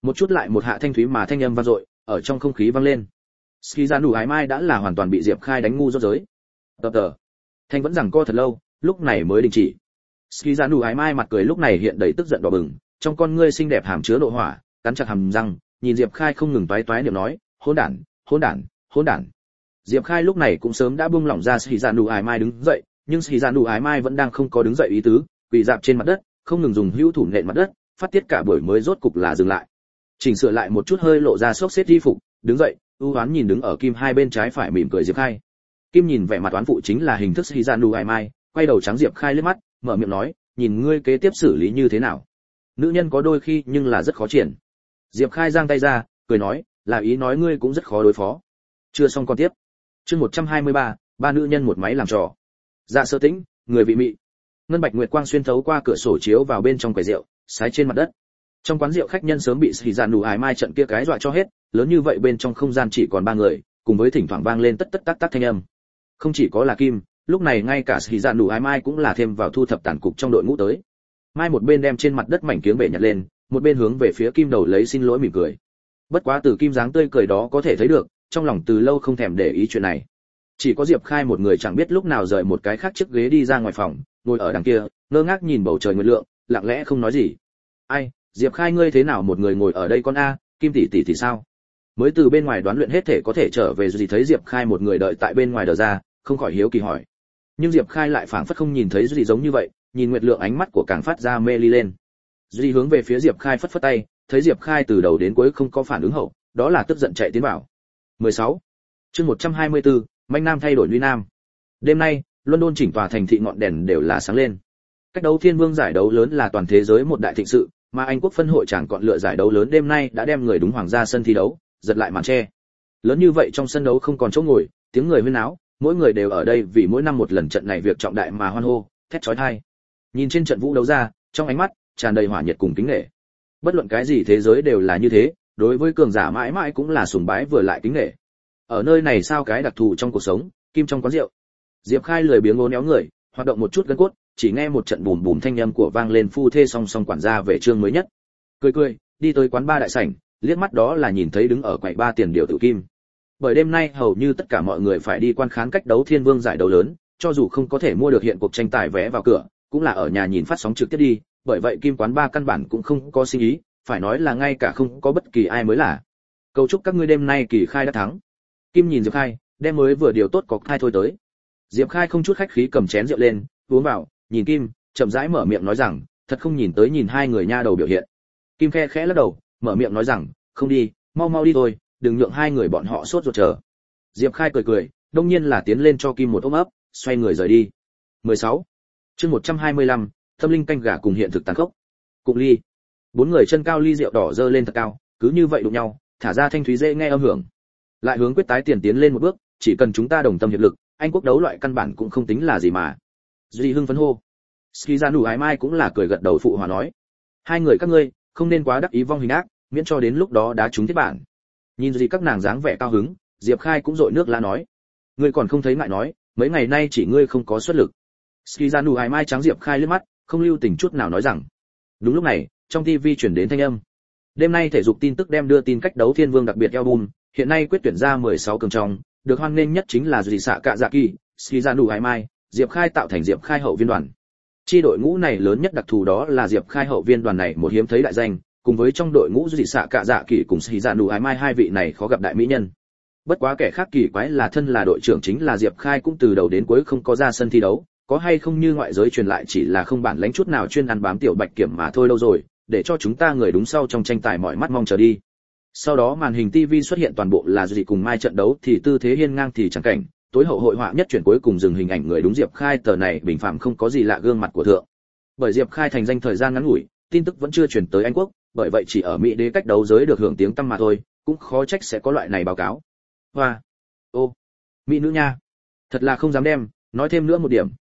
Một chút lại một hạ thanh thúy mà thanh âm vang dội ở trong không khí vang lên. Ski ra nụ ái mai đã là hoàn toàn bị Diệp Khai đánh ngu rốt giới. Tờ thanh vẫn rằng co thật lâu, lúc này mới đình chỉ. Ski ra nụ ái mai mặt cười lúc này hiện đầy tức giận đỏ bừng, trong con ngươi xinh đẹp hàm chứa nộ hỏa, cắn chặt hàm răng, nhìn Diệp Khai không ngừng toái toái niệm nói, hỗn đản, hỗn đản, hỗn đản. Diệp Khai lúc này cũng sớm đã buông lỏng ra Ski ra nụ ái mai đứng dậy, nhưng Ski ra nụ ái mai vẫn đang không có đứng dậy ý tứ, quỳ rạp trên mặt đất, không ngừng dùng hữu thủ nện mặt đất, phát tiết cả buổi mới rốt cục là dừng lại. Chỉnh sửa lại một chút hơi lộ ra xốc xếp y phục, đứng dậy, ưu hoán nhìn đứng ở Kim hai bên trái phải mỉm cười Diệp Khai. Kim nhìn vẻ mặt toán phụ chính là hình thức Hizanu Ai Mai, quay đầu trắng Diệp Khai liếc mắt, mở miệng nói, nhìn ngươi kế tiếp xử lý như thế nào. Nữ nhân có đôi khi nhưng là rất khó triển. Diệp Khai giang tay ra, cười nói, là ý nói ngươi cũng rất khó đối phó. Chưa xong con tiếp. Chương 123, ba nữ nhân một máy làm trò. Dạ Sơ Tĩnh, người vị mị. Ngân bạch nguyệt quang xuyên thấu qua cửa sổ chiếu vào bên trong quầy rượu, sái trên mặt đất. Trong quán rượu khách nhân sớm bị Hizanu Ai Mai trận kia cái dọa cho hết, lớn như vậy bên trong không gian chỉ còn ba người, cùng với thỉnh thoảng vang lên tất tất tác tác thanh âm. Không chỉ có là Kim, lúc này ngay cả Hizanu Ai Mai cũng là thêm vào thu thập tàn cục trong đội ngũ tới. Mai một bên đem trên mặt đất mảnh kiếng bể nhặt lên, một bên hướng về phía Kim đầu lấy xin lỗi mỉm cười. Bất quá từ Kim dáng tươi cười đó có thể thấy được, trong lòng từ lâu không thèm để ý chuyện này. Chỉ có Diệp Khai một người chẳng biết lúc nào rời một cái khác chiếc ghế đi ra ngoài phòng, ngồi ở đằng kia, ngơ ngác nhìn bầu trời nguyệt lượng, lặng lẽ không nói gì. Ai, Diệp Khai ngươi thế nào một người ngồi ở đây con a, Kim tỷ tỷ thì sao? Mới từ bên ngoài đoán luyện hết thể có thể trở về gì thấy Diệp Khai một người đợi tại bên ngoài đờ ra, không khỏi hiếu kỳ hỏi. Nhưng Diệp Khai lại phảng phất không nhìn thấy gì giống như vậy, nhìn nguyệt lượng ánh mắt của càng phát ra mê ly lên. Duy hướng về phía Diệp Khai phất phất tay, thấy Diệp Khai từ đầu đến cuối không có phản ứng hậu, đó là tức giận chạy tiến vào. 16. Chương 124, Manh Nam thay đổi Nguy Nam. Đêm nay, London chỉnh tòa thành thị ngọn đèn đều là sáng lên. Cách đấu Thiên Vương giải đấu lớn là toàn thế giới một đại thịnh sự, mà Anh quốc phân hội chẳng còn lựa giải đấu lớn đêm nay đã đem người đúng hoàng gia sân thi đấu, giật lại màn che. Lớn như vậy trong sân đấu không còn chỗ ngồi, tiếng người huyên náo, mỗi người đều ở đây vì mỗi năm một lần trận này việc trọng đại mà hoan hô, thét chói tai. Nhìn trên trận vũ đấu ra, trong ánh mắt tràn đầy hỏa nhiệt cùng kính nể. Bất luận cái gì thế giới đều là như thế, đối với cường giả mãi mãi cũng là sùng bái vừa lại kính nể. Ở nơi này sao cái đặc thù trong cuộc sống, Kim trong quán rượu. Diệp Khai lười biếng ngố néo người, hoạt động một chút gân cốt, chỉ nghe một trận bùm bùm thanh âm của vang lên phu thê song song quản gia về chương mới nhất. Cười, đi tới quán ba đại sảnh, liếc mắt đó là nhìn thấy đứng ở quầy ba tiền điều tự Kim. Bởi đêm nay hầu như tất cả mọi người phải đi quan khán cách đấu Thiên Vương giải đấu lớn, cho dù không có thể mua được hiện cuộc tranh tài vé vào cửa, cũng là ở nhà nhìn phát sóng trực tiếp đi, bởi vậy Kim quán ba căn bản cũng không có sinh ý, phải nói là ngay cả không có bất kỳ ai mới là. Cầu chúc các ngươi đêm nay kỳ khai đã thắng. Kim nhìn Diệp Khai, đem mới vừa điều tốt có thai thôi tới. Diệp Khai không chút khách khí cầm chén rượu lên, uống vào, nhìn Kim, chậm rãi mở miệng nói rằng, thật không nhìn tới nhìn hai người nha đầu biểu hiện. Kim khe khẽ lắc đầu, mở miệng nói rằng, không đi, mau đi thôi, đừng nhượng hai người bọn họ sốt ruột chờ. Diệp Khai cười, đông nhiên là tiến lên cho Kim một ôm ấp, xoay người rời đi. 16. Chương 125, tâm linh canh gà cùng hiện thực tàn khốc. Cụng ly. Bốn người chân cao ly rượu đỏ dơ lên thật cao, cứ như vậy đụng nhau, thả ra thanh thúy dễ nghe âm hưởng. Lại hướng quyết tái tiền tiến lên một bước, chỉ cần chúng ta đồng tâm hiệp lực, Anh quốc đấu loại căn bản cũng không tính là gì mà. Duy hưng phấn hô. Skizanu Ái Mai cũng là cười gật đầu phụ hòa nói. Hai người các ngươi, không nên quá đắc ý vong hình ác, miễn cho đến lúc đó đá trúng thiết bản. Nhìn gì các nàng dáng vẻ cao hứng, Diệp Khai cũng dội nước lá nói. Ngươi còn không thấy ngại nói, mấy ngày nay chỉ ngươi không có xuất lực. Skizanu Ái Mai trắng Diệp Khai liếc mắt, không lưu tình chút nào nói rằng. Đúng lúc này, trong TV truyền đến thanh âm. Đêm nay thể dục tin tức đem đưa tin cách đấu Thiên Vương đặc biệt album, hiện nay quyết tuyển ra 16 cường trong, được hoan nghênh nhất chính là Duy Sạ Cạ Dạ Kỳ, Skizanu Ái Mai, Diệp Khai tạo thành Diệp Khai hậu viên đoàn. Chi đội ngũ này lớn nhất đặc thù đó là Diệp Khai hậu viên đoàn này một hiếm thấy đại danh, cùng với trong đội ngũ Duy Sạ Cạ Dạ Kỳ cùng Skizanu Ái Mai hai vị này khó gặp đại mỹ nhân. Bất quá kẻ khác kỳ quái là thân là đội trưởng chính là Diệp Khai cũng từ đầu đến cuối không có ra sân thi đấu, có hay không như ngoại giới truyền lại chỉ là không bản lãnh chút nào chuyên ăn bám tiểu bạch kiểm mà thôi lâu rồi, để cho chúng ta người đúng sau trong tranh tài mọi mắt mong chờ đi. Sau đó màn hình TV xuất hiện toàn bộ là Duy cùng Mai trận đấu thì tư thế hiên ngang thì chẳng cảnh, tối hậu hội họa nhất chuyển cuối cùng dừng hình ảnh người đúng Diệp Khai tờ này bình phạm không có gì lạ gương mặt của thượng. Bởi Diệp Khai thành danh thời gian ngắn ngủi, tin tức vẫn chưa truyền tới Anh quốc, bởi vậy chỉ ở Mỹ đế cách đấu giới được hưởng tiếng tăm mà thôi, cũng khó trách sẽ có loại này báo cáo. Hoa, ô, mỹ nữ nha, thật là không dám đem, nói thêm nữa một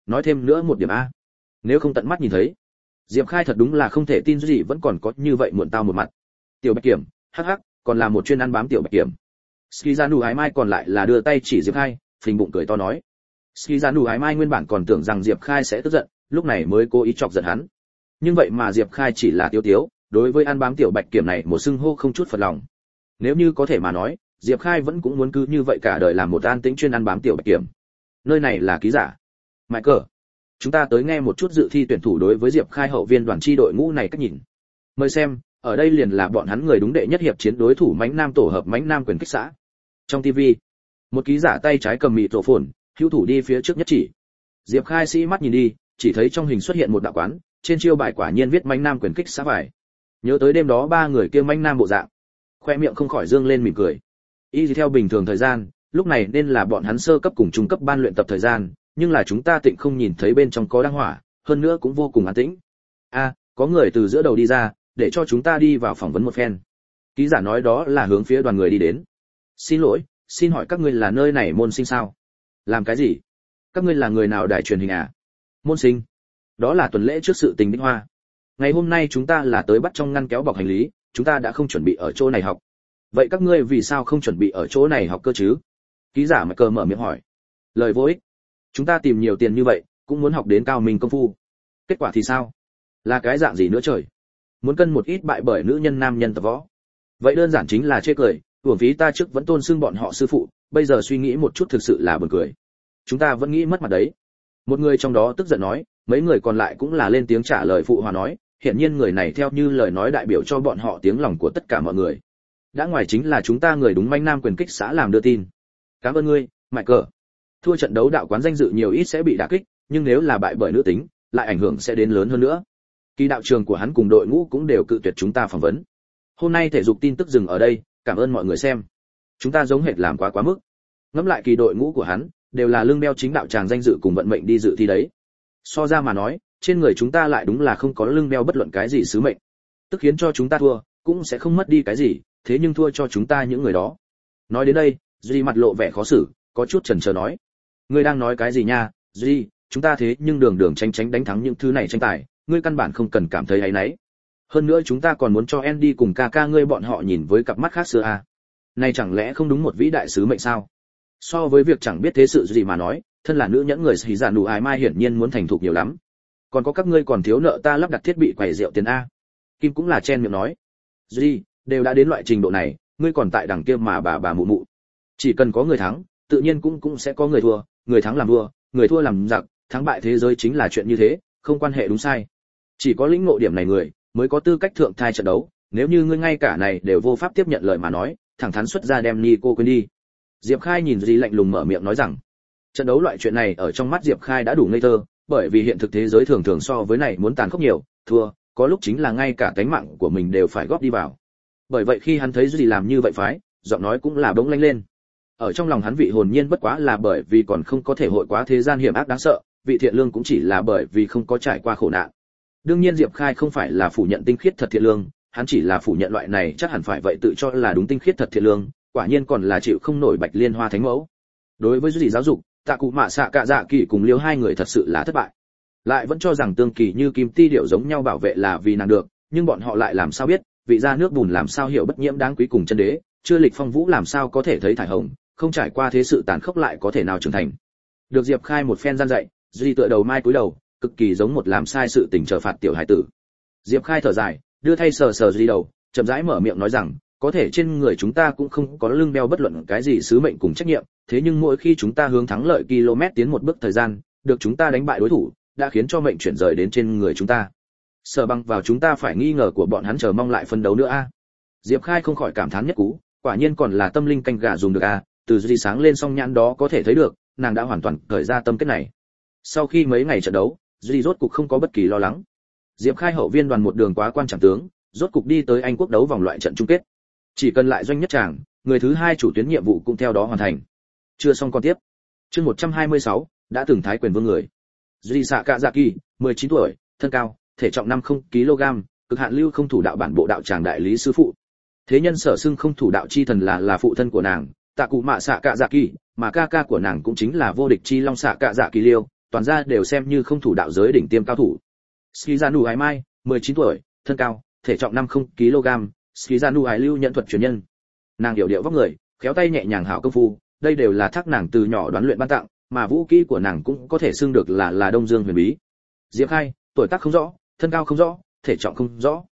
điểm a. Nếu không tận mắt nhìn thấy, Diệp Khai thật đúng là không thể tin gì vẫn còn có như vậy muộn tao một mặt. Tiểu Bạch Kiểm, hắc hắc, còn là một chuyên ăn bám tiểu Bạch Kiểm. Skizanu Ái Mai còn lại là đưa tay chỉ Diệp Khai, phình bụng cười to nói. Skizanu Ái Mai nguyên bản còn tưởng rằng Diệp Khai sẽ tức giận, lúc này mới cố ý chọc giận hắn. Nhưng vậy mà Diệp Khai chỉ là tiếu tiếu, đối với ăn bám tiểu bạch kiểm này một xưng hô không chút phật lòng. Nếu như có thể mà nói, Diệp Khai vẫn cũng muốn cứ như vậy cả đời làm một an tĩnh chuyên ăn bám tiểu bạch kiểm. Nơi này là ký giả. Michael, chúng ta tới nghe một chút dự thi tuyển thủ đối với Diệp Khai hậu viên đoàn chi đội ngũ này cách nhìn. Mời xem, ở đây liền là bọn hắn người đúng đệ nhất hiệp chiến đối thủ Mãnh Nam tổ hợp Mãnh Nam quyền kích xã. Trong TV, một ký giả tay trái cầm mịt rổ phồn, hữu thủ đi phía trước nhất chỉ. Diệp Khai sĩ mắt nhìn đi, chỉ thấy trong hình xuất hiện một đạo quán, trên chiêu bài quả nhiên viết Mãnh Nam quyền kích xã vải. Nhớ tới đêm đó ba người kia Mãnh Nam bộ dạng, khoe miệng không khỏi dương lên mỉm cười. Y theo bình thường thời gian, lúc này nên là bọn hắn sơ cấp cùng trung cấp ban luyện tập thời gian, nhưng là chúng ta tịnh không nhìn thấy bên trong có đăng hỏa, hơn nữa cũng vô cùng an tĩnh. Có người từ giữa đầu đi ra, để cho chúng ta đi vào phỏng vấn một phen. Ký giả nói đó là hướng phía đoàn người đi đến. Xin lỗi, xin hỏi các ngươi là nơi này môn sinh sao? Làm cái gì? Các ngươi là người nào đài truyền hình à? Môn sinh? Đó là tuần lễ trước sự tình Đinh Hoa. Ngày hôm nay chúng ta là tới bắt trong ngăn kéo bọc hành lý, chúng ta đã không chuẩn bị ở chỗ này học. Vậy các ngươi vì sao không chuẩn bị ở chỗ này học cơ chứ? Ký giả mà cờ mở miệng hỏi. Lời vô ích. Chúng ta tìm nhiều tiền như vậy, cũng muốn học đến cao minh công phu. Kết quả thì sao? Là cái dạng gì nữa trời? Muốn cân một ít bại bởi nữ nhân nam nhân tập võ. Vậy đơn giản chính là chê cười, uổng phí ta trước vẫn tôn xưng bọn họ sư phụ, bây giờ suy nghĩ một chút thực sự là buồn cười. Chúng ta vẫn nghĩ mất mặt đấy. Một người trong đó tức giận nói, mấy người còn lại cũng là lên tiếng trả lời phụ hòa nói, hiển nhiên người này theo như lời nói đại biểu cho bọn họ tiếng lòng của tất cả mọi người. Đã ngoài chính là chúng ta người đúng Mãnh Nam quyền kích xã làm đưa tin. Cảm ơn ngươi, Michael. Thua trận đấu đạo quán danh dự nhiều ít sẽ bị đả kích, nhưng nếu là bại bởi nữ tính, lại ảnh hưởng sẽ đến lớn hơn nữa. Kỳ đạo trường của hắn cùng đội ngũ cũng đều cự tuyệt chúng ta phỏng vấn. Hôm nay thể dục tin tức dừng ở đây, cảm ơn mọi người xem. Chúng ta giống hệt làm quá mức. Ngẫm lại kỳ đội ngũ của hắn, đều là lương đeo chính đạo tràng danh dự cùng vận mệnh đi dự thi đấy. So ra mà nói, trên người chúng ta lại đúng là không có lương đeo bất luận cái gì sứ mệnh. Tức khiến cho chúng ta thua, cũng sẽ không mất đi cái gì, thế nhưng thua cho chúng ta những người đó. Nói đến đây, Duy mặt lộ vẻ khó xử, có chút chần chờ nói: "Ngươi đang nói cái gì nha, Duy? Chúng ta thế nhưng đường đường tránh đánh thắng những thứ này tranh tài, ngươi căn bản không cần cảm thấy áy náy. Hơn nữa chúng ta còn muốn cho Andy cùng ca ngươi bọn họ nhìn với cặp mắt khác xưa à? Này chẳng lẽ không đúng một vĩ đại sứ mệnh sao?" So với việc chẳng biết thế sự gì mà nói, thân là nữ nhẫn người xì giả nụ ái mai hiển nhiên muốn thành thục nhiều lắm. Còn có các ngươi còn thiếu nợ ta lắp đặt thiết bị quầy rượu tiền a. Kim cũng là chen miệng nói: "Duy, đều đã đến loại trình độ này, ngươi còn tại đằng kia mà bà mụ mụ. Chỉ cần có người thắng, tự nhiên cũng sẽ có người thua, người thắng làm vua, người thua làm giặc, thắng bại thế giới chính là chuyện như thế, không quan hệ đúng sai. Chỉ có lĩnh ngộ điểm này người mới có tư cách thượng thai trận đấu, nếu như ngươi ngay cả này đều vô pháp tiếp nhận lời mà nói, thẳng thắn xuất ra đem Nico quên đi." Diệp Khai nhìn Duy lạnh lùng mở miệng nói rằng, trận đấu loại chuyện này ở trong mắt Diệp Khai đã đủ ngây thơ, bởi vì hiện thực thế giới thường thường so với này muốn tàn khốc nhiều, thua, có lúc chính là ngay cả tánh mạng của mình đều phải góp đi vào. Bởi vậy khi hắn thấy Duy làm như vậy phái, giọng nói cũng là bỗng lanh lên. Ở trong lòng hắn vị hồn nhiên bất quá là bởi vì còn không có thể hội quá thế gian hiểm ác đáng sợ, vị thiện lương cũng chỉ là bởi vì không có trải qua khổ nạn. Đương nhiên Diệp Khai không phải là phủ nhận tinh khiết thật thiện lương, hắn chỉ là phủ nhận loại này chắc hẳn phải vậy tự cho là đúng tinh khiết thật thiện lương, quả nhiên còn là chịu không nổi Bạch Liên Hoa thánh mẫu. Đối với Duy giáo dục, Tạ Cụ Mạ Xạ Cạ Dạ Kỳ cùng Liêu hai người thật sự là thất bại. Lại vẫn cho rằng Tương Kỳ như Kim Ti Điệu giống nhau bảo vệ là vì nàng được, nhưng bọn họ lại làm sao biết, vị gia nước bùn làm sao hiểu bất nhiễm đáng quý cùng chân đế, chưa lịch phong vũ làm sao có thể thấy thải hồng, không trải qua thế sự tàn khốc lại có thể nào trưởng thành. Được Diệp Khai một phen gian dạy, Duy tựa đầu mai cúi đầu, cực kỳ giống một làm sai sự tình chờ phạt tiểu hải tử. Diệp Khai thở dài, đưa thay sờ Duy đầu, chậm rãi mở miệng nói rằng, có thể trên người chúng ta cũng không có lưng đeo bất luận cái gì sứ mệnh cùng trách nhiệm, thế nhưng mỗi khi chúng ta hướng thắng lợi km tiến một bước thời gian, được chúng ta đánh bại đối thủ, đã khiến cho mệnh chuyển rời đến trên người chúng ta. Sở bằng vào chúng ta phải nghi ngờ của bọn hắn chờ mong lại phân đấu nữa a. Diệp Khai không khỏi cảm thán nhất cú, quả nhiên còn là tâm linh canh gà dùng được a, từ Duy sáng lên song nhãn đó có thể thấy được, nàng đã hoàn toàn cởi ra tâm kết này. Sau khi mấy ngày trận đấu, Duy rốt cục không có bất kỳ lo lắng. Diệp Khai hậu viên đoàn một đường quá quan trọng tướng, rốt cục đi tới Anh quốc đấu vòng loại trận chung kết. Chỉ cần lại doanh nhất tràng, người thứ hai chủ tuyến nhiệm vụ cũng theo đó hoàn thành. Chưa xong còn tiếp. Chương 126, đã từng thái quyền vương người. Duy Sạ Cạ Dạ Kỳ, 19 tuổi, thân cao, thể trọng 50 kg, cực hạn lưu không thủ đạo bản bộ đạo tràng đại lý sư phụ. Thế nhân sở xưng không thủ đạo chi thần là phụ thân của nàng, Tạ Cụ Mạ Xạ Cạ Dạ Kỳ, mà ca của nàng cũng chính là vô địch chi long Xạ Cạ Dạ Kỳ Liêu, toàn ra đều xem như không thủ đạo giới đỉnh tiêm cao thủ. Skizanu Ái Mai, 19 tuổi, thân cao, thể trọng 50 kg, Skizanu Ái Lưu nhận thuật truyền nhân. Nàng hiểu điệu vóc người, khéo tay nhẹ nhàng hảo công phu, đây đều là thác nàng từ nhỏ đoán luyện ban tặng, mà vũ kỹ của nàng cũng có thể xưng được là Đông Dương huyền bí. Diệp Khai, tuổi tác không rõ, thân cao không rõ, thể trọng không rõ.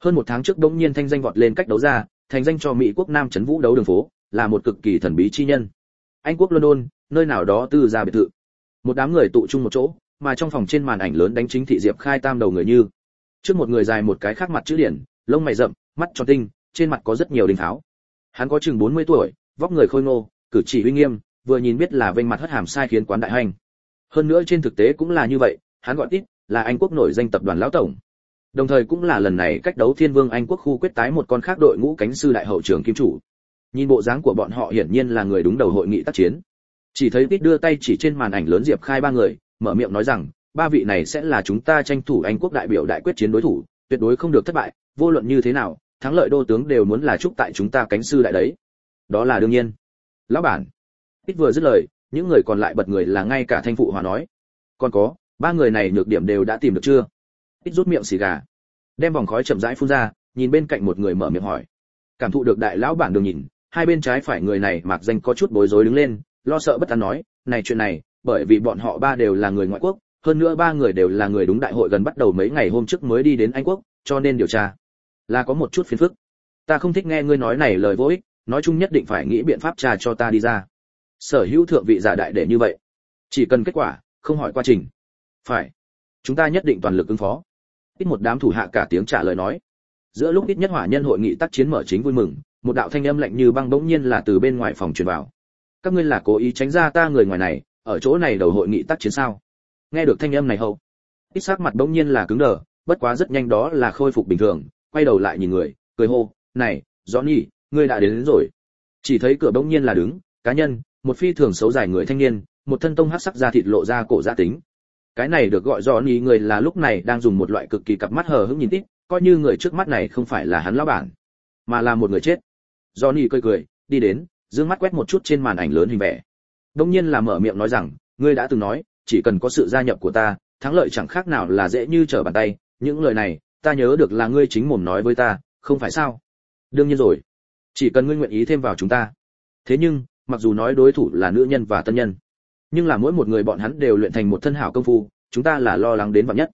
Hơn một tháng trước đống nhiên thanh danh vọt lên cách đấu ra, thành danh cho Mỹ quốc Nam trấn vũ đấu đường phố, là một cực kỳ thần bí chi nhân. Anh quốc London, nơi nào đó tư gia biệt thự. Một đám người tụ chung một chỗ, mà trong phòng trên màn ảnh lớn đánh chính thị Diệp Khai tam đầu người như. Trước một người dài một cái khác mặt chữ điển, lông mày rậm, mắt tròn tinh, trên mặt có rất nhiều đỉnh tháo. Hắn có chừng 40 tuổi, vóc người khôi ngô, cử chỉ uy nghiêm, vừa nhìn biết là vênh mặt hất hàm sai khiến quán đại hành. Hơn nữa trên thực tế cũng là như vậy, hắn gọi tít là Anh quốc nổi danh tập đoàn lão tổng. Đồng thời cũng là lần này cách đấu Thiên Vương Anh quốc khu quyết tái một con khác đội ngũ cánh sư đại hậu trưởng kim chủ. Nhìn bộ dáng của bọn họ hiển nhiên là người đúng đầu hội nghị tác chiến. Chỉ thấy tít đưa tay chỉ trên màn ảnh lớn Diệp Khai ba người, mở miệng nói rằng, ba vị này sẽ là chúng ta tranh thủ Anh quốc đại biểu đại quyết chiến đối thủ, tuyệt đối không được thất bại, vô luận như thế nào, thắng lợi đô tướng đều muốn là chúc tại chúng ta cánh sư đại đấy. Đó là đương nhiên. Lão bản. Tít vừa dứt lời, những người còn lại bật người là ngay cả Thanh phụ hòa nói. Còn có, ba người này nhược điểm đều đã tìm được chưa? Tít rút miệng xì gà, đem vòng khói chậm rãi phun ra, nhìn bên cạnh một người mở miệng hỏi. Cảm thụ được đại lão bản đường nhìn, hai bên trái phải người này mặc danh có chút bối rối đứng lên, lo sợ bất an nói, này chuyện này, bởi vì bọn họ ba đều là người ngoại quốc, hơn nữa ba người đều là người đúng đại hội gần bắt đầu mấy ngày hôm trước mới đi đến Anh quốc, cho nên điều tra là có một chút phiền phức. Ta không thích nghe ngươi nói này lời vô ích, nói chung nhất định phải nghĩ biện pháp trà cho ta đi ra. Sở hữu thượng vị giả đại để như vậy, chỉ cần kết quả, không hỏi quá trình. Phải, chúng ta nhất định toàn lực ứng phó. Ít một đám thủ hạ cả tiếng trả lời nói. Giữa lúc ít nhất hỏa nhân hội nghị tác chiến mở chính vui mừng, một đạo thanh âm lạnh như băng bỗng nhiên là từ bên ngoài phòng truyền vào. Các ngươi là cố ý tránh ra ta người ngoài này, ở chỗ này đầu hội nghị tác chiến sao? Nghe được thanh âm này hậu, ít sắc mặt bỗng nhiên là cứng đờ, bất quá rất nhanh đó là khôi phục bình thường, quay đầu lại nhìn người, cười hô, này, Johnny, ngươi đã đến rồi. Chỉ thấy cửa bỗng nhiên là đứng, cá nhân, một phi thường xấu dài người thanh niên, một thân tông hắc sắc da thịt lộ ra cổ gia tính. Cái này được gọi Johnny người là lúc này đang dùng một loại cực kỳ cặp mắt hờ hững nhìn ít, coi như người trước mắt này không phải là hắn lão bản, mà là một người chết. Johnny cười cười, đi đến, dương mắt quét một chút trên màn ảnh lớn hình vẽ. Đông nhiên là mở miệng nói rằng, ngươi đã từng nói, chỉ cần có sự gia nhập của ta, thắng lợi chẳng khác nào là dễ như trở bàn tay, những lời này, ta nhớ được là ngươi chính mồm nói với ta, không phải sao? Đương nhiên rồi, chỉ cần ngươi nguyện ý thêm vào chúng ta. Thế nhưng, mặc dù nói đối thủ là nữ nhân và tân nhân, nhưng là mỗi một người bọn hắn đều luyện thành một thân hảo công phu, chúng ta là lo lắng đến vạn nhất.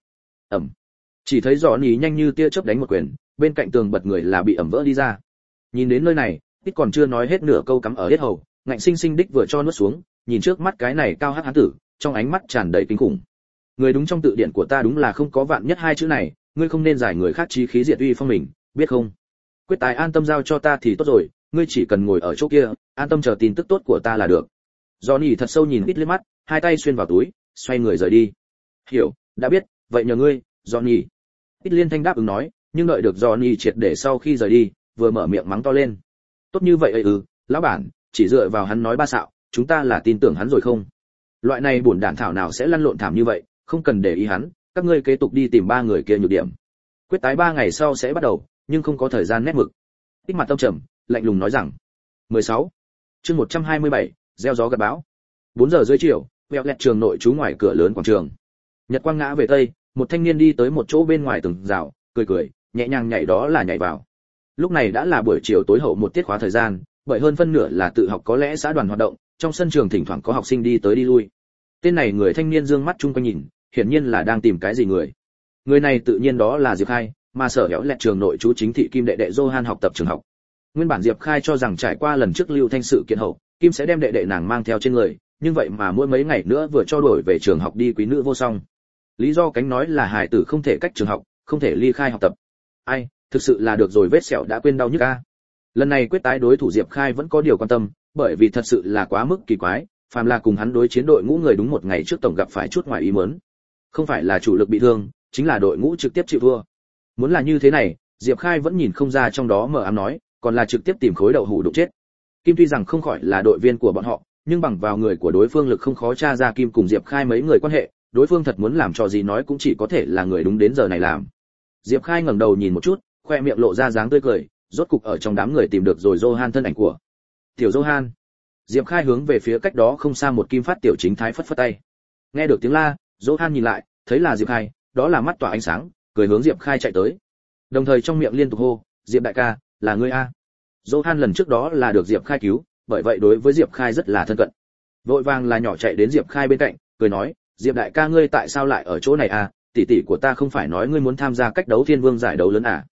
Chỉ thấy Johnny nhanh như tia chớp đánh một quyền, bên cạnh tường bật người là bị ẩm vỡ đi ra. Nhìn đến nơi này, ít còn chưa nói hết nửa câu cắm ở hết hầu, ngạnh sinh sinh đích vừa cho nuốt xuống, nhìn trước mắt cái này cao hắc hán tử, trong ánh mắt tràn đầy kinh khủng. Người đúng trong tự điển của ta đúng là không có vạn nhất hai chữ này, ngươi không nên giải người khác chí khí diệt uy phong mình, biết không? Quyết tài an tâm giao cho ta thì tốt rồi, ngươi chỉ cần ngồi ở chỗ kia, an tâm chờ tin tức tốt của ta là được. Johnny thật sâu nhìn ít liếc mắt, hai tay xuyên vào túi, xoay người rời đi. Hiểu, đã biết, vậy nhờ ngươi, Johnny. Ít liên thanh đáp ứng nói, nhưng đợi được Johnny triệt để sau khi rời đi, vừa mở miệng mắng to lên. Tốt như vậy lão bản, chỉ dựa vào hắn nói ba xạo, chúng ta là tin tưởng hắn rồi không? Loại này bổn đản thảo nào sẽ lăn lộn thảm như vậy, không cần để ý hắn, các ngươi kế tục đi tìm ba người kia nhược điểm. Quyết tái 3 ngày sau sẽ bắt đầu, nhưng không có thời gian nét mực. Tích mặt tâm trầm, lạnh lùng nói rằng. 16. Chương 127, gieo gió gặt bão. 4 giờ dưới chiều, vẹo lẹt trường nội trú ngoài cửa lớn quảng trường. Nhật quang ngã về tây, một thanh niên đi tới một chỗ bên ngoài tường rào, cười cười, nhẹ nhàng nhảy đó là nhảy vào. Lúc này đã là buổi chiều tối hậu một tiết khóa thời gian, bởi hơn phân nửa là tự học có lẽ xã đoàn hoạt động, trong sân trường thỉnh thoảng có học sinh đi tới đi lui. Tên này người thanh niên dương mắt chung quanh nhìn, hiển nhiên là đang tìm cái gì người. Người này tự nhiên đó là Diệp Khai, mà sở hẻo lẹt trường nội trú chính thị Kim đệ đệ Johan học tập trường học. Nguyên bản Diệp Khai cho rằng trải qua lần trước Lưu Thanh sự kiện hậu, Kim sẽ đem đệ đệ nàng mang theo trên người, nhưng vậy mà mỗi mấy ngày nữa vừa cho đổi về trường học đi quý nữ vô song. Lý do cánh nói là hài tử không thể cách trường học, không thể ly khai học tập. Ai, thực sự là được rồi, vết sẹo đã quên đau nhức a. Lần này quyết tái đối thủ Diệp Khai vẫn có điều quan tâm, bởi vì thật sự là quá mức kỳ quái, phàm là cùng hắn đối chiến đội ngũ người đúng một ngày trước tổng gặp phải chút ngoài ý muốn. Không phải là chủ lực bị thương, chính là đội ngũ trực tiếp chịu thua. Muốn là như thế này, Diệp Khai vẫn nhìn không ra trong đó mờ ám nói, còn là trực tiếp tìm khối đậu hũ đụng chết. Kim tuy rằng không khỏi là đội viên của bọn họ, nhưng bằng vào người của đối phương lực không khó tra ra Kim cùng Diệp Khai mấy người quan hệ, đối phương thật muốn làm trò gì nói cũng chỉ có thể là người đúng đến giờ này làm. Diệp Khai ngẩng đầu nhìn một chút, khoe miệng lộ ra dáng tươi cười, rốt cục ở trong đám người tìm được rồi Johan thân ảnh của. Tiểu Johan. Diệp Khai hướng về phía cách đó không xa một Kim Phát tiểu chính thái phất phất tay. Nghe được tiếng la, Johan nhìn lại, thấy là Diệp Khai, đó là mắt tỏa ánh sáng, cười hướng Diệp Khai chạy tới. Đồng thời trong miệng liên tục hô, "Diệp đại ca, là ngươi a?" Johan lần trước đó là được Diệp Khai cứu, bởi vậy đối với Diệp Khai rất là thân cận. Vội vàng là nhỏ chạy đến Diệp Khai bên cạnh, cười nói, "Diệp đại ca ngươi tại sao lại ở chỗ này a? Tỷ tỷ của ta không phải nói ngươi muốn tham gia cách đấu Thiên Vương giải đấu lớn à?"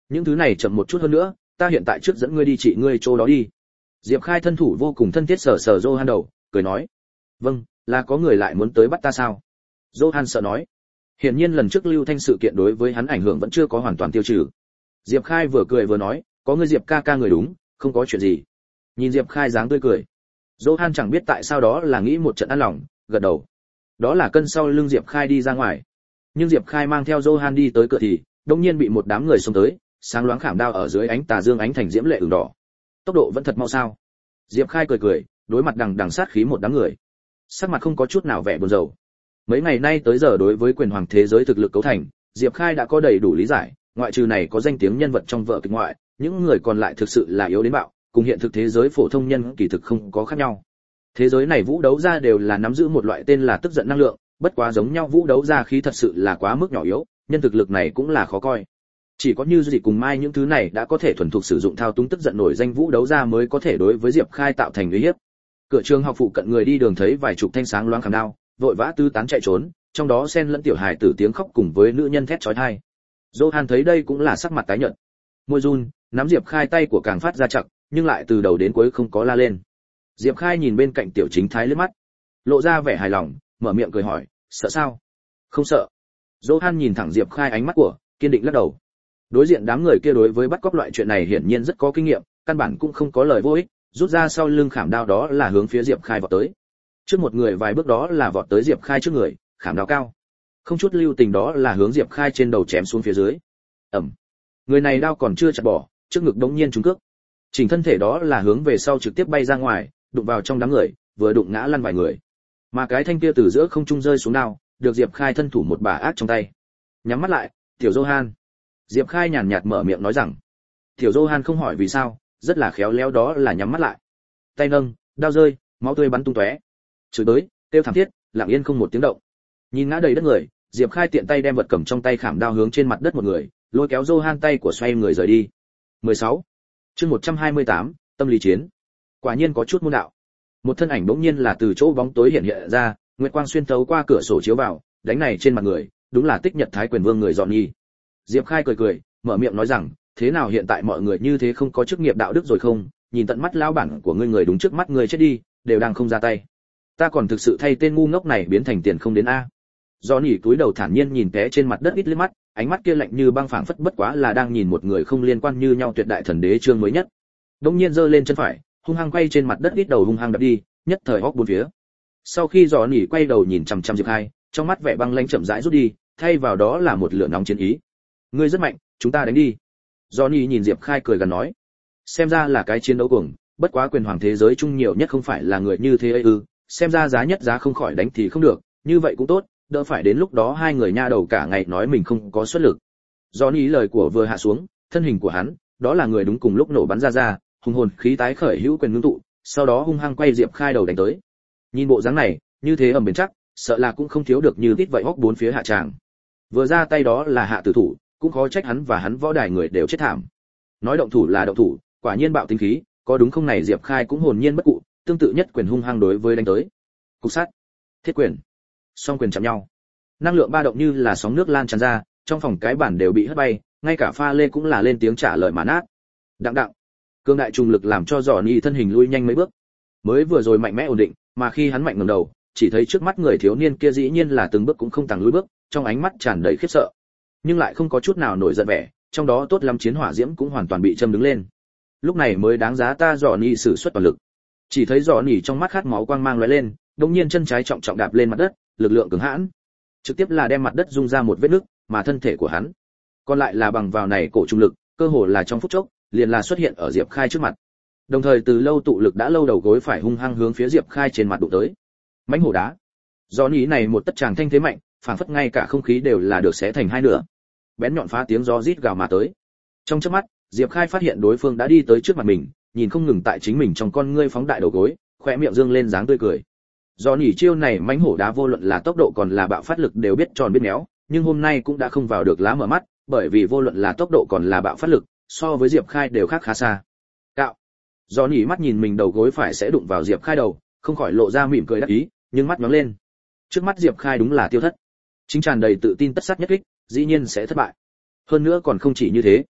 Những thứ này chậm một chút hơn nữa, ta hiện tại trước dẫn ngươi đi trị ngươi chỗ đó đi. Diệp Khai thân thủ vô cùng thân thiết sờ sờ Johan đầu, cười nói. Vâng, là có người lại muốn tới bắt ta sao? Johan sợ nói. Hiển nhiên lần trước Lưu Thanh sự kiện đối với hắn ảnh hưởng vẫn chưa có hoàn toàn tiêu trừ. Diệp Khai vừa cười vừa nói, có ngươi Diệp ca ca người đúng, không có chuyện gì. Nhìn Diệp Khai dáng tươi cười, Johan chẳng biết tại sao đó là nghĩ một trận an lòng, gật đầu. Đó là cân sau lưng Diệp Khai đi ra ngoài. Nhưng Diệp Khai mang theo Johan đi tới cửa thì, đột nhiên bị một đám người xông tới, sáng loáng khảm đao ở dưới ánh tà dương ánh thành diễm lệ ửng đỏ. Tốc độ vẫn thật mau sao? Diệp Khai cười cười, đối mặt đằng sát khí một đám người. Sắc mặt không có chút nào vẻ buồn rầu. Mấy ngày nay tới giờ đối với quyền hoàng thế giới thực lực cấu thành, Diệp Khai đã có đầy đủ lý giải, ngoại trừ này có danh tiếng nhân vật trong vở kịch ngoại, những người còn lại thực sự là yếu đến bạo, cùng hiện thực thế giới phổ thông nhân kỳ thực không có khác nhau. Thế giới này vũ đấu ra đều là nắm giữ một loại tên là tức giận năng lượng, bất quá giống nhau vũ đấu ra khí thật sự là quá mức nhỏ yếu, nhân thực lực này cũng là khó coi. Chỉ có như gì cùng Mai những thứ này đã có thể thuần thục sử dụng thao túng tức giận nổi danh vũ đấu ra mới có thể đối với Diệp Khai tạo thành uy hiếp. Cửa trường học phụ cận người đi đường thấy vài chục thanh sáng loáng khảm đao, vội vã tứ tán chạy trốn, trong đó xen lẫn tiểu hài tử tiếng khóc cùng với nữ nhân thét chói tai. Johan thấy đây cũng là sắc mặt tái nhợt. Môi run, nắm Diệp Khai tay của càng phát ra chặt, nhưng lại từ đầu đến cuối không có la lên. Diệp Khai nhìn bên cạnh tiểu chính thái liếc mắt, lộ ra vẻ hài lòng, mở miệng cười hỏi, sợ sao? Không sợ. Johan nhìn thẳng Diệp Khai ánh mắt của, kiên định lắc đầu. Đối diện đám người kia đối với bắt cóc loại chuyện này hiển nhiên rất có kinh nghiệm, căn bản cũng không có lời vô ích, rút ra sau lưng khảm đao đó là hướng phía Diệp Khai vọt tới. Trước một người vài bước đó là vọt tới Diệp Khai trước người, khảm đao cao, không chút lưu tình đó là hướng Diệp Khai trên đầu chém xuống phía dưới. Ầm. Người này đao còn chưa chặt bỏ, trước ngực đống nhiên trúng cước. Chỉnh thân thể đó là hướng về sau trực tiếp bay ra ngoài, đụng vào trong đám người, vừa đụng ngã lăn vài người. Mà cái thanh kia từ giữa không trung rơi xuống đao, được Diệp Khai thân thủ một bà ác trong tay. Nhắm mắt lại, "Tiểu Johan." Diệp Khai nhàn nhạt mở miệng nói rằng. Tiểu Johan không hỏi vì sao, rất là khéo léo đó là nhắm mắt lại. Tay nâng, đao rơi, máu tươi bắn tung tóe. Chửi tới, kêu thảm thiết, lặng yên không một tiếng động. Nhìn ngã đầy đất người, Diệp Khai tiện tay đem vật cầm trong tay khảm đao hướng trên mặt đất một người, lôi kéo Johan tay của xoay người rời đi. 16. Chương 128, tâm lý chiến. Quả nhiên có chút môn đạo. Một thân ảnh bỗng nhiên là từ chỗ bóng tối hiện ra, nguyệt quang xuyên thấu qua cửa sổ chiếu vào, đánh này trên mặt người, đúng là Tích Nhật Thái Quyền Vương người dọn nhi. Diệp Khai cười cười, mở miệng nói rằng, thế nào hiện tại mọi người như thế không có chức nghiệp đạo đức rồi không? Nhìn tận mắt lão bản của ngươi người đúng trước mắt ngươi chết đi, đều đang không ra tay. Ta còn thực sự thay tên ngu ngốc này biến thành tiền không đến a. Johnny cúi đầu thản nhiên nhìn té trên mặt đất ít liếc mắt, ánh mắt kia lạnh như băng phảng phất bất quá là đang nhìn một người không liên quan như nhau tuyệt đại thần đế chương mới nhất. Đông nhiên giơ lên chân phải, hung hăng quay trên mặt đất ít đầu hung hăng đập đi, nhất thời hốc bốn phía. Sau khi Johnny quay đầu nhìn chằm chằm Diệp Khai, trong mắt vẻ băng lãnh chậm rãi rút đi, thay vào đó là một lửa nóng chiến ý. Ngươi rất mạnh, chúng ta đánh đi. Johnny nhìn Diệp Khai cười gần nói. Xem ra là cái chiến đấu cuồng, bất quá quyền hoàng thế giới chung nhiều nhất không phải là người như thế ấy ư, xem ra giá nhất giá không khỏi đánh thì không được, như vậy cũng tốt, đỡ phải đến lúc đó hai người nha đầu cả ngày nói mình không có xuất lực. Johnny lời của vừa hạ xuống, thân hình của hắn, đó là người đúng cùng lúc nổ bắn ra, hùng hồn khí tái khởi hữu quyền ngưng tụ, sau đó hung hăng quay Diệp Khai đầu đánh tới. Nhìn bộ dáng này, như thế ầm bền chắc, sợ là cũng không thiếu được như tít vậy hốc bốn phía hạ tràng. Vừa ra tay đó là hạ tử thủ, cũng khó trách hắn và hắn võ đài người đều chết thảm. Nói động thủ là động thủ, quả nhiên bạo tính khí, có đúng không này Diệp Khai cũng hồn nhiên bất cụ, tương tự nhất quyền hung hăng đối với đánh tới. Cục sát, thiết quyền, song quyền chạm nhau. Năng lượng ba động như là sóng nước lan tràn ra, trong phòng cái bản đều bị hất bay, ngay cả pha lê cũng là lên tiếng trả lời mà nát. Đặng đặng. Cương đại trùng lực làm cho Johnny thân hình lui nhanh mấy bước. Mới vừa rồi mạnh mẽ ổn định, mà khi hắn mạnh ngẩng đầu, chỉ thấy trước mắt người thiếu niên kia dĩ nhiên là từng bước cũng không tàng lùi bước, trong ánh mắt tràn đầy khiếp sợ, nhưng lại không có chút nào nổi giận vẻ, trong đó tốt lắm chiến hỏa diễm cũng hoàn toàn bị châm đứng lên. Lúc này mới đáng giá ta Johnny sử xuất toàn lực. Chỉ thấy Johnny trong mắt khát máu quang mang lóe lên, đột nhiên chân trái trọng trọng đạp lên mặt đất, lực lượng cứng hãn, trực tiếp là đem mặt đất rung ra một vết nứt, mà thân thể của hắn còn lại là bằng vào này cổ trung lực, cơ hồ là trong phút chốc, liền là xuất hiện ở Diệp Khai trước mặt. Đồng thời từ lâu tụ lực đã lâu đầu gối phải hung hăng hướng phía Diệp Khai trên mặt đụng tới. Mãnh hổ đá. Johnny này một tất tràng thanh thế mạnh, phảng phất ngay cả không khí đều là được xé thành hai nửa. Bén nhọn phá tiếng gió rít gào mà tới. Trong chớp mắt, Diệp Khai phát hiện đối phương đã đi tới trước mặt mình, nhìn không ngừng tại chính mình trong con ngươi phóng đại đầu gối, khóe miệng dương lên dáng tươi cười. Johnny chiêu này mãnh hổ đá vô luận là tốc độ còn là bạo phát lực đều biết tròn biết méo, nhưng hôm nay cũng đã không vào được lá mở mắt, bởi vì vô luận là tốc độ còn là bạo phát lực, so với Diệp Khai đều khác khá xa. Cạo. Johnny mắt nhìn mình đầu gối phải sẽ đụng vào Diệp Khai đầu, không khỏi lộ ra mỉm cười đắc ý, nhưng mắt nhướng lên. Trước mắt Diệp Khai đúng là tiêu thất. Chính tràn đầy tự tin tất sát nhất kích, dĩ nhiên sẽ thất bại. Hơn nữa còn không chỉ như thế.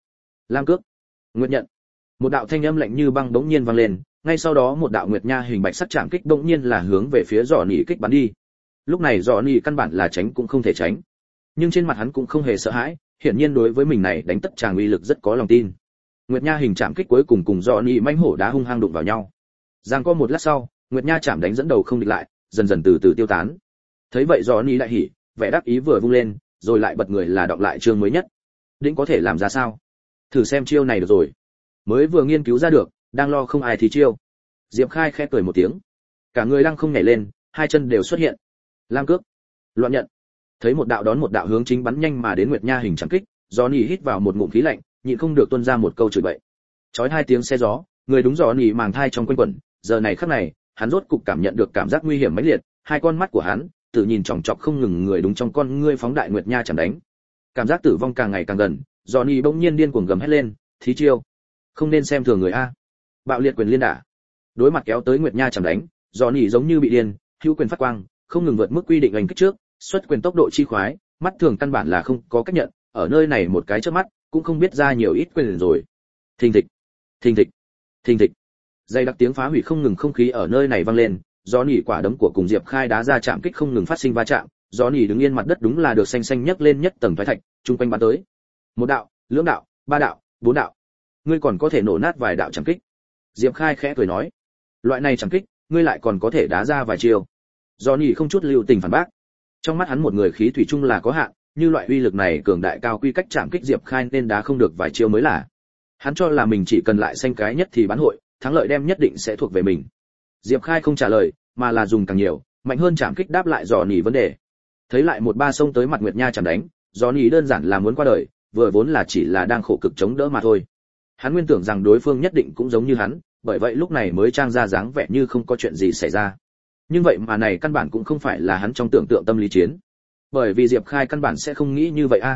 Lam cước, nguyệt nhận. Một đạo thanh âm lạnh như băng bỗng nhiên vang lên, ngay sau đó một đạo nguyệt nha hình bạch sắc chạm kích bỗng nhiên là hướng về phía Dọ Nỉ kích bắn đi. Lúc này Dọ Nỉ căn bản là tránh cũng không thể tránh, nhưng trên mặt hắn cũng không hề sợ hãi, hiển nhiên đối với mình này đánh tất tràng uy lực rất có lòng tin. Nguyệt nha hình chạm kích cuối cùng cùng Dọ Nỉ mãnh hổ đá hung hăng đụng vào nhau. Giang có một lát sau, Nguyệt nha chạm đánh dẫn đầu không địch lại, dần dần từ từ tiêu tán. Thấy vậy Dọ Nỉ lại hỉ, vẻ đắc ý vừa vung lên, rồi lại bật người là đọc lại chương mới nhất. Định có thể làm ra sao? Thử xem chiêu này được rồi. Mới vừa nghiên cứu ra được, đang lo không ai thì chiêu. Diệp Khai khẽ cười một tiếng, cả người lăng không nhảy lên, hai chân đều xuất hiện. Lam cước, loạn nhận. Thấy một đạo đón một đạo hướng chính bắn nhanh mà đến Nguyệt nha hình chạm kích, Johnny hít vào một ngụm khí lạnh, nhịn không được tuôn ra một câu chửi bậy. Chói hai tiếng xe gió, người đúng Johnny màng thai trong quanh quẩn, giờ này khắc này, hắn rốt cục cảm nhận được cảm giác nguy hiểm mãnh liệt, hai con mắt của hắn tự nhìn chòng chọc không ngừng người đúng trong con ngươi phóng đại Nguyệt nha chạm đánh. Cảm giác tử vong càng ngày càng gần, Johnny bỗng nhiên điên cuồng gầm hét lên, thí chiêu, không nên xem thường người a. Bạo liệt quyền liên đả. Đối mặt kéo tới Nguyệt nha chạm đánh, Johnny giống như bị điên, hữu quyền phát quang, không ngừng vượt mức quy định hành kích trước, xuất quyền tốc độ chi khoái, mắt thường căn bản là không có cách nhận, ở nơi này một cái chớp mắt, cũng không biết ra nhiều ít quyền rồi. Thình thịch, thình thịch, thình thịch. Dây đặc tiếng phá hủy không ngừng không khí ở nơi này vang lên, Johnny quả đấm của cùng Diệp Khai đá ra chạm kích không ngừng phát sinh va chạm, Johnny đứng yên mặt đất đúng là được xanh xanh nhấc lên nhất tầng thoái thạch, trung quanh bắn tới. Một đạo, lưỡng đạo, ba đạo, bốn đạo. Ngươi còn có thể nổ nát vài đạo chạm kích. Diệp Khai khẽ cười nói, loại này chạm kích, ngươi lại còn có thể đá ra vài chiêu. Johnny không chút lưu tình phản bác. Trong mắt hắn một người khí thủy chung là có hạn, như loại uy lực này cường đại cao quy cách chạm kích Diệp Khai nên đá không được vài chiêu mới là. Hắn cho là mình chỉ cần lại xanh cái nhất thì bán hội, thắng lợi đem nhất định sẽ thuộc về mình. Diệp Khai không trả lời, mà là dùng càng nhiều, mạnh hơn chạm kích đáp lại Johnny vấn đề. Thấy lại một ba sông tới mặt Nguyệt nha chạm đánh, Johnny đơn giản là muốn qua đời, vừa vốn là chỉ là đang khổ cực chống đỡ mà thôi. Hắn nguyên tưởng rằng đối phương nhất định cũng giống như hắn, bởi vậy lúc này mới trang ra dáng vẻ như không có chuyện gì xảy ra. Nhưng vậy mà này căn bản cũng không phải là hắn trong tưởng tượng tâm lý chiến. Bởi vì Diệp Khai căn bản sẽ không nghĩ như vậy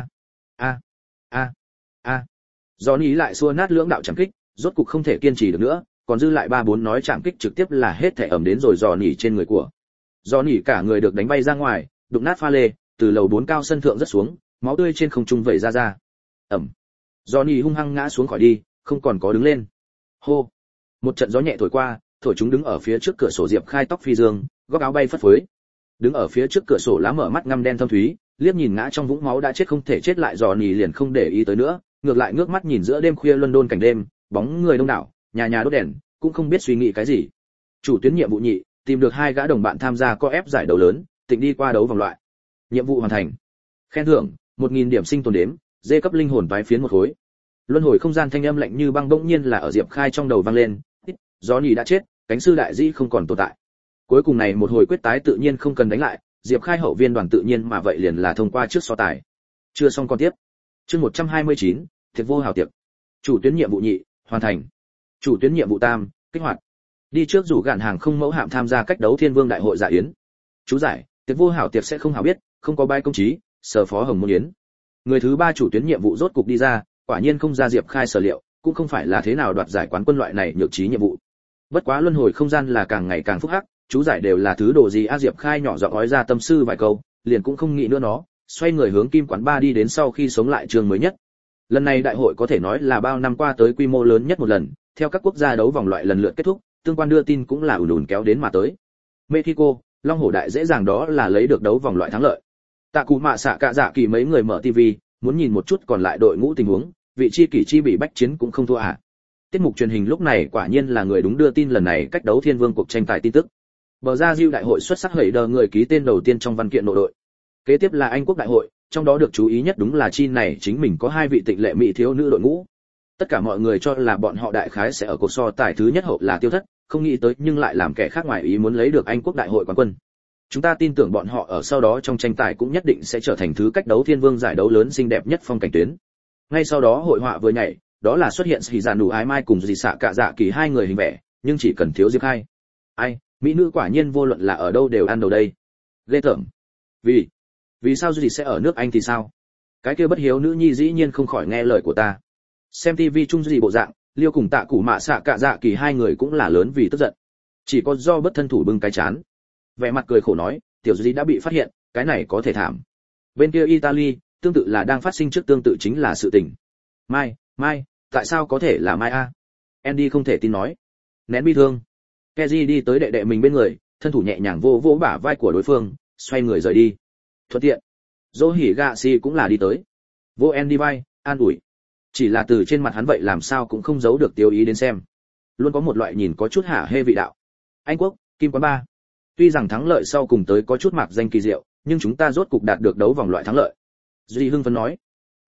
Johnny lại xua nát lưỡng đạo chạm kích, rốt cục không thể kiên trì được nữa, còn dư lại 3-4 nói chạm kích trực tiếp là hết thể ẩm đến rồi Johnny trên người của. Johnny cả người được đánh bay ra ngoài, đụng nát pha lê, từ lầu 4 cao sân thượng rất xuống, máu tươi trên không trung vẩy ra. Ẩm. Johnny hung hăng ngã xuống khỏi đi, không còn có đứng lên. Hô. Một trận gió nhẹ thổi qua, thổi chúng đứng ở phía trước cửa sổ Diệp Khai tóc phi dương, góc áo bay phất phới. Đứng ở phía trước cửa sổ lá mở mắt ngăm đen thâm thúy, liếc nhìn ngã trong vũng máu đã chết không thể chết lại Johnny liền không để ý tới nữa, ngược lại ngước mắt nhìn giữa đêm khuya London cảnh đêm, bóng người đông đảo, nhà nhà đốt đèn, cũng không biết suy nghĩ cái gì. Chủ tuyến nhiệm vụ nhị, tìm được 2 gã đồng bạn tham gia co ép giải đấu lớn, tịnh đi qua đấu vòng loại. Nhiệm vụ hoàn thành. Khen thưởng 1000 điểm sinh tồn đếm, dê cấp linh hồn vái phiến một khối. Luân hồi không gian thanh âm lạnh như băng bỗng nhiên là ở Diệp Khai trong đầu vang lên, Johnny đã chết, cánh sư đại dĩ không còn tồn tại. Cuối cùng này một hồi quyết tái tự nhiên không cần đánh lại, Diệp Khai hậu viên đoàn tự nhiên mà vậy liền là thông qua trước so tài. Chưa xong còn tiếp. Chương 129, Thiệt vô hào tiệc. Chủ tuyến nhiệm vụ nhị, hoàn thành. Chủ tuyến nhiệm vụ tam, kích hoạt. Đi trước rủ gạn hàng không mẫu hạm tham gia cách đấu Thiên Vương đại hội dạ yến. Chú giải, Tiệc vô hảo tiệc sẽ không hảo biết, không có bai công chí, sở phó Hồng Môn Yến. Người thứ 3 chủ tuyến nhiệm vụ rốt cục đi ra, quả nhiên không ra Diệp Khai sở liệu, cũng không phải là thế nào đoạt giải quán quân loại này nhược trí nhiệm vụ. Bất quá luân hồi không gian là càng ngày càng phức hắc, chú giải đều là thứ đồ gì a Diệp Khai nhỏ giọng nói ra tâm sư vài câu, liền cũng không nghĩ nữa nó, xoay người hướng Kim quán ba đi đến sau khi sống lại trường mới nhất. Lần này đại hội có thể nói là bao năm qua tới quy mô lớn nhất một lần, theo các quốc gia đấu vòng loại lần lượt kết thúc, tương quan đưa tin cũng là ùn ùn kéo đến mà tới. Mexico, Long Hổ Đại dễ dàng đó là lấy được đấu vòng loại thắng lợi. Tạ Cụ Mạ Xạ Cạ Dạ Kỳ mấy người mở TV, muốn nhìn một chút còn lại đội ngũ tình huống, vị chi kỷ chi bị bách chiến cũng không thua à. Tiết mục truyền hình lúc này quả nhiên là người đúng đưa tin lần này cách đấu Thiên Vương cuộc tranh tài tin tức. Bờ ra Diêu đại hội xuất sắc hởi đờ người ký tên đầu tiên trong văn kiện nội đội. Kế tiếp là Anh quốc đại hội, trong đó được chú ý nhất đúng là chi này chính mình có 2 vị tịnh lệ mỹ thiếu nữ đội ngũ. Tất cả mọi người cho là bọn họ đại khái sẽ ở cuộc so tài thứ nhất hậu là tiêu thất, không nghĩ tới nhưng lại làm kẻ khác ngoài ý muốn lấy được Anh quốc đại hội quán quân. Chúng ta tin tưởng bọn họ ở sau đó trong tranh tài cũng nhất định sẽ trở thành thứ cách đấu Thiên Vương giải đấu lớn xinh đẹp nhất phong cảnh tuyến. Ngay sau đó hội họa vừa nhảy, đó là xuất hiện Sĩ Giản Đủ Ái Mai cùng Dì Xạ Cạ Dạ Kỳ 2 người hình vẽ, nhưng chỉ cần thiếu Diệp Khai. Ai, mỹ nữ quả nhiên vô luận là ở đâu đều ăn đầu đây. Ghê tởm. Vì sao Dì sẽ ở nước Anh thì sao? Cái kia bất hiếu nữ nhi dĩ nhiên không khỏi nghe lời của ta. Xem TV chung gì bộ dạng, Liêu cùng Tạ Cụ Mạ Xạ Cạ Dạ Kỳ 2 người cũng là lớn vì tức giận. Chỉ có do bất thân thủ bưng cái chán. Vẻ mặt cười khổ nói, tiểu Dì đã bị phát hiện, cái này có thể thảm. Bên kia Italy, tương tự là đang phát sinh trước tương tự chính là sự tình. Mai, Tại sao có thể là mai a? Andy không thể tin nói. Nén bi thương, Keji đi tới đệ đệ mình bên người, thân thủ nhẹ nhàng vỗ vỗ bả vai của đối phương, xoay người rời đi. Thuận tiện, Dỗ Hỉ Gạ Xì cũng là đi tới. Vô Andy vai, an ủi. Chỉ là từ trên mặt hắn vậy làm sao cũng không giấu được tiêu ý đến xem. Luôn có một loại nhìn có chút hả hê vị đạo. Anh Quốc, Kim Quán Ba. Tuy rằng thắng lợi sau cùng tới có chút mạc danh kỳ diệu, nhưng chúng ta rốt cục đạt được đấu vòng loại thắng lợi. Duy hưng phấn nói.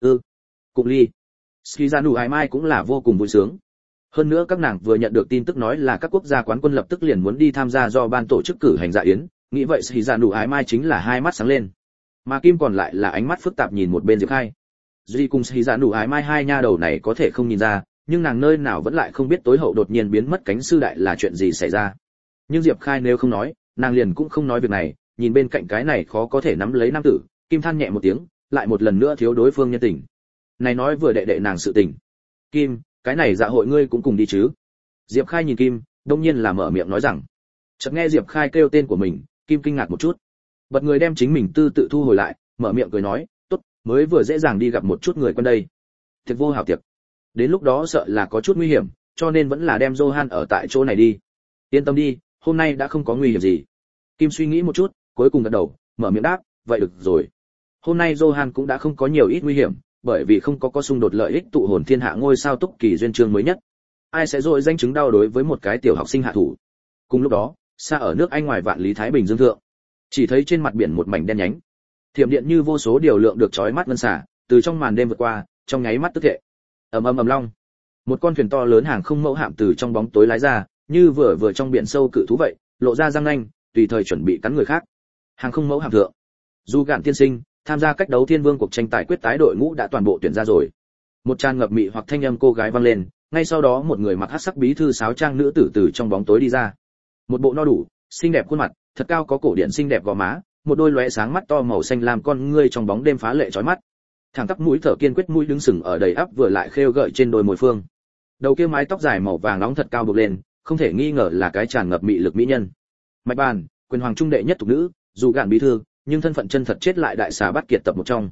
Cụng ly. Skizanu Ai Mai cũng là vô cùng vui sướng. Hơn nữa các nàng vừa nhận được tin tức nói là các quốc gia quán quân lập tức liền muốn đi tham gia do ban tổ chức cử hành dạ yến, nghĩ vậy Skizanu Ai Mai chính là hai mắt sáng lên. Mà Kim còn lại là ánh mắt phức tạp nhìn một bên Diệp Khai. Duy cùng Skizanu Ai Mai hai nha đầu này có thể không nhìn ra, nhưng nàng nơi nào vẫn lại không biết tối hậu đột nhiên biến mất cánh sư đại là chuyện gì xảy ra. Nhưng Diệp Khai nếu không nói, nàng liền cũng không nói việc này, nhìn bên cạnh cái này khó có thể nắm lấy nam tử, Kim than nhẹ một tiếng, lại một lần nữa thiếu đối phương nhân tình. Này nói vừa đệ đệ nàng sự tình. Kim, cái này dạ hội ngươi cũng cùng đi chứ? Diệp Khai nhìn Kim, đông nhiên là mở miệng nói rằng. Chợt nghe Diệp Khai kêu tên của mình, Kim kinh ngạc một chút. Bật người đem chính mình tư tự thu hồi lại, mở miệng cười nói, tốt, mới vừa dễ dàng đi gặp một chút người quen đây. Tiệc vô hảo tiệc. Đến lúc đó sợ là có chút nguy hiểm, cho nên vẫn là đem Johan ở tại chỗ này đi. Yên tâm đi, hôm nay đã không có nguy hiểm gì. Kim suy nghĩ một chút, cuối cùng gật đầu, mở miệng đáp, vậy được rồi. Hôm nay Johan cũng đã không có nhiều ít nguy hiểm, bởi vì không có xung đột lợi ích tụ hồn thiên hạ ngôi sao túc kỳ duyên chương mới nhất. Ai sẽ dội danh chứng đau đối với một cái tiểu học sinh hạ thủ. Cùng lúc đó, xa ở nước Anh ngoài vạn lý Thái Bình Dương thượng, chỉ thấy trên mặt biển một mảnh đen nhánh. Thiểm điện như vô số điều lượng được chói mắt ngân xả, từ trong màn đêm vượt qua, trong nháy mắt tức thệ. Ầm ầm ầm long. Một con thuyền to lớn hàng không mẫu hạm từ trong bóng tối lái ra, như vừa trong biển sâu cự thú vậy, lộ ra răng nanh, tùy thời chuẩn bị cắn người khác. Hàng không mẫu hạm thượng, Du Gạn tiên sinh, tham gia cách đấu thiên vương cuộc tranh tài quyết tái đội ngũ đã toàn bộ tuyển ra rồi. Một tràn ngập mị hoặc thanh âm cô gái vang lên, ngay sau đó một người mặc hắc sắc bí thư sáo trang nữ tử từ trong bóng tối đi ra. Một bộ no đủ, xinh đẹp khuôn mặt, thật cao có cổ điển xinh đẹp gò má, một đôi lóe sáng mắt to màu xanh lam con ngươi trong bóng đêm phá lệ chói mắt. Thẳng tắp mũi thở kiên quyết mũi đứng sừng ở đầy ắp vừa lại khêu gợi trên đôi môi phương. Đầu kia mái tóc dài màu vàng nóng thật cao buộc lên, không thể nghi ngờ là cái tràn ngập mị lực mỹ nhân. Mạch Bàn, quyền hoàng trung đệ nhất tục nữ, dù Gạn bí thư, nhưng thân phận chân thật chết lại đại xà bắt kiệt tập một trong.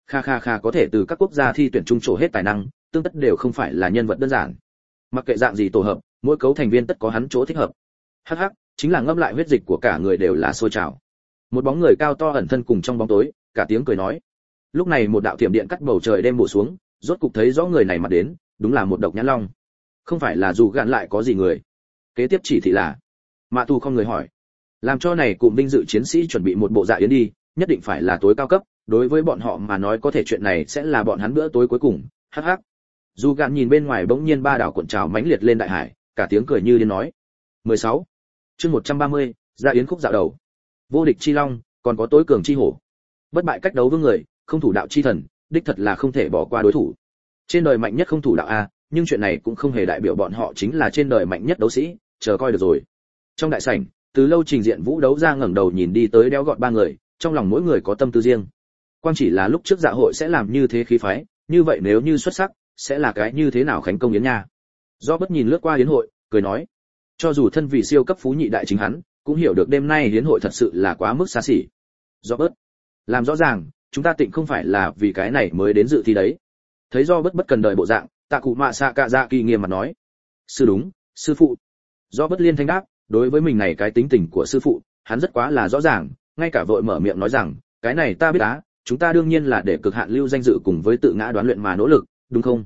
Kha có thể từ các quốc gia thi tuyển trung trổ hết tài năng, tương tất đều không phải là nhân vật đơn giản. Mặc kệ dạng gì tổ hợp, mỗi cấu thành viên tất có hắn chỗ thích hợp. Hắc, chính là ngâm lại huyết dịch của cả người đều là sôi trào. Một bóng người cao to ẩn thân cùng trong bóng tối, cả tiếng cười nói. Lúc này một đạo thiểm điện cắt bầu trời đêm bổ xuống, rốt cục thấy rõ người này mặt đến, đúng là một độc nhãn long. Không phải là dù Gạn lại có gì người. Kế tiếp chỉ thị là, Mạ Tù không người hỏi, làm cho này cụm vinh dự chiến sĩ chuẩn bị một bộ dạ yến đi, nhất định phải là tối cao cấp, đối với bọn họ mà nói có thể chuyện này sẽ là bọn hắn bữa tối cuối cùng. Hắc. Dù Gạn nhìn bên ngoài bỗng nhiên ba đảo cuộn trào mãnh liệt lên đại hải, cả tiếng cười như điên nói. 16. Chương 130, dạ yến khúc dạo đầu. Vô địch chi long, còn có tối cường chi hổ. Bất bại cách đấu vương người, không thủ đạo chi thần, đích thật là không thể bỏ qua đối thủ. Trên đời mạnh nhất không thủ đạo a, nhưng chuyện này cũng không hề đại biểu bọn họ chính là trên đời mạnh nhất đấu sĩ, chờ coi được rồi. Trong đại sảnh, từ lâu trình diện vũ đấu ra ngẩng đầu nhìn đi tới đeo gọn ba người, trong lòng mỗi người có tâm tư riêng. Quang chỉ là lúc trước dạ hội sẽ làm như thế khí phái, như vậy nếu như xuất sắc, sẽ là cái như thế nào khánh công yến nha. Do bất nhìn lướt qua yến hội, cười nói, cho dù thân vị siêu cấp phú nhị đại chính hắn, cũng hiểu được đêm nay yến hội thật sự là quá mức xa xỉ. Do bất, làm rõ ràng, chúng ta tịnh không phải là vì cái này mới đến dự thi đấy. Thấy do bất cần đợi bộ dạng, Tạ Cụ Mạ Xạ Cạ Dạ Kỳ nghiêm mặt nói, sư đúng, sư phụ. Do bất liên thanh đáp, đối với mình này cái tính tình của sư phụ, hắn rất quá là rõ ràng, ngay cả vội mở miệng nói rằng, cái này ta biết á, chúng ta đương nhiên là để cực hạn lưu danh dự cùng với tự ngã đoán luyện mà nỗ lực, đúng không?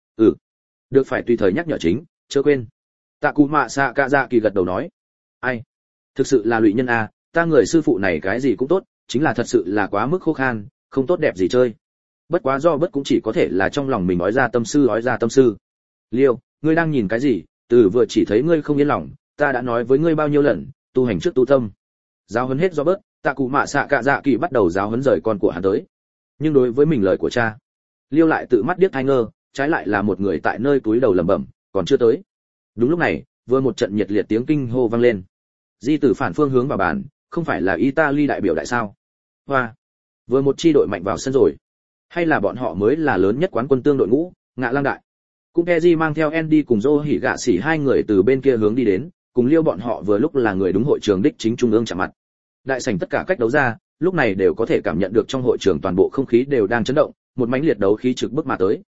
Được phải tùy thời nhắc nhở chính, chớ quên. Tạ Cụ Mạ Xạ Cạ Dạ Kỳ gật đầu nói, ai, thực sự là lụy nhân a, ta người sư phụ này cái gì cũng tốt, chính là thật sự là quá mức khô khan, không tốt đẹp gì chơi. Bất quá do bất cũng chỉ có thể là trong lòng mình nói ra tâm sư. Liêu, ngươi đang nhìn cái gì? Từ vừa chỉ thấy ngươi không yên lòng, ta đã nói với ngươi bao nhiêu lần, tu hành trước tu tâm. Giáo huấn hết do bớt, Tạ Cụ Mạ Xạ Cạ Dạ Kỳ bắt đầu giáo huấn rời con của hắn tới. Nhưng đối với mình lời của cha, Liêu lại tự mắt điếc tai ngơ, trái lại là một người tại nơi túi đầu lẩm bẩm, còn chưa tới. Đúng lúc này, vừa một trận nhiệt liệt tiếng kinh hô vang lên. Di tử phản phương hướng vào bàn, không phải là Italy đại biểu đại sao? Hoa, vừa một chi đội mạnh vào sân rồi. Hay là bọn họ mới là lớn nhất quán quân tương đội ngũ, Ngạ Lang đại. Cũng Keji mang theo Andy cùng Dô Hỉ Gạ Xỉ hai người từ bên kia hướng đi đến, cùng Liêu bọn họ vừa lúc là người đúng hội trường đích chính trung ương chạm mặt. Đại sảnh tất cả cách đấu ra, lúc này đều có thể cảm nhận được trong hội trường toàn bộ không khí đều đang chấn động, một mãnh liệt đấu khí trực bức mà tới.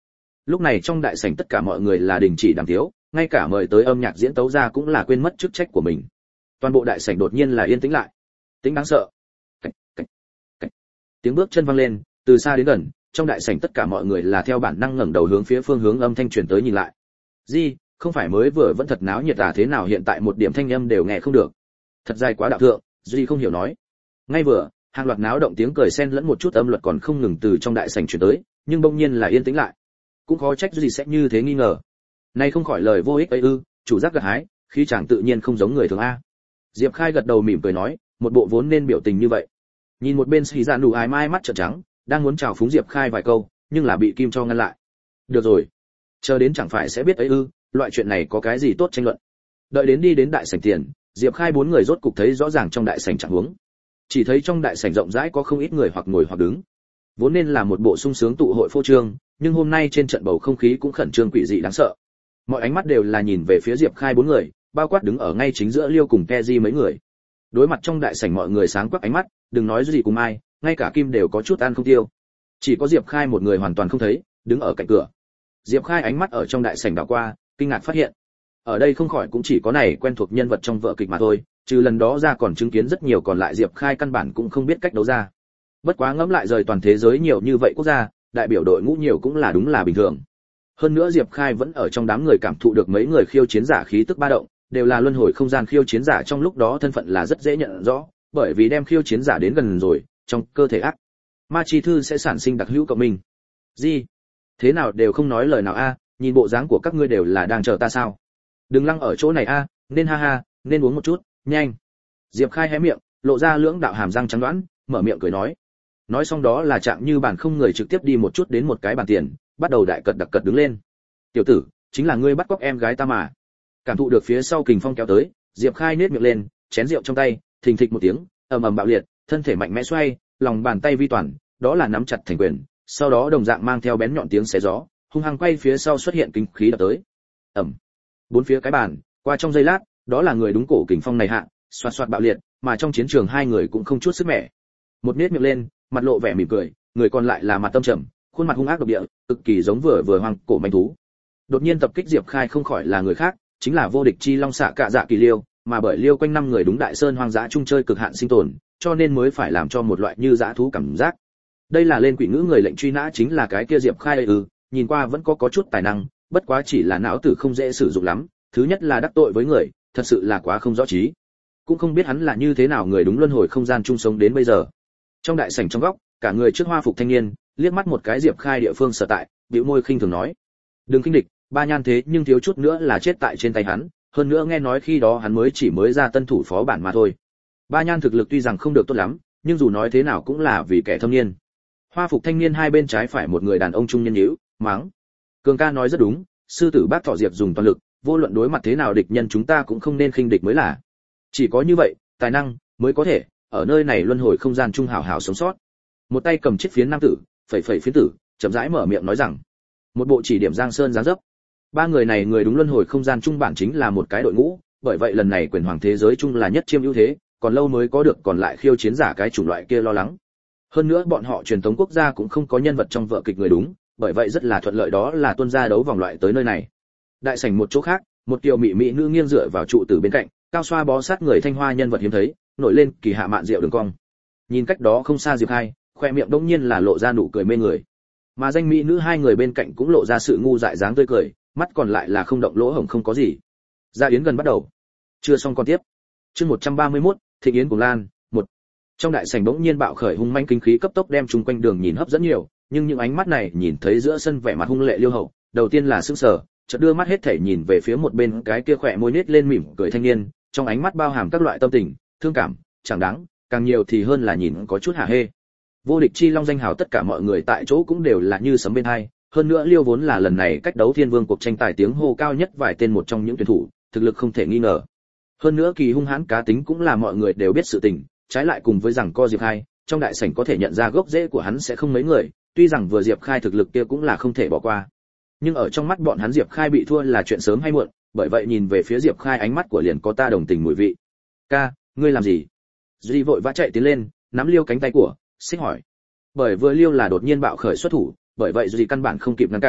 lúc này trong đại sảnh tất cả mọi người là đình chỉ đàm tiếu, ngay cả mời tới âm nhạc diễn tấu ra cũng là quên mất chức trách của mình. Toàn bộ đại sảnh đột nhiên là yên tĩnh lại. Tĩnh đáng sợ. Cách, cách, cách. Tiếng bước chân vang lên, từ xa đến gần, trong đại sảnh tất cả mọi người là theo bản năng ngẩng đầu hướng phía phương hướng âm thanh truyền tới nhìn lại. Gì, không phải mới vừa vẫn thật náo nhiệt à, thế nào hiện tại một điểm thanh âm đều nghe không được. Thật dài quá đạo thượng, Duy không hiểu nói. Ngay vừa, hàng loạt náo động tiếng cười xen lẫn một chút âm luật còn không ngừng từ trong đại sảnh truyền tới, nhưng bỗng nhiên là yên tĩnh lại. Cũng khó trách Duy sẽ như thế nghi ngờ. Nay không khỏi lời vô ích ấy ư, chủ giác gặt hái, khí chàng tự nhiên không giống người thường a. Diệp Khai gật đầu mỉm cười nói, một bộ vốn nên biểu tình như vậy. Nhìn một bên Sĩ Dạ Nụ Ái Mai mắt trợn trắng, đang muốn chào phúng Diệp Khai vài câu, nhưng là bị Kim cho ngăn lại. Được rồi, chờ đến chẳng phải sẽ biết ấy ư, loại chuyện này có cái gì tốt tranh luận. Đợi đến đi đến đại sảnh tiền, Diệp Khai bốn người rốt cục thấy rõ ràng trong đại sảnh trạng huống. Chỉ thấy trong đại sảnh rộng rãi có không ít người hoặc ngồi hoặc đứng. Vốn nên là một bộ sung sướng tụ hội phô trương, nhưng hôm nay trên trận bầu không khí cũng khẩn trương quỷ dị đáng sợ. Mọi ánh mắt đều là nhìn về phía Diệp Khai bốn người, bao quát đứng ở ngay chính giữa Liêu cùng Keji mấy người. Đối mặt trong đại sảnh mọi người sáng quắc ánh mắt, đừng nói gì cùng ai, ngay cả Kim đều có chút ăn không tiêu. Chỉ có Diệp Khai một người hoàn toàn không thấy, đứng ở cạnh cửa. Diệp Khai ánh mắt ở trong đại sảnh đảo qua, kinh ngạc phát hiện, ở đây không khỏi cũng chỉ có này quen thuộc nhân vật trong vở kịch mà thôi, trừ lần đó ra còn chứng kiến rất nhiều còn lại Diệp Khai căn bản cũng không biết cách đấu ra. Bất quá ngẫm lại rời toàn thế giới nhiều như vậy quốc gia, đại biểu đội ngũ nhiều cũng là đúng là bình thường. Hơn nữa Diệp Khai vẫn ở trong đám người cảm thụ được mấy người khiêu chiến giả khí tức ba động, đều là luân hồi không gian khiêu chiến giả, trong lúc đó thân phận là rất dễ nhận rõ, bởi vì đem khiêu chiến giả đến gần rồi, trong cơ thể ác ma chi thư sẽ sản sinh đặc hữu cộng minh. Gì? Thế nào đều không nói lời nào a, nhìn bộ dáng của các ngươi đều là đang chờ ta sao? Đừng lăng ở chỗ này a, nên ha ha, nên uống một chút, nhanh. Diệp Khai hé miệng, lộ ra lưỡng đạo hàm răng trắng đoán, mở miệng cười nói. Nói xong đó là chạm như bản không người trực tiếp đi một chút đến một cái bàn tiền, bắt đầu đại cật đặc cật đứng lên. Tiểu tử, chính là ngươi bắt cóc em gái ta mà. Cảm thụ được phía sau kình phong kéo tới, Diệp Khai nhếch miệng lên, chén rượu trong tay, thình thịch một tiếng, ầm ầm bạo liệt, thân thể mạnh mẽ xoay, lòng bàn tay vi toàn, đó là nắm chặt thành quyền, sau đó đồng dạng mang theo bén nhọn tiếng xé gió, hung hăng quay phía sau xuất hiện kinh khí đập tới. Ầm. Bốn phía cái bàn, qua trong giây lát, đó là người đúng cổ kình phong này hạ, xoạt xoạt bạo liệt, mà trong chiến trường hai người cũng không chút sức mẻ. Một nét miệng lên, mặt lộ vẻ mỉm cười, người còn lại là mặt tâm trầm, khuôn mặt hung ác độc địa, cực kỳ giống vừa hoang cổ manh thú. Đột nhiên tập kích Diệp Khai không khỏi là người khác, chính là vô địch chi long xạ cạ dạ kỳ Liêu, mà bởi Liêu quanh năm người đúng đại sơn hoang dã chung chơi cực hạn sinh tồn, cho nên mới phải làm cho một loại như dã thú cảm giác. Đây là lên quỷ ngữ người lệnh truy nã chính là cái kia Diệp Khai nhìn qua vẫn có chút tài năng, bất quá chỉ là não tử không dễ sử dụng lắm, thứ nhất là đắc tội với người, thật sự là quá không rõ trí. Cũng không biết hắn là như thế nào người đúng luân hồi không gian chung sống đến bây giờ. Trong đại sảnh trong góc, cả người trước hoa phục thanh niên, liếc mắt một cái Diệp Khai địa phương sở tại, bĩu môi khinh thường nói: "Đừng khinh địch, ba nhan thế nhưng thiếu chút nữa là chết tại trên tay hắn, hơn nữa nghe nói khi đó hắn mới ra tân thủ phó bản mà thôi. Ba nhan thực lực tuy rằng không được tốt lắm, nhưng dù nói thế nào cũng là vì kẻ thâm niên." Hoa phục thanh niên hai bên trái phải một người đàn ông trung niên nhíu, mắng: "Cường ca nói rất đúng, sư tử bác thọ Diệp dùng toàn lực, vô luận đối mặt thế nào địch nhân chúng ta cũng không nên khinh địch mới là. Chỉ có như vậy, tài năng mới có thể ở nơi này luân hồi không gian trung hảo hảo sống sót." Một tay cầm chiếc phiến nam tử, phẩy phiến tử, chậm rãi mở miệng nói rằng, một bộ chỉ điểm Giang Sơn dáng dấp. Ba người này người đúng luân hồi không gian trung bản chính là một cái đội ngũ, bởi vậy lần này quyền hoàng thế giới chung là nhất chiêm ưu thế, còn lâu mới có được còn lại khiêu chiến giả cái chủng loại kia lo lắng. Hơn nữa bọn họ truyền thống quốc gia cũng không có nhân vật trong vở kịch người đúng, bởi vậy rất là thuận lợi đó là tuân ra đấu vòng loại tới nơi này. Đại sảnh một chỗ khác, một tiểu mỹ nữ nghiêng dựa vào trụ từ bên cạnh, cao xoa bó sát người thanh hoa nhân vật hiếm thấy, nổi lên kỳ hạ mạn rượu đường cong. Nhìn cách đó không xa Diệp Khai, khoe miệng đống nhiên là lộ ra nụ cười mê người. Mà danh mỹ nữ hai người bên cạnh cũng lộ ra sự ngu dại dáng tươi cười, mắt còn lại là không động lỗ hổng không có gì. Gia yến gần bắt đầu. Chưa xong còn tiếp. Chương 131, Thịnh yến cùng Lan, 1. Trong đại sảnh bỗng nhiên bạo khởi hung manh kinh khí cấp tốc đem chúng quanh đường nhìn hấp dẫn nhiều, nhưng những ánh mắt này nhìn thấy giữa sân vẻ mặt hung lệ Liêu Hậu, đầu tiên là sững sờ, chợt đưa mắt hết thảy nhìn về phía một bên cái kia khỏe môi nết lên mỉm cười thanh niên, trong ánh mắt bao hàm các loại tâm tình, thương cảm, chẳng đáng, càng nhiều thì hơn là nhìn có chút hả hê. Vô địch chi long danh hào tất cả mọi người tại chỗ cũng đều là như sấm bên hai, hơn nữa Liêu vốn là lần này cách đấu thiên vương cuộc tranh tài tiếng hô cao nhất vài tên một trong những tuyển thủ, thực lực không thể nghi ngờ. Hơn nữa kỳ hung hãn cá tính cũng là mọi người đều biết sự tình, trái lại cùng với rằng co Diệp Khai, trong đại sảnh có thể nhận ra gốc rễ của hắn sẽ không mấy người, tuy rằng vừa Diệp Khai thực lực kia cũng là không thể bỏ qua. Nhưng ở trong mắt bọn hắn Diệp Khai bị thua là chuyện sớm hay muộn, bởi vậy nhìn về phía Diệp Khai ánh mắt của liền có ta đồng tình mùi vị. "Ca, ngươi làm gì?" Duy vội vã chạy tiến lên, nắm Liêu cánh tay của, xích hỏi. Bởi vừa Liêu là đột nhiên bạo khởi xuất thủ, bởi vậy Duy căn bản không kịp ngăn cản,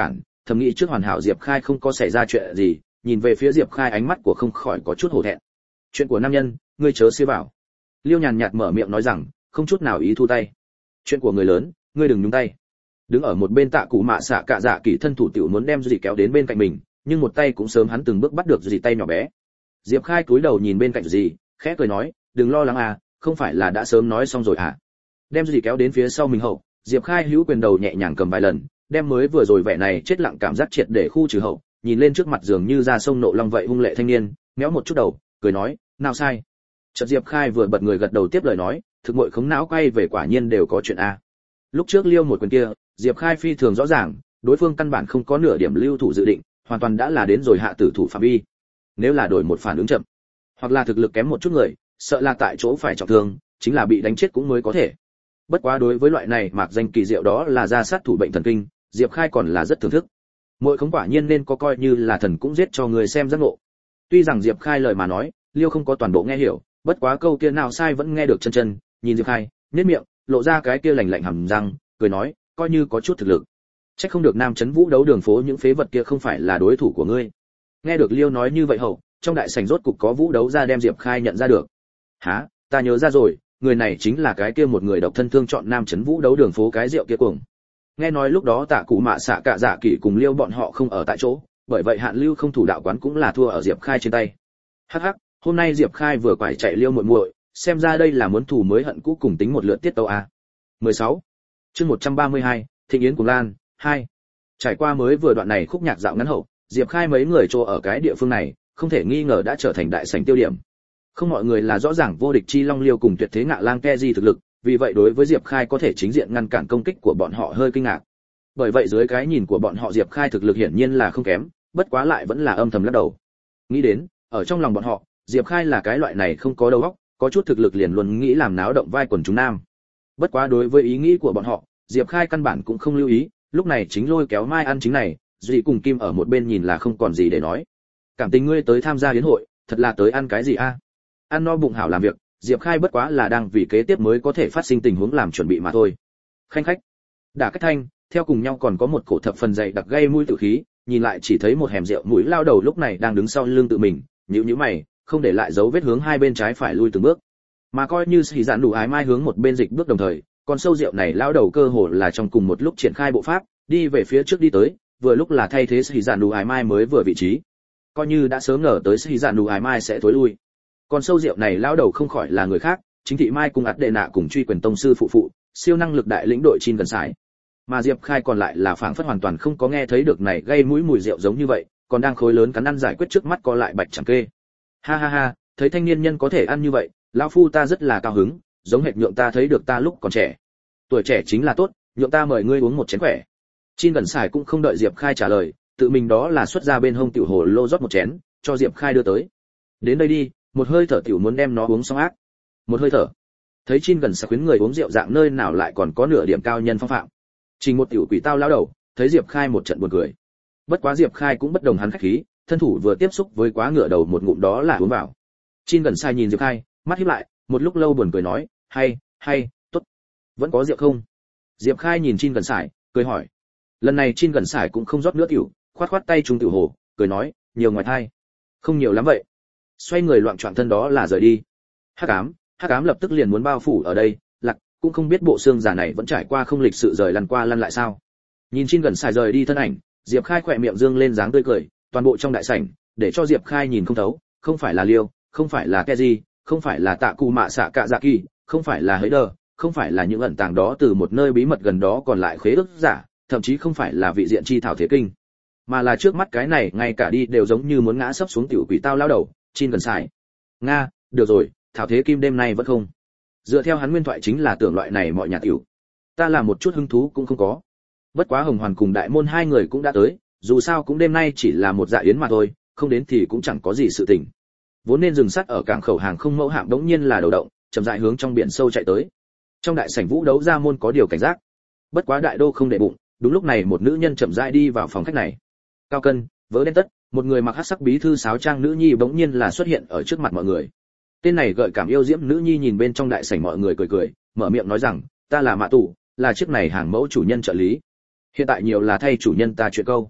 thầm nghĩ trước hoàn hảo Diệp Khai không có xảy ra chuyện gì, nhìn về phía Diệp Khai ánh mắt của không khỏi có chút hổ thẹn. Chuyện của nam nhân, ngươi chớ xía vào. Liêu nhàn nhạt mở miệng nói rằng, không chút nào ý thu tay. Chuyện của người lớn, ngươi đừng nhúng tay. Đứng ở một bên Tạ Cụ Mạ Xạ Cạ Dạ Kỳ thân thủ tiểu muốn đem gì kéo đến bên cạnh mình, nhưng một tay cũng sớm hắn từng bước bắt được gì tay nhỏ bé. Diệp Khai cúi đầu nhìn bên cạnh gì, khẽ cười nói, đừng lo lắng à, không phải là đã sớm nói xong rồi à? Đem gì kéo đến phía sau mình hậu, Diệp Khai hữu quyền đầu nhẹ nhàng cầm vài lần, đem mới vừa rồi vẻ này chết lặng cảm giác triệt để khu trừ hậu, nhìn lên trước mặt dường như ra sông nộ long vậy hung lệ thanh niên, méo một chút đầu, cười nói, nào sai. Chợt Diệp Khai vừa bật người gật đầu tiếp lời nói, thực muội khống não quay về quả nhiên đều có chuyện a. Lúc trước Liêu một quyền kia, Diệp Khai phi thường rõ ràng, đối phương căn bản không có nửa điểm lưu thủ dự định, hoàn toàn đã là đến rồi hạ tử thủ phạm vi. Nếu là đổi một phản ứng chậm, hoặc là thực lực kém một chút người, sợ là tại chỗ phải trọng thương, chính là bị đánh chết cũng mới có thể. Bất quá đối với loại này mạc danh kỳ diệu đó là ra sát thủ bệnh thần kinh, Diệp Khai còn là rất thưởng thức. Muội không quả nhiên nên có coi như là thần cũng giết cho người xem giác ngộ. Tuy rằng Diệp Khai lời mà nói, Liêu không có toàn bộ nghe hiểu, bất quá câu kia nào sai vẫn nghe được chân chân, nhìn Diệp Khai, nhếch miệng, lộ ra cái kia lạnh lạnh hầm răng, cười nói, coi như có chút thực lực. Chắc không được Nam Chấn Vũ đấu đường phố những phế vật kia không phải là đối thủ của ngươi. Nghe được Liêu nói như vậy hậu, trong đại sảnh rốt cục có Vũ đấu ra đem Diệp Khai nhận ra được. Hả, ta nhớ ra rồi, người này chính là cái kia một người độc thân thương chọn Nam Chấn Vũ đấu đường phố cái rượu kia cuồng. Nghe nói lúc đó Tạ Cụ Mạ Xạ Cạ Dạ Kỳ cùng Liêu bọn họ không ở tại chỗ, bởi vậy Hạn Lưu không thủ đạo quán cũng là thua ở Diệp Khai trên tay. Hắc hắc, hôm nay Diệp Khai vừa quải chạy Liêu muội muội, xem ra đây là muốn thù mới hận cũ cùng tính một lượt tiết tấu a. 16. Chương 132, Thịnh Yến Cuồng Lan 2. Trải qua mới vừa đoạn này khúc nhạc dạo ngắn hậu, Diệp Khai mấy người trô ở cái địa phương này, không thể nghi ngờ đã trở thành đại sảnh tiêu điểm. Không mọi người là rõ ràng vô địch chi long Liêu cùng tuyệt thế ngạ lang Keji thực lực, vì vậy đối với Diệp Khai có thể chính diện ngăn cản công kích của bọn họ hơi kinh ngạc. Bởi vậy dưới cái nhìn của bọn họ Diệp Khai thực lực hiển nhiên là không kém, bất quá lại vẫn là âm thầm lắc đầu. Nghĩ đến, ở trong lòng bọn họ, Diệp Khai là cái loại này không có đầu óc, có chút thực lực liền luôn nghĩ làm náo động vai quần chúng nam. Bất quá đối với ý nghĩ của bọn họ, Diệp Khai căn bản cũng không lưu ý, lúc này chính lôi kéo Mai ăn chính này, Duy cùng Kim ở một bên nhìn là không còn gì để nói. Cảm tình ngươi tới tham gia yến hội, thật là tới ăn cái gì a? Ăn no bụng hảo làm việc, Diệp Khai bất quá là đang vì kế tiếp mới có thể phát sinh tình huống làm chuẩn bị mà thôi. Khanh khách. Đả cách thanh, theo cùng nhau còn có một cổ thập phần dày đặc gây mũi tử khí, nhìn lại chỉ thấy một hẻm rượu mũi lao đầu lúc này đang đứng sau lưng tự mình, nhíu mày, không để lại dấu vết hướng hai bên trái phải lui từng bước. Mà coi như Sĩ Dạn đủ ái mai hướng một bên dịch bước đồng thời, con sâu rượu này lao đầu cơ hồ là trong cùng một lúc triển khai bộ pháp, đi về phía trước đi tới, vừa lúc là thay thế Sĩ Dạn đủ ái mai mới vừa vị trí. Coi như đã sớm ngờ tới Sĩ Dạn đủ ái mai sẽ thối lui. Con sâu rượu này lao đầu không khỏi là người khác, chính thị Mai cùng ắt đệ nạ cùng truy quyền tông sư phụ, siêu năng lực đại lĩnh đội Chin gần sải. Mà Diệp Khai còn lại là phảng phất hoàn toàn không có nghe thấy được này gây mũi mùi rượu giống như vậy, còn đang khối lớn cắn ăn giải quyết trước mắt co lại bạch chẳng kê. Ha ha ha, thấy thanh niên nhân có thể ăn như vậy, lão phu ta rất là cao hứng, giống hệt nhượng ta thấy được ta lúc còn trẻ. Tuổi trẻ chính là tốt, nhượng ta mời ngươi uống một chén khỏe. Chin gần sải cũng không đợi Diệp Khai trả lời, tự mình đó là xuất ra bên hông tiểu hồ lô rót một chén, cho Diệp Khai đưa tới. Đến đây đi, một hơi thở tiểu muốn đem nó uống xong ác. Một hơi thở. Thấy Chin gần sải khuyến người uống rượu dạng nơi nào lại còn có nửa điểm cao nhân phong phạm. Trình một tiểu quỷ tao lão đầu, thấy Diệp Khai một trận buồn cười. Bất quá Diệp Khai cũng bất đồng hắn khách khí, thân thủ vừa tiếp xúc với quá ngựa đầu một ngụm đó là uống vào. Chin gần sai nhìn Diệp Khai, mắt híp lại, một lúc lâu buồn cười nói, hay, tốt. Vẫn có rượu không? Diệp Khai nhìn Chin gần sải, cười hỏi. Lần này Chin gần sải cũng không rót nữa tiểu, khoát tay trung tiểu hồ, cười nói, nhiều ngoài thai. Không nhiều lắm vậy. Xoay người loạn choạng thân đó là rời đi. Hắc ám lập tức liền muốn bao phủ ở đây, Lạc cũng không biết bộ xương giả này vẫn trải qua không lịch sự rời lăn qua lăn lại sao. Nhìn Chin gần sải rời đi thân ảnh, Diệp Khai khỏe miệng dương lên dáng tươi cười, toàn bộ trong đại sảnh, để cho Diệp Khai nhìn không thấu, không phải là Liêu, không phải là Keji, không phải là Tạ Cụ Mạ Xạ Cạ Dạ Kỳ, không phải là Heider, không phải là những ẩn tàng đó từ một nơi bí mật gần đó còn lại khế ước giả, thậm chí không phải là vị diện chi thảo thế kinh, mà là trước mắt cái này ngay cả đi đều giống như muốn ngã sấp xuống tiểu quỷ tao lao đầu, Chin gần sải. Nga, được rồi, thảo thế kim đêm nay vẫn không. Dựa theo hắn nguyên thoại chính là tưởng loại này mọi nhà tiểu. Ta là một chút hứng thú cũng không có. Bất quá Hồng Hoàn cùng Đại Môn hai người cũng đã tới, dù sao cũng đêm nay chỉ là một dạ yến mà thôi, không đến thì cũng chẳng có gì sự tình. Vốn nên dừng sắt ở cảng khẩu hàng không mẫu hạm đống nhiên là đầu động, chậm rãi hướng trong biển sâu chạy tới. Trong đại sảnh Vũ đấu ra môn có điều cảnh giác. Bất quá đại đô không để bụng, đúng lúc này một nữ nhân chậm rãi đi vào phòng khách này. Cao cân, vớ đen tất, một người mặc hắc sắc bí thư sáo trang nữ nhi bỗng nhiên là xuất hiện ở trước mặt mọi người. Tên này gợi cảm yêu diễm nữ nhi nhìn bên trong đại sảnh mọi người cười, mở miệng nói rằng, ta là Mạ Tù, là chiếc này hàng mẫu chủ nhân trợ lý. Hiện tại nhiều là thay chủ nhân ta chuyện câu.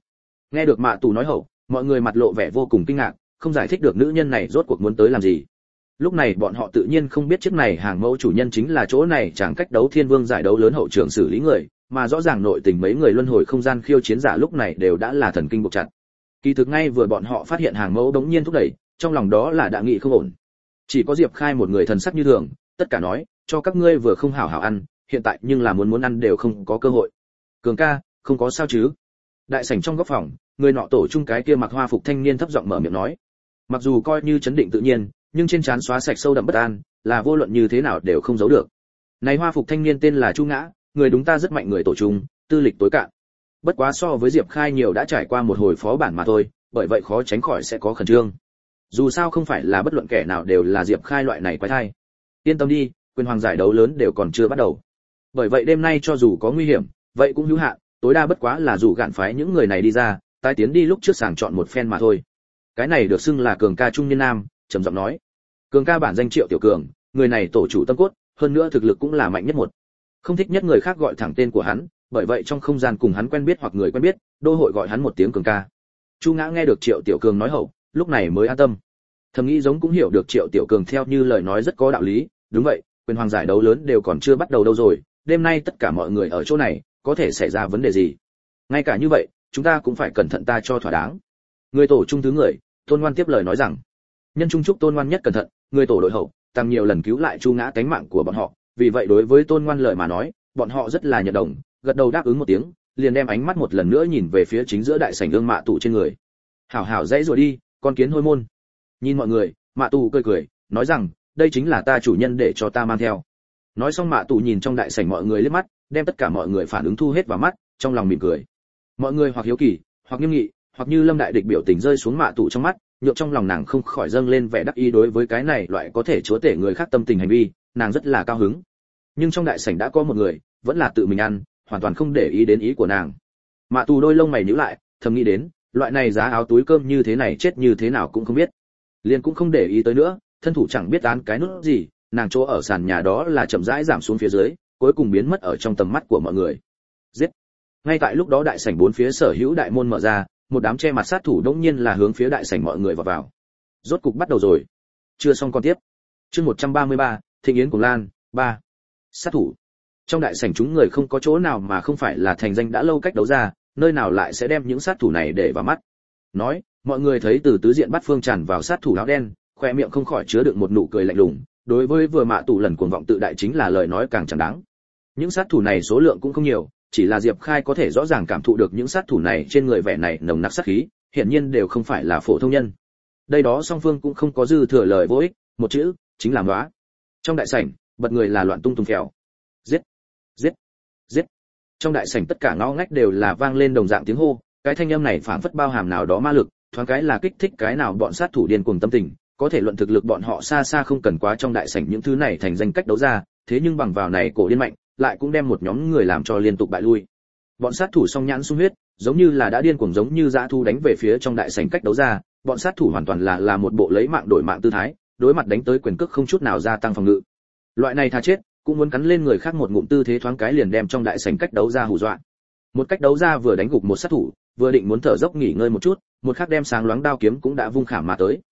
Nghe được Mạ Tù nói hậu, mọi người mặt lộ vẻ vô cùng kinh ngạc, không giải thích được nữ nhân này rốt cuộc muốn tới làm gì. Lúc này bọn họ tự nhiên không biết chiếc này hàng mẫu chủ nhân chính là chỗ này chẳng cách đấu thiên vương giải đấu lớn hậu trưởng xử lý người, mà rõ ràng nội tình mấy người luân hồi không gian khiêu chiến giả lúc này đều đã là thần kinh buộc chặt. Kỳ thực ngay vừa bọn họ phát hiện hàng mẫu đống nhiên thúc đẩy, trong lòng đó là đã nghĩ không ổn. Chỉ có Diệp Khai một người thần sắc như thường, tất cả nói, cho các ngươi vừa không hảo hảo ăn, hiện tại nhưng là muốn ăn đều không có cơ hội. Cường ca, không có sao chứ? Đại sảnh trong góc phòng, người nọ tổ chung cái kia mặc hoa phục thanh niên thấp giọng mở miệng nói. Mặc dù coi như chấn định tự nhiên, nhưng trên trán xóa sạch sâu đậm bất an, là vô luận như thế nào đều không giấu được. Này hoa phục thanh niên tên là Chu Ngã, người đúng ta rất mạnh người tổ chung, tư lịch tối cạn. Bất quá so với Diệp Khai nhiều đã trải qua một hồi phó bản mà thôi, bởi vậy khó tránh khỏi sẽ có khẩn trương. Dù sao không phải là bất luận kẻ nào đều là Diệp Khai loại này quái thai. Yên tâm đi, quyền hoàng giải đấu lớn đều còn chưa bắt đầu. Bởi vậy đêm nay cho dù có nguy hiểm, vậy cũng hữu hạn, tối đa bất quá là dù gạn phái những người này đi ra, tái tiến đi lúc trước sàng chọn một phen mà thôi. Cái này được xưng là cường ca trung niên nam, trầm giọng nói. Cường ca bản danh Triệu Tiểu Cường, người này tổ chủ tâm cốt, hơn nữa thực lực cũng là mạnh nhất một. Không thích nhất người khác gọi thẳng tên của hắn, bởi vậy trong không gian cùng hắn quen biết hoặc người quen biết, đô hội gọi hắn một tiếng cường ca. Chu Ngã nghe được Triệu Tiểu Cường nói hậu, lúc này mới an tâm. Thầm nghĩ giống cũng hiểu được Triệu Tiểu Cường theo như lời nói rất có đạo lý, đúng vậy, quyền hoàng giải đấu lớn đều còn chưa bắt đầu đâu rồi, đêm nay tất cả mọi người ở chỗ này, có thể xảy ra vấn đề gì? Ngay cả như vậy, chúng ta cũng phải cẩn thận ta cho thỏa đáng. Người tổ trung thứ người, Tôn Ngoan tiếp lời nói rằng, nhân trung trúc Tôn Ngoan nhất cẩn thận, người tổ đội hậu, tăng nhiều lần cứu lại Chu Ngã cánh mạng của bọn họ, vì vậy đối với Tôn Ngoan lời mà nói, bọn họ rất là nhận đồng, gật đầu đáp ứng một tiếng, liền đem ánh mắt một lần nữa nhìn về phía chính giữa đại sảnh gương Mạ Tù trên người. Hảo hảo dãy rồi đi, con kiến hôi môn. Nhìn mọi người, Mạ Tù cười cười, nói rằng, đây chính là ta chủ nhân để cho ta mang theo. Nói xong Mạ Tù nhìn trong đại sảnh mọi người liếc mắt, đem tất cả mọi người phản ứng thu hết vào mắt, trong lòng mỉm cười. Mọi người hoặc hiếu kỳ, hoặc nghiêm nghị, hoặc như Lâm đại địch biểu tình rơi xuống Mạ Tù trong mắt, nhộn trong lòng nàng không khỏi dâng lên vẻ đắc ý đối với cái này loại có thể chúa tể người khác tâm tình hành vi, nàng rất là cao hứng. Nhưng trong đại sảnh đã có một người, vẫn là tự mình ăn, hoàn toàn không để ý đến ý của nàng. Mạ Tù đôi lông mày nhíu lại, thầm nghĩ đến, loại này giá áo túi cơm như thế này chết như thế nào cũng không biết. Liền cũng không để ý tới nữa, thân thủ chẳng biết án cái nút gì, nàng chỗ ở sàn nhà đó là chậm rãi giảm xuống phía dưới, cuối cùng biến mất ở trong tầm mắt của mọi người. Giết! Ngay tại lúc đó đại sảnh bốn phía sở hữu đại môn mở ra, một đám che mặt sát thủ đột nhiên là hướng phía đại sảnh mọi người vào. Rốt cục bắt đầu rồi. Chưa xong con tiếp. Chương 133, Thịnh Yến Cuồng Lan 3. Sát thủ. Trong đại sảnh chúng người không có chỗ nào mà không phải là thành danh đã lâu cách đấu ra, nơi nào lại sẽ đem những sát thủ này để vào mắt. Nói, mọi người thấy từ tứ diện bắt phương tràn vào sát thủ áo đen, khoe miệng không khỏi chứa đựng một nụ cười lạnh lùng, đối với vừa Mạ Tù lần cuồng vọng tự đại chính là lời nói càng chẳng đáng. Những sát thủ này số lượng cũng không nhiều, chỉ là Diệp Khai có thể rõ ràng cảm thụ được những sát thủ này trên người vẻ này nồng nặc sát khí, hiển nhiên đều không phải là phổ thông nhân. Đây đó song phương cũng không có dư thừa lời vô ích, một chữ, chính là ngóa. Trong đại sảnh, bật người là loạn tung tung phèo. Giết, giết, giết. Trong đại sảnh tất cả ngõ ngách đều là vang lên đồng dạng tiếng hô, cái thanh âm này phảng phất bao hàm nào đó ma lực, thoáng cái là kích thích cái nào bọn sát thủ điên cuồng tâm tình, có thể luận thực lực bọn họ xa xa không cần quá trong đại sảnh những thứ này thành danh cách đấu ra, thế nhưng bằng vào này cổ điên mạnh, lại cũng đem một nhóm người làm cho liên tục bại lui. Bọn sát thủ song nhãn sung huyết, giống như là đã điên cuồng giống như dã thu đánh về phía trong đại sảnh cách đấu ra, bọn sát thủ hoàn toàn là một bộ lấy mạng đổi mạng tư thái, đối mặt đánh tới quyền cước không chút nào gia tăng phòng ngự. Loại này tha chết, cũng muốn cắn lên người khác một ngụm tư thế thoáng cái liền đem trong đại sảnh cách đấu ra hù dọa. Một cách đấu ra vừa đánh gục một sát thủ, vừa định muốn thở dốc nghỉ ngơi một chút, một khắc đem sáng loáng đao kiếm cũng đã vung khảm mà tới.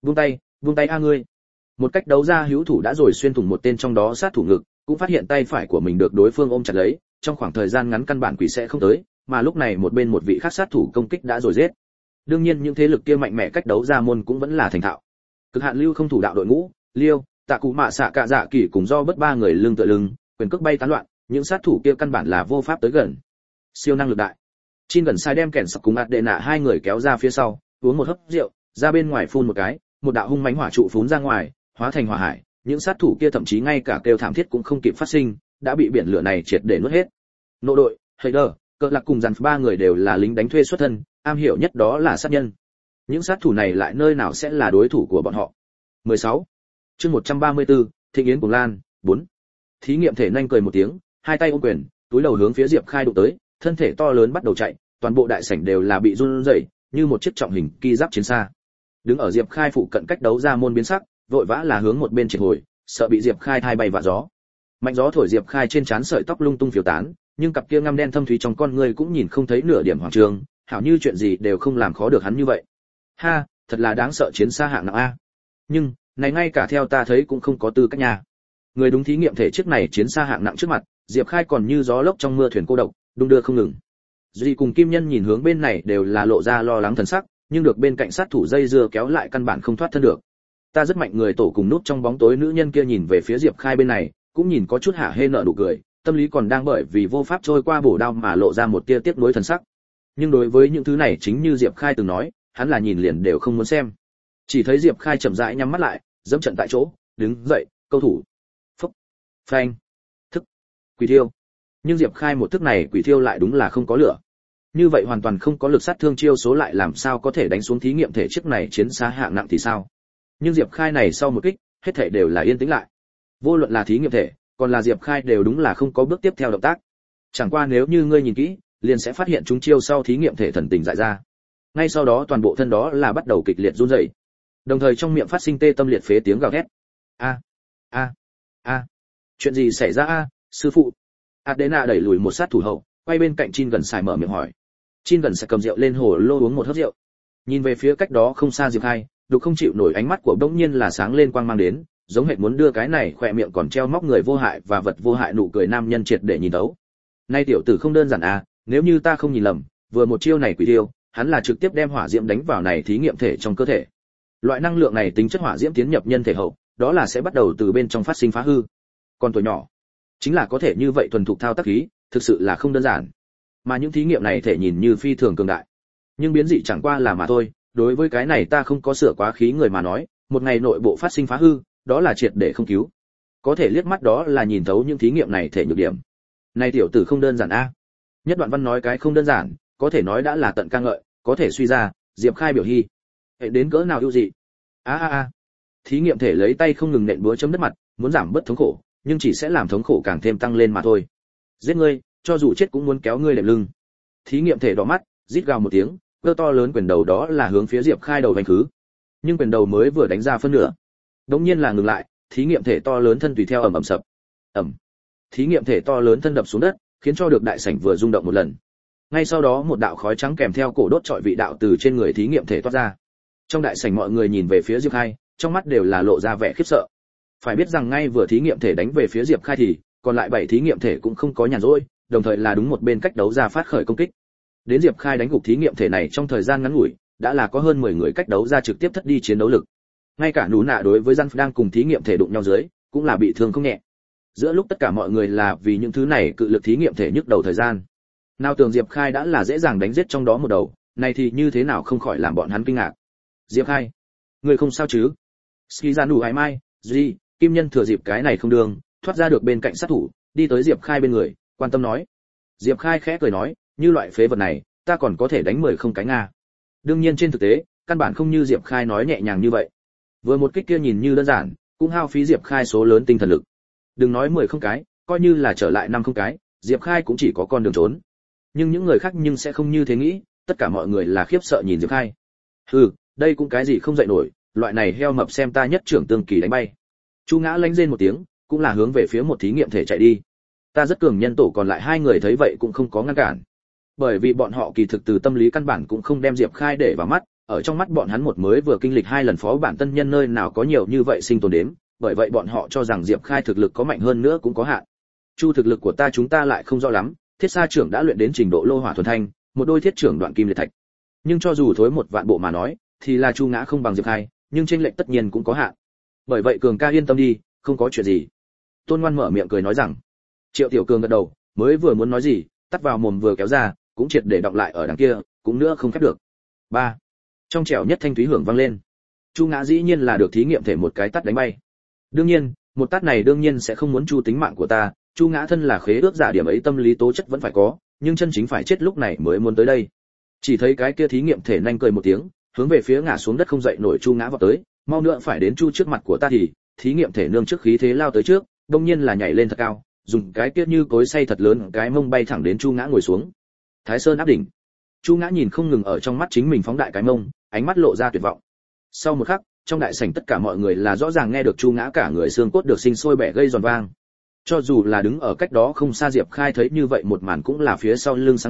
Vung tay a ngươi. Một cách đấu ra hữu thủ đã rồi xuyên thủng một tên trong đó sát thủ ngực, cũng phát hiện tay phải của mình được đối phương ôm chặt lấy, trong khoảng thời gian ngắn căn bản quỷ sẽ không tới, mà lúc này một bên một vị khác sát thủ công kích đã rồi giết. Đương nhiên những thế lực kia mạnh mẽ cách đấu ra môn cũng vẫn là thành thạo. Cực hạn lưu không thủ đạo đội ngũ, Liêu, Tạ Cụ Mạ Xạ Cạ Dạ Kỳ cùng do bất ba người lưng tựa lưng, quyền cước bay tán loạn, những sát thủ kia căn bản là vô pháp tới gần. Siêu năng lực đại. Chin gần sai đem kèn sặc cùng ạt đệ nạ hai người kéo ra phía sau, uống một hớp rượu, ra bên ngoài phun một cái, một đạo hung mãnh hỏa trụ phún ra ngoài, hóa thành hỏa hải, những sát thủ kia thậm chí ngay cả kêu thảm thiết cũng không kịp phát sinh, đã bị biển lửa này triệt để nuốt hết. Nộ đội, Heider, Cờ Lạc cùng dàn ba người đều là lính đánh thuê xuất thân, am hiểu nhất đó là sát nhân. Những sát thủ này lại nơi nào sẽ là đối thủ của bọn họ. 16. Chương 134, Thịnh Yến Cuồng Lan 4. Thí nghiệm thể nhanh cười một tiếng, hai tay ôm quyền, túi đầu hướng phía Diệp Khai đụng tới, thân thể to lớn bắt đầu chạy, toàn bộ đại sảnh đều là bị run rẩy, như một chiếc trọng hình ki giáp chiến xa. Đứng ở Diệp Khai phụ cận cách đấu ra môn biến sắc, vội vã là hướng một bên triệt hồi, sợ bị Diệp Khai thay bay vạ gió. Mạnh gió thổi Diệp Khai trên trán sợi tóc lung tung phiêu tán, nhưng cặp kia ngăm đen thâm thúy trong con người cũng nhìn không thấy nửa điểm hoàng trường, hảo như chuyện gì đều không làm khó được hắn như vậy. Ha, thật là đáng sợ chiến xa hạng nặng a. Nhưng này ngay cả theo ta thấy cũng không có tư cách nha. Người đúng thí nghiệm thể chiếc này chiến xa hạng nặng trước mặt, Diệp Khai còn như gió lốc trong mưa thuyền cô độc, đung đưa không ngừng. Duy cùng Kim Nhân nhìn hướng bên này đều là lộ ra lo lắng thần sắc, nhưng được bên cạnh sát thủ dây dưa kéo lại căn bản không thoát thân được. Ta rất mạnh người tổ cùng núp trong bóng tối nữ nhân kia nhìn về phía Diệp Khai bên này, cũng nhìn có chút hả hê nở nụ cười, tâm lý còn đang bởi vì vô pháp trôi qua bổ đao mà lộ ra một tia tiếc nuối thần sắc. Nhưng đối với những thứ này chính như Diệp Khai từng nói, hắn là nhìn liền đều không muốn xem. Chỉ thấy Diệp Khai chậm rãi nhắm mắt lại, dẫm trận tại chỗ, đứng dậy, câu thủ. Phốc, phanh, thức, quỷ thiêu. Nhưng Diệp Khai một thức này quỷ thiêu lại đúng là không có lửa. Như vậy hoàn toàn không có lực sát thương chiêu số lại làm sao có thể đánh xuống thí nghiệm thể chiếc này chiến xa hạng nặng thì sao? Nhưng Diệp Khai này sau một kích, hết thảy đều là yên tĩnh lại. Vô luận là thí nghiệm thể, còn là Diệp Khai đều đúng là không có bước tiếp theo động tác. Chẳng qua nếu như ngươi nhìn kỹ, liền sẽ phát hiện chúng chiêu sau thí nghiệm thể thần tình dại ra. Ngay sau đó toàn bộ thân đó là bắt đầu kịch liệt run rẩy. Đồng thời trong miệng phát sinh tê tâm liệt phế tiếng gào thét. A, chuyện gì xảy ra a, sư phụ? Adena đẩy lùi một sát thủ hậu, quay bên cạnh Chin gần xài mở miệng hỏi. Chin gần xài cầm rượu lên hồ lô uống một hớp rượu. Nhìn về phía cách đó không xa Diệp Khai, Đục không chịu nổi ánh mắt của bỗng nhiên là sáng lên quang mang đến, giống hệt muốn đưa cái này khỏe miệng còn treo móc người vô hại và vật vô hại nụ cười nam nhân triệt để nhìn đấu. Nay tiểu tử không đơn giản à, nếu như ta không nhìn lầm, vừa một chiêu này quỷ tiêu, hắn là trực tiếp đem hỏa diễm đánh vào này thí nghiệm thể trong cơ thể. Loại năng lượng này tính chất hỏa diễm tiến nhập nhân thể hậu, đó là sẽ bắt đầu từ bên trong phát sinh phá hư. Còn tuổi nhỏ, chính là có thể như vậy thuần thục thao tác khí, thực sự là không đơn giản. Mà những thí nghiệm này thể nhìn như phi thường cường đại, nhưng biến dị chẳng qua là mà thôi, đối với cái này ta không có sửa quá khí người mà nói, một ngày nội bộ phát sinh phá hư, đó là triệt để không cứu. Có thể liếc mắt đó là nhìn thấu những thí nghiệm này thể nhược điểm. Này tiểu tử không đơn giản a. Nhất Đoạn Văn nói cái không đơn giản, có thể nói đã là tận ca ngợi, có thể suy ra, Diệp Khai biểu hy, hệ đến cỡ nào ưu dị. Thí nghiệm thể lấy tay không ngừng nện búa chấm đất mặt, muốn giảm bớt thống khổ, nhưng chỉ sẽ làm thống khổ càng thêm tăng lên mà thôi. Giết ngươi, cho dù chết cũng muốn kéo ngươi đệm lưng. Thí nghiệm thể đỏ mắt, rít gào một tiếng, cơ to lớn quyền đầu đó là hướng phía Diệp Khai đầu vành khứ. Nhưng quyền đầu mới vừa đánh ra phân nửa, đống nhiên là ngừng lại, thí nghiệm thể to lớn thân tùy theo ầm ầm sập. Ầm. Thí nghiệm thể to lớn thân đập xuống đất, khiến cho được đại sảnh vừa rung động một lần. Ngay sau đó một đạo khói trắng kèm theo cổ đốt trọi vị đạo từ trên người thí nghiệm thể toát ra. Trong đại sảnh mọi người nhìn về phía Diệp Khai, trong mắt đều là lộ ra vẻ khiếp sợ. Phải biết rằng ngay vừa thí nghiệm thể đánh về phía Diệp Khai thì, còn lại 7 thí nghiệm thể cũng không có nhàn rỗi, đồng thời là đúng một bên cách đấu ra phát khởi công kích. Đến Diệp Khai đánh gục thí nghiệm thể này trong thời gian ngắn ngủi, đã là có hơn 10 người cách đấu ra trực tiếp thất đi chiến đấu lực. Ngay cả Nú Nạ đối với Gian đang cùng thí nghiệm thể đụng nhau dưới, cũng là bị thương không nhẹ. Giữa lúc tất cả mọi người là vì những thứ này cự lực thí nghiệm thể nhức đầu thời gian. Nào tưởng Diệp Khai đã là dễ dàng đánh giết trong đó một đầu, này thì như thế nào không khỏi làm bọn hắn kinh ngạc. Diệp Khai, người không sao chứ? Skizanu Hải Mai, Duy, Kim Nhân thừa dịp cái này không đường, thoát ra được bên cạnh sát thủ, đi tới Diệp Khai bên người, quan tâm nói. Diệp Khai khẽ cười nói, như loại phế vật này, ta còn có thể đánh 10 không cái nga. Đương nhiên trên thực tế, căn bản không như Diệp Khai nói nhẹ nhàng như vậy. Vừa một kích kia nhìn như đơn giản, cũng hao phí Diệp Khai số lớn tinh thần lực. Đừng nói 10 không cái, coi như là trở lại 5 không cái, Diệp Khai cũng chỉ có con đường trốn. Nhưng những người khác nhưng sẽ không như thế nghĩ, tất cả mọi người là khiếp sợ nhìn Diệp Khai. Đây cũng cái gì không dậy nổi, loại này heo mập xem ta nhất trưởng tương kỳ đánh bay. Chu Ngã lánh rên một tiếng, cũng là hướng về phía một thí nghiệm thể chạy đi. Ta rất cường nhân tổ còn lại 2 người thấy vậy cũng không có ngăn cản. Bởi vì bọn họ kỳ thực từ tâm lý căn bản cũng không đem Diệp Khai để vào mắt, ở trong mắt bọn hắn một mới vừa kinh lịch 2 lần phó bản tân nhân nơi nào có nhiều như vậy sinh tồn đếm, bởi vậy bọn họ cho rằng Diệp Khai thực lực có mạnh hơn nữa cũng có hạn. Chu thực lực của chúng ta lại không rõ lắm, Thiết Sa trưởng đã luyện đến trình độ lô hỏa thuần thanh, một đôi thiết trưởng đoạn kim liệt thạch. Nhưng cho dù thối một vạn bộ mà nói, thì là Chu Ngã không bằng Diệp Khai, nhưng chênh lệch tất nhiên cũng có hạn. Bởi vậy Cường ca yên tâm đi, không có chuyện gì. Tôn Ngoan mở miệng cười nói rằng. Triệu Tiểu Cường gật đầu, mới vừa muốn nói gì, tắt vào mồm vừa kéo ra, cũng triệt để đọc lại ở đằng kia, cũng nữa không khép được. 3. Trong trẻo nhất thanh thúy hưởng vang lên. Chu Ngã dĩ nhiên là được thí nghiệm thể một cái tát đánh bay. Đương nhiên, một tát này đương nhiên sẽ không muốn chu tính mạng của ta, Chu Ngã thân là khế ước giả điểm ấy tâm lý tố chất vẫn phải có, nhưng chân chính phải chết lúc này mới muốn tới đây. Chỉ thấy cái kia thí nghiệm thể nhanh cười một tiếng, hướng về phía ngã xuống đất không dậy nổi Chu Ngã vọt tới, mau nữa phải đến Chu trước mặt của ta thì, thí nghiệm thể nương trước khí thế lao tới trước, đương nhiên là nhảy lên thật cao, dùng cái kia như cối xay thật lớn cái mông bay thẳng đến Chu Ngã ngồi xuống. Thái Sơn áp đỉnh. Chu Ngã nhìn không ngừng ở trong mắt chính mình phóng đại cái mông, ánh mắt lộ ra tuyệt vọng. Sau một khắc, trong đại sảnh tất cả mọi người là rõ ràng nghe được Chu Ngã cả người xương cốt được sinh sôi bẻ gây giòn vang. Cho dù là đứng ở cách đó không xa Diệp Khai thấy như vậy một màn cũng là phía sau lưng sáng ngời,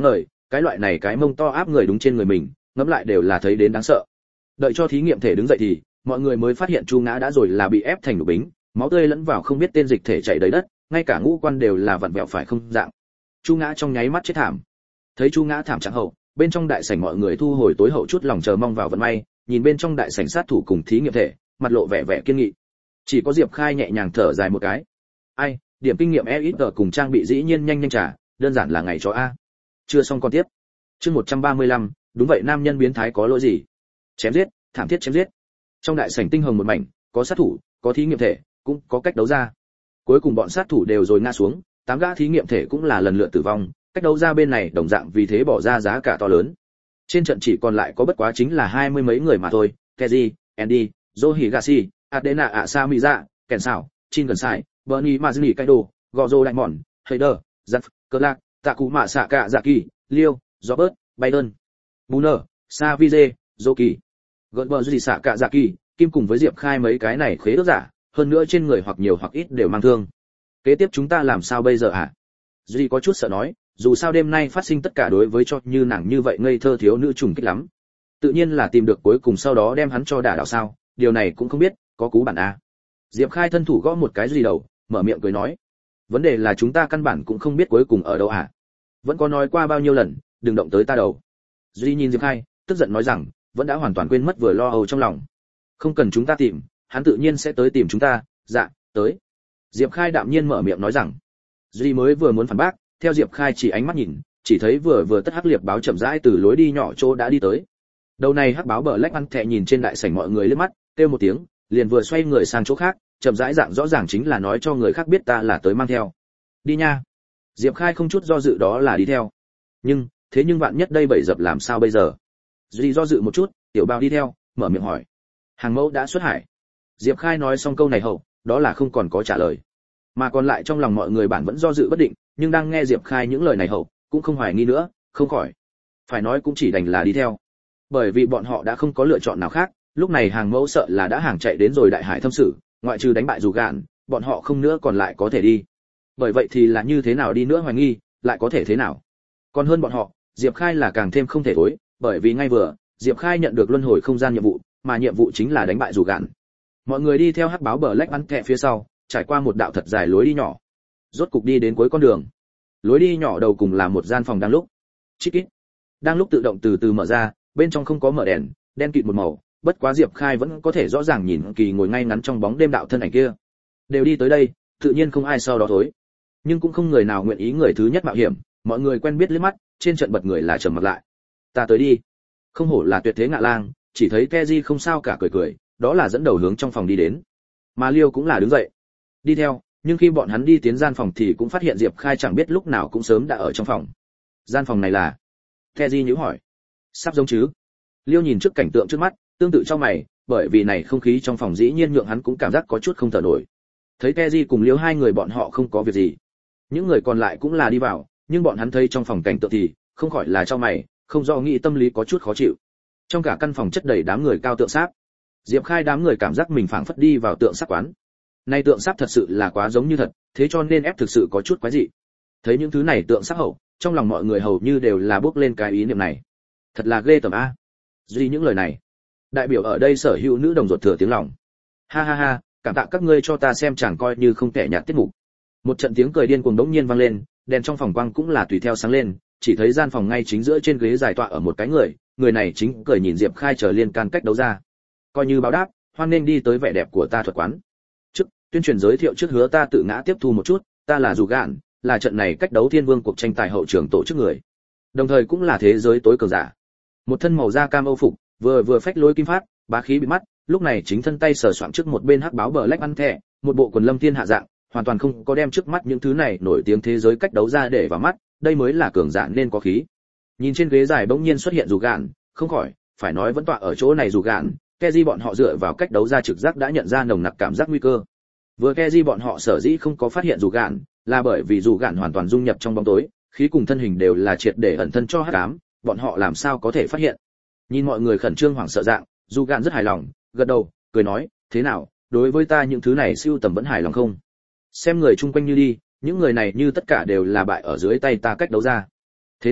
cái loại này cái mông to áp người đúng trên người mình, ngẫm lại đều là thấy đến đáng sợ. Đợi cho thí nghiệm thể đứng dậy thì mọi người mới phát hiện Chu Ngã đã rồi là bị ép thành đổ bính, máu tươi lẫn vào không biết tên dịch thể chảy đầy đất, ngay cả ngũ quan đều là vặn vẹo phải không dạng. Chu Ngã trong nháy mắt chết thảm. Thấy Chu Ngã thảm trạng hậu, bên trong đại sảnh mọi người thu hồi tối hậu chút lòng chờ mong vào vận may, nhìn bên trong đại sảnh sát thủ cùng thí nghiệm thể, mặt lộ vẻ vẻ kiên nghị. Chỉ có Diệp Khai nhẹ nhàng thở dài một cái. Ai, điểm kinh nghiệm ít cùng trang bị dĩ nhiên nhanh nhanh trả, đơn giản là ngày cho a. Chưa xong con tiếp. Chương 135, đúng vậy nam nhân biến thái có lỗi gì? Chém giết, thảm thiết chém giết. Trong đại sảnh tinh hồng một mảnh, có sát thủ, có thí nghiệm thể, cũng có cách đấu ra. Cuối cùng bọn sát thủ đều rồi ngã xuống, 8 gã thí nghiệm thể cũng là lần lượt tử vong, cách đấu ra bên này đồng dạng vì thế bỏ ra giá cả to lớn. Trên trận chỉ còn lại có bất quá chính là 20 mấy người mà thôi, Keji, Andy, Zohigashi, Adena Asamiza, Kèn Sảo, Chin Gần Sai, Bernie Mazuni Kaido, Gozo Diamond, Heider, Zaf, Clark, Takuma Sakazaki, Leo, Robert, Biden, Buner, Savise, Zoki, Gerber Sakazaki, Kim cùng với Diệp Khai mấy cái này khế ước giả, hơn nữa trên người hoặc nhiều hoặc ít đều mang thương. Kế tiếp chúng ta làm sao bây giờ hả? Duy có chút sợ nói, dù sao đêm nay phát sinh tất cả đối với cho như nàng như vậy ngây thơ thiếu nữ trùng kích lắm. Tự nhiên là tìm được cuối cùng sau đó đem hắn cho đả đảo sao, điều này cũng không biết, có cú bản a. Diệp Khai thân thủ gõ một cái Duy đầu, mở miệng cười nói, vấn đề là chúng ta căn bản cũng không biết cuối cùng ở đâu à? Vẫn có nói qua bao nhiêu lần, đừng động tới ta đầu. Duy nhìn Diệp Khai, tức giận nói rằng, vẫn đã hoàn toàn quên mất vừa lo âu trong lòng. Không cần chúng ta tìm, hắn tự nhiên sẽ tới tìm chúng ta, dạ, tới. Diệp Khai đạm nhiên mở miệng nói rằng. Duy mới vừa muốn phản bác, theo Diệp Khai chỉ ánh mắt nhìn, chỉ thấy vừa tất hắc liệp báo chậm rãi từ lối đi nhỏ chỗ đã đi tới. Đầu này hắc báo bờ lách ăn thẹ nhìn trên đại sảnh mọi người liếc mắt, kêu một tiếng, liền vừa xoay người sang chỗ khác, chậm rãi dạng rõ ràng chính là nói cho người khác biết ta là tới mang theo. Đi nha. Diệp Khai không chút do dự đó là đi theo. Nhưng vạn nhất đây bậy dập làm sao bây giờ? Duy do dự một chút, tiểu bao đi theo, mở miệng hỏi. Hàng mẫu đã xuất hải. Diệp Khai nói xong câu này hậu, đó là không còn có trả lời. Mà còn lại trong lòng mọi người bản vẫn do dự bất định, nhưng đang nghe Diệp Khai những lời này hậu, cũng không hoài nghi nữa, không khỏi. Phải nói cũng chỉ đành là đi theo. Bởi vì bọn họ đã không có lựa chọn nào khác, lúc này hàng mẫu sợ là đã hàng chạy đến rồi đại hải thâm sử, ngoại trừ đánh bại dù gạn, bọn họ không nữa còn lại có thể đi. Bởi vậy thì là như thế nào đi nữa hoài nghi, lại có thể thế nào? Còn hơn bọn họ, Diệp Khai là càng thêm không thể tối, bởi vì ngay vừa, Diệp Khai nhận được luân hồi không gian nhiệm vụ, mà nhiệm vụ chính là đánh bại dù gạn. Mọi người đi theo hắc báo bờ lách bắn kẹ phía sau, trải qua một đạo thật dài lối đi nhỏ. Rốt cục đi đến cuối con đường. Lối đi nhỏ đầu cùng là một gian phòng đang lúc. Chít kít. Đang lúc tự động từ từ mở ra, bên trong không có mở đèn, đen kịt một màu, bất quá Diệp Khai vẫn có thể rõ ràng nhìn Kỳ ngồi ngay ngắn trong bóng đêm đạo thân ảnh kia. Đều đi tới đây, tự nhiên không ai sau đó thối. Nhưng cũng không người nào nguyện ý người thứ nhất mạo hiểm, mọi người quen biết liếc mắt, trên trận bật người là trầm mặt lại. Ta tới đi. Không hổ là tuyệt thế ngạ lang, chỉ thấy Keji không sao cả cười cười, đó là dẫn đầu hướng trong phòng đi đến. Mà Liêu cũng là đứng dậy, đi theo, nhưng khi bọn hắn đi tiến gian phòng thì cũng phát hiện Diệp Khai chẳng biết lúc nào cũng sớm đã ở trong phòng. Gian phòng này là? Keji nhíu hỏi. Sắp giống chứ? Liêu nhìn trước cảnh tượng trước mắt, tương tự trong mày, bởi vì này không khí trong phòng dĩ nhiên nhượng hắn cũng cảm giác có chút không thở nổi. Thấy Keji cùng Liêu hai người bọn họ không có việc gì, những người còn lại cũng là đi vào, nhưng bọn hắn thấy trong phòng cảnh tượng thì không khỏi là trong mày, không do nghĩ tâm lý có chút khó chịu. Trong cả căn phòng chất đầy đám người cao tượng sáp. Diệp Khai đám người cảm giác mình phảng phất đi vào tượng sáp quán. Này tượng sáp thật sự là quá giống như thật, thế cho nên ép thực sự có chút quái dị. Thấy những thứ này tượng sáp hậu, trong lòng mọi người hầu như đều là bước lên cái ý niệm này. Thật là ghê tởm a. Duy những lời này, đại biểu ở đây sở hữu nữ đồng ruột thừa tiếng lòng. Ha ha ha, cảm tạ các ngươi cho ta xem chẳng coi như không tệ nhạt tiết mục. Một trận tiếng cười điên cuồng đống nhiên vang lên, đèn trong phòng quang cũng là tùy theo sáng lên, chỉ thấy gian phòng ngay chính giữa trên ghế dài tọa ở một cái người này chính cười nhìn Diệp Khai chờ liên can cách đấu ra. Coi như báo đáp, hoan nên đi tới vẻ đẹp của ta thuật quán. Trước, tuyên truyền giới thiệu trước hứa ta tự ngã tiếp thu một chút, ta là Dù Gạn, là trận này cách đấu thiên vương cuộc tranh tài hậu trường tổ chức người. Đồng thời cũng là thế giới tối cường giả. Một thân màu da cam âu phục, vừa phách lối kim phát, bá khí bị mắt, lúc này chính thân tay sờ soạng trước một bên hắc báo bờ lách ăn thẻ, một bộ quần lâm thiên hạ dạng, hoàn toàn không có đem trước mắt những thứ này nổi tiếng thế giới cách đấu ra để vào mắt, đây mới là cường giả nên có khí. Nhìn trên ghế dài bỗng nhiên xuất hiện Dù Gạn, không khỏi phải nói vẫn tọa ở chỗ này Dù Gạn, Keji bọn họ dựa vào cách đấu ra trực giác đã nhận ra nồng nặc cảm giác nguy cơ. Vừa Keji bọn họ sở dĩ không có phát hiện Dù Gạn, là bởi vì Dù Gạn hoàn toàn dung nhập trong bóng tối, khí cùng thân hình đều là triệt để ẩn thân cho hắc ám, bọn họ làm sao có thể phát hiện. Nhìn mọi người khẩn trương hoảng sợ dạng, Dù Gạn rất hài lòng, gật đầu, cười nói, thế nào, đối với ta những thứ này siêu tầm vẫn hài lòng không? Xem người chung quanh như đi, những người này như tất cả đều là bại ở dưới tay ta cách đấu ra. Thế nào,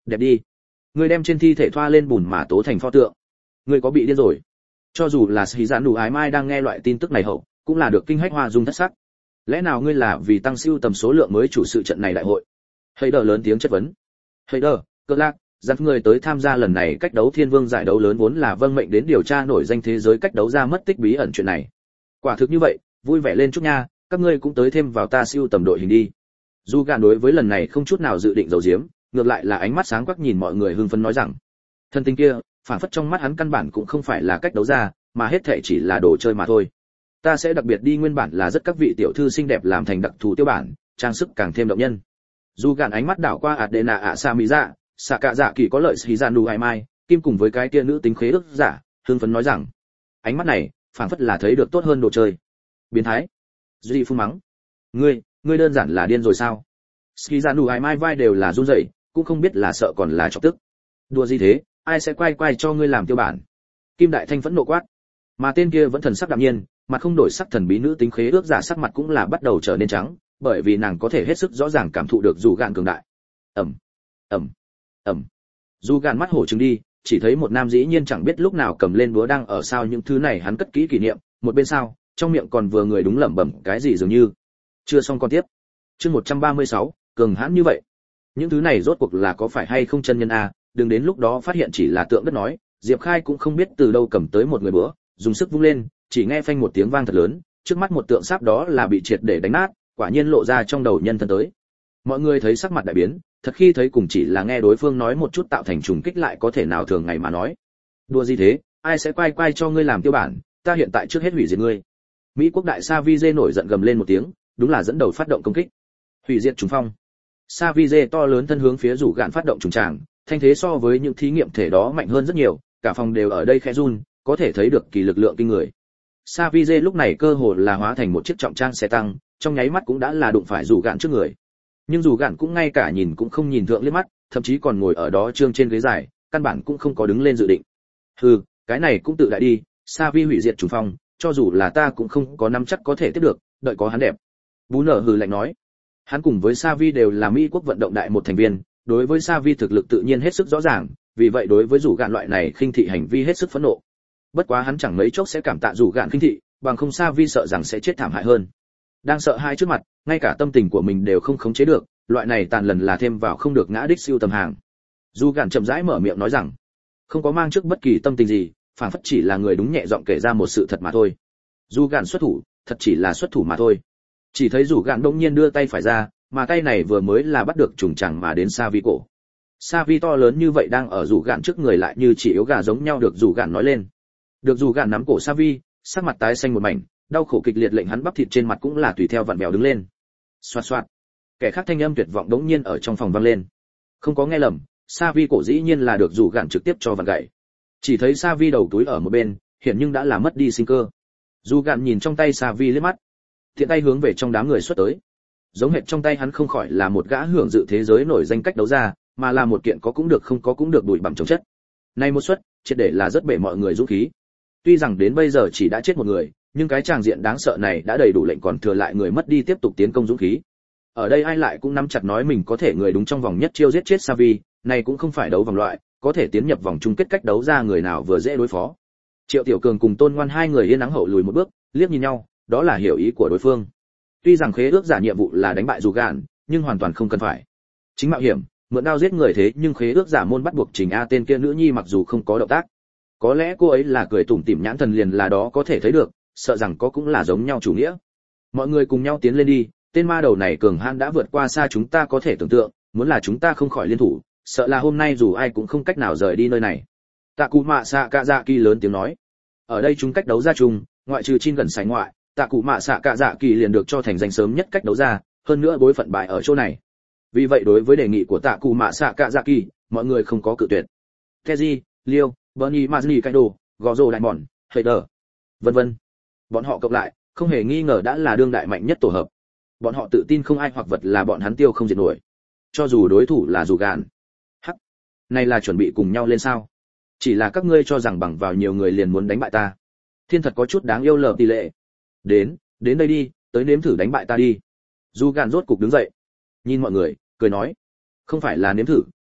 Đẹp đi. Ngươi đem trên thi thể thoa lên bùn mà tố thành pho tượng. Ngươi có bị điên rồi? Cho dù là Sĩ Giản Đủ Ái Mai đang nghe loại tin tức này hậu, cũng là được kinh hách hoa dung thất sắc. Lẽ nào ngươi là vì tăng siêu tầm số lượng mới chủ sự trận này đại hội? Hayder lớn tiếng chất vấn. Hayder, cơ lạc, dắt người tới tham gia lần này cách đấu thiên vương giải đấu lớn vốn là vâng mệnh đến điều tra nổi danh thế giới cách đấu ra mất tích bí ẩn chuyện này. Quả thực như vậy, vui vẻ lên chút nha, các ngươi cũng tới thêm vào ta siêu tầm đội hình đi. Dù gạn đối với lần này không chút nào dự định giấu giếm, ngược lại là ánh mắt sáng quắc nhìn mọi người hưng phấn nói rằng, thân tình kia, phản phất trong mắt hắn căn bản cũng không phải là cách đấu ra, mà hết thảy chỉ là đồ chơi mà thôi. Ta sẽ đặc biệt đi nguyên bản là rất các vị tiểu thư xinh đẹp làm thành đặc thù tiêu bản, trang sức càng thêm động nhân. Dù gạn ánh mắt đảo qua Adena Asamiza, xạ cạ dạ kỳ có lợi Sĩ Giản Đủ Ái Mai, kim cùng với cái kia nữ tính khế ước giả, hưng phấn nói rằng, ánh mắt này, phản phất là thấy được tốt hơn đồ chơi. Biến thái. Duy phun mắng. Ngươi đơn giản là điên rồi sao? Sĩ Giản Đủ Ái Mai vai đều là run rẩy, cũng không biết là sợ còn là chọc tức. Đùa gì thế, ai sẽ quay cho ngươi làm tiêu bản? Kim Đại Thanh phẫn nộ quát. Mà tên kia vẫn thần sắc đạm nhiên, mặt không đổi sắc thần bí nữ tính khế ước giả sắc mặt cũng là bắt đầu trở nên trắng, bởi vì nàng có thể hết sức rõ ràng cảm thụ được dù gạn cường đại. Ầm, ầm, ầm. Dù gạn mắt hổ trừng đi, chỉ thấy một nam dĩ nhiên chẳng biết lúc nào cầm lên búa đang ở sao những thứ này hắn cất kỹ kỷ niệm, một bên sao, trong miệng còn vừa người đúng lẩm bẩm cái gì dường như. Chưa xong con tiếp. Chương 136, cường hãn như vậy. Những thứ này rốt cuộc là có phải hay không chân nhân a, đừng đến lúc đó phát hiện chỉ là tượng đất nói, Diệp Khai cũng không biết từ đâu cầm tới một người búa, dùng sức vung lên, chỉ nghe phanh một tiếng vang thật lớn, trước mắt một tượng sáp đó là bị triệt để đánh nát, quả nhiên lộ ra trong đầu nhân thân tới. Mọi người thấy sắc mặt đại biến, thật khi thấy cùng chỉ là nghe đối phương nói một chút tạo thành trùng kích lại có thể nào thường ngày mà nói. Đùa gì thế, ai sẽ quay cho ngươi làm tiêu bản, ta hiện tại trước hết hủy diệt ngươi. Mỹ quốc đại Savige nổi giận gầm lên một tiếng, đúng là dẫn đầu phát động công kích. Hủy diệt trùng phong. Savige to lớn thân hướng phía rủ gạn phát động trùng tràng, thanh thế so với những thí nghiệm thể đó mạnh hơn rất nhiều, cả phòng đều ở đây khẽ run, có thể thấy được kỳ lực lượng kinh người. Savige lúc này cơ hồ là hóa thành một chiếc trọng trang xe tăng, trong nháy mắt cũng đã là đụng phải rủ gạn trước người. Nhưng rủ gạn cũng ngay cả nhìn cũng không nhìn thượng liếc mắt, thậm chí còn ngồi ở đó trương trên ghế dài, căn bản cũng không có đứng lên dự định. Hừ, cái này cũng tự đại đi, Savi hủy diệt trùng phong, cho dù là ta cũng không có nắm chắc có thể tiếp được, đợi có hắn đẹp. Bú nở hừ lạnh nói. Hắn cùng với Savi đều là Mỹ quốc vận động đại một thành viên, đối với Savi thực lực tự nhiên hết sức rõ ràng, vì vậy đối với rủ gạn loại này khinh thị hành vi hết sức phẫn nộ. Bất quá hắn chẳng mấy chốc sẽ cảm tạ rủ gạn khinh thị, bằng không Savi sợ rằng sẽ chết thảm hại hơn. Đang sợ hai trước mặt, ngay cả tâm tình của mình đều không khống chế được, loại này tàn lần là thêm vào không được ngã đích siêu tầm hàng. Dù gạn chậm rãi mở miệng nói rằng, không có mang trước bất kỳ tâm tình gì, phản phất chỉ là người đúng nhẹ giọng kể ra một sự thật mà thôi. Dù gạn xuất thủ, thật chỉ là xuất thủ mà thôi. Chỉ thấy rủ gạn đông nhiên đưa tay phải ra, mà tay này vừa mới là bắt được trùng chẳng mà đến Savi cổ. Savi to lớn như vậy đang ở rủ gạn trước người lại như chỉ yếu gà giống nhau được rủ gạn nói lên. Được rủ gạn nắm cổ Savi, sắc mặt tái xanh một mảnh, đau khổ kịch liệt lệnh hắn bắp thịt trên mặt cũng là tùy theo vặn vẹo đứng lên. Xoạt xoạt. Kẻ khác thanh âm tuyệt vọng đống nhiên ở trong phòng vang lên. Không có nghe lầm, Savi cổ dĩ nhiên là được rủ gạn trực tiếp cho vặn gãy. Chỉ thấy Savi đầu túi ở một bên, hiện nhưng đã là mất đi sinh cơ. Rủ gạn nhìn trong tay Savi liếc mắt, thiện tay hướng về trong đám người xuất tới. Giống hệt trong tay hắn không khỏi là một gã hưởng dự thế giới nổi danh cách đấu ra, mà là một kiện có cũng được không có cũng được đùi bặm chống chất. Nay một suất, triệt để là rất bể mọi người dũng khí. Tuy rằng đến bây giờ chỉ đã chết một người, nhưng cái tràng diện đáng sợ này đã đầy đủ lệnh còn thừa lại người mất đi tiếp tục tiến công dũng khí. Ở đây ai lại cũng nắm chặt nói mình có thể người đúng trong vòng nhất chiêu giết chết Savi, này cũng không phải đấu vòng loại, có thể tiến nhập vòng chung kết cách đấu ra người nào vừa dễ đối phó. Triệu Tiểu Cường cùng Tôn Ngoan hai người yên nắng hậu lùi một bước, liếc nhìn nhau, đó là hiểu ý của đối phương. Tuy rằng khế ước giả nhiệm vụ là đánh bại dù gạn, nhưng hoàn toàn không cần phải. Chính mạo hiểm, mượn đao giết người thế nhưng khế ước giả môn bắt buộc Trình A tên kia nữ nhi mặc dù không có động tác. Có lẽ cô ấy là cười tủm tỉm nhãn thần liền là đó có thể thấy được, sợ rằng có cũng là giống nhau chủ nghĩa. Mọi người cùng nhau tiến lên đi, tên ma đầu này cường hãn đã vượt qua xa chúng ta có thể tưởng tượng, muốn là chúng ta không khỏi liên thủ, sợ là hôm nay dù ai cũng không cách nào rời đi nơi này. Tạ Cụ Mạ Xạ Cạ Dạ Kỳ lớn tiếng nói. Ở đây chúng cách đấu ra chung, ngoại trừ Chin gần sánh ngoại, Tạ Cụ Mạ Xạ Cạ Dạ Kỳ liền được cho thành danh sớm nhất cách đấu ra, hơn nữa bối phận bại ở chỗ này. Vì vậy đối với đề nghị của Tạ Cụ Mạ Xạ Cạ Dạ Kỳ, mọi người không có cự tuyệt. Keji, Liêu, Bernie Mazni Kaido, Gozo Đại Mòn, Hater, vân vân. Bọn họ cộng lại, không hề nghi ngờ đã là đương đại mạnh nhất tổ hợp. Bọn họ tự tin không ai hoặc vật là bọn hắn tiêu không diệt nổi. Cho dù đối thủ là dù gạn. Hắc, này là chuẩn bị cùng nhau lên sao? Chỉ là các ngươi cho rằng bằng vào nhiều người liền muốn đánh bại ta. Thiên thật có chút đáng yêu lờ tỷ lệ. Đến đây đi, tới nếm thử đánh bại ta đi. Dù gạn rốt cục đứng dậy, nhìn mọi người, cười nói, không phải là nếm thử,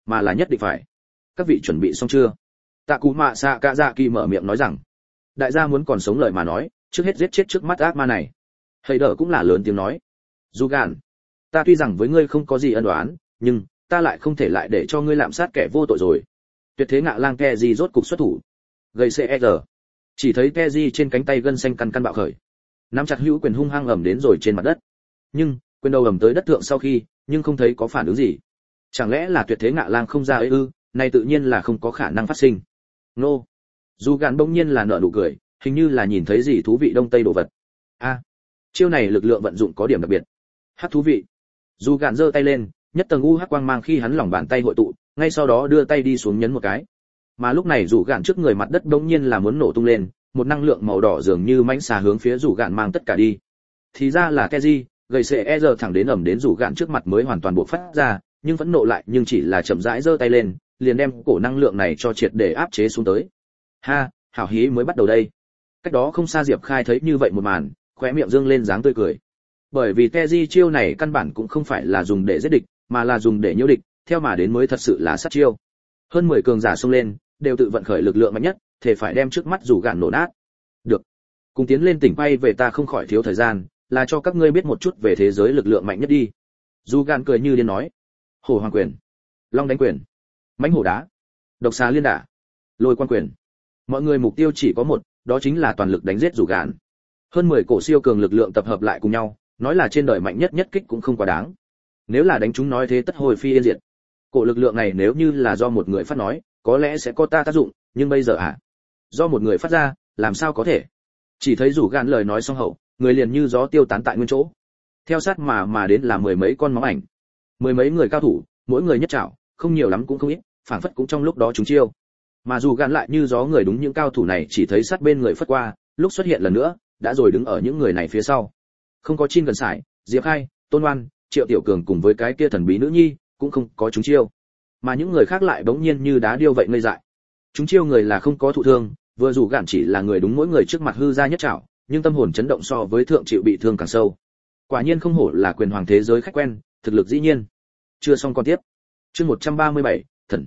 mà là nhất định phải. Các vị chuẩn bị xong chưa? Tạ Cú Mạ Xạ Cạ Dạ Kỳ mở miệng nói rằng, đại gia muốn còn sống lời mà nói, trước hết giết chết trước mắt ác ma này. Hầy đỡ cũng là lớn tiếng nói, dù gạn, ta tuy rằng với ngươi không có gì ân oán, nhưng ta lại không thể lại để cho ngươi lạm sát kẻ vô tội rồi. Tuyệt thế ngạ lang Keji rốt cục xuất thủ, gây CR. Chỉ thấy Keji trên cánh tay gân xanh căn bạo khởi, nắm chặt hữu quyền hung hăng ầm đến rồi trên mặt đất. Nhưng quyền đầu ầm tới đất thượng sau khi, nhưng không thấy có phản ứng gì. Chẳng lẽ là tuyệt thế ngạ lang không ra ấy ư? Này tự nhiên là không có khả năng phát sinh. Nô. Dù gạn bỗng nhiên là nở nụ cười, hình như là nhìn thấy gì thú vị đông tây đồ vật. A, chiêu này lực lượng vận dụng có điểm đặc biệt. Hắc thú vị. Dù gạn giơ tay lên, nhất tầng u hắc quang mang khi hắn lòng bàn tay hội tụ, ngay sau đó đưa tay đi xuống nhấn một cái. Mà lúc này rủ gạn trước người mặt đất bỗng nhiên là muốn nổ tung lên, một năng lượng màu đỏ dường như mãnh xà hướng phía rủ gạn mang tất cả đi. Thì ra là Keji, gầy CR thẳng đến ẩm đến rủ gạn trước mặt mới hoàn toàn bộc phát ra, nhưng vẫn nộ lại nhưng chỉ là chậm rãi giơ tay lên, liền đem cổ năng lượng này cho triệt để áp chế xuống tới. Ha, hảo hí mới bắt đầu đây. Cách đó không xa Diệp Khai thấy như vậy một màn, khóe miệng dương lên dáng tươi cười. Bởi vì Keji chiêu này căn bản cũng không phải là dùng để giết địch, mà là dùng để nhiễu địch, theo mà đến mới thật sự là sát chiêu. Hơn 10 cường giả xông lên, đều tự vận khởi lực lượng mạnh nhất, thể phải đem trước mắt rủ gạn nổ nát. Được, cùng tiến lên tỉnh bay về ta không khỏi thiếu thời gian, là cho các ngươi biết một chút về thế giới lực lượng mạnh nhất đi. Rủ gạn cười như điên nói. Hổ hoàng quyền, long đánh quyền, mãnh hổ đá, độc xà liên đả, lôi quan quyền. Mọi người mục tiêu chỉ có một, đó chính là toàn lực đánh giết rủ gạn. Hơn 10 cổ siêu cường lực lượng tập hợp lại cùng nhau, nói là trên đời mạnh nhất nhất kích cũng không quá đáng. Nếu là đánh chúng nói thế tất hồi phi yên diệt. Cổ lực lượng này nếu như là do một người phát nói, có lẽ sẽ có tác dụng, nhưng bây giờ do một người phát ra, làm sao có thể? Chỉ thấy rủ gạn lời nói xong hậu, người liền như gió tiêu tán tại nguyên chỗ. Theo sát mà đến là mười mấy con móng ảnh, mười mấy người cao thủ, mỗi người nhất trảo, không nhiều lắm cũng không ít, phảng phất cũng trong lúc đó chúng chiêu. Mà dù gạn lại như gió người đúng những cao thủ này chỉ thấy sát bên người phất qua, lúc xuất hiện lần nữa, đã rồi đứng ở những người này phía sau. Không có Chin gần sải, Diệp Khai, Tôn Oan, Triệu Tiểu Cường cùng với cái kia thần bí nữ nhi, cũng không có chúng chiêu. Mà những người khác lại bỗng nhiên như đá điêu vậy ngây dại. Chúng chiêu người là không có thụ thương, vừa dù gạn chỉ là người đúng mỗi người trước mặt hư ra nhất trảo, nhưng tâm hồn chấn động so với thượng chịu bị thương càng sâu. Quả nhiên không hổ là quyền hoàng thế giới khách quen, thực lực dĩ nhiên. Chưa xong con tiếp. Chương 137, thần.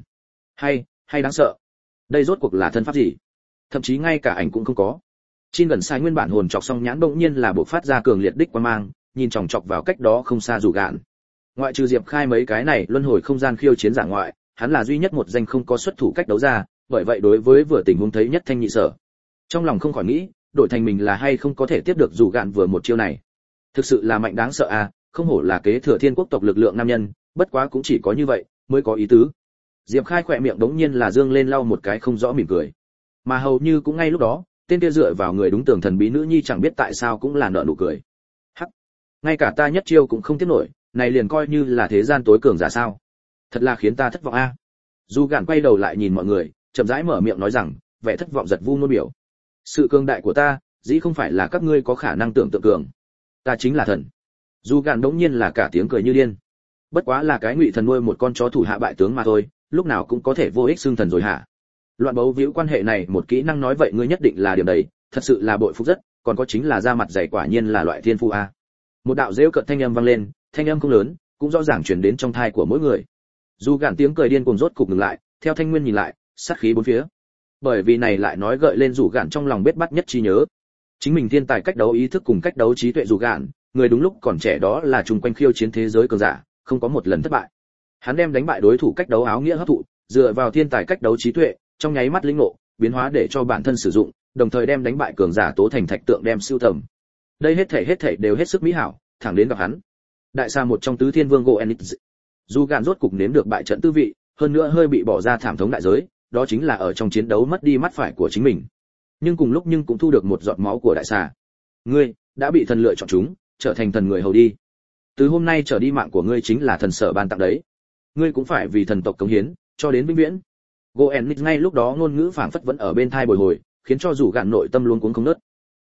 Hay đáng sợ. Đây rốt cuộc là thân pháp gì? Thậm chí ngay cả ảnh cũng không có. Chin gần sai nguyên bản hồn chọc xong nhãn bỗng nhiên là bộc phát ra cường liệt đích quang mang, nhìn chòng chọc vào cách đó không xa rủ gạn. Ngoại trừ Diệp Khai mấy cái này luân hồi không gian khiêu chiến giả ngoại, hắn là duy nhất một danh không có xuất thủ cách đấu ra, bởi vậy đối với vừa tình huống thấy nhất thanh nhị sở. Trong lòng không khỏi nghĩ, đổi thành mình là hay không có thể tiếp được rủ gạn vừa một chiêu này. Thực sự là mạnh đáng sợ à, không hổ là kế thừa thiên quốc tộc lực lượng nam nhân, bất quá cũng chỉ có như vậy mới có ý tứ. Diệp Khai khỏe miệng đống nhiên là dương lên lau một cái không rõ mỉm cười. Mà hầu như cũng ngay lúc đó, tên kia dựa vào người đúng tường thần bí nữ nhi chẳng biết tại sao cũng là nở nụ cười. Hắc, ngay cả ta nhất chiêu cũng không tiếp nổi, này liền coi như là thế gian tối cường giả sao? Thật là khiến ta thất vọng a. Du Gạn quay đầu lại nhìn mọi người, chậm rãi mở miệng nói rằng, vẻ thất vọng giật vu nôn biểu. Sự cường đại của ta, dĩ không phải là các ngươi có khả năng tưởng tượng cường. Ta chính là thần. Du Gạn đống nhiên là cả tiếng cười như điên. Bất quá là cái ngụy thần nuôi một con chó thủ hạ bại tướng mà thôi, lúc nào cũng có thể vô ích xưng thần rồi hả? Loạn bấu víu quan hệ này một kỹ năng nói vậy ngươi nhất định là điểm đấy, thật sự là bội phục rất, còn có chính là da mặt dày quả nhiên là loại thiên phu a. Một đạo rêu cợt thanh âm vang lên, thanh âm không lớn, cũng rõ ràng truyền đến trong tai của mỗi người. Dù Gạn tiếng cười điên cuồng rốt cục ngừng lại, theo Thanh Nguyên nhìn lại, sát khí bốn phía. Bởi vì này lại nói gợi lên Dù Gạn trong lòng biết bắt nhất trí nhớ. Chính mình thiên tài cách đấu ý thức cùng cách đấu trí tuệ Dù Gạn, người đúng lúc còn trẻ đó là trùng quanh khiêu chiến thế giới cường giả, không có một lần thất bại. Hắn đem đánh bại đối thủ cách đấu áo nghĩa hấp thụ, dựa vào thiên tài cách đấu trí tuệ, trong nháy mắt lĩnh ngộ, biến hóa để cho bản thân sử dụng, đồng thời đem đánh bại cường giả tố thành thạch tượng đem siêu tầm. Đây hết thảy đều hết sức mỹ hảo, thẳng đến gặp hắn. Đại xa một trong tứ thiên vương Goenitz. Dù Gạn rốt cục nếm được bại trận tư vị, hơn nữa hơi bị bỏ ra thảm thống đại giới, đó chính là ở trong chiến đấu mất đi mắt phải của chính mình. Nhưng cùng lúc cũng thu được một giọt máu của đại xà. Ngươi đã bị thần lựa chọn chúng, trở thành thần người hầu đi. Từ hôm nay trở đi mạng của ngươi chính là thần sở ban tặng đấy. Ngươi cũng phải vì thần tộc cống hiến, cho đến vĩnh viễn. Goenitz ngay lúc đó ngôn ngữ phảng phất vẫn ở bên tai bồi hồi, khiến cho Dù Gạn nội tâm luống cuống không ngớt.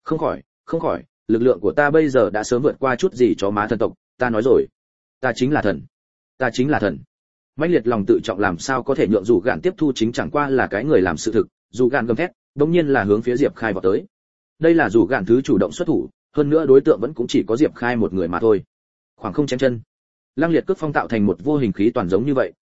Không khỏi, lực lượng của ta bây giờ đã sớm vượt qua chút gì chó má thần tộc, ta nói rồi, ta chính là thần. Mãnh liệt lòng tự trọng làm sao có thể nhượng Dù Gạn tiếp thu chính chẳng qua là cái người làm sự thực. Dù Gạn gầm thét, đống nhiên là hướng phía Diệp Khai vào tới. Đây là Dù Gạn thứ chủ động xuất thủ, hơn nữa đối tượng vẫn cũng chỉ có Diệp Khai một người mà thôi. Khoảng không chém chân, lăng liệt cước phong tạo thành một vô hình khí toàn giống như vậy,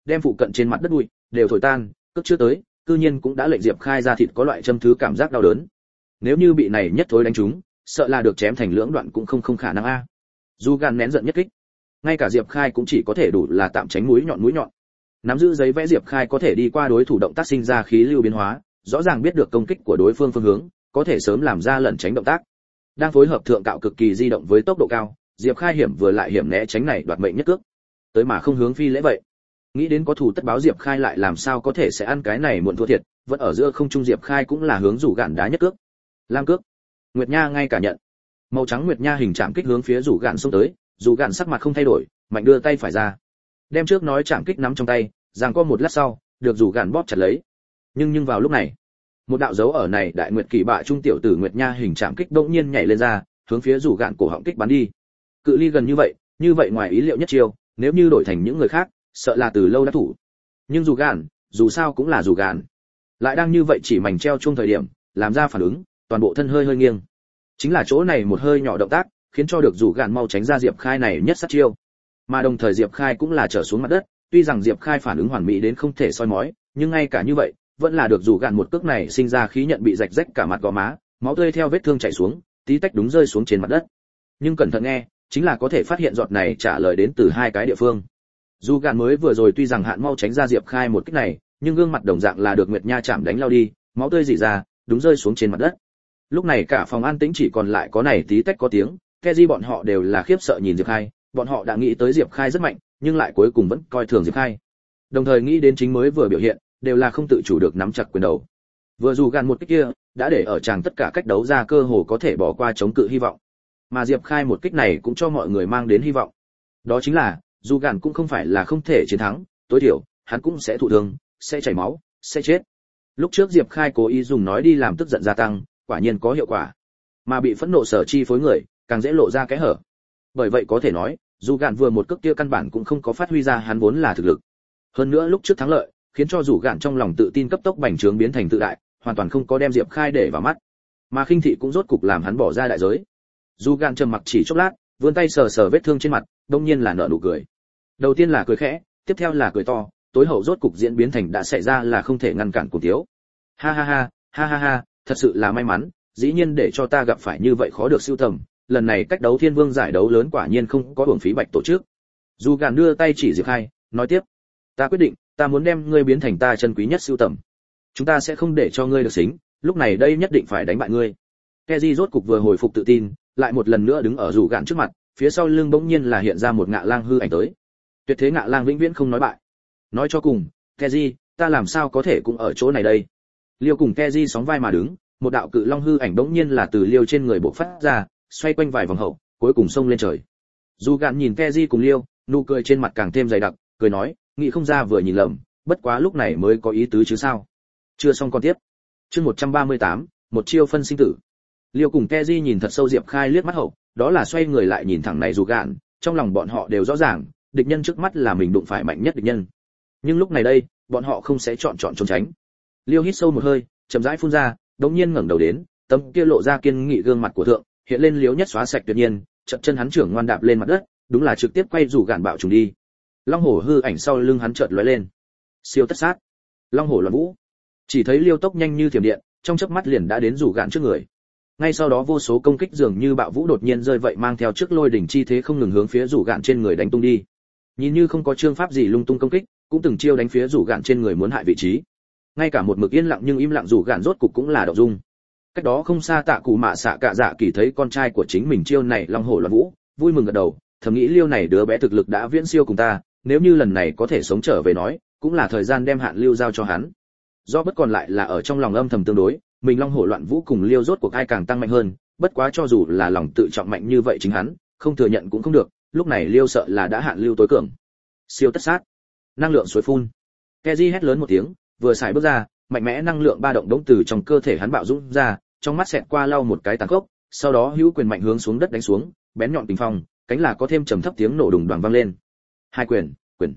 đem phụ cận trên mặt đất bụi đều thổi tan, cước chưa tới, cư nhiên cũng đã lệnh Diệp Khai ra thịt có loại châm thứ cảm giác đau đớn. Nếu như bị này nhất thối đánh trúng, sợ là được chém thành lưỡng đoạn cũng không khả năng a. Dù gan nén giận nhất kích, ngay cả Diệp Khai cũng chỉ có thể đủ là tạm tránh mũi nhọn. Nắm giữ giấy vẽ Diệp Khai có thể đi qua đối thủ động tác sinh ra khí lưu biến hóa, rõ ràng biết được công kích của đối phương phương hướng, có thể sớm làm ra lẩn tránh động tác. Đang phối hợp thượng cạo cực kỳ di động với tốc độ cao, Diệp Khai hiểm vừa lại hiểm né tránh này đoạt mệnh nhất cước. Tới mà không hướng phi lễ vậy. Nghĩ đến có thủ tất báo, Diệp Khai lại làm sao có thể sẽ ăn cái này muộn thua thiệt, vẫn ở giữa không trung Diệp Khai cũng là hướng rủ gạn đá nhất cước. Lam cước. Nguyệt Nha ngay cả nhận. Màu trắng Nguyệt Nha hình chạm kích hướng phía rủ gạn xông tới, rủ gạn sắc mặt không thay đổi, mạnh đưa tay phải ra. Đem trước nói chạm kích nắm trong tay, giằng co một lát sau, được rủ gạn bóp chặt lấy. Nhưng vào lúc này, một đạo dấu ở này đại nguyệt kỳ bạ trung tiểu tử Nguyệt Nha hình chạm kích đột nhiên nhảy lên ra, hướng phía rủ gạn cổ họng kích bắn đi. Cự ly gần như vậy ngoài ý liệu nhất chiêu, nếu như đổi thành những người khác, sợ là từ lâu đã thủ. Nhưng rủ gạn, dù sao cũng là rủ gạn. Lại đang như vậy chỉ mảnh treo chung thời điểm, làm ra phản ứng, toàn bộ thân hơi nghiêng. Chính là chỗ này một hơi nhỏ động tác, khiến cho được rủ gạn mau tránh ra Diệp Khai này nhất sát chiêu. Mà đồng thời Diệp Khai cũng là trở xuống mặt đất, tuy rằng Diệp Khai phản ứng hoàn mỹ đến không thể soi mói, nhưng ngay cả như vậy, vẫn là được rủ gạn một cước này sinh ra khí nhận bị rạch rách cả mặt gò má, máu tươi theo vết thương chảy xuống, tí tách đúng rơi xuống trên mặt đất. Nhưng cẩn thận nghe, chính là có thể phát hiện giọt này trả lời đến từ hai cái địa phương. Rủ gạn mới vừa rồi tuy rằng hạn mau tránh ra Diệp Khai một kích này, nhưng gương mặt đồng dạng là được Nguyệt Nha chạm đánh lao đi, máu tươi rỉ ra, đúng rơi xuống trên mặt đất. Lúc này cả phòng an tĩnh chỉ còn lại có này tí tách có tiếng, Keji bọn họ đều là khiếp sợ nhìn Diệp Khai, bọn họ đã nghĩ tới Diệp Khai rất mạnh, nhưng lại cuối cùng vẫn coi thường Diệp Khai. Đồng thời nghĩ đến chính mới vừa biểu hiện, đều là không tự chủ được nắm chặt quyền đầu. Vừa dù gạn một kích kia, đã để ở chàng tất cả cách đấu ra cơ hồ có thể bỏ qua chống cự hy vọng. Mà Diệp Khai một kích này cũng cho mọi người mang đến hy vọng. Đó chính là, dù gạn cũng không phải là không thể chiến thắng, tối thiểu, hắn cũng sẽ thụ thương, sẽ chảy máu, sẽ chết. Lúc trước Diệp Khai cố ý dùng nói đi làm tức giận gia tăng, quả nhiên có hiệu quả. Mà bị phẫn nộ sở chi phối người, càng dễ lộ ra cái hở. Bởi vậy có thể nói, dù gạn vừa một cước kia căn bản cũng không có phát huy ra hắn vốn là thực lực. Hơn nữa lúc trước thắng lợi, khiến cho dù gạn trong lòng tự tin cấp tốc bành trướng biến thành tự đại, hoàn toàn không có đem Diệp Khai để vào mắt. Mà khinh thị cũng rốt cục làm hắn bỏ ra đại giới. Dù gạn trầm mặc chỉ chốc lát, vươn tay sờ sờ vết thương trên mặt, đương nhiên là nở nụ cười. Đầu tiên là cười khẽ, tiếp theo là cười to, tối hậu rốt cục diễn biến thành đã xảy ra là không thể ngăn cản cùng thiếu. Ha ha ha, ha ha ha, thật sự là may mắn, dĩ nhiên để cho ta gặp phải như vậy khó được siêu tầm, lần này cách đấu Thiên Vương giải đấu lớn quả nhiên không có uổng phí bạch tổ chức. Dù gạn đưa tay chỉ Diệp Khai, nói tiếp, ta quyết định, ta muốn đem ngươi biến thành ta chân quý nhất siêu tầm. Chúng ta sẽ không để cho ngươi được xính, lúc này đây nhất định phải đánh bại ngươi. Keji rốt cục vừa hồi phục tự tin, lại một lần nữa đứng ở rủ gạn trước mặt, phía sau lưng bỗng nhiên là hiện ra một ngạ lang hư ảnh tới. Tuyệt thế ngạ lang vĩnh viễn không nói bại. Nói cho cùng, Keji, ta làm sao có thể cũng ở chỗ này đây. Liêu cùng Keji sóng vai mà đứng, một đạo cự long hư ảnh bỗng nhiên là từ Liêu trên người bộc phát ra, xoay quanh vài vòng hậu, cuối cùng xông lên trời. Dù gạn nhìn Keji cùng Liêu, nụ cười trên mặt càng thêm dày đặc, cười nói, nghĩ không ra vừa nhìn lầm, bất quá lúc này mới có ý tứ chứ sao. Chưa xong con tiếp. Chương 138, một chiêu phân sinh tử. Liêu cùng Keji nhìn thật sâu Diệp Khai liếc mắt hậu, đó là xoay người lại nhìn thẳng này dù gạn, trong lòng bọn họ đều rõ ràng, địch nhân trước mắt là mình đụng phải mạnh nhất địch nhân. Nhưng lúc này đây, bọn họ không sẽ chọn trốn tránh. Liêu hít sâu một hơi, chậm rãi phun ra, đột nhiên ngẩng đầu đến, tấm kia lộ ra kiên nghị gương mặt của thượng, hiện lên liếu nhất xóa sạch tuyệt nhiên, chậm chân hắn trưởng ngoan đạp lên mặt đất, đúng là trực tiếp quay rủ gạn bạo trùng đi. Long hổ hư ảnh sau lưng hắn chợt lóe lên. Siêu tất sát. Long hổ loạn vũ. Chỉ thấy Liêu tốc nhanh như thiểm điện, trong chớp mắt liền đã đến rủ gạn trước người. Ngay sau đó vô số công kích dường như bạo vũ đột nhiên rơi vậy mang theo trước lôi đỉnh chi thế không ngừng hướng phía rủ gạn trên người đánh tung đi. Nhìn như không có chương pháp gì lung tung công kích, cũng từng chiêu đánh phía rủ gạn trên người muốn hại vị trí. Ngay cả một mực yên lặng nhưng im lặng rủ gạn rốt cục cũng là động dung. Cách đó không xa Tạ Cụ Mạ Xạ Cạ Dạ Kỳ thấy con trai của chính mình chiêu này long hổ loạn vũ, vui mừng gật đầu, thầm nghĩ Liêu này đứa bé thực lực đã viễn siêu cùng ta, nếu như lần này có thể sống trở về nói, cũng là thời gian đem hạn lưu giao cho hắn. Do bất còn lại là ở trong lòng âm thầm tương đối, mình long hổ loạn vũ cùng Liêu rốt cuộc ai càng tăng mạnh hơn, bất quá cho dù là lòng tự trọng mạnh như vậy chính hắn, không thừa nhận cũng không được, lúc này Liêu sợ là đã hạn lưu tối cường. Siêu tất sát, năng lượng suối phun. Keji hét lớn một tiếng, vừa xài bước ra, mạnh mẽ năng lượng ba động đống từ trong cơ thể hắn bạo dũng ra, trong mắt xẹt qua lau một cái tàn khốc, sau đó hữu quyền mạnh hướng xuống đất đánh xuống, bén nhọn tình phong, cánh là có thêm trầm thấp tiếng nổ đùng đoàng vang lên. Hai quyền.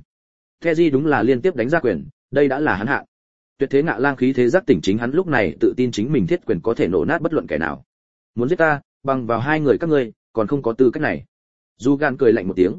Keji đúng là liên tiếp đánh ra quyền, đây đã là hắn hạ. Tuyệt thế ngạ lang khí thế giác tỉnh chính hắn lúc này tự tin chính mình thiết quyền có thể nổ nát bất luận kẻ nào. Muốn giết ta, bằng vào hai người các ngươi, còn không có tư cách này. Du Gan cười lạnh một tiếng.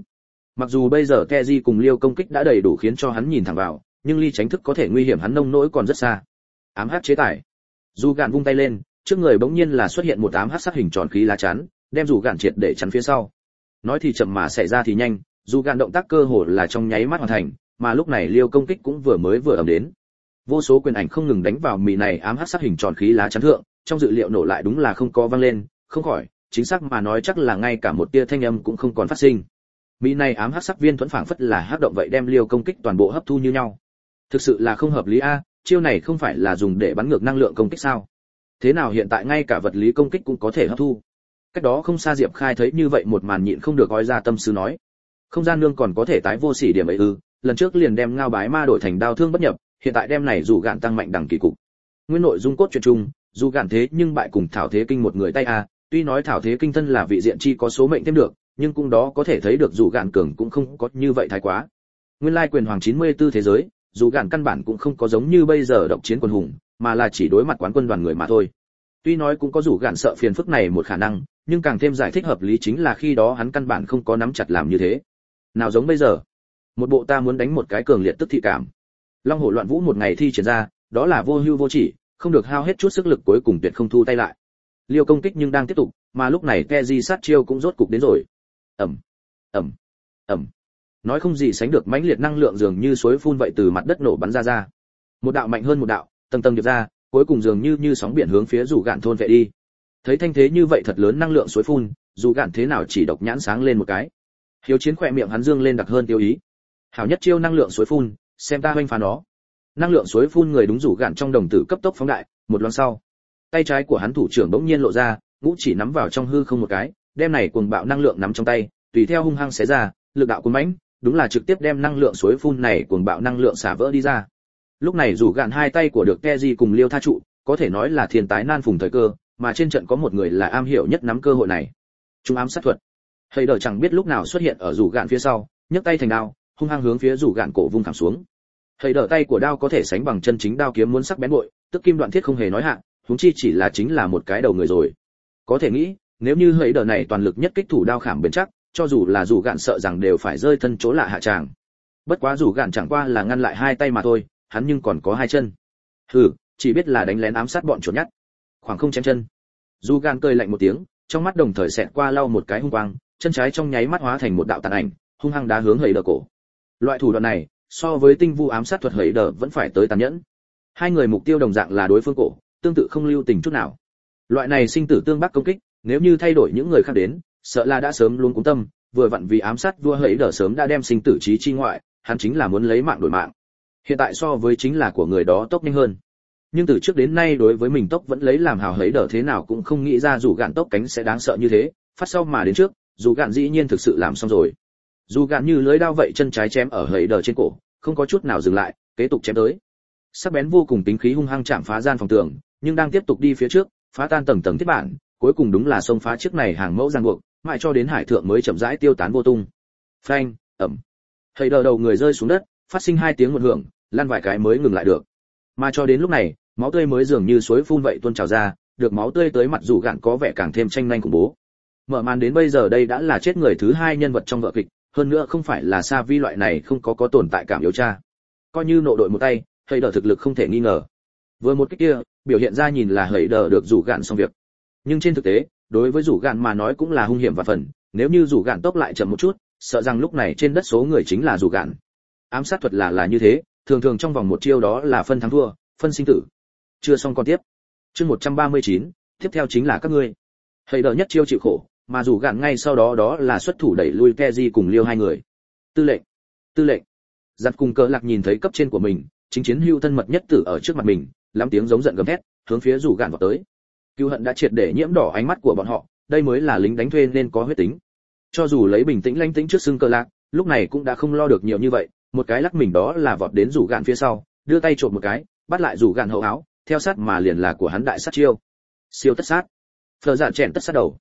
Mặc dù bây giờ Teji cùng Liêu công kích đã đầy đủ khiến cho hắn nhìn thẳng vào, nhưng ly tránh thức có thể nguy hiểm hắn nông nỗi còn rất xa. Ám hắc chế tài. Dù Gạn vung tay lên, trước người bỗng nhiên là xuất hiện một ám hắc sắc hình tròn khí lá chắn, đem Dù Gạn triệt để chắn phía sau. Nói thì chậm mà xảy ra thì nhanh, Dù Gạn động tác cơ hồ là trong nháy mắt hoàn thành, mà lúc này Liêu công kích cũng vừa ầm đến. Vô số quyền ảnh không ngừng đánh vào mì này ám hắc sắc hình tròn khí lá chắn thượng, trong dự liệu nổ lại đúng là không có vang lên, không khỏi, chính xác mà nói chắc là ngay cả một tia thanh âm cũng không còn phát sinh. Mì này ám hắc sắc viên thuẫn phảng phất là hắc động vậy đem Liêu công kích toàn bộ hấp thu như nhau. Thực sự là không hợp lý a, chiêu này không phải là dùng để bắn ngược năng lượng công kích sao? Thế nào hiện tại ngay cả vật lý công kích cũng có thể hấp thu? Cách đó không xa Diệp Khai thấy như vậy một màn nhịn không được gói ra tâm sư nói, không gian nương còn có thể tái vô sỉ điểm ấy ư? Lần trước liền đem ngao bái ma đổi thành đao thương bất nhập, hiện tại đem này Dù Gạn tăng mạnh đẳng kỳ cục. Nguyên nội dung cốt truyện chung, Dù Gạn thế nhưng bại cùng Thảo Thế Kinh một người tay a, tuy nói Thảo Thế Kinh thân là vị diện chi có số mệnh thêm được, nhưng cũng đó có thể thấy được Dù Gạn cường cũng không có như vậy thái quá. Nguyên lai quyền hoàng 94 thế giới, Dù Gạn căn bản cũng không có giống như bây giờ độc chiến quân hùng, mà là chỉ đối mặt quán quân đoàn người mà thôi. Tuy nói cũng có Dù Gạn sợ phiền phức này một khả năng, nhưng càng thêm giải thích hợp lý chính là khi đó hắn căn bản không có nắm chặt làm như thế. Nào giống bây giờ, một bộ ta muốn đánh một cái cường liệt tức thị cảm. Long hổ loạn vũ một ngày thi triển ra, đó là vô hưu vô chỉ, không được hao hết chút sức lực cuối cùng tuyệt không thu tay lại. Liêu công kích nhưng đang tiếp tục, mà lúc này Teji sát chiêu cũng rốt cục đến rồi. Ầm, ầm, ầm. Nói không gì sánh được mãnh liệt năng lượng dường như suối phun vậy từ mặt đất nổ bắn ra. Một đạo mạnh hơn một đạo, tầng tầng điệp ra, cuối cùng dường như sóng biển hướng phía Dù Gạn thôn vệ đi. Thấy thanh thế như vậy thật lớn năng lượng suối phun, Dù Gạn thế nào chỉ độc nhãn sáng lên một cái. Hiếu chiến khỏe miệng hắn dương lên đặc hơn tiêu ý. Hảo nhất chiêu năng lượng suối phun, xem ta hoành phá nó. Năng lượng suối phun người đúng Dù Gạn trong đồng tử cấp tốc phóng đại, một loáng sau, tay trái của hắn thủ trưởng bỗng nhiên lộ ra, ngũ chỉ nắm vào trong hư không một cái, đem này cuồng bạo năng lượng nắm trong tay, tùy theo hung hăng xé ra, lực đạo cuốn mãnh, đúng là trực tiếp đem năng lượng suối phun này cuồng bạo năng lượng xả vỡ đi ra. Lúc này Dù Gạn hai tay của được Teji cùng Liêu tha trụ, có thể nói là thiên tái nan phùng thời cơ, mà trên trận có một người là am hiểu nhất nắm cơ hội này. Trung ám sát thuật. Hay đờ chẳng biết lúc nào xuất hiện ở Dù Gạn phía sau, nhấc tay thành đao, hung hăng hướng phía Dù Gạn cổ vung thẳng xuống. Hay đờ tay của đao có thể sánh bằng chân chính đao kiếm muốn sắc bén bội, tức kim đoạn thiết không hề nói hạn, huống chi chỉ là chính là một cái đầu người rồi. Có thể nghĩ, nếu như Hay đờ này toàn lực nhất kích thủ đao khảm bền chắc, cho dù là Dù Gạn sợ rằng đều phải rơi thân chỗ lạ hạ tràng. Bất quá Dù Gạn chẳng qua là ngăn lại hai tay mà thôi, hắn nhưng còn có hai chân. Hừ, chỉ biết là đánh lén ám sát bọn chuột nhắt. Khoảng không chém chân. Dù Gạn cười lạnh một tiếng, trong mắt đồng thời xẹt qua lau một cái hung quang, chân trái trong nháy mắt hóa thành một đạo tàn ảnh, hung hăng đá hướng Hay đờ cổ. Loại thủ đoạn này, so với tinh vu ám sát thuật Hay đờ vẫn phải tới tàn nhẫn. Hai người mục tiêu đồng dạng là đối phương cổ, tương tự không lưu tình chút nào. Loại này sinh tử tương bắc công kích, nếu như thay đổi những người khác đến, sợ là đã sớm luống cuống tâm, vừa vặn vì ám sát vua Hay đờ sớm đã đem sinh tử chí chi ngoại, hắn chính là muốn lấy mạng đổi mạng. Hiện tại so với chính là của người đó tốc nhanh hơn. Nhưng từ trước đến nay đối với mình tốc vẫn lấy làm hào Hay đờ thế nào cũng không nghĩ ra Dù Gạn tốc cánh sẽ đáng sợ như thế, phát sau mà đến trước, Dù Gạn dĩ nhiên thực sự làm xong rồi. Dù Gạn như lưới đao vậy chân trái chém ở Hay đờ trên cổ, không có chút nào dừng lại, kế tục chém tới. Sắc bén vô cùng tính khí hung hăng chạm phá gian phòng tường, nhưng đang tiếp tục đi phía trước, phá tan tầng tầng thiết bản, cuối cùng đúng là xông phá chiếc này hàng mẫu ràng buộc, mãi cho đến hải thượng mới chậm rãi tiêu tán vô tung. Phanh, ầm. Hay đờ đầu người rơi xuống đất, phát sinh hai tiếng một hưởng, lăn vài cái mới ngừng lại được. Mà cho đến lúc này, máu tươi mới dường như suối phun vậy tuôn trào ra, được máu tươi tới mặt Dù Gạn có vẻ càng thêm tranh nhanh khủng bố. Mở màn đến bây giờ đây đã là chết người thứ hai nhân vật trong vở kịch, hơn nữa không phải là Sa Vi loại này không có tồn tại cảm yếu cha. Coi như nộ đội một tay, Hay đờ thực lực không thể nghi ngờ. Vừa một cái kia, biểu hiện ra nhìn là Hay đờ được Dù Gạn xong việc. Nhưng trên thực tế, đối với Dù Gạn mà nói cũng là hung hiểm và phần, nếu như Dù Gạn tốc lại chậm một chút, sợ rằng lúc này trên đất số người chính là Dù Gạn. Ám sát thuật là như thế, thường thường trong vòng một chiêu đó là phân thắng thua, phân sinh tử. Chưa xong còn tiếp. Chương 139, tiếp theo chính là các ngươi. Hay đờ nhất chiêu chịu khổ, mà Dù Gạn ngay sau đó là xuất thủ đẩy lui Teji cùng Liêu hai người. Tư lệnh. Giặt cùng Cờ Lạc nhìn thấy cấp trên của mình, chính chiến hưu thân mật nhất tử ở trước mặt mình, lắm tiếng giống giận gầm thét, hướng phía Dù Gạn vào tới. Cừu hận đã triệt để nhiễm đỏ ánh mắt của bọn họ, đây mới là lính đánh thuê nên có huyết tính. Cho dù lấy bình tĩnh lãnh tĩnh trước xưng Cờ Lạc, lúc này cũng đã không lo được nhiều như vậy, một cái lắc mình đó là vọt đến Dù Gạn phía sau, đưa tay trộm một cái, bắt lại Dù Gạn hậu áo, theo sát mà liền là của hắn đại sát chiêu. Siêu tất sát. Phờ Dạ chèn tất sát đầu.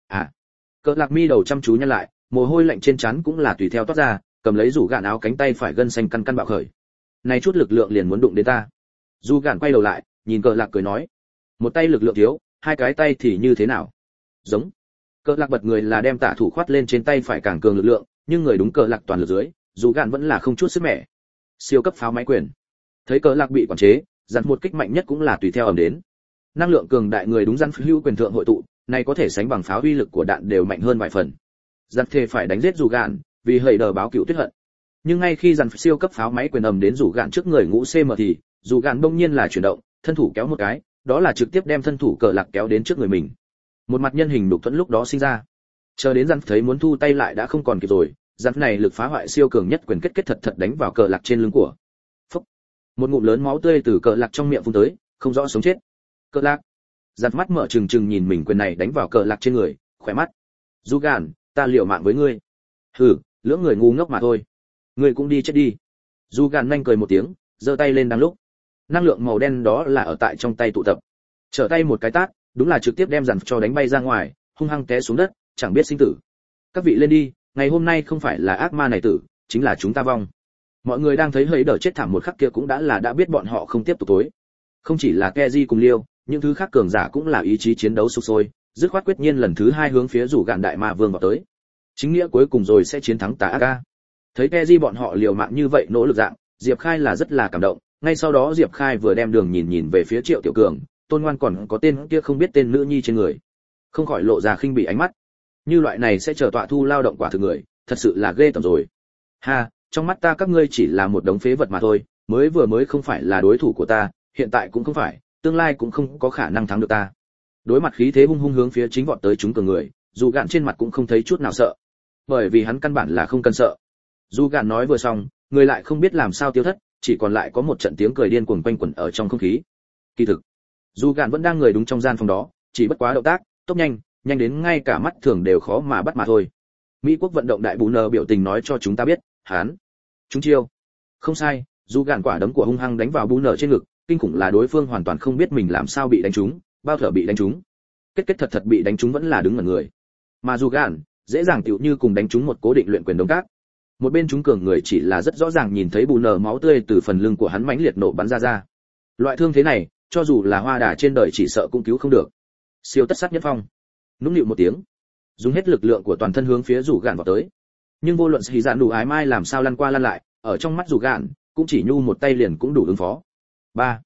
Cờ Lạc mi đầu chăm chú nhăn lại, mồ hôi lạnh trên trán cũng là tùy theo toát ra, cầm lấy Dù Gạn áo cánh tay phải gân xanh căn bạo khởi. Này chút lực lượng liền muốn đụng đến ta. Dù Gạn quay đầu lại, nhìn Cờ Lạc cười nói, một tay lực lượng thiếu, hai cái tay thì như thế nào? Giống. Cờ Lạc bật người là đem tả thủ khoát lên trên tay phải càng cường lực lượng, nhưng người đúng cờ lạc toàn lực dưới, dù gạn vẫn là không chút sức mẻ. Siêu cấp pháo máy quyền. Thấy cờ lạc bị quản chế, dặn một kích mạnh nhất cũng là tùy theo ầm đến. Năng lượng cường đại người đúng răn hữu quyền thượng hội tụ, này có thể sánh bằng pháo uy lực của đạn đều mạnh hơn vài phần. Dặn thề phải đánh giết dù gạn, vì hầy đờ báo cựu tuyết hận. Nhưng ngay khi dặn siêu cấp pháo máy quyền ầm đến dù gạn trước người ngũ cm thì, dù gạn bỗng nhiên là chuyển động, thân thủ kéo một cái, đó là trực tiếp đem thân thủ cờ lạc kéo đến trước người mình. Một mặt nhân hình đục thuẫn lúc đó sinh ra. Chờ đến dặn thấy muốn thu tay lại đã không còn kịp rồi, dặn này lực phá hoại siêu cường nhất quyền kết thật thật đánh vào cờ lạc trên lưng của. Phốc. Một ngụm lớn máu tươi từ cờ lạc trong miệng phun tới, không rõ sống chết. Cờ lạc. Dặn mắt mở trừng trừng nhìn mình quyền này đánh vào cờ lạc trên người, khỏe mắt. Du gạn, ta liều mạng với ngươi. Hừ, lưỡng người ngu ngốc mà thôi. Ngươi cũng đi chết đi. Du gạn nhanh cười một tiếng, giơ tay lên đang lúc. Năng lượng màu đen đó là ở tại trong tay tụ tập. Trở tay một cái tát, đúng là trực tiếp đem dặn cho đánh bay ra ngoài, hung hăng té xuống đất, chẳng biết sinh tử. Các vị lên đi, ngày hôm nay không phải là ác ma này tử, chính là chúng ta vong. Mọi người đang thấy hơi đỡ chết thảm một khắc kia cũng đã biết bọn họ không tiếp tục tối. Không chỉ là Keji cùng Liêu, những thứ khác cường giả cũng là ý chí chiến đấu sục sôi, dứt khoát quyết nhiên lần thứ hai hướng phía rủ gạn đại ma vương vào tới. Chính nghĩa cuối cùng rồi sẽ chiến thắng tà ác. Thấy Keji bọn họ liều mạng như vậy nỗ lực dạng, Diệp Khai là rất là cảm động. Ngay sau đó Diệp Khai vừa đem đường nhìn về phía Triệu Tiểu Cường, Tôn Ngoan còn có tên kia không biết tên nữ nhi trên người, không khỏi lộ ra khinh bỉ ánh mắt. Như loại này sẽ chờ tọa thu lao động quả thực người, thật sự là ghê tởm rồi. Ha, trong mắt ta các ngươi chỉ là một đống phế vật mà thôi, mới không phải là đối thủ của ta, hiện tại cũng không phải, tương lai cũng không có khả năng thắng được ta. Đối mặt khí thế hung hung hướng phía chính vọt tới chúng cường người, dù gạn trên mặt cũng không thấy chút nào sợ, bởi vì hắn căn bản là không cần sợ. Dù gạn nói vừa xong, người lại không biết làm sao tiêu thất, chỉ còn lại có một trận tiếng cười điên cuồng quanh quẩn ở trong không khí. Kỳ thực, dù gạn vẫn đang người đúng trong gian phòng đó, chỉ bất quá động tác tốc nhanh đến ngay cả mắt thường đều khó mà bắt mà thôi. Mỹ quốc vận động đại bù nờ biểu tình nói cho chúng ta biết, hắn chúng chiêu. Không sai, dù gạn quả đấm của hung hăng đánh vào bù nờ trên ngực, kinh khủng là đối phương hoàn toàn không biết mình làm sao bị đánh trúng, bao thở bị đánh trúng. Kết thật bị đánh trúng vẫn là đứng ngẩn người. Mà dù gạn dễ dàng tựu như cùng đánh trúng một cố định luyện quyền đống cát. Một bên chúng cường người chỉ là rất rõ ràng nhìn thấy bù nờ máu tươi từ phần lưng của hắn mãnh liệt nổ bắn ra. Loại thương thế này, cho dù là hoa đà trên đời chỉ sợ cũng cứu không được. Siêu tất sát nhất phong, nũng nịu một tiếng, dùng hết lực lượng của toàn thân hướng phía rủ gạn vào tới. Nhưng vô luận Sĩ Dạn đủ ái mai làm sao lăn qua lăn lại, ở trong mắt rủ gạn cũng chỉ nhu một tay liền cũng đủ ứng phó. Ba.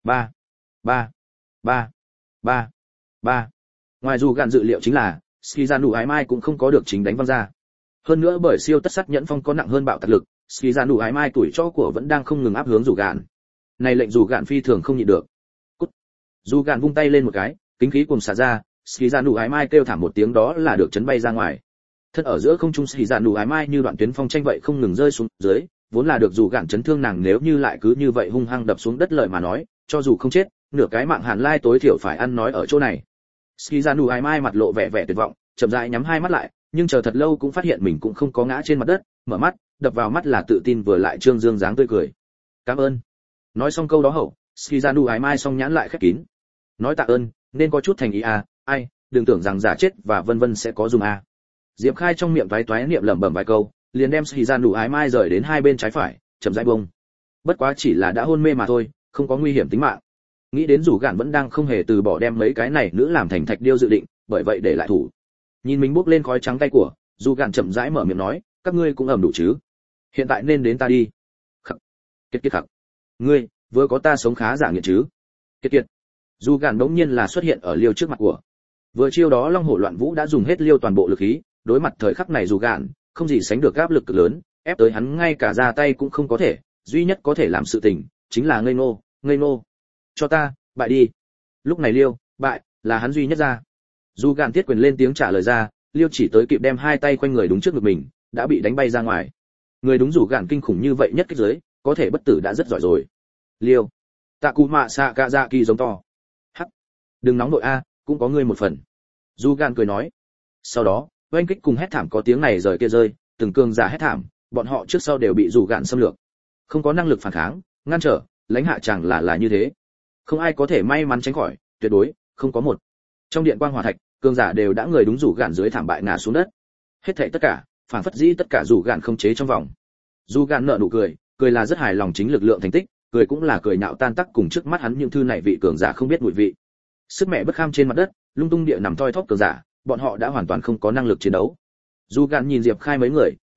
Ngoài rủ gạn dự liệu chính là Sĩ Dạn đủ ái mai cũng không có được chính đánh văng ra. Hơn nữa bởi siêu tất sát nhẫn phong có nặng hơn bạo tạc lực, Sĩ Dạn đủ ái mai tuổi trõ của vẫn đang không ngừng áp hướng rủ gạn. Này lệnh rủ gạn phi thường không nhịn được. Cút. Rủ gạn vung tay lên một cái, kính khí cùng xả ra, Sĩ Dạn đủ ái mai kêu thảm một tiếng đó là được chấn bay ra ngoài. Thân ở giữa không trung Sĩ Dạn đủ ái mai như đoạn tuyến phong tranh vậy không ngừng rơi xuống dưới, vốn là được dù gạn chấn thương nàng nếu như lại cứ như vậy hung hăng đập xuống đất lời mà nói, cho dù không chết, nửa cái mạng Hàn Lai tối thiểu phải ăn nói ở chỗ này. Sĩ Dạn đủ ái mai mặt lộ vẻ tuyệt vọng, chậm rãi nhắm hai mắt lại, nhưng chờ thật lâu cũng phát hiện mình cũng không có ngã trên mặt đất, mở mắt, đập vào mắt là tự tin vừa lại trương dương dáng tươi cười. Cảm ơn. Nói xong câu đó hậu, Sĩ Dạn đủ ái mai song nhãn lại khép kín. Nói tạ ơn, nên có chút thành ý à, ai, đừng tưởng rằng giả chết và vân vân sẽ có dùng à. Diệp Khai trong miệng toái niệm lẩm bẩm vài câu, liền đem Sĩ Dạn đủ ái mai rời đến hai bên trái phải, chậm rãi bông. Bất quá chỉ là đã hôn mê mà thôi, không có nguy hiểm tính mạng. Nghĩ đến rủ gạn vẫn đang không hề từ bỏ đem mấy cái này nữ làm thành thạch điêu dự định, bởi vậy để lại thủ. Nhìn mình bốc lên khói trắng tay của, dù gạn chậm rãi mở miệng nói, các ngươi cũng ẩm đủ chứ? Hiện tại nên đến ta đi. Khắc. Kiệt khắc. Ngươi, vừa có ta sống khá giả nghiệt chứ? Kiệt. Dù gạn đống nhiên là xuất hiện ở Liêu trước mặt của. Vừa chiêu đó Long Hổ Loạn Vũ đã dùng hết Liêu toàn bộ lực khí, đối mặt thời khắc này dù gạn, không gì sánh được áp lực cực lớn, ép tới hắn ngay cả ra tay cũng không có thể, duy nhất có thể làm sự tình chính là ngây ngô. Cho ta, bại đi. Lúc này Liêu, bại, là hắn duy nhất ra. Dù gạn thiết quyền lên tiếng trả lời ra, Liêu chỉ tới kịp đem hai tay quanh người đúng trước ngực mình, đã bị đánh bay ra ngoài. Người đúng rủ gạn kinh khủng như vậy nhất kích dưới, có thể bất tử đã rất giỏi rồi. Liêu, tạ cụ mạ xạ cạ dạ kỳ giống to. Hắc, đừng nóng nội a, cũng có ngươi một phần. Dù gạn cười nói. Sau đó, oanh kích cùng hét thảm có tiếng này rời kia rơi, từng cường giả hét thảm, bọn họ trước sau đều bị rủ gạn xâm lược, không có năng lực phản kháng, ngăn trở, lãnh hạ chẳng là như thế. Không ai có thể may mắn tránh khỏi, tuyệt đối không có một. Trong điện quang hỏa thạch, cường giả đều đã người đúng rủ gạn dưới thảm bại ngã xuống đất. Hết thảy tất cả, phản phất dĩ tất cả rủ gạn không chế trong vòng. Rủ gạn nở nụ cười, cười là rất hài lòng chính lực lượng thành tích, cười cũng là cười nhạo tan tắc cùng trước mắt hắn những thư này vị cường giả không biết mùi vị. Sức mẹ bất kham trên mặt đất, lung tung địa nằm thoi thóp cường giả, bọn họ đã hoàn toàn không có năng lực chiến đấu. Rủ gạn nhìn Diệp Khai mấy người,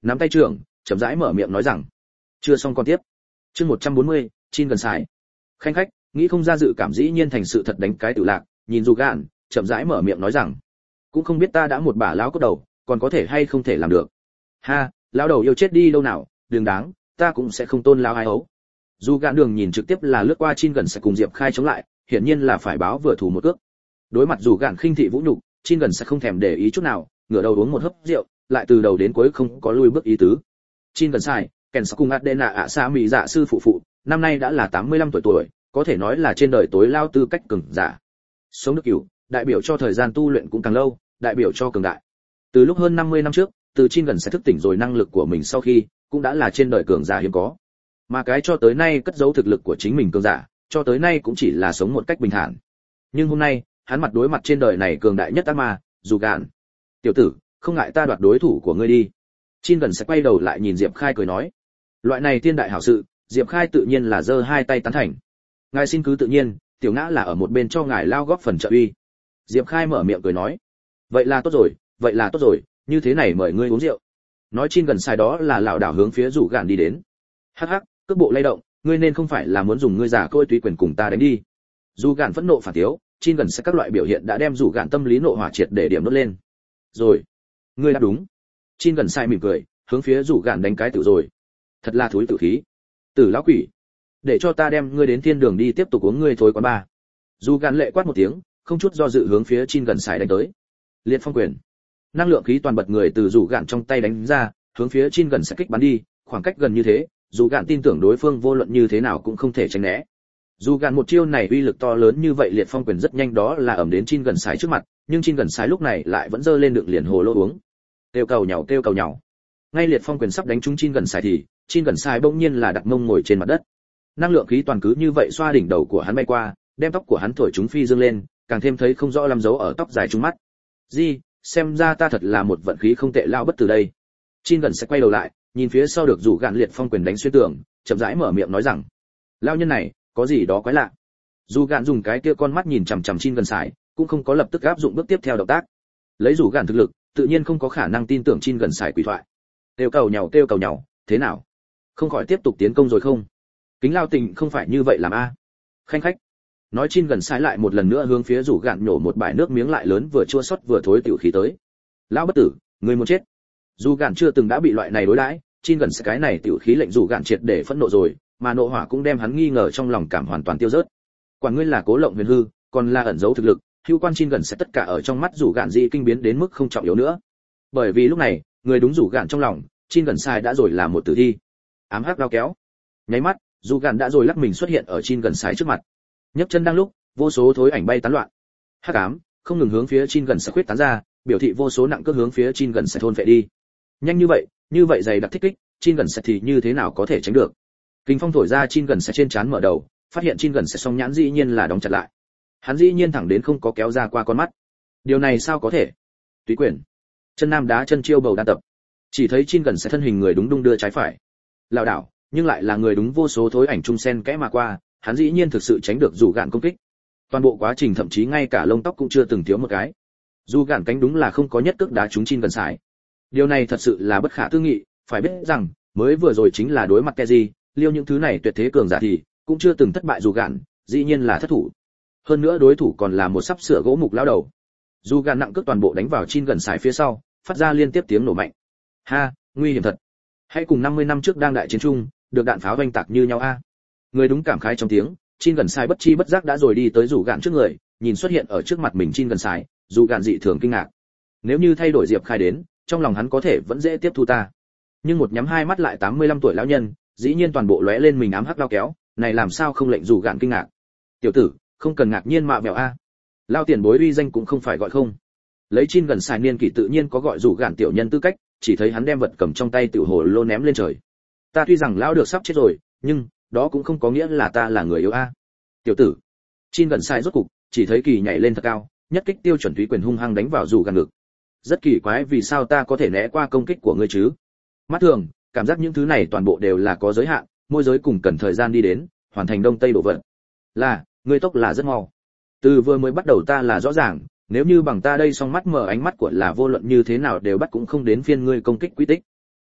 nắm tay trưởng, chậm rãi mở miệng nói rằng, chưa xong con tiếp. Chương 140, Chin gần xài. Khanh khách, nghĩ không ra dự cảm dĩ nhiên thành sự thật đánh cái tự lạc, nhìn dù gạn, chậm rãi mở miệng nói rằng, cũng không biết ta đã một bả lão cốt đầu, còn có thể hay không thể làm được. Ha, lão đầu yêu chết đi đâu nào, đừng đáng, ta cũng sẽ không tôn lão ai ấu. Dù gạn đường nhìn trực tiếp là lướt qua Chin gần sẽ cùng Diệp Khai chống lại, hiển nhiên là phải báo vừa thủ một cước. Đối mặt dù gạn khinh thị vũ nhục, Chin gần sẽ không thèm để ý chút nào, ngửa đầu uống một hớp rượu, lại từ đầu đến cuối không có lui bước ý tứ. Chin gần sai, kèn sắc cùng Adena ạ xa mỹ dạ sư phụ, năm nay đã là 85 tuổi, có thể nói là trên đời tối lao tư cách cường giả. Sống được cửu, đại biểu cho thời gian tu luyện cũng càng lâu, đại biểu cho cường đại. Từ lúc hơn 50 năm trước, từ Chin gần sẽ thức tỉnh rồi năng lực của mình sau khi, cũng đã là trên đời cường giả hiếm có. Mà cái cho tới nay cất giấu thực lực của chính mình cường giả, cho tới nay cũng chỉ là sống một cách bình thản. Nhưng hôm nay, hắn mặt đối mặt trên đời này cường đại nhất ác ma, dù gạn. Tiểu tử, không ngại ta đoạt đối thủ của ngươi đi. Chin gần sẽ quay đầu lại nhìn Diệp Khai cười nói, loại này thiên đại hảo sự, Diệp Khai tự nhiên là giơ hai tay tán thành. Ngài xin cứ tự nhiên, tiểu ngã là ở một bên cho ngài lao góp phần trợ uy. Diệp Khai mở miệng cười nói, vậy là tốt rồi, như thế này mời ngươi uống rượu. Nói Chin gần sai đó là lảo đảo hướng phía rủ gạn đi đến. Hắc hắc, cước bộ lay động, ngươi nên không phải là muốn dùng ngươi giả côi túy quyền cùng ta đánh đi. Dù gạn phẫn nộ phản thiếu, Chin gần sẽ các loại biểu hiện đã đem rủ gạn tâm lý nộ hỏa triệt để điểm đốt lên. Rồi, ngươi đã đúng. Chin gần sai mỉm cười, hướng phía rủ gạn đánh cái tự rồi. Thật là thúi tự khí. Tử lão quỷ, để cho ta đem ngươi đến thiên đường đi tiếp tục uống ngươi thối quán ba. Dù gạn lệ quát một tiếng, không chút do dự hướng phía Chin gần sai đánh tới. Liệt phong quyền. Năng lượng khí toàn bật người từ rủ gạn trong tay đánh ra, hướng phía Chin gần sẽ kích bắn đi, khoảng cách gần như thế, dù gạn tin tưởng đối phương vô luận như thế nào cũng không thể tránh né. Dù gạn một chiêu này uy lực to lớn như vậy, liệt phong quyền rất nhanh đó là ầm đến Chin gần sái trước mặt, nhưng Chin gần sái lúc này lại vẫn giơ lên đựng liền hồ lô uống. Kêu cầu nhàu. Ngay liệt phong quyền sắp đánh trúng Chin gần sái thì, Chin gần sái bỗng nhiên là đặt mông ngồi trên mặt đất. Năng lượng khí toàn cứ như vậy xoa đỉnh đầu của hắn bay qua, đem tóc của hắn thổi chúng phi dương lên, càng thêm thấy không rõ lắm dấu ở tóc dài trúng mắt. Gì, xem ra ta thật là một vận khí không tệ lao bất từ đây. Chin gần sẽ quay đầu lại, nhìn phía sau được rủ gạn liệt phong quyền đánh xuyên tường, chậm rãi mở miệng nói rằng, lao nhân này có gì đó quái lạ. Dù gạn dùng cái kia con mắt nhìn chằm chằm Chin gần sải, cũng không có lập tức áp dụng bước tiếp theo động tác. Lấy rủ gạn thực lực, tự nhiên không có khả năng tin tưởng Chin gần sải quỷ thoại. Kêu cầu nhàu, thế nào? Không khỏi tiếp tục tiến công rồi không? Kính lao tình không phải như vậy làm a. Khanh khách. Nói Chin gần sải lại một lần nữa hướng phía rủ gạn nhổ một bãi nước miếng lại lớn vừa chua xót vừa thối tiểu khí tới. Lão bất tử, ngươi muốn chết. Dù gạn chưa từng đã bị loại này đối đãi, Chin gần sẽ cái này tiểu khí lệnh rủ gạn triệt để phẫn nộ rồi, mà nộ hỏa cũng đem hắn nghi ngờ trong lòng cảm hoàn toàn tiêu rớt. Quản ngươi là cố lộng huyền hư, còn là ẩn giấu thực lực, hữu quan Chin gần sẽ tất cả ở trong mắt rủ gạn dị kinh biến đến mức không trọng yếu nữa. Bởi vì lúc này, người đúng rủ gạn trong lòng, Chin gần sai đã rồi là một tử thi. Ám hắc đao kéo. Nháy mắt, rủ gạn đã rồi lắc mình xuất hiện ở Chin gần sai trước mặt. Nhấc chân đang lúc, vô số thối ảnh bay tán loạn. Hắc ám không ngừng hướng phía Chin gần sẽ khuyết tán ra, biểu thị vô số nặng cước hướng phía Chin gần sẽ thôn phệ đi. Nhanh như vậy dày đặc thích kích, Chin gần sẽ thì như thế nào có thể tránh được. Kinh phong thổi ra, Chin gần sẽ trên trán mở đầu, phát hiện Chin gần sẽ song nhãn dĩ nhiên là đóng chặt lại. Hắn dĩ nhiên thẳng đến không có kéo ra qua con mắt. Điều này sao có thể? Túy quyền. Chân nam đá chân chiêu bầu đan tập. Chỉ thấy Chin gần sẽ thân hình người đúng đung đưa trái phải. Lảo đảo, nhưng lại là người đúng vô số thối ảnh chung sen kẽ mà qua, hắn dĩ nhiên thực sự tránh được dù gạn công kích. Toàn bộ quá trình thậm chí ngay cả lông tóc cũng chưa từng thiếu một cái. Dù gạn cánh đúng là không có nhất cước đá trúng Chin gần sải. Điều này thật sự là bất khả tư nghị, phải biết rằng, mới vừa rồi chính là đối mặt Keji, liêu những thứ này tuyệt thế cường giả thì cũng chưa từng thất bại dù gạn, dĩ nhiên là thất thủ. Hơn nữa đối thủ còn là một sắp sửa gỗ mục lão đầu. Dù gạn nặng cước toàn bộ đánh vào Chin gần sải phía sau, phát ra liên tiếp tiếng nổ mạnh. Ha, nguy hiểm thật. Hãy cùng 50 năm trước đang đại chiến chung, được đạn pháo vành tạc như nhau a. Người đúng cảm khái trong tiếng, Chin gần sải bất chi bất giác đã rồi đi tới rủ gạn trước người, nhìn xuất hiện ở trước mặt mình Chin gần sải, dù gạn dị thường kinh ngạc. Nếu như thay đổi Diệp Khai đến, trong lòng hắn có thể vẫn dễ tiếp thu ta. Nhưng một nhắm hai mắt lại 85 tuổi lão nhân, dĩ nhiên toàn bộ lóe lên mình ám hắc đao kéo, này làm sao không lệnh rủ gạn kinh ngạc. Tiểu tử, không cần ngạc nhiên mạ mèo a. Lao tiền bối uy danh cũng không phải gọi không. Lấy Chin gần sải niên kỷ tự nhiên có gọi rủ gạn tiểu nhân tư cách, chỉ thấy hắn đem vật cầm trong tay tiểu hồ lô ném lên trời. Ta tuy rằng lão được sắp chết rồi, nhưng đó cũng không có nghĩa là ta là người yếu a. Tiểu tử. Chin gần sải rốt cục, chỉ thấy kỳ nhảy lên thật cao, nhất kích tiêu chuẩn túy quyền hung hăng đánh vào rủ gạn ngực. Rất kỳ quái vì sao ta có thể né qua công kích của ngươi chứ? Mắt thường, cảm giác những thứ này toàn bộ đều là có giới hạn, môi giới cùng cần thời gian đi đến, hoàn thành đông tây độ vận. Là, ngươi tốc là rất mau. Từ vừa mới bắt đầu ta là rõ ràng, nếu như bằng ta đây song mắt mở ánh mắt của là vô luận như thế nào đều bắt cũng không đến phiên ngươi công kích quy tích.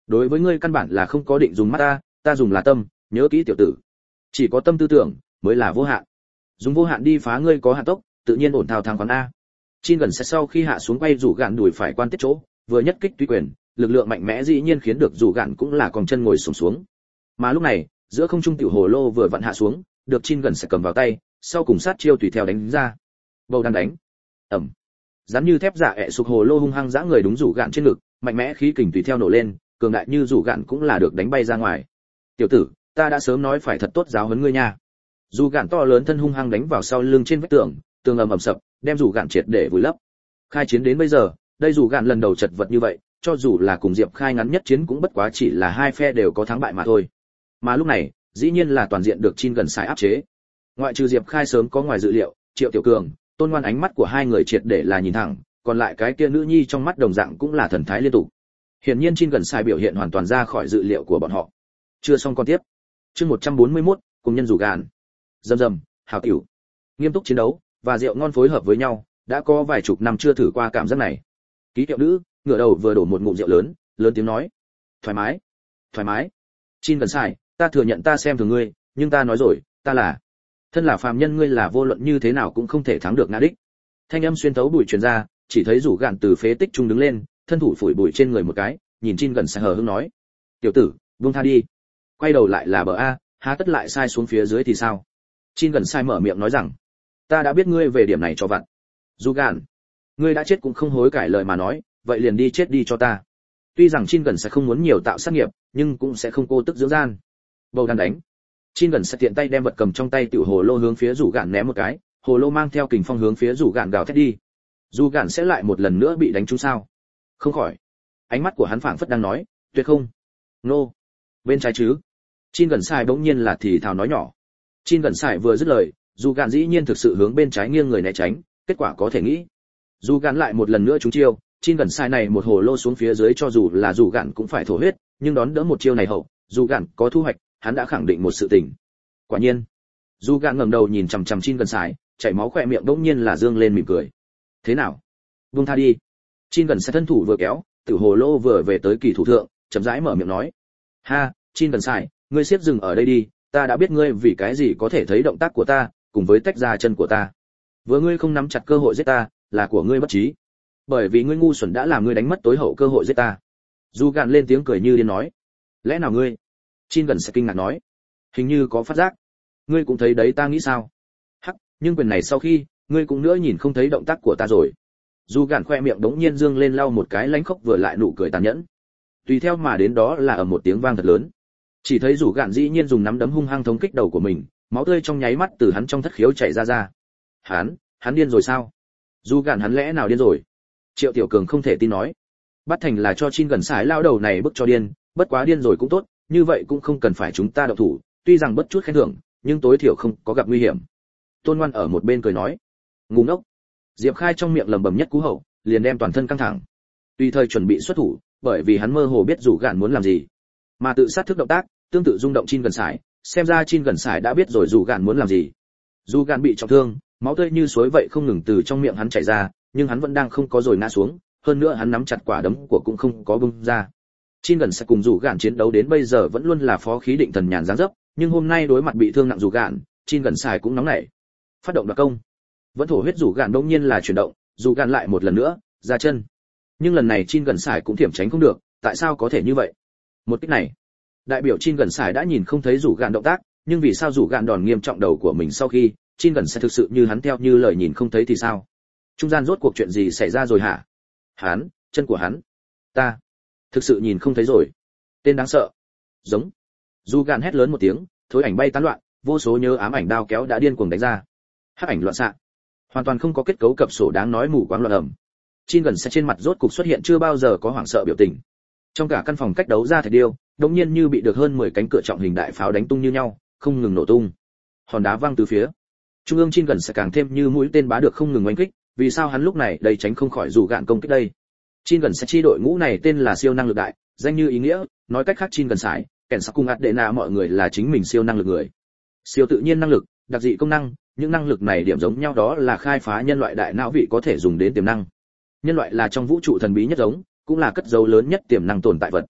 Đối với ngươi căn bản là không có định dùng mắt ta dùng là tâm, nhớ kỹ tiểu tử. Chỉ có tâm tư tưởng mới là vô hạn. Dùng vô hạn đi phá ngươi có hạn tốc, tự nhiên ổn thao thang quán a. Chin gần sẽ sau khi hạ xuống quay rủ gạn đùi phải quan tiết chỗ, vừa nhất kích tùy quyền, lực lượng mạnh mẽ dĩ nhiên khiến được rủ gạn cũng là còn chân ngồi xổm xuống. Mà lúc này, giữa không trung tiểu hồ lô vừa vặn hạ xuống, được Chin gần sẽ cầm vào tay, sau cùng sát chiêu tùy theo đánh ra. Bầu đang đánh. Ầm. Rắn như thép giả ẹ sụp hồ lô hung hăng giã người đúng rủ gạn trên ngực, mạnh mẽ khí kình tùy theo nổ lên, cường đại như rủ gạn cũng là được đánh bay ra ngoài. Tiểu tử, ta đã sớm nói phải thật tốt giáo huấn ngươi nha. Rủ gạn to lớn thân hung hăng đánh vào sau lưng trên vách tường, tường ầm ầm sập, đem rủ gạn triệt để vùi lấp. Khai chiến đến bây giờ, đây rủ gạn lần đầu chật vật như vậy, cho dù là cùng Diệp Khai ngắn nhất chiến cũng bất quá chỉ là hai phe đều có thắng bại mà thôi. Mà lúc này, dĩ nhiên là toàn diện được Chin gần sai áp chế. Ngoại trừ Diệp Khai sớm có ngoài dự liệu, Triệu Tiểu Cường, Tôn Ngoan ánh mắt của hai người triệt để là nhìn thẳng, còn lại cái kia nữ nhi trong mắt đồng dạng cũng là thần thái liên tục. Hiển nhiên Chin gần sai biểu hiện hoàn toàn ra khỏi dự liệu của bọn họ. Chưa xong con tiếp. Chương 141, cùng nhân rủ gạn. Rầm rầm, hào tiểu. Nghiêm túc chiến đấu và rượu ngon phối hợp với nhau, đã có vài chục năm chưa thử qua cảm giác này. Ký hiệu nữ, ngửa đầu vừa đổ một ngụm rượu lớn, lớn tiếng nói: "Thoải mái, thoải mái. Chin gần sai, ta thừa nhận ta xem thường ngươi, nhưng ta nói rồi, ta là thân là phàm nhân, ngươi là vô luận như thế nào cũng không thể thắng được ngã đích." Thanh âm xuyên thấu bụi truyền ra, chỉ thấy rủ gạn từ phế tích trung đứng lên, thân thủ phủi bụi trên người một cái, nhìn Chin gần sai hờ hững nói: "Tiểu tử, buông tha đi." Quay đầu lại là bờ a, há tất lại sai xuống phía dưới thì sao? Chin gần sai mở miệng nói rằng: "Ta đã biết ngươi về điểm này cho vặt. Rủ gạn, ngươi đã chết cũng không hối cải lời mà nói, vậy liền đi chết đi cho ta." Tuy rằng Chin gần sẽ không muốn nhiều tạo sát nghiệp, nhưng cũng sẽ không cô tức dưỡng gian. Bầu đang đánh. Chin gần sẽ tiện tay đem vật cầm trong tay tiểu hồ lô hướng phía rủ gạn ném một cái, hồ lô mang theo kình phong hướng phía rủ gạn gào thét đi. Rủ gạn sẽ lại một lần nữa bị đánh trúng sao? Không khỏi. Ánh mắt của hắn phảng phất đang nói, tuyệt không. Nô. Bên trái chứ. Chin gần sai bỗng nhiên là thì thào nói nhỏ. Chin gần sai vừa dứt lời, rủ gạn dĩ nhiên thực sự hướng bên trái nghiêng người né tránh, kết quả có thể nghĩ. Rủ gạn lại một lần nữa trúng chiêu, Chin gần sai này một hồ lô xuống phía dưới cho dù là rủ gạn cũng phải thổ huyết, nhưng đón đỡ một chiêu này hậu, rủ gạn có thu hoạch, hắn đã khẳng định một sự tình. Quả nhiên, rủ gạn ngẩng đầu nhìn chằm chằm Chin gần sai, chảy máu khỏe miệng bỗng nhiên là dương lên mỉm cười. Thế nào? Buông tha đi. Chin gần sai thân thủ vừa kéo, tiểu hồ lô vừa về tới kỳ thủ thượng, chậm rãi mở miệng nói: "Ha, Chin gần sai, ngươi xếp dừng ở đây đi, ta đã biết ngươi vì cái gì có thể thấy động tác của ta, cùng với tách ra chân của ta. Vừa ngươi không nắm chặt cơ hội giết ta, là của ngươi bất trí. Bởi vì ngươi ngu xuẩn đã làm ngươi đánh mất tối hậu cơ hội giết ta." Rủ gạn lên tiếng cười như điên nói: "Lẽ nào ngươi?" Chin gần sẽ kinh ngạc nói: "Hình như có phát giác. Ngươi cũng thấy đấy, ta nghĩ sao?" "Hắc, nhưng quyền này sau khi, ngươi cũng nữa nhìn không thấy động tác của ta rồi." Rủ gạn khoe miệng đống nhiên dương lên lau một cái lánh khốc vừa lại nụ cười tàn nhẫn. Tùy theo mà đến đó là ở một tiếng vang thật lớn. Chỉ thấy rủ gạn dĩ nhiên dùng nắm đấm hung hăng thống kích đầu của mình, máu tươi trong nháy mắt từ hắn trong thất khiếu chảy ra. Hắn điên rồi sao? Rủ gạn hắn lẽ nào điên rồi? Triệu Tiểu Cường không thể tin nói. Bắt thành là cho Chin gần sải lao đầu này bức cho điên, bất quá điên rồi cũng tốt, như vậy cũng không cần phải chúng ta động thủ, tuy rằng bất chút khen thưởng, nhưng tối thiểu không có gặp nguy hiểm. Tôn Ngoan ở một bên cười nói: "Ngu ngốc." Diệp Khai trong miệng lẩm bẩm nhất cú hậu, liền đem toàn thân căng thẳng, tùy thời chuẩn bị xuất thủ, bởi vì hắn mơ hồ biết rủ gạn muốn làm gì. Mà tự sát thức động tác, tương tự rung động Chin gần sải, xem ra Chin gần sải đã biết rồi rủ gạn muốn làm gì. Rủ gạn bị trọng thương, máu tươi như suối vậy không ngừng từ trong miệng hắn chảy ra, nhưng hắn vẫn đang không có rồi ngã xuống, hơn nữa hắn nắm chặt quả đấm của cũng không có bung ra. Chin gần sẽ cùng rủ gạn chiến đấu đến bây giờ vẫn luôn là phó khí định thần nhàn dáng dấp, nhưng hôm nay đối mặt bị thương nặng rủ gạn, Chin gần sai cũng nóng nảy. Phát động đoạt công. Vẫn thổ huyết rủ gạn đột nhiên là chuyển động, rủ gạn lại một lần nữa ra chân. Nhưng lần này Chin gần sai cũng thiểm tránh không được, tại sao có thể như vậy? Một kích này, đại biểu Chin gần sai đã nhìn không thấy rủ gạn động tác, nhưng vì sao rủ gạn đòn nghiêm trọng đầu của mình sau khi, Chin gần sai thực sự như hắn theo như lời nhìn không thấy thì sao? Trung gian rốt cuộc chuyện gì xảy ra rồi hả? Hắn, chân của hắn, ta thực sự nhìn không thấy rồi. Tên đáng sợ. Giống. Rủ gạn hét lớn một tiếng, thối ảnh bay tán loạn, vô số nhớ ám ảnh đao kéo đã điên cuồng đánh ra. Hắc ảnh loạn xạ, hoàn toàn không có kết cấu cập sổ đáng nói, mù quáng loạn ẩm. Chin gần sẽ trên mặt rốt cục xuất hiện chưa bao giờ có hoảng sợ biểu tình. Trong cả căn phòng cách đấu ra thạch điêu, đột nhiên như bị được hơn 10 cánh cửa trọng hình đại pháo đánh tung như nhau, không ngừng nổ tung. Hòn đá văng từ phía trung ương. Chin gần sẽ càng thêm như mũi tên bá được không ngừng oanh kích, vì sao hắn lúc này đầy tránh không khỏi rủ gạn công kích đây? Chin gần sẽ chi đội ngũ này tên là siêu năng lực đại, danh như ý nghĩa, nói cách khác Chin gần sải, kèn sắc cung ạt đệ nạ mọi người là chính mình siêu năng lực người. Siêu tự nhiên năng lực, đặc dị công năng, những năng lực này điểm giống nhau đó là khai phá nhân loại đại não vị có thể dùng đến tiềm năng. Nhân loại là trong vũ trụ thần bí nhất giống, cũng là cất dấu lớn nhất tiềm năng tồn tại vật.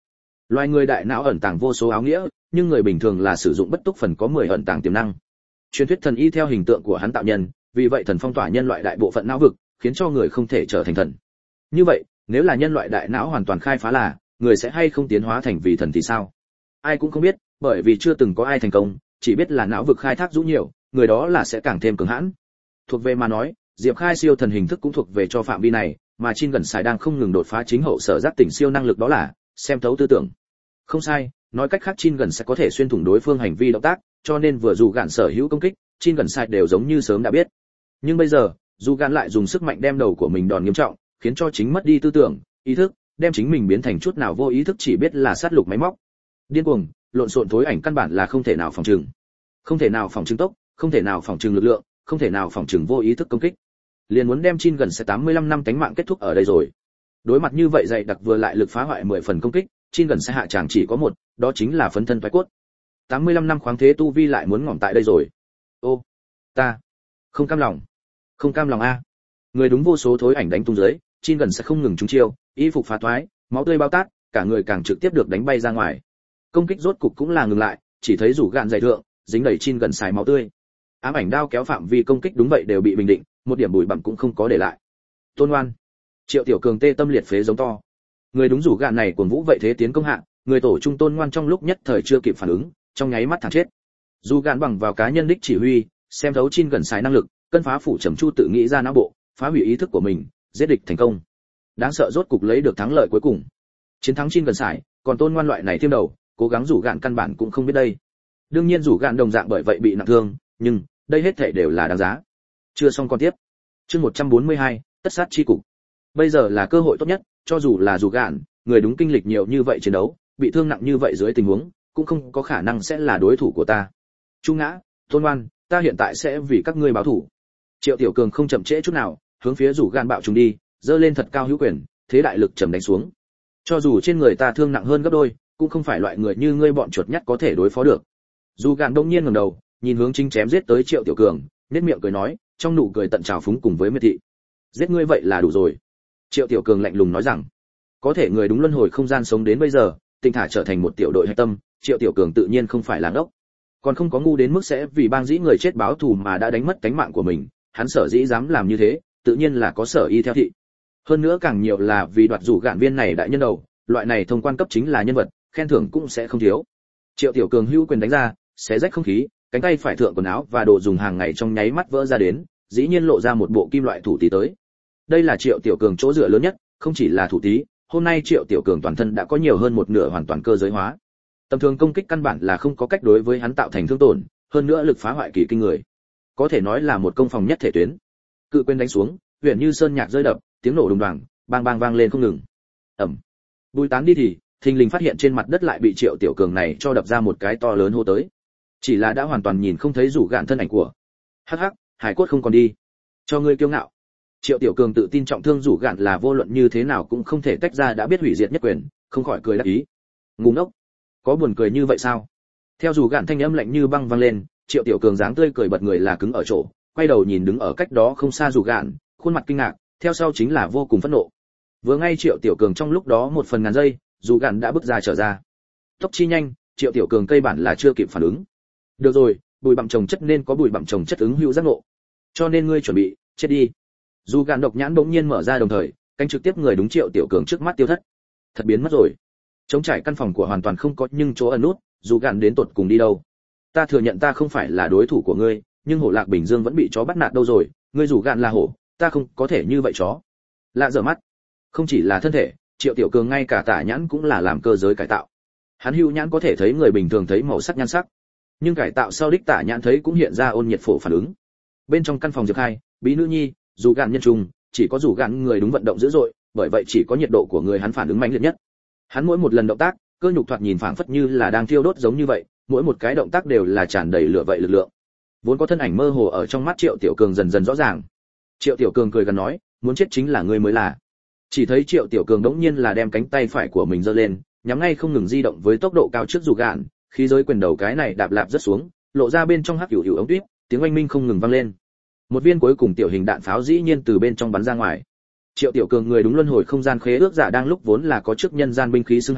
Loài người đại não ẩn tàng vô số áo nghĩa, nhưng người bình thường là sử dụng bất túc phần có 10 ẩn tàng tiềm năng. Truyền thuyết thần y theo hình tượng của hắn tạo nhân, vì vậy thần phong tỏa nhân loại đại bộ phận não vực, khiến cho người không thể trở thành thần. Như vậy, nếu là nhân loại đại não hoàn toàn khai phá là, người sẽ hay không tiến hóa thành vị thần thì sao? Ai cũng không biết, bởi vì chưa từng có ai thành công, chỉ biết là não vực khai thác rũ nhiều, người đó là sẽ càng thêm cường hãn. Thuộc về mà nói, Diệp Khai siêu thần hình thức cũng thuộc về cho phạm vi này, mà Chin gần Sài đang không ngừng đột phá chính hậu sở giác tỉnh siêu năng lực đó là xem thấu tư tưởng. Không sai, nói cách khác Chin gần sẽ có thể xuyên thủng đối phương hành vi động tác, cho nên vừa dù gạn sở hữu công kích, Chin gần Sài đều giống như sớm đã biết. Nhưng bây giờ, dù gạn lại dùng sức mạnh đem đầu của mình đòn nghiêm trọng, khiến cho chính mất đi tư tưởng, ý thức, đem chính mình biến thành chút nào vô ý thức chỉ biết là sát lục máy móc. Điên cuồng, lộn xộn thối ảnh căn bản là không thể nào phòng trừng. Không thể nào phòng trừng tốc, không thể nào phòng trừng lực lượng, không thể nào phòng trừng vô ý thức công kích. Liền muốn đem Chin gần sẽ 85 năm cánh mạng kết thúc ở đây rồi. Đối mặt như vậy dày đặc vừa lại lực phá hoại 10 phần công kích, Chin gần sẽ hạ chàng chỉ có một, đó chính là phấn thân thoái cốt. 85 năm khoáng thế tu vi lại muốn ngỏm tại đây rồi. Ô, ta không cam lòng. Không cam lòng a. Người đúng vô số thối ảnh đánh tung dưới, Chin gần sẽ không ngừng trúng chiêu, y phục phá thoái, máu tươi bao tát, cả người càng trực tiếp được đánh bay ra ngoài. Công kích rốt cục cũng là ngừng lại, chỉ thấy rủ gạn dày thượng, dính đầy Chin gần xài máu tươi. Ám ảnh đao kéo phạm vi công kích đúng vậy đều bị bình định, một điểm bụi bặm cũng không có để lại. Tôn Ngoan, Triệu Tiểu Cường tê tâm liệt phế giống to. Người đúng rủ gạn này cuồng vũ vậy thế tiến công hạng, người tổ trung Tôn Ngoan trong lúc nhất thời chưa kịp phản ứng, trong nháy mắt thẳng chết. Dù gạn bằng vào cá nhân đích chỉ huy, xem thấu Chin gần xài năng lực, cân phá phủ trầm chu tự nghĩ ra não bộ, phá hủy ý thức của mình, giết địch thành công. Đáng sợ rốt cục lấy được thắng lợi cuối cùng. Chiến thắng Chin gần xài, còn Tôn Ngoan loại này thêm đầu, cố gắng rủ gạn căn bản cũng không biết đây. Đương nhiên rủ gạn đồng dạng bởi vậy bị nặng thương, nhưng đây hết thảy đều là đáng giá. Chưa xong con tiếp. Chương 142, tất sát chi cục. Bây giờ là cơ hội tốt nhất, cho dù là rủ gạn, người đúng kinh lịch nhiều như vậy chiến đấu, bị thương nặng như vậy dưới tình huống, cũng không có khả năng sẽ là đối thủ của ta. Chu Ngã, Tôn Ngoan, ta hiện tại sẽ vì các ngươi báo thù. Triệu Tiểu Cường không chậm trễ chút nào, hướng phía rủ gạn bạo trùng đi, giơ lên thật cao hữu quyền, thế đại lực trầm đánh xuống. Cho dù trên người ta thương nặng hơn gấp đôi, cũng không phải loại người như ngươi bọn chuột nhắt có thể đối phó được. Dù gạn đông nhiên ngẩng đầu, nhìn hướng chính chém giết tới Triệu Tiểu Cường, nhếch miệng cười nói, trong nụ cười tận trào phúng cùng với miệt thị. Giết ngươi vậy là đủ rồi. Triệu Tiểu Cường lạnh lùng nói rằng, có thể người đúng luân hồi không gian sống đến bây giờ, tinh thả trở thành một tiểu đội hạch tâm, Triệu Tiểu Cường tự nhiên không phải là ngốc, còn không có ngu đến mức sẽ vì bang dĩ người chết báo thù mà đã đánh mất cánh mạng của mình, hắn sở dĩ dám làm như thế, tự nhiên là có sở y theo thị. Hơn nữa càng nhiều là vì đoạt rủ gạn viên này đại nhân đầu, loại này thông quan cấp chính là nhân vật, khen thưởng cũng sẽ không thiếu. Triệu Tiểu Cường hữu quyền đánh ra, xé rách không khí, cánh tay phải thượng quần áo và đồ dùng hàng ngày trong nháy mắt vỡ ra đến, dĩ nhiên lộ ra một bộ kim loại thủ tí tới. Đây là Triệu Tiểu Cường chỗ dựa lớn nhất, không chỉ là thủ tí, hôm nay Triệu Tiểu Cường toàn thân đã có nhiều hơn một nửa hoàn toàn cơ giới hóa. Tầm thường công kích căn bản là không có cách đối với hắn tạo thành thương tổn, hơn nữa lực phá hoại kỳ kinh người. Có thể nói là một công phòng nhất thể tuyến. Cự quyền đánh xuống, huyền như sơn nhạc rơi đập, tiếng nổ đùng đoàng, bang bang vang lên không ngừng. Ầm. Bùi tán đi thì, thình lình phát hiện trên mặt đất lại bị Triệu Tiểu Cường này cho đập ra một cái to lớn hô tới. Chỉ là đã hoàn toàn nhìn không thấy rủ gạn thân ảnh của. Hắc hắc, hải cốt không còn đi. Cho ngươi kiêu ngạo. Triệu Tiểu Cường tự tin trọng thương rủ gạn là vô luận như thế nào cũng không thể tách ra đã biết hủy diệt nhất quyền, không khỏi cười đắc ý. Ngu ngốc. Có buồn cười như vậy sao? Theo rủ gạn thanh âm lạnh như băng vang lên, Triệu Tiểu Cường dáng tươi cười bật người là cứng ở chỗ, quay đầu nhìn đứng ở cách đó không xa rủ gạn, khuôn mặt kinh ngạc, theo sau chính là vô cùng phẫn nộ. Vừa ngay Triệu Tiểu Cường trong lúc đó một phần ngàn giây, rủ gạn đã bước ra trở ra. Tốc chi nhanh, Triệu Tiểu Cường cây bản là chưa kịp phản ứng. Được rồi, bụi bặm trồng chất nên có bụi bặm trồng chất ứng hữu giác ngộ. Cho nên ngươi chuẩn bị, chết đi. Dù gạn độc nhãn bỗng nhiên mở ra đồng thời, cánh trực tiếp người đúng Triệu Tiểu Cường trước mắt tiêu thất. Thật biến mất rồi. Trống trải căn phòng của hoàn toàn không có nhưng chỗ ẩn nút, dù gạn đến tột cùng đi đâu. Ta thừa nhận ta không phải là đối thủ của ngươi, nhưng hổ lạc Bình Dương vẫn bị chó bắt nạt đâu rồi, ngươi dù gạn là hổ, ta không có thể như vậy chó. Lạ dở mắt. Không chỉ là thân thể, Triệu Tiểu Cường ngay cả tả nhãn cũng là làm cơ giới cải tạo. Hắn hữu nhãn có thể thấy người bình thường thấy màu sắc nhan sắc, nhưng cải tạo sau đích tả nhãn thấy cũng hiện ra ôn nhiệt phổ phản ứng. Bên trong căn phòng Diệp Khai, bí nữ nhi, dù gạn nhân trùng, chỉ có dù gạn người đúng vận động dữ dội, bởi vậy chỉ có nhiệt độ của người hắn phản ứng mãnh liệt nhất. Hắn mỗi một lần động tác, cơ nhục thoạt nhìn phảng phất như là đang thiêu đốt giống như vậy, mỗi một cái động tác đều là tràn đầy lửa vậy lực lượng. Vốn có thân ảnh mơ hồ ở trong mắt Triệu Tiểu Cường dần dần rõ ràng. Triệu Tiểu Cường cười gần nói, muốn chết chính là ngươi mới là. Chỉ thấy Triệu Tiểu Cường đống nhiên là đem cánh tay phải của mình giơ lên, nhắm ngay không ngừng di động với tốc độ cao trước dù gạn, khí giới quyền đầu cái này đạp lạp rất xuống, lộ ra bên trong hắc hữu hữu ống tuyết, tiếng oanh minh không ngừng vang lên. Một viên cuối cùng tiểu hình đạn pháo dĩ nhiên từ bên trong bắn ra ngoài. Triệu Tiểu Cường người đúng luân hồi không gian khế ước giả đang lúc vốn là có chức nhân gian binh khí xưng hảo,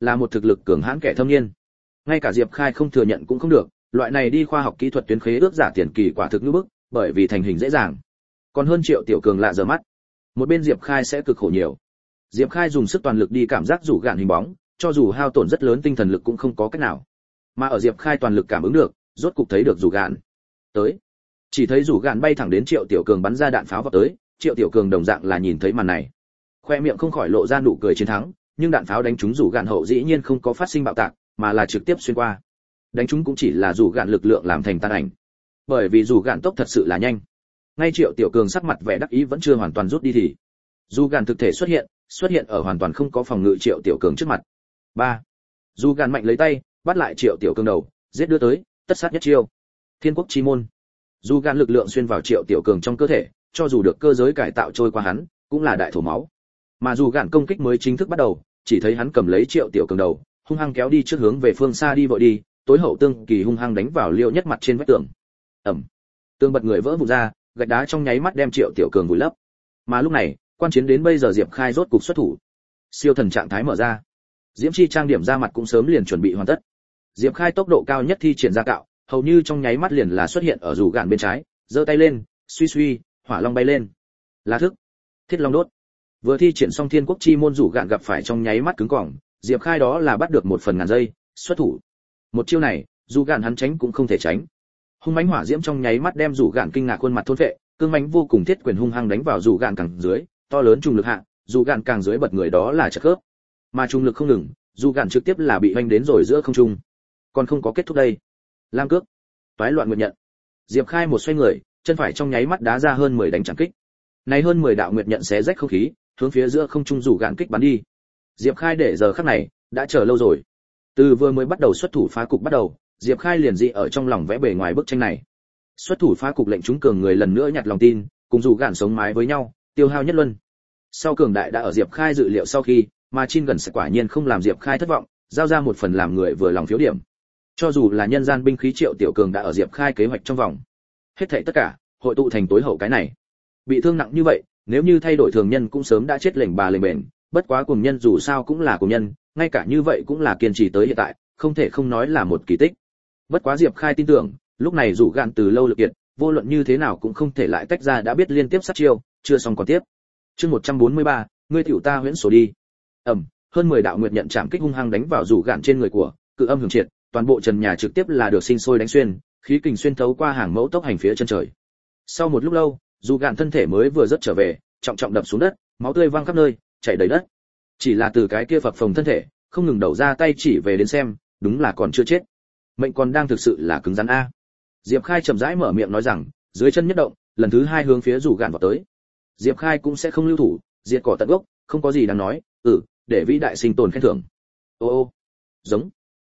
là một thực lực cường hãn kẻ thâm niên. Ngay cả Diệp Khai không thừa nhận cũng không được, loại này đi khoa học kỹ thuật tuyến khế ước giả tiền kỳ quả thực như bức, bởi vì thành hình dễ dàng. Còn hơn Triệu Tiểu Cường lạ giờ mắt. Một bên Diệp Khai sẽ cực khổ nhiều. Diệp Khai dùng sức toàn lực đi cảm giác rủ gạn hình bóng, cho dù hao tổn rất lớn tinh thần lực cũng không có cách nào. Mà ở Diệp Khai toàn lực cảm ứng được, rốt cục thấy được rủ gạn. Tới. Chỉ thấy rủ gạn bay thẳng đến Triệu Tiểu Cường bắn ra đạn pháo vào tới, Triệu Tiểu Cường đồng dạng là nhìn thấy màn này. Khoe miệng không khỏi lộ ra nụ cười chiến thắng, nhưng đạn pháo đánh trúng rủ gạn hậu dĩ nhiên không có phát sinh bạo tạc, mà là trực tiếp xuyên qua. Đánh trúng cũng chỉ là rủ gạn lực lượng làm thành tàn ảnh. Bởi vì rủ gạn tốc thật sự là nhanh. Ngay Triệu Tiểu Cường sắc mặt vẻ đắc ý vẫn chưa hoàn toàn rút đi thì rủ gạn thực thể xuất hiện ở hoàn toàn không có phòng ngự Triệu Tiểu Cường trước mặt. 3. Rủ gạn mạnh lấy tay, bắt lại Triệu Tiểu Cường đầu, giết đưa tới, tất sát nhất chiêu. Thiên quốc chi môn. Rủ gạn lực lượng xuyên vào Triệu Tiểu Cường trong cơ thể, cho dù được cơ giới cải tạo trôi qua hắn, cũng là đại thổ máu. Mà rủ gạn công kích mới chính thức bắt đầu, chỉ thấy hắn cầm lấy Triệu Tiểu Cường đầu, hung hăng kéo đi trước hướng về phương xa đi vội đi, tối hậu tương kỳ hung hăng đánh vào Liêu Nhất mặt trên vách tường. Ầm. Tường bật người vỡ vụn ra, gạch đá trong nháy mắt đem Triệu Tiểu Cường vùi lấp. Mà lúc này, quan chiến đến bây giờ Diệp Khai rốt cục xuất thủ. Siêu thần trạng thái mở ra. Diễm chi trang điểm ra mặt cũng sớm liền chuẩn bị hoàn tất. Diệp Khai tốc độ cao nhất thi triển ra cạo, hầu như trong nháy mắt liền là xuất hiện ở rủ gạn bên trái, giơ tay lên, suy suy, hỏa long bay lên. Lá thức, thiết long đốt. Vừa thi triển xong thiên quốc chi môn rủ gạn gặp phải trong nháy mắt cứng cỏng, Diệp Khai đó là bắt được một phần ngàn giây, xuất thủ. Một chiêu này, dù gạn hắn tránh cũng không thể tránh. Hung mãnh hỏa diễm trong nháy mắt đem rủ gạn kinh ngạc khuôn mặt thôn phệ, cương mãnh vô cùng thiết quyền hung hăng đánh vào rủ gạn càng dưới, to lớn trùng lực hạ, rủ gạn càng dưới bật người đó là chật khớp. Mà trùng lực không ngừng, rủ gạn trực tiếp là bị hoành đến rồi giữa không trung. Còn không có kết thúc đây. Lam cước, toái loạn nguyệt nhận. Diệp Khai một xoay người, chân phải trong nháy mắt đá ra hơn 10 đánh chạm kích. Này hơn 10 đạo nguyệt nhận xé rách không khí, hướng phía giữa không trung rủ gạn kích bắn đi. Diệp Khai để giờ khắc này, đã chờ lâu rồi. Từ vừa mới bắt đầu xuất thủ phá cục bắt đầu, Diệp Khai liền dị ở trong lòng vẽ bề ngoài bức tranh này. Xuất thủ phá cục lệnh chúng cường người lần nữa nhặt lòng tin, cùng rủ gạn sống mái với nhau, tiêu hao nhất luân. Sau cường đại đã ở Diệp Khai dự liệu sau khi, mà Chin gần sẽ quả nhiên không làm Diệp Khai thất vọng, giao ra một phần làm người vừa lòng phiếu điểm. Cho dù là nhân gian binh khí Triệu Tiểu Cường đã ở Diệp Khai kế hoạch trong vòng. Hết thảy tất cả, hội tụ thành tối hậu cái này. Bị thương nặng như vậy, nếu như thay đổi thường nhân cũng sớm đã chết lệnh bà lệnh bền, bất quá cùng nhân dù sao cũng là cùng nhân, ngay cả như vậy cũng là kiên trì tới hiện tại, không thể không nói là một kỳ tích. Bất quá Diệp Khai tin tưởng, lúc này rủ gạn từ lâu lực kiệt, vô luận như thế nào cũng không thể lại tách ra đã biết liên tiếp sát chiêu, chưa xong còn tiếp. Chương 143, ngươi tiểu ta huyễn sổ đi. Hơn 10 đạo nguyệt nhận chạm kích hung hăng đánh vào rủ gạn trên người của, cự âm hưởng triệt, toàn bộ trần nhà trực tiếp là được sinh sôi đánh xuyên, khí kình xuyên thấu qua hàng mẫu tốc hành phía chân trời. Sau một lúc lâu, rủ gạn thân thể mới vừa rất trở về, trọng trọng đập xuống đất, máu tươi văng khắp nơi, chảy đầy đất. Chỉ là từ cái kia phập phồng thân thể, không ngừng đầu ra tay chỉ về đến xem, đúng là còn chưa chết. Mệnh còn đang thực sự là cứng rắn a. Diệp Khai chậm rãi mở miệng nói rằng, dưới chân nhất động, lần thứ 2 hướng phía rủ gạn vào tới. Diệp Khai cũng sẽ không lưu thủ, diệt cỏ tận gốc, không có gì đáng nói, để vĩ đại sinh tồn khen thưởng. Ô, giống.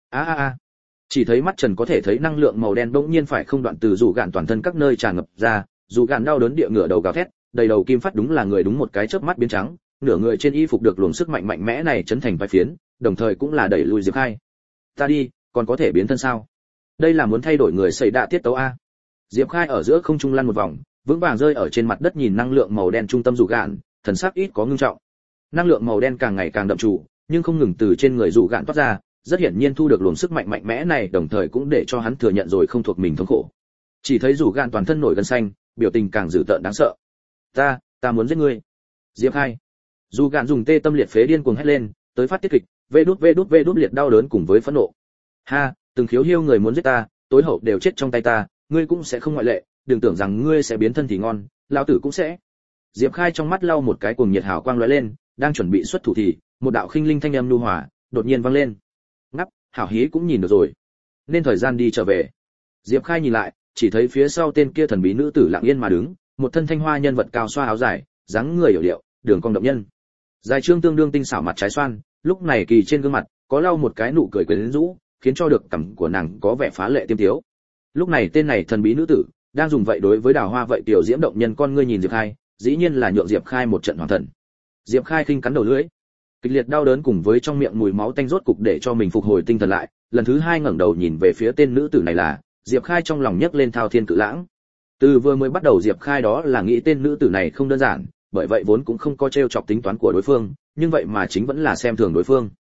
A. Chỉ thấy mắt Trần có thể thấy năng lượng màu đen bỗng nhiên phải không đoạn từ rủ gạn toàn thân các nơi tràn ngập ra, rủ gạn đau đớn địa ngửa đầu gào thét, đầy đầu kim phát đúng là người đúng một cái chớp mắt biến trắng, nửa người trên y phục được luồng sức mạnh mạnh mẽ này chấn thành vài phiến, đồng thời cũng là đẩy lùi Diệp Khai. Ta đi, còn có thể biến thân sao? Đây là muốn thay đổi người xảy đạ tiết tấu a. Diệp Khai ở giữa không trung lăn một vòng, vững vàng rơi ở trên mặt đất nhìn năng lượng màu đen trung tâm rủ gạn, thần sắc ít có ngưng trọng. Năng lượng màu đen càng ngày càng đậm trù, nhưng không ngừng từ trên người rủ gạn toát ra, rất hiển nhiên thu được luồng sức mạnh mạnh mẽ này, đồng thời cũng để cho hắn thừa nhận rồi không thuộc mình thống khổ. Chỉ thấy rủ gạn toàn thân nổi gân xanh, biểu tình càng dữ tợn đáng sợ. Ta muốn giết ngươi. Diệp Khai. Rủ gạn dùng tê tâm liệt phế điên cuồng hét lên, tới phát tiết kịch, vê đút liệt đau đớn cùng với phẫn nộ. Ha, từng khiếu hiêu người muốn giết ta, tối hậu đều chết trong tay ta, ngươi cũng sẽ không ngoại lệ, đừng tưởng rằng ngươi sẽ biến thân thì ngon, lão tử cũng sẽ. Diệp Khai trong mắt lau một cái cuồng nhiệt hào quang lóe lên, đang chuẩn bị xuất thủ thì, một đạo khinh linh thanh âm nhu hòa đột nhiên vang lên. Ngắp, hảo hí cũng nhìn được rồi. Nên thời gian đi trở về. Diệp Khai nhìn lại, chỉ thấy phía sau tên kia thần bí nữ tử lặng yên mà đứng, một thân thanh hoa nhân vật cao xoa áo dài, dáng người hiểu điệu, đường cong động nhân. Dài trương tương đương tinh xảo mặt trái xoan, lúc này kỳ trên gương mặt có lau một cái nụ cười quyến rũ, khiến cho được cằm của nàng có vẻ phá lệ tiêm tiếu. Lúc này tên này thần bí nữ tử đang dùng vậy đối với đào hoa vậy tiểu diễm động nhân con ngươi nhìn Diệp Khai, dĩ nhiên là nhượng Diệp Khai một trận hoàng thần. Diệp Khai khinh cắn đầu lưỡi, kịch liệt đau đớn cùng với trong miệng mùi máu tanh rốt cục để cho mình phục hồi tinh thần lại, lần thứ 2 ngẩng đầu nhìn về phía tên nữ tử này là, Diệp Khai trong lòng nhấc lên thao thiên cự lãng. Từ vừa mới bắt đầu Diệp Khai đó là nghĩ tên nữ tử này không đơn giản, bởi vậy vốn cũng không có trêu chọc tính toán của đối phương, nhưng vậy mà chính vẫn là xem thường đối phương.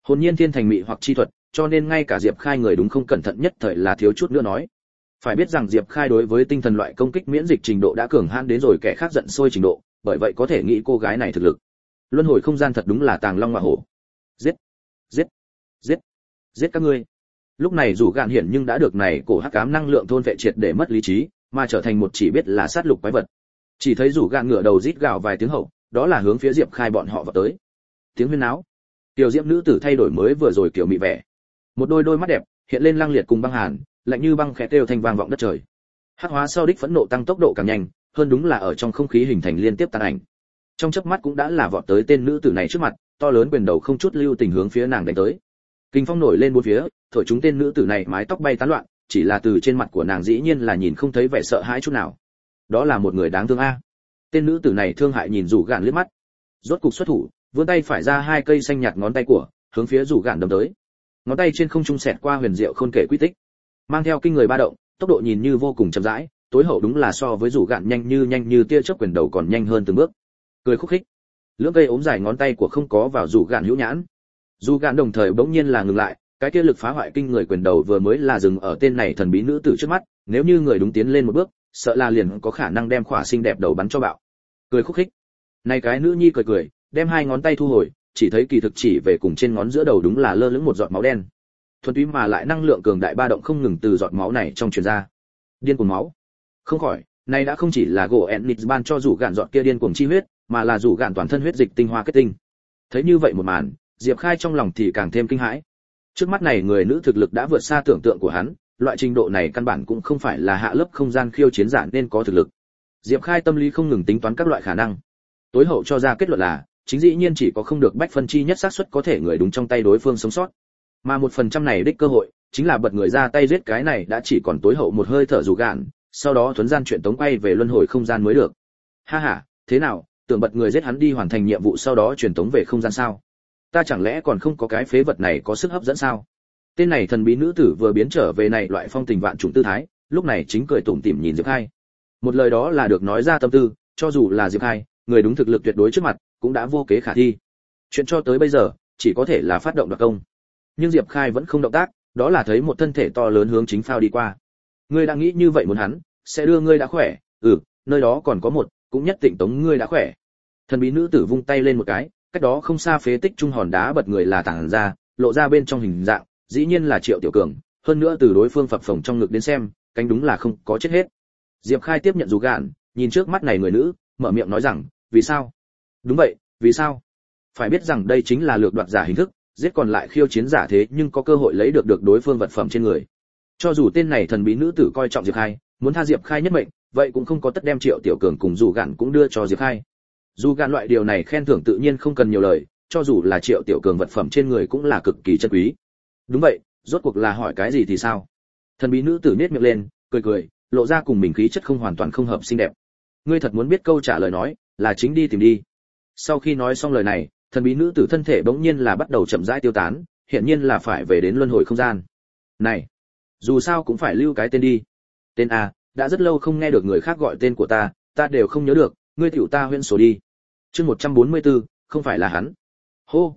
Hồn nhiên thiên thành mị hoặc chi thuật, cho nên ngay cả Diệp Khai người đúng không cẩn thận nhất thời là thiếu chút nữa nói. Phải biết rằng Diệp Khai đối với tinh thần loại công kích miễn dịch trình độ đã cường hãn đến rồi kẻ khác giận sôi trình độ, bởi vậy có thể nghĩ cô gái này thực lực. Luân hồi không gian thật đúng là tàng long ngọa hổ. Giết, giết, giết, giết các ngươi. Lúc này Rủ Gạn hiển nhưng đã được này cổ hắc ám năng lượng thôn vệ triệt để mất lý trí, mà trở thành một chỉ biết là sát lục quái vật. Chỉ thấy Rủ Gạn ngửa đầu rít gào vài tiếng hậu, đó là hướng phía Diệp Khai bọn họ vào tới. Tiếng huyên náo. Tiểu Diễm nữ tử thay đổi mới vừa rồi kiểu mị vẻ. Một đôi mắt đẹp hiện lên lăng liệt cùng băng hàn, lạnh như băng khẽ kêu thanh vang vọng đất trời. Hắc hóa sau đích phẫn nộ tăng tốc độ càng nhanh, hơn đúng là ở trong không khí hình thành liên tiếp tàn ảnh. Trong chớp mắt cũng đã là vọt tới tên nữ tử này trước mặt, to lớn quyền đầu không chút lưu tình hướng phía nàng đánh tới. Kinh phong nổi lên bốn phía, thổi chúng tên nữ tử này mái tóc bay tán loạn, chỉ là từ trên mặt của nàng dĩ nhiên là nhìn không thấy vẻ sợ hãi chút nào. Đó là một người đáng thương a. Tên nữ tử này thương hại nhìn Rủ Gạn liếc mắt, rốt cục xuất thủ, vươn tay phải ra hai cây xanh nhạt ngón tay của, hướng phía Rủ Gạn đâm tới. Ngón tay trên không trung xẹt qua huyền diệu khôn kể quy tích, mang theo kinh người ba động, tốc độ nhìn như vô cùng chậm rãi, tối hậu đúng là so với Rủ Gạn nhanh như tia chớp quyền đầu còn nhanh hơn từng bước. Cười khúc khích, lưỡng cây ốm dài ngón tay của không có vào Rủ Gạn hữu nhãn. Rủ Gạn đồng thời bỗng nhiên là ngừng lại, cái kia lực phá hoại kinh người quyền đầu vừa mới là dừng ở tên này thần bí nữ tử trước mắt, nếu như người đúng tiến lên một bước, sợ là liền có khả năng đem khỏa xinh đẹp đầu bắn cho bạo. Cười khúc khích. Này cái nữ nhi cười, đem hai ngón tay thu hồi, chỉ thấy kỳ thực chỉ về cùng trên ngón giữa đầu đúng là lơ lửng một giọt máu đen. Thuần túy mà lại năng lượng cường đại ba động không ngừng từ giọt máu này trong truyền ra. Điên cuồng máu. Không khỏi, này đã không chỉ là gỗ Ennis ban cho Rủ Gạn giọt kia điên cuồng chi huyết, mà là Rủ Gạn toàn thân huyết dịch tinh hoa kết tinh. Thấy như vậy một màn, Diệp Khai trong lòng thì càng thêm kinh hãi. Trước mắt này người nữ thực lực đã vượt xa tưởng tượng của hắn, loại trình độ này căn bản cũng không phải là hạ lớp không gian khiêu chiến giả nên có thực lực. Diệp Khai tâm lý không ngừng tính toán các loại khả năng. Tối hậu cho ra kết luận là, chính dĩ nhiên chỉ có không được bách phân chi nhất xác suất có thể người đúng trong tay đối phương sống sót. Mà 1% này đích cơ hội, chính là bật người ra tay giết cái này đã chỉ còn tối hậu một hơi thở Rủ Gạn, sau đó thuấn gian chuyện tống quay về luân hồi không gian mới được. Ha ha, thế nào, tưởng bật người giết hắn đi hoàn thành nhiệm vụ sau đó truyền tống về không gian sao? Ta chẳng lẽ còn không có cái phế vật này có sức hấp dẫn sao? Tên này thần bí nữ tử vừa biến trở về này loại phong tình vạn trùng tư thái, lúc này chính cười tủm tỉm nhìn Diệp Khai. Một lời đó là được nói ra tâm tư, cho dù là Diệp Khai, người đúng thực lực tuyệt đối trước mặt, cũng đã vô kế khả thi. Chuyện cho tới bây giờ, chỉ có thể là phát động đoạt công. Nhưng Diệp Khai vẫn không động tác, đó là thấy một thân thể to lớn hướng chính phao đi qua. Ngươi đã nghĩ như vậy muốn hắn, sẽ đưa ngươi đã khỏe, nơi đó còn có một, cũng nhất định tống ngươi đã khỏe. Thần bí nữ tử vung tay lên một cái, cách đó không xa phế tích trung hòn đá bật người là tản ra, lộ ra bên trong hình dạng, dĩ nhiên là Triệu Tiểu Cường, hơn nữa từ đối phương phập phồng trong ngực đến xem, cánh đúng là không có chết hết. Diệp Khai tiếp nhận Rủ Gạn, nhìn trước mắt này người nữ, mở miệng nói rằng, vì sao? Đúng vậy, vì sao? Phải biết rằng đây chính là lược đoạt giả hình thức, giết còn lại khiêu chiến giả thế nhưng có cơ hội lấy được đối phương vật phẩm trên người. Cho dù tên này thần bí nữ tử coi trọng Diệp Khai, muốn tha Diệp Khai nhất mệnh, vậy cũng không có tất đem Triệu Tiểu Cường cùng Rủ Gạn cũng đưa cho Diệp Khai. Rủ Gạn loại điều này khen thưởng tự nhiên không cần nhiều lời, cho dù là Triệu Tiểu Cường vật phẩm trên người cũng là cực kỳ chân quý. Đúng vậy, rốt cuộc là hỏi cái gì thì sao? Thần bí nữ tử nhếch miệng lên, cười, lộ ra cùng mình khí chất không hoàn toàn không hợp xinh đẹp. Ngươi thật muốn biết câu trả lời nói, là chính đi tìm đi. Sau khi nói xong lời này, thần bí nữ tử thân thể bỗng nhiên là bắt đầu chậm rãi tiêu tán, hiện nhiên là phải về đến luân hồi không gian. Này, dù sao cũng phải lưu cái tên đi. Tên a, đã rất lâu không nghe được người khác gọi tên của ta đều không nhớ được, ngươi tiểu ta huyễn số đi. Chương 144, không phải là hắn. Hô.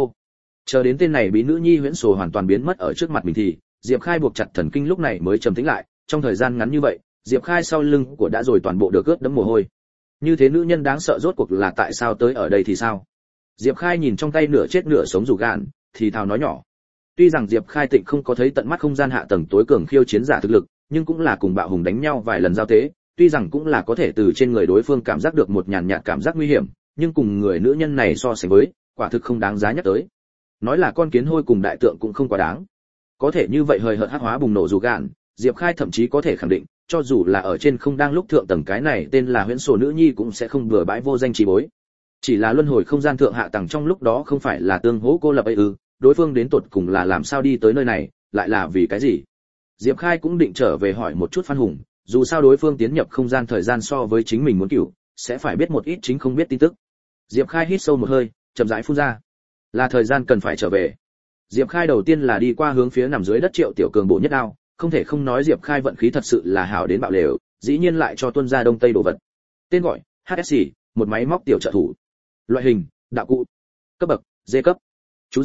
Chờ đến tên này bí nữ nhi huyễn số hoàn toàn biến mất ở trước mặt mình thì, Diệp Khai buộc chặt thần kinh lúc này mới trầm tĩnh lại, trong thời gian ngắn như vậy, Diệp Khai sau lưng của đã rồi toàn bộ được ướt đẫm mồ hôi. Như thế nữ nhân đáng sợ rốt cuộc là tại sao tới ở đây thì sao? Diệp Khai nhìn trong tay nửa chết nửa sống Rủ Gạn, thì thào nói nhỏ. Tuy rằng Diệp Khai tịnh không có thấy tận mắt không gian hạ tầng tối cường khiêu chiến giả thực lực, nhưng cũng là cùng bạo hùng đánh nhau vài lần giao tế, tuy rằng cũng là có thể từ trên người đối phương cảm giác được một nhàn nhạt cảm giác nguy hiểm, nhưng cùng người nữ nhân này so sánh với, quả thực không đáng giá nhắc tới. Nói là con kiến hôi cùng đại tượng cũng không quá đáng. Có thể như vậy hời hợt hắc hóa bùng nổ Rủ Gạn, Diệp Khai thậm chí có thể khẳng định, cho dù là ở trên không đang lúc thượng tầng cái này tên là huyễn sổ nữ nhi cũng sẽ không vừa bãi vô danh trí bối. Chỉ là luân hồi không gian thượng hạ tầng trong lúc đó không phải là tương hỗ cô lập ấy đối phương đến tột cùng là làm sao đi tới nơi này, lại là vì cái gì? Diệp Khai cũng định trở về hỏi một chút Phan Hùng, dù sao đối phương tiến nhập không gian thời gian so với chính mình muốn cửu, sẽ phải biết một ít chính không biết tin tức. Diệp Khai hít sâu một hơi, chậm rãi phun ra. Là thời gian cần phải trở về. Diệp Khai đầu tiên là đi qua hướng phía nằm dưới đất Triệu Tiểu Cường bổ nhất đao, không thể không nói Diệp Khai vận khí thật sự là hảo đến bạo lều, dĩ nhiên lại cho tuân ra đông tây đồ vật. Tên gọi: HSC, một máy móc tiểu trợ thủ. Loại hình: đạo cụ. Cấp bậc: D cấp. Chú giải: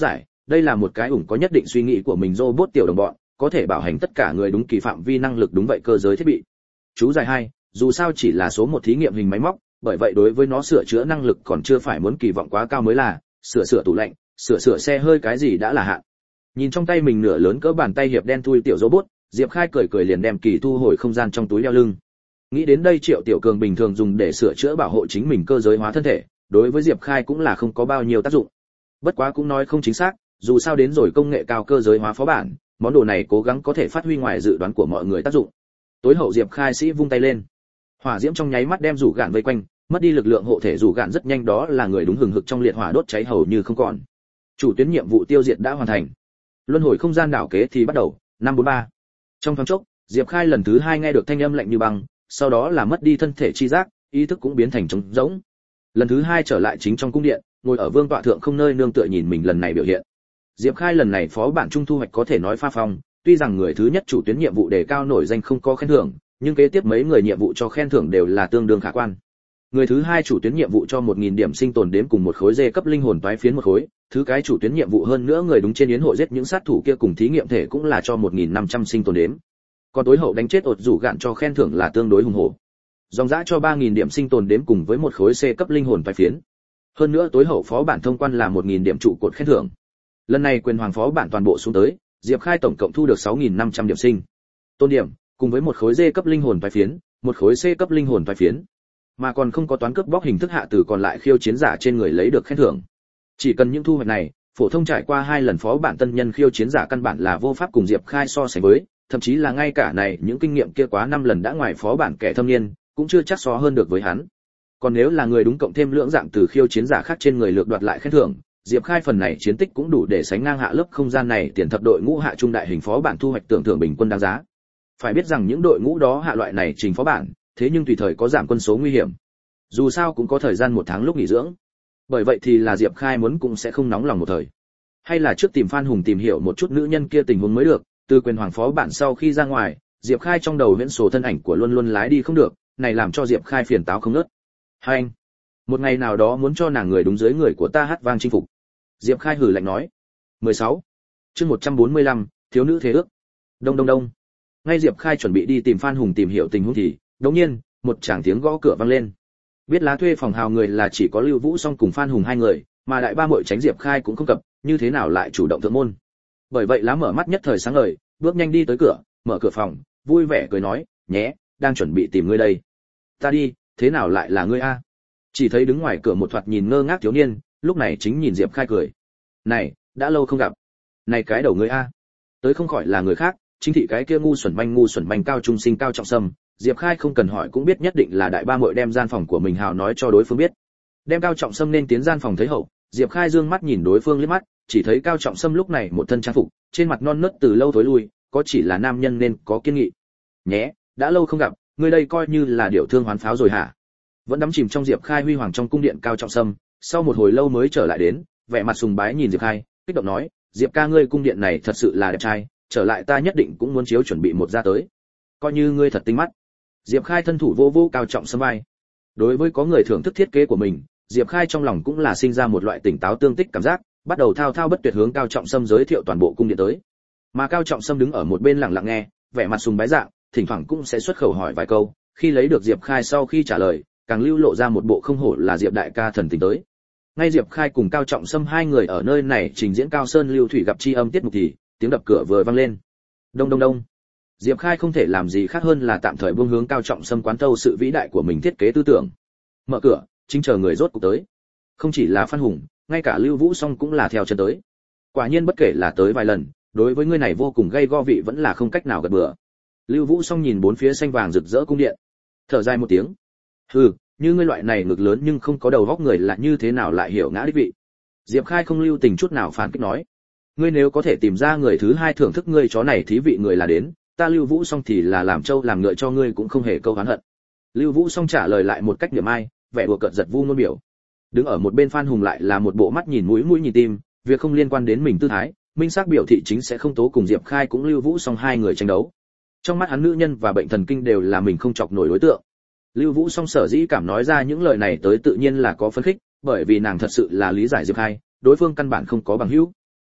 đây là một cái ủng có nhất định suy nghĩ của mình robot tiểu đồng bọn, có thể bảo hành tất cả người đúng kỳ phạm vi năng lực đúng vậy cơ giới thiết bị. Chú giải 2, dù sao chỉ là số một thí nghiệm hình máy móc, bởi vậy đối với nó sửa chữa năng lực còn chưa phải muốn kỳ vọng quá cao mới là, sửa tủ lạnh, sửa xe hơi cái gì đã là hạn. Nhìn trong tay mình nửa lớn cỡ bàn tay hiệp đen thui tiểu robot, Diệp Khai cười liền đem kỳ thu hồi không gian trong túi đeo lưng. Nghĩ đến đây Triệu Tiểu Cường bình thường dùng để sửa chữa bảo hộ chính mình cơ giới hóa thân thể, đối với Diệp Khai cũng là không có bao nhiêu tác dụng. Bất quá cũng nói không chính xác, dù sao đến rồi công nghệ cao cơ giới hóa phó bản, món đồ này cố gắng có thể phát huy ngoài dự đoán của mọi người tác dụng. Tối hậu Diệp Khai sĩ vung tay lên, hỏa diễm trong nháy mắt đem rủ gạn vây quanh, mất đi lực lượng hộ thể rủ gạn rất nhanh đó là người đúng hừng hực trong liệt hỏa đốt cháy hầu như không còn. Chủ tuyến nhiệm vụ tiêu diệt đã hoàn thành. Luân hồi không gian đảo kế thì bắt đầu, 543. Trong thoáng chốc, Diệp Khai lần thứ 2 nghe được thanh âm lạnh như băng, sau đó là mất đi thân thể chi giác, ý thức cũng biến thành trống rỗng. Lần thứ 2 trở lại chính trong cung điện, ngồi ở vương tọa thượng không nơi nương tựa nhìn mình lần này biểu hiện. Diệp Khai lần này phó bản trung thu hoạch có thể nói pha phong, tuy rằng người thứ nhất chủ tuyến nhiệm vụ đề cao nổi danh không có khen thưởng, nhưng kế tiếp mấy người nhiệm vụ cho khen thưởng đều là tương đương khả quan. Người thứ hai chủ tuyến nhiệm vụ cho 1000 điểm sinh tồn đếm cùng một khối dê cấp linh hồn toái phiến một khối, thứ cái chủ tuyến nhiệm vụ hơn nữa người đúng trên yến hội giết những sát thủ kia cùng thí nghiệm thể cũng là cho 1500 sinh tồn đếm. Còn tối hậu đánh chết ột rủ gạn cho khen thưởng là tương đối hùng hổ. Dòng dã cho 3000 điểm sinh tồn đếm cùng với một khối C cấp linh hồn toái phiến. Hơn nữa tối hậu phó bản thông quan là 1000 điểm trụ cột khen thưởng. Lần này quyền hoàng phó bản toàn bộ xuống tới, Diệp Khai tổng cộng thu được 6500 điểm sinh tôn điểm, cùng với một khối D cấp linh hồn toái phiến, một khối C cấp linh hồn toái phiến. Mà còn không có toán cướp bóc hình thức hạ từ còn lại khiêu chiến giả trên người lấy được khen thưởng. Chỉ cần những thu hoạch này, phổ thông trải qua 2 lần phó bản tân nhân khiêu chiến giả căn bản là vô pháp cùng Diệp Khai so sánh với, thậm chí là ngay cả này những kinh nghiệm kia quá 5 lần đã ngoài phó bản kẻ thâm niên, cũng chưa chắc so hơn được với hắn. Còn nếu là người đúng cộng thêm lưỡng dạng từ khiêu chiến giả khác trên người lược đoạt lại khen thưởng, Diệp Khai phần này chiến tích cũng đủ để sánh ngang hạ lớp không gian này tiền thập đội ngũ hạ trung đại hình phó bản thu hoạch tưởng thưởng bình quân đáng giá. Phải biết rằng những đội ngũ đó hạ loại này trình phó bản, thế nhưng tùy thời có giảm quân số nguy hiểm. Dù sao cũng có thời gian 1 tháng lúc nghỉ dưỡng. Bởi vậy thì là Diệp Khai muốn cũng sẽ không nóng lòng một thời. Hay là trước tìm Phan Hùng tìm hiểu một chút nữ nhân kia tình huống mới được, từ quyền hoàng phó bản sau khi ra ngoài, Diệp Khai trong đầu huyễn sổ thân ảnh của luôn luôn lái đi không được, này làm cho Diệp Khai phiền táo không ngớt. Hai anh, một ngày nào đó muốn cho nàng người đúng dưới người của ta hát vang chinh phục. Diệp Khai hừ lạnh nói. 16. Chương 145, thiếu nữ thế ước. Đông đông đông. Ngay Diệp Khai chuẩn bị đi tìm Phan Hùng tìm hiểu tình huống thì, đột nhiên, một tràng tiếng gõ cửa vang lên. Biết lá thuê phòng hào người là chỉ có Lưu Vũ Song cùng Phan Hùng 2 người, mà đại ba muội tránh Diệp Khai cũng không cập, như thế nào lại chủ động thượng môn. Bởi vậy lá mở mắt nhất thời sáng ngời, bước nhanh đi tới cửa, mở cửa phòng, vui vẻ cười nói, "Nhé, đang chuẩn bị tìm ngươi đây." "Ta đi, thế nào lại là ngươi a?" Chỉ thấy đứng ngoài cửa một thoạt nhìn ngơ ngác thiếu niên, lúc này chính nhìn Diệp Khai cười. "Này, đã lâu không gặp. Này cái đầu ngươi a." Tới không khỏi là người khác, chính thị cái kia ngu xuẩn manh cao trung sinh Cao Trọng Sâm. Diệp Khai không cần hỏi cũng biết nhất định là đại ba muội đem gian phòng của mình hào nói cho đối phương biết. Đem Cao Trọng Sâm nên tiến gian phòng thấy hậu, Diệp Khai dương mắt nhìn đối phương liếc mắt, chỉ thấy Cao Trọng Sâm lúc này một thân trang phục, trên mặt non nớt từ lâu thối lui, có chỉ là nam nhân nên có kiên nghị. "Nhé, đã lâu không gặp, ngươi đây coi như là điệu thương hoán pháo rồi hả?" Vẫn đắm chìm trong Diệp Khai huy hoàng trong cung điện Cao Trọng Sâm, sau một hồi lâu mới trở lại đến, vẻ mặt sùng bái nhìn Diệp Khai, kích động nói, "Diệp ca ngươi cung điện này thật sự là đẹp trai, trở lại ta nhất định cũng muốn chiếu chuẩn bị một ra tới. Coi như ngươi thật tinh mắt." Diệp Khai thân thủ vô Cao Trọng Sâm vai. Đối với có người thưởng thức thiết kế của mình, Diệp Khai trong lòng cũng là sinh ra một loại tỉnh táo tương tích cảm giác, bắt đầu thao thao bất tuyệt hướng Cao Trọng Sâm giới thiệu toàn bộ cung điện tới. Mà Cao Trọng Sâm đứng ở một bên lặng lặng nghe, vẻ mặt sùng bái dạng, thỉnh thoảng cũng sẽ xuất khẩu hỏi vài câu, khi lấy được Diệp Khai sau khi trả lời, càng lưu lộ ra một bộ không hổ là Diệp đại ca thần tình tới. Ngay Diệp Khai cùng Cao Trọng Sâm 2 người ở nơi này trình diễn Cao Sơn Lưu Thủy gặp chi âm tiết mục thì, tiếng đập cửa vừa vang lên. Đông đông đông. Diệp Khai không thể làm gì khác hơn là tạm thời buông hướng Cao Trọng Sâm quán thâu sự vĩ đại của mình thiết kế tư tưởng. Mở cửa, chính chờ người rốt cuộc tới. Không chỉ là Phan Hùng, ngay cả Lưu Vũ Song cũng là theo chân tới. Quả nhiên bất kể là tới vài lần, đối với người này vô cùng gây go vị vẫn là không cách nào gật bừa. Lưu Vũ Song nhìn bốn phía xanh vàng rực rỡ cung điện, thở dài một tiếng. "Hừ, như ngươi loại này ngực lớn nhưng không có đầu óc người là như thế nào lại hiểu ngã đích vị." Diệp Khai không lưu tình chút nào phán kích nói, "Ngươi nếu có thể tìm ra người thứ 2 thưởng thức ngươi chó này thí vị người là đến, ta Lưu Vũ Song thì là làm trâu làm ngựa cho ngươi cũng không hề câu oán hận." Lưu Vũ Song trả lời lại một cách niệm ai, vẻ đùa cợt giật vu ngôn biểu. Đứng ở một bên Phan Hùng lại là một bộ mắt nhìn mũi nhìn tim, việc không liên quan đến mình tư thái, minh xác biểu thị chính sẽ không tố cùng Diệp Khai cũng Lưu Vũ Song 2 người tranh đấu. Trong mắt hắn nữ nhân và bệnh thần kinh đều là mình không chọc nổi đối tượng. Lưu Vũ Song sở dĩ cảm nói ra những lời này tới tự nhiên là có phấn khích, bởi vì nàng thật sự là lý giải Diệp Khai, đối phương căn bản không có bằng hữu.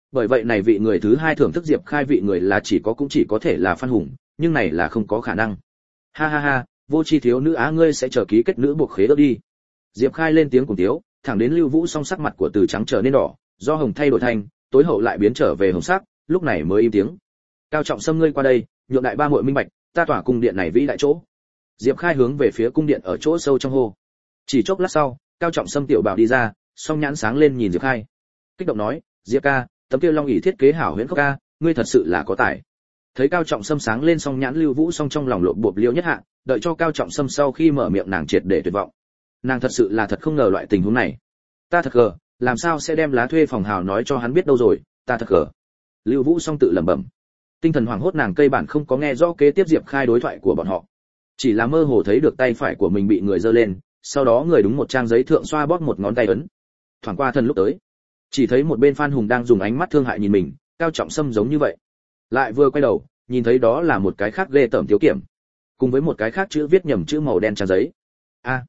Bởi vậy này vị người thứ hai thưởng thức Diệp Khai vị người là cũng chỉ có thể là Phan Hùng, nhưng này là không có khả năng. Ha ha ha, vô tri thiếu nữ á, ngươi sẽ chờ ký kết nữ buộc khế ước đi. Diệp Khai lên tiếng cùng tiếu, thẳng đến Lưu Vũ Song sắc mặt của từ trắng trở nên đỏ, do hồng thay đổi thành, tối hậu lại biến trở về hồng sắc, lúc này mới im tiếng. Cao Trọng Sâm, ngươi qua đây, nhượng đại ba muội minh bạch, ta tỏa cung điện này vĩ đại chỗ. Diệp Khai hướng về phía cung điện ở chỗ sâu trong hồ. Chỉ chốc lát sau, Cao Trọng Sâm tiểu bảo đi ra, song nhãn sáng lên nhìn Diệp Khai, kích động nói, Diệp ca, tấm kia long ỷ thiết kế hảo huyễn khốc ca, ngươi thật sự là có tài. Thấy Cao Trọng Sâm sáng lên song nhãn, Lưu Vũ Song trong lòng lộn bộp liêu nhất hạ, đợi cho Cao Trọng Sâm sau khi mở miệng nàng triệt để tuyệt vọng. Nàng thật sự là thật không ngờ loại tình huống này. Ta thật gờ, làm sao sẽ đem lá thuê phòng hào nói cho hắn biết đâu rồi, ta thật gờ. Lưu Vũ Song tự lẩm bẩm. Tinh thần hoảng hốt nàng cây bản không có nghe rõ kế tiếp Diệp Khai đối thoại của bọn họ, chỉ là mơ hồ thấy được tay phải của mình bị người giơ lên, sau đó người đúng một trang giấy thượng xoa bóp một ngón tay ấn. Thoảng qua thân lúc tới, chỉ thấy một bên Phan Hùng đang dùng ánh mắt thương hại nhìn mình, Cao Trọng Sâm giống như vậy. Lại vừa quay đầu, nhìn thấy đó là một cái khác ghê tởm thiếu kiểm, cùng với một cái khác chữ viết nhầm chữ màu đen trang giấy. A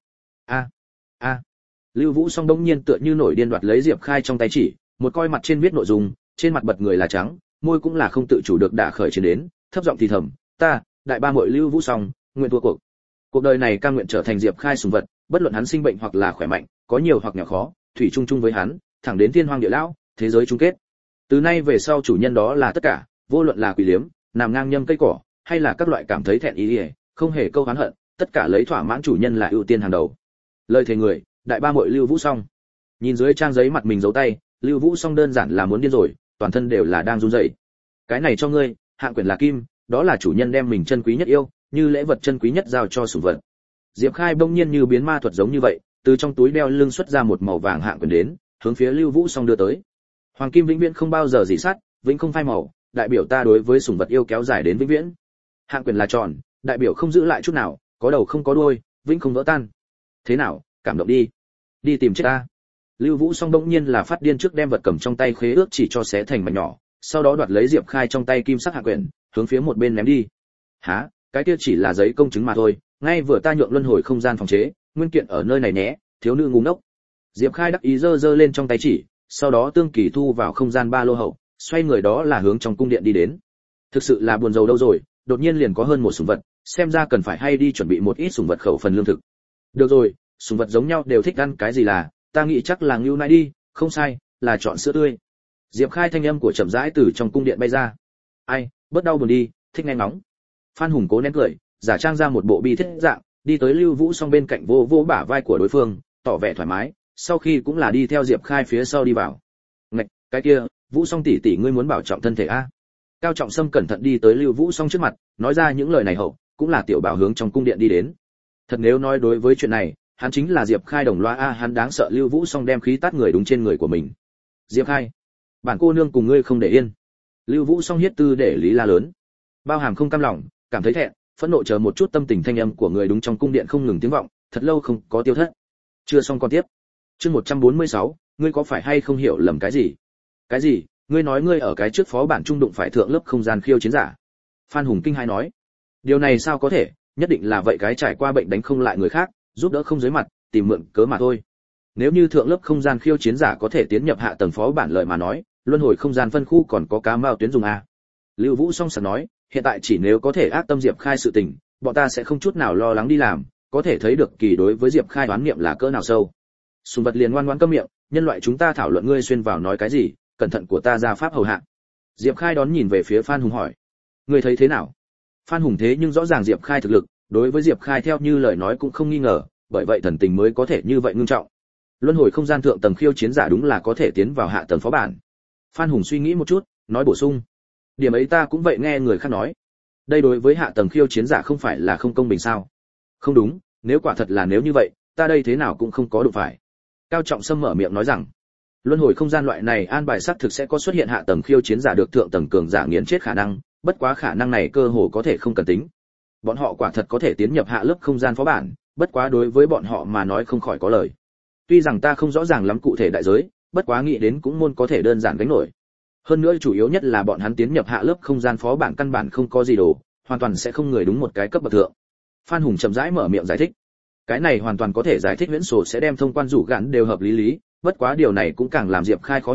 a. Lưu Vũ Song đông nhiên tựa như nổi điên đoạt lấy Diệp Khai trong tay chỉ, một coi mặt trên viết nội dung, trên mặt bật người là trắng, môi cũng là không tự chủ được đả khởi chiến đến, thấp giọng thì thầm, ta, đại ba muội Lưu Vũ Song, nguyện thua cuộc. Cuộc đời này cam nguyện trở thành Diệp Khai sủng vật, bất luận hắn sinh bệnh hoặc là khỏe mạnh, có nhiều hoặc nhỏ khó, thủy chung chung với hắn, thẳng đến thiên hoang địa lão, thế giới chung kết. Từ nay về sau chủ nhân đó là tất cả, vô luận là quỷ liếm, nằm ngang nhâm cây cỏ, hay là các loại cảm thấy thẹn ý, không hề câu oán hận, tất cả lấy thỏa mãn chủ nhân là ưu tiên hàng đầu. Lời thề người, đại ba muội Lưu Vũ Song. Nhìn dưới trang giấy mặt mình giấu tay, Lưu Vũ Song đơn giản là muốn điên rồi, toàn thân đều là đang run rẩy. Cái này cho ngươi, hạng quyển là kim, đó là chủ nhân đem mình chân quý nhất yêu, như lễ vật chân quý nhất giao cho sủng vật. Diệp Khai bỗng nhiên như biến ma thuật giống như vậy, từ trong túi đeo lưng xuất ra một màu vàng hạng quyển đến, hướng phía Lưu Vũ Song đưa tới. Hoàng kim vĩnh viễn không bao giờ rỉ sắt, vĩnh không phai màu, đại biểu ta đối với sủng vật yêu kéo dài đến vĩnh viễn. Hạng quyển là tròn, đại biểu không giữ lại chút nào, có đầu không có đuôi, vĩnh không vỡ tan. Thế nào, cảm động đi, đi tìm chết ta. Lưu Vũ Song bỗng nhiên là phát điên, trước đem vật cầm trong tay khế ước chỉ cho xé thành mảnh nhỏ, sau đó đoạt lấy Diệp Khai trong tay kim sắc hạng quyển, hướng phía một bên ném đi. Hả, cái kia chỉ là giấy công chứng mà thôi, ngay vừa ta nhượng luân hồi không gian phòng chế, nguyên kiện ở nơi này nhé, thiếu nữ ngu ngốc. Diệp Khai đắc ý giơ lên trong tay chỉ, sau đó tương kỳ thu vào không gian ba lô hậu, xoay người đó là hướng trong cung điện đi đến. Thực sự là buồn rầu đâu rồi, đột nhiên liền có hơn một sủng vật, xem ra cần phải hay đi chuẩn bị một ít sủng vật khẩu phần lương thực. Được rồi, sủng vật giống nhau đều thích ăn cái gì là, ta nghĩ chắc là ngưu nai đi, không sai, là chọn sữa tươi. Diệp Khai thanh âm của chậm rãi từ trong cung điện bay ra. Ai, bớt đau buồn đi, thích nghe ngóng. Phan Hùng cố nén cười, giả trang ra một bộ bi thiết dạng, đi tới Lưu Vũ Song bên cạnh vô vô bả vai của đối phương, tỏ vẻ thoải mái, sau khi cũng là đi theo Diệp Khai phía sau đi vào. Ngạch, cái kia, Vũ Song tỷ tỷ ngươi muốn bảo trọng thân thể a. Cao Trọng Sâm cẩn thận đi tới Lưu Vũ Song trước mặt, nói ra những lời này hậu, cũng là tiểu bảo hướng trong cung điện đi đến. Thật nếu nói đối với chuyện này, hắn chính là Diệp Khai đồng loa a, hắn đáng sợ Lưu Vũ Song đem khí tát người đúng trên người của mình. Diệp Khai, bản cô nương cùng ngươi không để yên. Lưu Vũ Song hiết tư để lý la lớn, bao hàm không cam lòng, cảm thấy thẹn, phẫn nộ chờ một chút tâm tình thanh âm của người đúng trong cung điện không ngừng tiếng vọng, thật lâu không có tiêu thất. Chưa xong con tiếp. Chương 146, ngươi có phải hay không hiểu lầm cái gì? Cái gì? Ngươi nói ngươi ở cái trước phó bản trung đụng phải thượng lớp không gian khiêu chiến giả? Phan Hùng kinh hãi nói. Điều này sao có thể, nhất định là vậy cái trải qua bệnh đánh không lại người khác, giúp đỡ không dưới mặt, tìm mượn cớ mà thôi. Nếu như thượng lớp không gian khiêu chiến giả có thể tiến nhập hạ tầng phó bản lợi mà nói, luân hồi không gian phân khu còn có cá mao tuyến dùng a. Lưu Vũ song sảng nói, hiện tại chỉ nếu có thể ác tâm Diệp Khai sự tình, bọn ta sẽ không chút nào lo lắng đi làm, có thể thấy được kỳ đối với Diệp Khai đoán niệm là cỡ nào sâu. Sùng vật liền ngoan ngoãn câm miệng, nhân loại chúng ta thảo luận ngươi xuyên vào nói cái gì, cẩn thận của ta ra pháp hầu hạ. Diệp Khai đón nhìn về phía Phan Hùng hỏi, ngươi thấy thế nào? Phan Hùng thế nhưng rõ ràng Diệp Khai thực lực, đối với Diệp Khai theo như lời nói cũng không nghi ngờ, bởi vậy thần tình mới có thể như vậy ngưng trọng. Luân hồi không gian thượng tầng khiêu chiến giả đúng là có thể tiến vào hạ tầng phó bản. Phan Hùng suy nghĩ một chút, nói bổ sung, điểm ấy ta cũng vậy nghe người khác nói. Đây đối với hạ tầng khiêu chiến giả không phải là không công bình sao? Không đúng, nếu quả thật là nếu như vậy, ta đây thế nào cũng không có đủ phải. Cao Trọng Sâm mở miệng nói rằng, luân hồi không gian loại này an bài xác thực sẽ có xuất hiện hạ tầng khiêu chiến giả được thượng tầng cường giả nghiền chết khả năng, bất quá khả năng này cơ hồ có thể không cần tính. Bọn họ quả thật có thể tiến nhập hạ lớp không gian phó bản, bất quá đối với bọn họ mà nói không khỏi có lời. Tuy rằng ta không rõ ràng lắm cụ thể đại giới, bất quá nghĩ đến cũng môn có thể đơn giản gánh nổi. Hơn nữa chủ yếu nhất là bọn hắn tiến nhập hạ lớp không gian phó bản căn bản không có gì đồ, hoàn toàn sẽ không người đúng một cái cấp bậc thượng. Phan Hùng chậm rãi mở miệng giải thích. Cái này hoàn toàn có thể giải thích huyễn sổ sẽ đem thông quan rủ gắn đều hợp lý lý, bất quá điều này cũng càng làm Diệp Khai khó hiểu,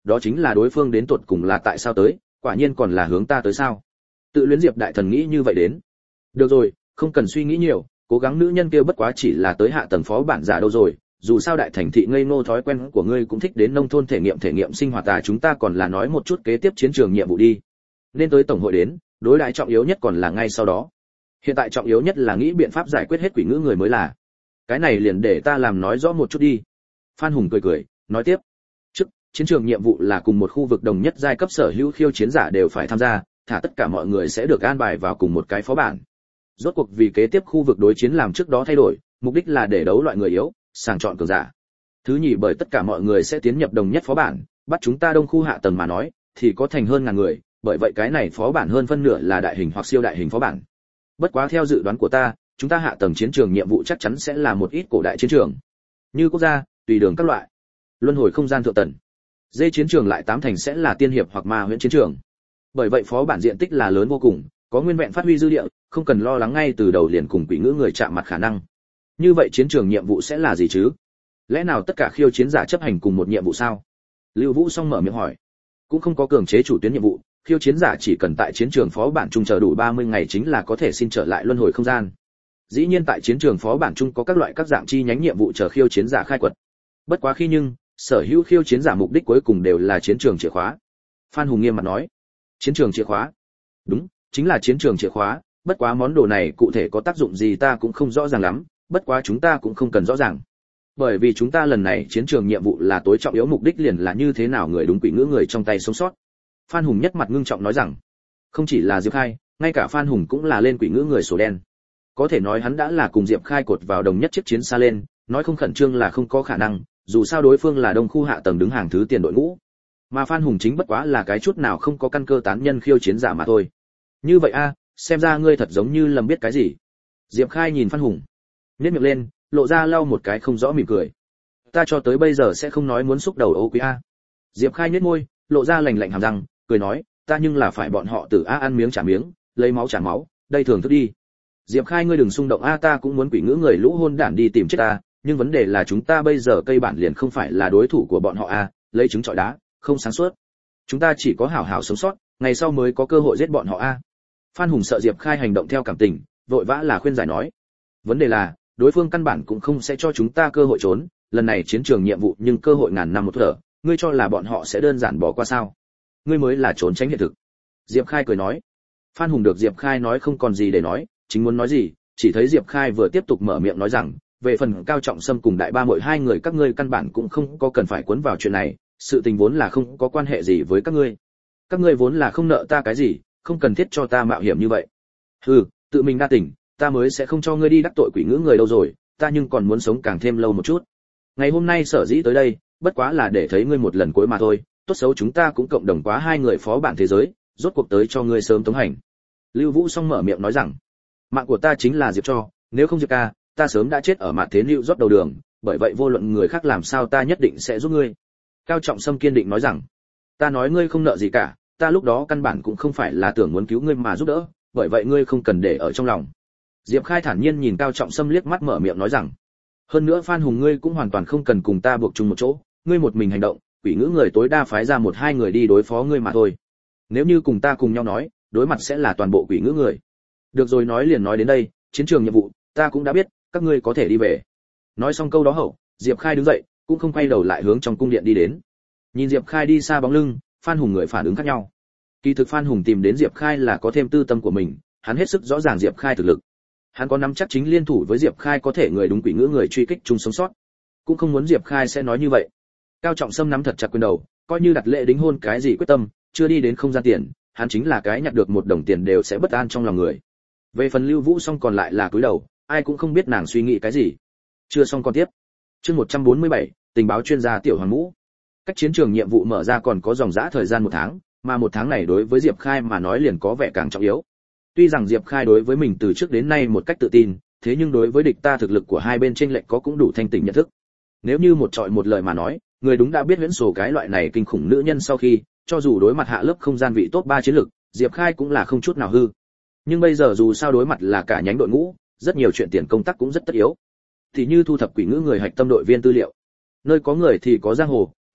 đó chính là đối phương đến tột cùng là tại sao tới, quả nhiên còn là hướng ta tới sao? Tự luyến Diệp đại thần nghĩ như vậy đến. Được rồi, không cần suy nghĩ nhiều, cố gắng nữ nhân kia bất quá chỉ là tới hạ tầng phó bản giả đâu rồi, dù sao đại thành thị ngây ngô thói quen của ngươi cũng thích đến nông thôn thể nghiệm sinh hoạt chúng ta còn là nói một chút kế tiếp chiến trường nhiệm vụ đi. Nên tới tổng hội đến, đối đãi trọng yếu nhất còn là ngay sau đó. Hiện tại trọng yếu nhất là nghĩ biện pháp giải quyết hết quỷ ngữ người mới là. Cái này liền để ta làm nói rõ một chút đi. Phan Hùng cười, nói tiếp. Trước, chiến trường nhiệm vụ là cùng một khu vực đồng nhất giai cấp sở hữu khiêu chiến giả đều phải tham gia, thả tất cả mọi người sẽ được an bài vào cùng một cái phó bản. Rốt cuộc vì kế tiếp khu vực đối chiến làm trước đó thay đổi, mục đích là để đấu loại người yếu, sàng chọn cường giả. Thứ nhì bởi tất cả mọi người sẽ tiến nhập đồng nhất phó bản, bắt chúng ta đông khu hạ tầng mà nói, thì có thành hơn ngàn người, bởi vậy cái này phó bản hơn phân nửa là đại hình hoặc siêu đại hình phó bản. Bất quá theo dự đoán của ta, chúng ta hạ tầng chiến trường nhiệm vụ chắc chắn sẽ là một ít cổ đại chiến trường, như quốc gia, tùy đường các loại, luân hồi không gian thượng tầng. Dê chiến trường lại tám thành sẽ là tiên hiệp hoặc ma huyễn chiến trường. Bởi vậy phó bản diện tích là lớn vô cùng, có nguyên vẹn phát huy dư địa, không cần lo lắng ngay từ đầu liền cùng quỷ ngữ người chạm mặt khả năng. Như vậy chiến trường nhiệm vụ sẽ là gì chứ? Lẽ nào tất cả khiêu chiến giả chấp hành cùng một nhiệm vụ sao? Lưu Vũ Song mở miệng hỏi. Cũng không có cường chế chủ tuyến nhiệm vụ, khiêu chiến giả chỉ cần tại chiến trường phó bản chung chờ đủ 30 ngày chính là có thể xin trở lại luân hồi không gian. Dĩ nhiên tại chiến trường phó bản chung có các loại các dạng chi nhánh nhiệm vụ chờ khiêu chiến giả khai quật. Bất quá khi nhưng, sở hữu khiêu chiến giả mục đích cuối cùng đều là chiến trường chìa khóa. Phan Hùng nghiêm mặt nói. Chiến trường chìa khóa? Đúng, chính là chiến trường chìa khóa, bất quá món đồ này cụ thể có tác dụng gì ta cũng không rõ ràng lắm, bất quá chúng ta cũng không cần rõ ràng. Bởi vì chúng ta lần này chiến trường nhiệm vụ là tối trọng yếu mục đích liền là như thế nào người đúng quỷ ngữ người trong tay sống sót. Phan Hùng nhất mặt ngưng trọng nói rằng, không chỉ là Diệp Khai, ngay cả Phan Hùng cũng là lên quỷ ngữ người sổ đen. Có thể nói hắn đã là cùng Diệp Khai cột vào đồng nhất chiếc chiến xa lên, nói không khẩn trương là không có khả năng, dù sao đối phương là đông khu hạ tầng đứng hàng thứ tiền đội ngũ. Mà Phan Hùng chính bất quá là cái chút nào không có căn cơ tán nhân khiêu chiến giả mà thôi. Như vậy a, xem ra ngươi thật giống như lầm biết cái gì. Diệp Khai nhìn Phan Hùng, nhếch miệng lên, lộ ra lau một cái không rõ mỉm cười. Ta cho tới bây giờ sẽ không nói muốn xúc đầu ô quý a. Diệp Khai nhếch môi, lộ ra lạnh lạnh hàm răng, cười nói, ta nhưng là phải bọn họ từ a ăn miếng trả miếng, lấy máu trả máu, đây thường thức đi. Diệp Khai ngươi đừng xung động a, ta cũng muốn quỷ ngữ người lũ hôn đản đi tìm chết ta, nhưng vấn đề là chúng ta bây giờ cây bản liền không phải là đối thủ của bọn họ a, lấy trứng trọi đá, không sáng suốt. Chúng ta chỉ có hảo hảo sống sót, ngày sau mới có cơ hội giết bọn họ a. Phan Hùng sợ Diệp Khai hành động theo cảm tình, vội vã là khuyên giải nói. Vấn đề là, đối phương căn bản cũng không sẽ cho chúng ta cơ hội trốn, lần này chiến trường nhiệm vụ nhưng cơ hội ngàn năm một thở, ngươi cho là bọn họ sẽ đơn giản bỏ qua sao? Ngươi mới là trốn tránh hiện thực. Diệp Khai cười nói. Phan Hùng được Diệp Khai nói không còn gì để nói, chính muốn nói gì, chỉ thấy Diệp Khai vừa tiếp tục mở miệng nói rằng, về phần Cao Trọng Sâm cùng Đại Ba Muội hai người các ngươi căn bản cũng không có cần phải cuốn vào chuyện này, sự tình vốn là không có quan hệ gì với các ngươi. Các ngươi vốn là không nợ ta cái gì, không cần thiết cho ta mạo hiểm như vậy. Hừ, tự mình đa tình, ta mới sẽ không cho ngươi đi đắc tội quỷ ngữ người đâu rồi, ta nhưng còn muốn sống càng thêm lâu một chút. Ngày hôm nay sở dĩ tới đây, bất quá là để thấy ngươi một lần cuối mà thôi, tốt xấu chúng ta cũng cộng đồng quá hai người phó bản thế giới, rốt cuộc tới cho ngươi sớm tống hành. Lưu Vũ Song mở miệng nói rằng, mạng của ta chính là Diệp cho, nếu không Diệp ca, ta sớm đã chết ở mạt thế lưu rót đầu đường, bởi vậy vô luận người khác làm sao ta nhất định sẽ giúp ngươi. Cao Trọng Sâm kiên định nói rằng, ta nói ngươi không nợ gì cả, ta lúc đó căn bản cũng không phải là tưởng muốn cứu ngươi mà giúp đỡ, bởi vậy ngươi không cần để ở trong lòng. Diệp Khai thản nhiên nhìn Cao Trọng Sâm liếc mắt mở miệng nói rằng, hơn nữa Phan Hùng ngươi cũng hoàn toàn không cần cùng ta buộc chung một chỗ, ngươi một mình hành động, quỷ ngữ người tối đa phái ra một hai người đi đối phó ngươi mà thôi. Nếu như cùng ta cùng nhau nói, đối mặt sẽ là toàn bộ quỷ ngữ người. Được rồi, nói liền nói đến đây, chiến trường nhiệm vụ, ta cũng đã biết, các ngươi có thể đi về. Nói xong câu đó hậu, Diệp Khai đứng dậy, cũng không quay đầu lại hướng trong cung điện đi đến. Nhìn Diệp Khai đi xa bóng lưng, Phan Hùng người phản ứng khác nhau. Kỳ thực Phan Hùng tìm đến Diệp Khai là có thêm tư tâm của mình, hắn hết sức rõ ràng Diệp Khai thực lực. Hắn có nắm chắc chính liên thủ với Diệp Khai có thể người đúng quỷ ngữ người truy kích chung sống sót. Cũng không muốn Diệp Khai sẽ nói như vậy. Cao Trọng Sâm nắm thật chặt quyền đầu, coi như đặt lễ đính hôn cái gì quyết tâm, chưa đi đến không gian tiền, hắn chính là cái nhặt được một đồng tiền đều sẽ bất an trong lòng người. Về phần Lưu Vũ Song còn lại là cúi đầu, ai cũng không biết nàng suy nghĩ cái gì. Chưa xong còn tiếp. Chương 147, tình báo chuyên gia Tiểu Hoàng Ngũ. Cách chiến trường nhiệm vụ mở ra còn có dòng dã thời gian 1 tháng, mà 1 tháng này đối với Diệp Khai mà nói liền có vẻ càng trọng yếu. Tuy rằng Diệp Khai đối với mình từ trước đến nay một cách tự tin, thế nhưng đối với địch ta thực lực của hai bên chênh lệch có cũng đủ thanh tỉnh nhận thức. Nếu như một trọi một lời mà nói, người đúng đã biết huyễn sổ cái loại này kinh khủng nữ nhân sau khi, cho dù đối mặt hạ lớp không gian vị top 3 chiến lực, Diệp Khai cũng là không chút nào hư. Nhưng bây giờ dù sao đối mặt là cả nhánh đội ngũ, rất nhiều chuyện tiền công tác cũng rất tất yếu. Thì như thu thập quỷ ngữ người hạch tâm đội viên tư liệu. Nơi có người thì có giang hồ,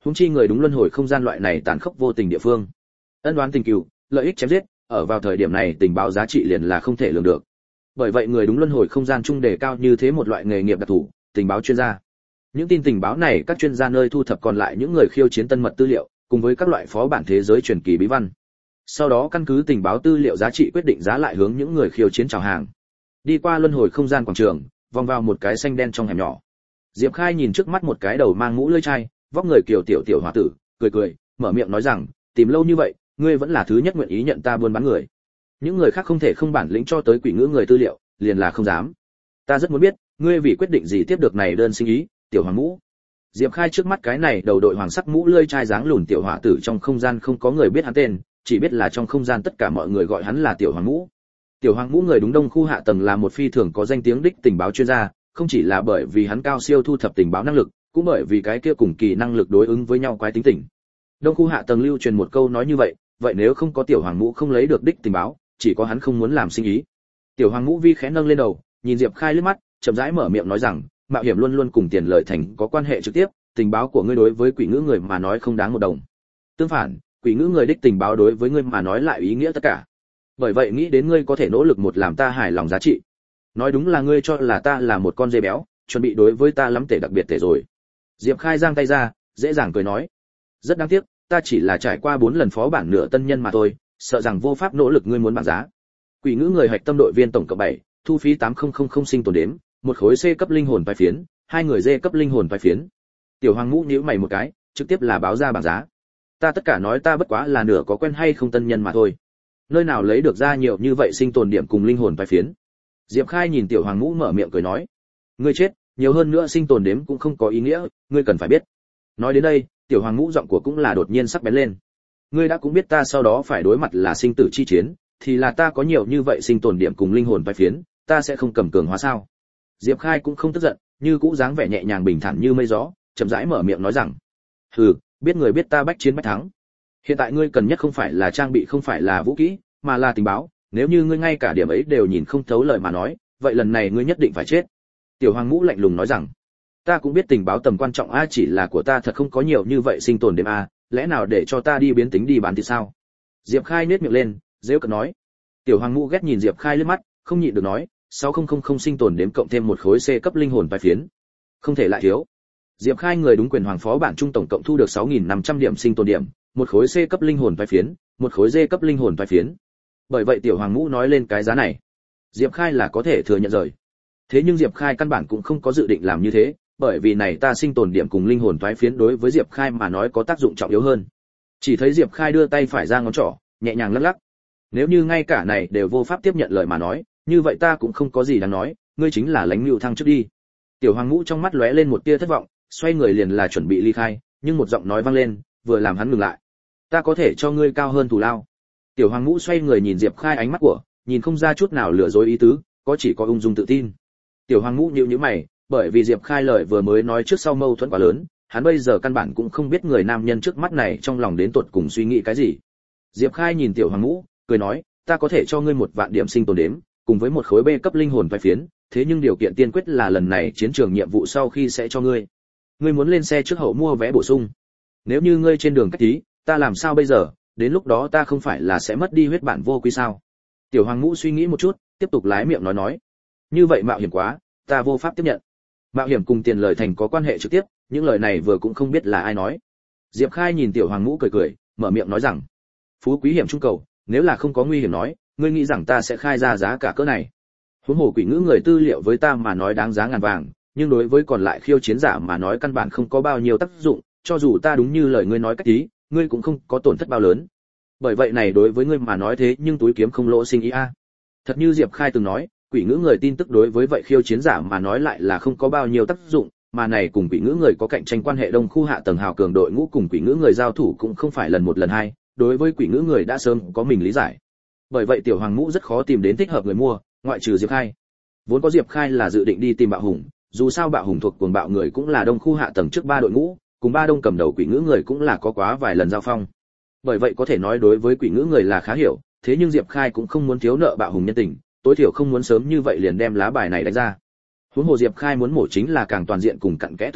Huống chi người đúng luân hồi không gian loại này tàn khốc vô tình địa phương. Ân oán tình cừu, lợi ích chém giết, ở vào thời điểm này tình báo giá trị liền là không thể lường được. Bởi vậy người đúng luân hồi không gian trung đề cao như thế một loại nghề nghiệp đặc thù, tình báo chuyên gia. Những tin tình báo này các chuyên gia nơi thu thập còn lại những người khiêu chiến tân mật tư liệu, cùng với các loại phó bản thế giới truyền kỳ bí văn. Sau đó căn cứ tình báo tư liệu giá trị quyết định giá lại hướng những người khiêu chiến chào hàng. Đi qua luân hồi không gian quảng trường, vòng vào một cái xanh đen trong hẻm nhỏ. Diệp Khai nhìn trước mắt một cái đầu mang mũ lưỡi chai, vóc người kiều tiểu tiểu hòa tử, cười cười, mở miệng nói rằng, tìm lâu như vậy, ngươi vẫn là thứ nhất nguyện ý nhận ta buôn bán người. Những người khác không thể không bản lĩnh cho tới quỷ ngữ người tư liệu, liền là không dám. Ta rất muốn biết, ngươi vì quyết định gì tiếp được này đơn sinh ý, tiểu hoàng mũ. Diệp Khai trước mắt cái này đầu đội hoàng sắc mũ lưỡi chai dáng lùn tiểu hỏa tử trong không gian không có người biết hắn tên, chỉ biết là trong không gian tất cả mọi người gọi hắn là tiểu hoàng mũ. Tiểu hoàng mũ người đúng đông khu hạ tầng là một phi thường có danh tiếng đích tình báo chuyên gia, không chỉ là bởi vì hắn cao siêu thu thập tình báo năng lực, cũng bởi vì cái kia cùng kỳ năng lực đối ứng với nhau quái tính tình. Đông khu hạ tầng lưu truyền một câu nói như vậy, vậy nếu không có tiểu hoàng mũ không lấy được đích tình báo, chỉ có hắn không muốn làm sinh ý. Tiểu hoàng mũ vi khẽ nâng lên đầu, nhìn Diệp Khai liếc mắt, chậm rãi mở miệng nói rằng, mạo hiểm luôn luôn cùng tiền lợi thành có quan hệ trực tiếp, tình báo của ngươi đối với quỷ ngữ người mà nói không đáng một đồng. Tương phản, quỷ ngữ người đích tình báo đối với ngươi mà nói lại ý nghĩa tất cả. Bởi vậy nghĩ đến ngươi có thể nỗ lực một làm ta hài lòng giá trị. Nói đúng là ngươi cho là ta là một con dê béo, chuẩn bị đối với ta lắm tệ đặc biệt tệ rồi. Diệp Khai giang tay ra, dễ dàng cười nói, rất đáng tiếc, ta chỉ là trải qua 4 lần phó bản nửa tân nhân mà thôi, sợ rằng vô pháp nỗ lực ngươi muốn bảng giá. Quỷ ngữ người hạch tâm đội viên tổng cộng 7, thu phí 8000 sinh tồn đếm, một khối C cấp linh hồn vai phiến, hai người D cấp linh hồn vai phiến. Tiểu Hoàng Ngũ nhíu mày một cái, trực tiếp là báo ra bảng giá. Ta tất cả nói ta bất quá là nửa có quen hay không tân nhân mà thôi. Nơi nào lấy được ra nhiều như vậy sinh tồn điểm cùng linh hồn vai phiến. Diệp Khai nhìn Tiểu Hoàng Ngũ mở miệng cười nói, ngươi chết, nhiều hơn nữa sinh tồn đếm cũng không có ý nghĩa, ngươi cần phải biết. Nói đến đây, Tiểu Hoàng Ngũ giọng của cũng là đột nhiên sắc bén lên. Ngươi đã cũng biết ta sau đó phải đối mặt là sinh tử chi chiến, thì là ta có nhiều như vậy sinh tồn điểm cùng linh hồn vai phiến, ta sẽ không cầm cường hóa sao? Diệp Khai cũng không tức giận, như cũ dáng vẻ nhẹ nhàng bình thản như mây gió, chậm rãi mở miệng nói rằng, hừ, biết người biết ta bách chiến bách thắng. Hiện tại ngươi cần nhất không phải là trang bị, không phải là vũ khí, mà là tình báo, nếu như ngươi ngay cả điểm ấy đều nhìn không thấu lời mà nói, vậy lần này ngươi nhất định phải chết. Tiểu Hoàng Ngũ lạnh lùng nói rằng, ta cũng biết tình báo tầm quan trọng a, chỉ là của ta thật không có nhiều như vậy sinh tồn điểm a, lẽ nào để cho ta đi biến tính đi bán thì sao? Diệp Khai nhếch miệng lên, giễu cợt nói. Tiểu Hoàng Ngũ ghét nhìn Diệp Khai liếc mắt, không nhịn được nói, 6000 sinh tồn đếm cộng thêm một khối C cấp linh hồn vai phiến, không thể lại thiếu. Diệp Khai người đúng quyền hoàng phó bản trung tổng cộng thu được 6500 điểm sinh tồn điểm, một khối C cấp linh hồn vai phiến, một khối D cấp linh hồn vai phiến. Bởi vậy Tiểu Hoàng Ngũ nói lên cái giá này, Diệp Khai là có thể thừa nhận rồi. Thế nhưng Diệp Khai căn bản cũng không có dự định làm như thế, bởi vì này ta sinh tồn điểm cùng linh hồn vai phiến đối với Diệp Khai mà nói có tác dụng trọng yếu hơn. Chỉ thấy Diệp Khai đưa tay phải ra ngón trỏ, nhẹ nhàng lắc lắc. Nếu như ngay cả này đều vô pháp tiếp nhận lời mà nói, như vậy ta cũng không có gì đáng nói, ngươi chính là lánh lưu thăng trước đi. Tiểu Hoàng Ngũ trong mắt lóe lên một tia thất vọng, xoay người liền là chuẩn bị ly khai, nhưng một giọng nói vang lên, vừa làm hắn ngừng lại. Ta có thể cho ngươi cao hơn thù lao. Tiểu Hoàng Ngũ xoay người nhìn Diệp Khai, ánh mắt của, nhìn không ra chút nào lừa dối ý tứ, có chỉ có ung dung tự tin. Tiểu Hoàng Ngũ nhíu nhíu mày, bởi vì Diệp Khai lời vừa mới nói trước sau mâu thuẫn quá lớn, hắn bây giờ căn bản cũng không biết người nam nhân trước mắt này trong lòng đến tột cùng suy nghĩ cái gì. Diệp Khai nhìn Tiểu Hoàng Ngũ, cười nói, ta có thể cho ngươi 1 vạn điểm sinh tồn đếm, cùng với một khối B cấp linh hồn vai phiến, thế nhưng điều kiện tiên quyết là lần này chiến trường nhiệm vụ sau khi sẽ cho ngươi. Ngươi muốn lên xe trước hậu mua vé bổ sung. Nếu như ngươi trên đường cách tí, ta làm sao bây giờ, đến lúc đó ta không phải là sẽ mất đi huyết bản vô quy sao? Tiểu Hoàng Ngũ suy nghĩ một chút, tiếp tục lái miệng nói, như vậy mạo hiểm quá, ta vô pháp tiếp nhận. Mạo hiểm cùng tiền lời thành có quan hệ trực tiếp, những lời này vừa cũng không biết là ai nói. Diệp Khai nhìn Tiểu Hoàng Ngũ cười cười, mở miệng nói rằng, phú quý hiểm trung cầu, nếu là không có nguy hiểm nói, ngươi nghĩ rằng ta sẽ khai ra giá cả cỡ này? Huống hồ quỷ ngữ người tư liệu với ta mà nói đáng giá ngàn vàng, nhưng đối với còn lại khiêu chiến giả mà nói căn bản không có bao nhiêu tác dụng, cho dù ta đúng như lời ngươi nói cách tí, ngươi cũng không có tổn thất bao lớn. Bởi vậy này đối với ngươi mà nói thế nhưng túi kiếm không lỗ sinh ý a. Thật như Diệp Khai từng nói, quỷ ngữ người tin tức đối với vậy khiêu chiến giả mà nói lại là không có bao nhiêu tác dụng, mà này cùng quỷ ngữ người có cạnh tranh quan hệ đông khu hạ tầng hào cường đội ngũ cùng quỷ ngữ người giao thủ cũng không phải lần một lần hai, đối với quỷ ngữ người đã sớm có mình lý giải. Bởi vậy Tiểu Hoàng Ngũ rất khó tìm đến thích hợp người mua, ngoại trừ Diệp Khai. Vốn có Diệp Khai là dự định đi tìm Bạo Hùng, dù sao Bạo Hùng thuộc cuồng bạo người cũng là đông khu hạ tầng trước 3 đội ngũ, cùng 3 đông cầm đầu quỷ ngữ người cũng là có quá vài lần giao phong. Bởi vậy có thể nói đối với quỷ ngữ người là khá hiểu, thế nhưng Diệp Khai cũng không muốn thiếu nợ Bạo Hùng nhân tình, tối thiểu không muốn sớm như vậy liền đem lá bài này đánh ra. Huống hồ Diệp Khai muốn mổ chính là càng toàn diện cùng cặn kẽ tư liệu,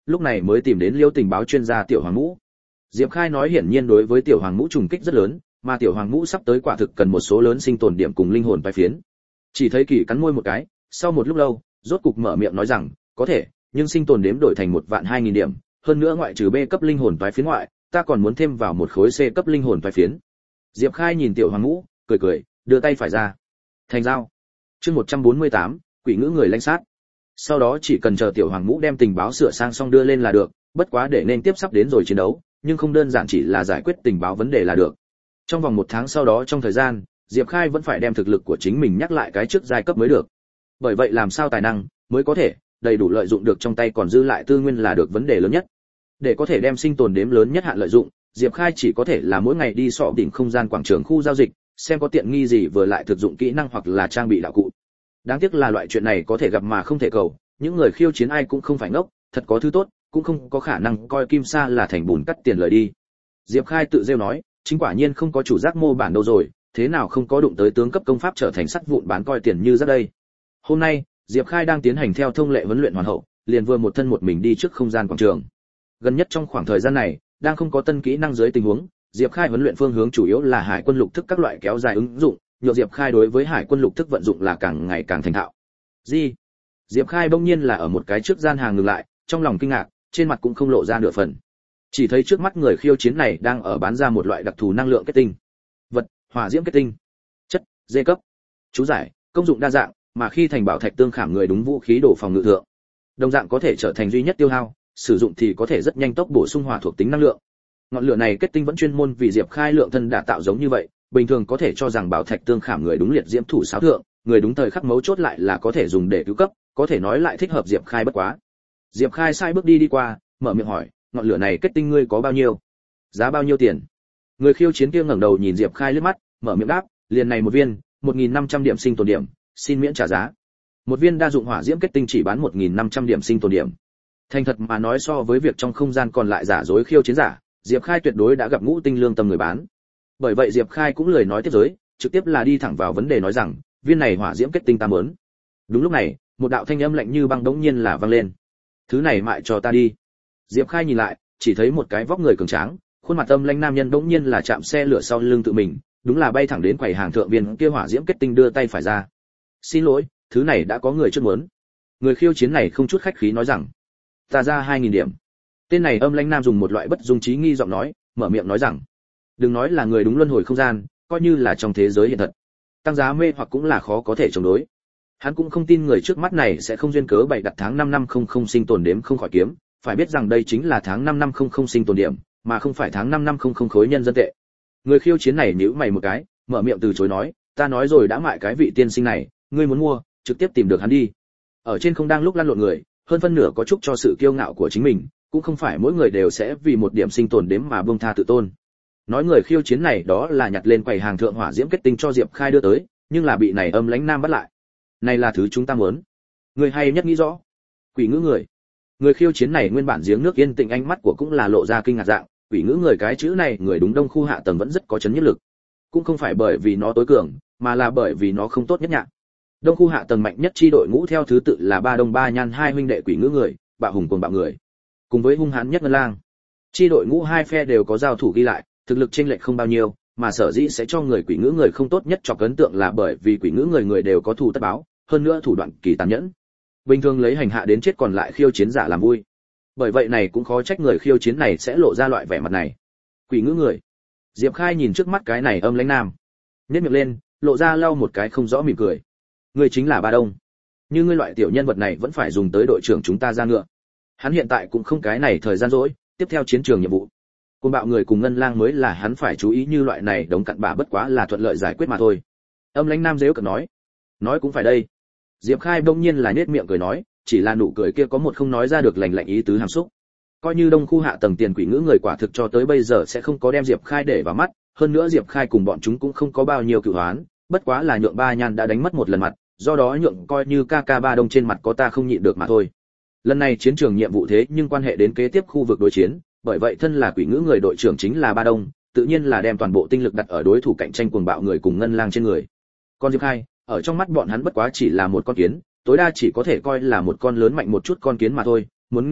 lúc này mới tìm đến Liêu tình báo chuyên gia Tiểu Hoàng Ngũ. Diệp Khai nói hiển nhiên đối với Tiểu Hoàng Ngũ trùng kích rất lớn, mà Tiểu Hoàng Ngũ sắp tới quả thực cần một số lớn sinh tồn điểm cùng linh hồn phái phiến. Chỉ thấy Kỳ cắn môi một cái, sau một lúc lâu, rốt cục mở miệng nói rằng, có thể, nhưng sinh tồn đếm đổi thành 1.200.000 điểm, hơn nữa ngoại trừ B cấp linh hồn phái phiến ngoại, ta còn muốn thêm vào một khối C cấp linh hồn phái phiến. Diệp Khai nhìn Tiểu Hoàng Ngũ, cười cười, đưa tay phải ra. Thành giao. Chương 148, quỷ ngữ người lãnh sát. Sau đó chỉ cần chờ Tiểu Hoàng Ngũ đem tình báo sửa sang xong đưa lên là được, bất quá để nên tiếp sắp đến rồi chiến đấu, nhưng không đơn giản chỉ là giải quyết tình báo vấn đề là được. Trong vòng 1 tháng sau đó trong thời gian, Diệp Khai vẫn phải đem thực lực của chính mình nhắc lại cái trước giai cấp mới được. Bởi vậy làm sao tài năng mới có thể đầy đủ lợi dụng được trong tay còn dư lại tư nguyên là được vấn đề lớn nhất. Để có thể đem sinh tồn đếm lớn nhất hạn lợi dụng, Diệp Khai chỉ có thể là mỗi ngày đi sọ đỉnh không gian quảng trường khu giao dịch, xem có tiện nghi gì vừa lại thực dụng kỹ năng hoặc là trang bị đạo cụ. Đáng tiếc là loại chuyện này có thể gặp mà không thể cầu, những người khiêu chiến ai cũng không phải ngốc, thật có thứ tốt, cũng không có khả năng coi kim sa là thành bùn cắt tiền lời đi. Diệp Khai tự rêu nói, chính quả nhiên không có chủ giác mô bản đâu rồi, thế nào không có đụng tới tướng cấp công pháp trở thành sắt vụn bán coi tiền như rất đây. Hôm nay, Diệp Khai đang tiến hành theo thông lệ huấn luyện hoàn hậu, liền vừa một thân một mình đi trước không gian quảng trường. Gần nhất trong khoảng thời gian này, đang không có tân kỹ năng dưới tình huống, Diệp Khai huấn luyện phương hướng chủ yếu là hải quân lục thức các loại kéo dài ứng dụng, nhờ Diệp Khai đối với hải quân lục thức vận dụng là càng ngày càng thành thạo. Gì? Diệp Khai bỗng nhiên là ở một cái trước gian hàng ngừng lại, trong lòng kinh ngạc, trên mặt cũng không lộ ra nửa phần. Chỉ thấy trước mắt người khiêu chiến này đang ở bán ra một loại đặc thù năng lượng kết tinh. Vật, hỏa diễm kết tinh. Chất, D cấp. Chú giải, công dụng đa dạng, mà khi thành bảo thạch tương khảm người đúng vũ khí đổ phòng ngự thượng. Đồng dạng có thể trở thành duy nhất tiêu hao, sử dụng thì có thể rất nhanh tốc bổ sung hỏa thuộc tính năng lượng. Ngọn lửa này kết tinh vẫn chuyên môn vì Diệp Khai lượng thân đã tạo giống như vậy, bình thường có thể cho rằng bảo thạch tương khảm người đúng liệt diễm thủ sáo thượng, người đúng thời khắc mấu chốt lại là có thể dùng để cứu cấp, có thể nói lại thích hợp Diệp Khai bất quá. Diệp Khai sai bước đi qua, mở miệng hỏi, ngọn lửa này kết tinh ngươi có bao nhiêu? Giá bao nhiêu tiền? Người khiêu chiến kia ngẩng đầu nhìn Diệp Khai liếc mắt, mở miệng đáp, liền này một viên, 1.500 điểm sinh tồn điểm, xin miễn trả giá. Một viên đa dụng hỏa diễm kết tinh chỉ bán 1.500 điểm sinh tồn điểm. Thành thật mà nói so với việc trong không gian còn lại giả dối khiêu chiến giả, Diệp Khai tuyệt đối đã gặp ngũ tinh lương tâm người bán. Bởi vậy Diệp Khai cũng lười nói tiếp giới, trực tiếp là đi thẳng vào vấn đề nói rằng, viên này hỏa diễm kết tinh ta muốn. Đúng lúc này, một đạo thanh âm lạnh như băng đống nhiên là vang lên. Thứ này mại cho ta đi. Diệp Khai nhìn lại, chỉ thấy một cái vóc người cường tráng, khuôn mặt âm lãnh nam nhân đống nhiên là chạm xe lửa sau lưng tự mình, đúng là bay thẳng đến quầy hàng thượng viên kia hỏa diễm kết tinh đưa tay phải ra. Xin lỗi, thứ này đã có người trước muốn. Người khiêu chiến này không chút khách khí nói rằng, ta ra 2.000 điểm. Tên này âm lãnh nam dùng một loại bất dung trí nghi giọng nói, mở miệng nói rằng, đừng nói là người đúng luân hồi không gian, coi như là trong thế giới hiện thật, tăng giá mê hoặc cũng là khó có thể chống đối. Hắn cũng không tin người trước mắt này sẽ không duyên cớ bày đặt tháng 5 năm 00 sinh tồn đếm không khỏi kiếm, phải biết rằng đây chính là tháng 5 năm 00 sinh tồn điểm, mà không phải tháng 5 năm 00 khối nhân dân tệ. Người khiêu chiến này nhíu mày một cái, mở miệng từ chối nói, ta nói rồi đã mại cái vị tiên sinh này, ngươi muốn mua, trực tiếp tìm được hắn đi. Ở trên không đang lúc lăn lộn người, hơn phân nửa có chút cho sự kiêu ngạo của chính mình, cũng không phải mỗi người đều sẽ vì một điểm sinh tồn đếm mà buông tha tự tôn. Nói người khiêu chiến này đó là nhặt lên quầy hàng thượng hỏa diễm kết tinh cho Diệp Khai đưa tới, nhưng là bị này âm lãnh nam bắt lại. Này là thứ chúng ta muốn. Người hay nhất nghĩ rõ. Quỷ ngữ người. Người khiêu chiến này nguyên bản giếng nước yên tĩnh ánh mắt của cũng là lộ ra kinh ngạc dạng, quỷ ngữ người cái chữ này người đúng đông khu hạ tầng vẫn rất có chấn nhất lực. Cũng không phải bởi vì nó tối cường, mà là bởi vì nó không tốt nhất nhạc. Đông khu hạ tầng mạnh nhất chi đội ngũ theo thứ tự là ba đông ba nhan hai huynh đệ quỷ ngữ người, bạo hùng cuồng bạo người, cùng với hung hãn nhất ngân lang. Chi đội ngũ hai phe đều có giao thủ ghi lại, thực lực chênh lệch không bao nhiêu, mà sở dĩ sẽ cho người quỷ ngữ người không tốt nhất cho ấn tượng là bởi vì quỷ ngữ người đều có thù tất báo, hơn nữa thủ đoạn kỳ tàn nhẫn. Bình thường lấy hành hạ đến chết còn lại khiêu chiến giả làm vui. Bởi vậy này cũng khó trách người khiêu chiến này sẽ lộ ra loại vẻ mặt này. Quỷ ngữ người. Diệp Khai nhìn trước mắt cái này âm lãnh nam, nhếch miệng lên, lộ ra lau một cái không rõ mỉm cười. Ngươi chính là Ba Đông. Như ngươi loại tiểu nhân vật này vẫn phải dùng tới đội trưởng chúng ta ra ngựa. Hắn hiện tại cũng không cái này thời gian rỗi, tiếp theo chiến trường nhiệm vụ. Côn bạo người cùng ngân lang mới là hắn phải chú ý, như loại này đống cặn bã bất quá là thuận lợi giải quyết mà thôi. Âm lãnh nam giễu cợt nói cũng phải đây. Diệp Khai bỗng nhiên là nhếch miệng cười nói, chỉ là nụ cười kia có một không nói ra được lành lạnh ý tứ hàm xúc. Coi như đông khu hạ tầng tiền quỷ ngữ người quả thực cho tới bây giờ sẽ không có đem Diệp Khai để vào mắt, hơn nữa Diệp Khai cùng bọn chúng cũng không có bao nhiêu cửu hoán, bất quá là nhượng ba nhan đã đánh mất một lần mặt, do đó nhượng coi như KK Ba Đông trên mặt có ta không nhịn được mà thôi. Lần này chiến trường nhiệm vụ thế nhưng quan hệ đến kế tiếp khu vực đối chiến, bởi vậy thân là quỷ ngữ người đội trưởng chính là Ba Đông, tự nhiên là đem toàn bộ tinh lực đặt ở đối thủ cạnh tranh cuồng bạo người cùng ngân lang trên người. Còn Diệp Khai, ở trong mắt bọn hắn bất quá chỉ là một con kiến, tối đa chỉ có thể coi là một con lớn mạnh một chút con kiến mà thôi, muốn nghiền chết,